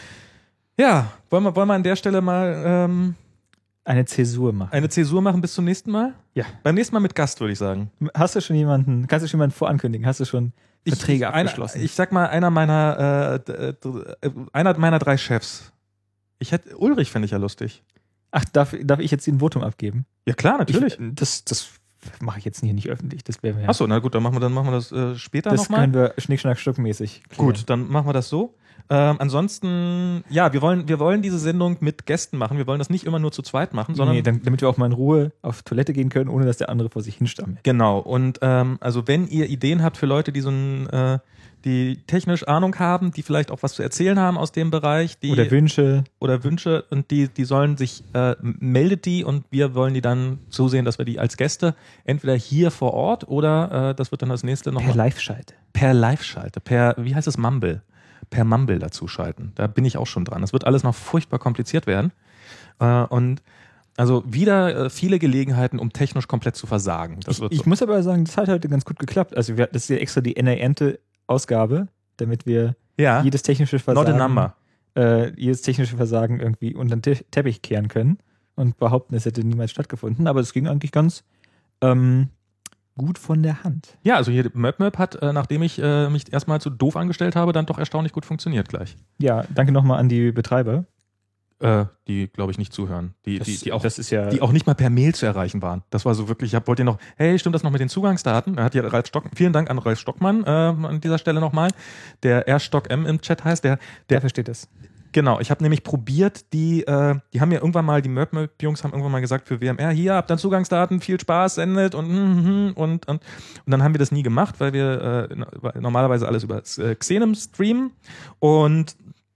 Ja, wollen wir, wollen wir an der Stelle mal ähm, Eine Zäsur machen. eine Zäsur machen bis zum nächsten Mal? Ja. Beim nächsten Mal mit Gast, würde ich sagen. Hast du schon jemanden, kannst du schon jemanden vorankündigen? Hast du schon Verträge ich, einer, abgeschlossen? ich sag mal, einer meiner, äh, d- d- einer meiner drei Chefs. Ich hätte, Ulrich fände ich ja lustig. Ach, darf, darf ich jetzt den Votum abgeben? Ja klar, natürlich. Ich, das das mache ich jetzt hier nicht öffentlich. Das wäre mir. Achso, na gut, dann machen wir, dann machen wir das äh, später das nochmal. können wir Schnick, Schnack, Schnuck mäßig. klären. Gut, dann machen wir das so. Ähm, ansonsten, ja, wir wollen, wir wollen diese Sendung mit Gästen machen. Wir wollen das nicht immer nur zu zweit machen, sondern. Nee, dann, damit wir auch mal in Ruhe auf Toilette gehen können, ohne dass der andere vor sich hinstammelt. Genau. Und ähm, also wenn ihr Ideen habt für Leute, die so ein, äh, die technisch Ahnung haben, die vielleicht auch was zu erzählen haben aus dem Bereich, die Oder Wünsche. oder Wünsche und die, die sollen sich, äh, meldet die und wir wollen die dann zusehen, dass wir die als Gäste entweder hier vor Ort oder äh, das wird dann das nächste nochmal. Per Live-Schalte. Per Live-Schalte, per, wie heißt es, Mumble? Per Mumble dazu schalten. Da bin ich auch schon dran. Das wird alles noch furchtbar kompliziert werden. Äh, und also wieder äh, viele Gelegenheiten, um technisch komplett zu versagen. Das Ich, wird ich so. muss aber sagen, das hat heute ganz gut geklappt. Also wir, das ist ja extra die N A-Ente-Ausgabe, damit wir Ja, jedes technische Versagen, not a number. äh, jedes technische Versagen irgendwie unter den Te- Teppich kehren können und behaupten, es hätte niemals stattgefunden. Aber es ging eigentlich ganz ähm, gut von der Hand. Ja, also hier MöpMöp hat, äh, nachdem ich äh, mich erstmal zu doof angestellt habe, dann doch erstaunlich gut funktioniert gleich. Ja, danke nochmal an die Betreiber. Äh, die, glaube ich, nicht zuhören. Die, Das, die, die, auch, das ist ja. die auch nicht mal per Mail zu erreichen waren. Das war so wirklich, ich hab, wollte dir noch, hey, stimmt das noch mit den Zugangsdaten? Er hat hier Ralf Stock, vielen Dank an Ralf Stockmann äh, an dieser Stelle nochmal, der R Stock M im Chat heißt, der, der der versteht das. Genau, ich habe nämlich probiert, die, äh, die haben mir irgendwann mal, die MöpMöp-Jungs haben irgendwann mal gesagt für W M R, hier, habt dann Zugangsdaten, viel Spaß, sendet und und, und und dann haben wir das nie gemacht, weil wir äh, normalerweise alles über äh, Xenem streamen und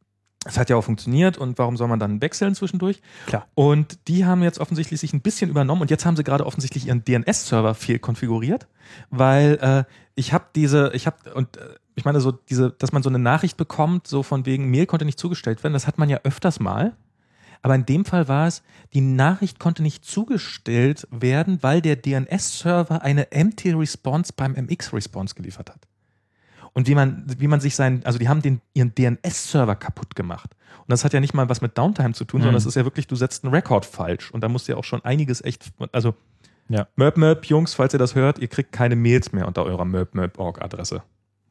es hat ja auch funktioniert und warum soll man dann wechseln zwischendurch? Klar. Und die haben jetzt offensichtlich sich ein bisschen übernommen und jetzt haben sie gerade offensichtlich ihren D N S-Server fehl konfiguriert, weil äh, ich habe diese, ich habe und äh, ich meine so diese, dass man so eine Nachricht bekommt, so von wegen Mail konnte nicht zugestellt werden, das hat man ja öfters mal. Aber in dem Fall war es, die Nachricht konnte nicht zugestellt werden, weil der D N S-Server eine Empty Response beim M X-Response geliefert hat. Und wie man, wie man sich sein, also die haben den, ihren D N S-Server kaputt gemacht. Und das hat ja nicht mal was mit Downtime zu tun, Mhm. sondern das ist ja wirklich, du setzt einen Rekord falsch. Und da musst du ja auch schon einiges echt, also Ja. MöpMöp, Jungs, falls ihr das hört, ihr kriegt keine Mails mehr unter eurer MöpMöp Punkt org-Adresse.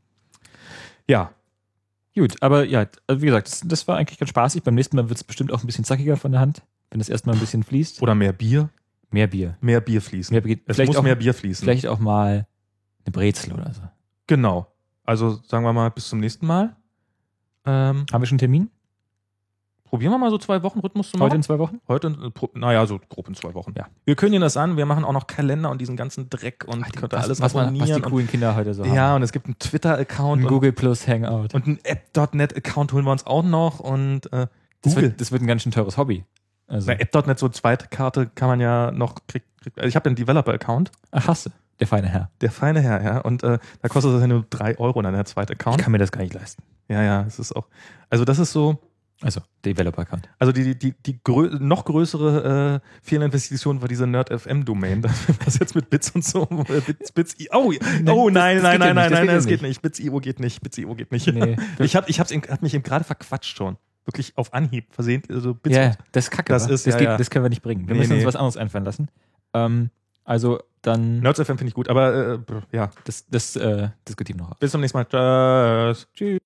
Ja. Gut, aber ja, also wie gesagt, das, das war eigentlich ganz spaßig. Beim nächsten Mal wird es bestimmt auch ein bisschen zackiger von der Hand, wenn es erstmal ein bisschen fließt. Oder mehr Bier. Mehr Bier. Mehr Bier fließen. Mehr Bier. Es Vielleicht muss auch, mehr Bier fließen. vielleicht auch mal eine Brezel oder so. Genau. Also sagen wir mal bis zum nächsten Mal. Ähm, Haben wir schon einen Termin? probieren wir mal so zwei Wochen Rhythmus zu machen. Heute in zwei Wochen? Heute, in- pro- naja, so grob in zwei Wochen. Ja. Wir kündigen das an, wir machen auch noch Kalender und diesen ganzen Dreck und könnt ihr alles was, man, was die abonnieren. coolen Kinder heute so und, haben. ja, und es gibt einen Twitter-Account Ein und, Google Plus Hangout. und einen App Punkt net-Account holen wir uns auch noch und äh, Das Google. wird, das wird ein ganz schön teures Hobby. Also, Bei App Punkt net so Zweitkarte kann man ja noch kriegt. Krieg, also ich habe den Developer-Account, ach, hasse. Der feine Herr. der feine Herr, ja, und äh, da kostet das ja nur drei Euro dann der zweite Ich Account. kann mir das gar nicht leisten. Ja, ja, es ist auch. Also das ist so. Also, Developer-Account. Also die, die, die grö noch größere äh, Fehlinvestition war diese Nerd-F M-Domain. Was jetzt mit Bits und so. Äh, Bits, Bits, I oh, oh nein, das nein, geht nein, ja nein, nicht, nein, das das geht geht nicht. Bits I O geht nicht. Bits I O geht nicht. Nee. Ich hab, ich hab's, ihm- hab mich eben gerade verquatscht schon. Wirklich auf Anhieb versehnt. Also Bits Ja, und- das ist kacke. Das wa? ist- das, ja, geht, ja. das können wir nicht bringen. Wir Nee, müssen nee. uns was anderes einfallen lassen. Ähm, also, dann Nerds F M finde ich gut, aber äh, ja. das, das äh, diskutieren wir noch. Bis zum nächsten Mal. Tschüss. Tschüss.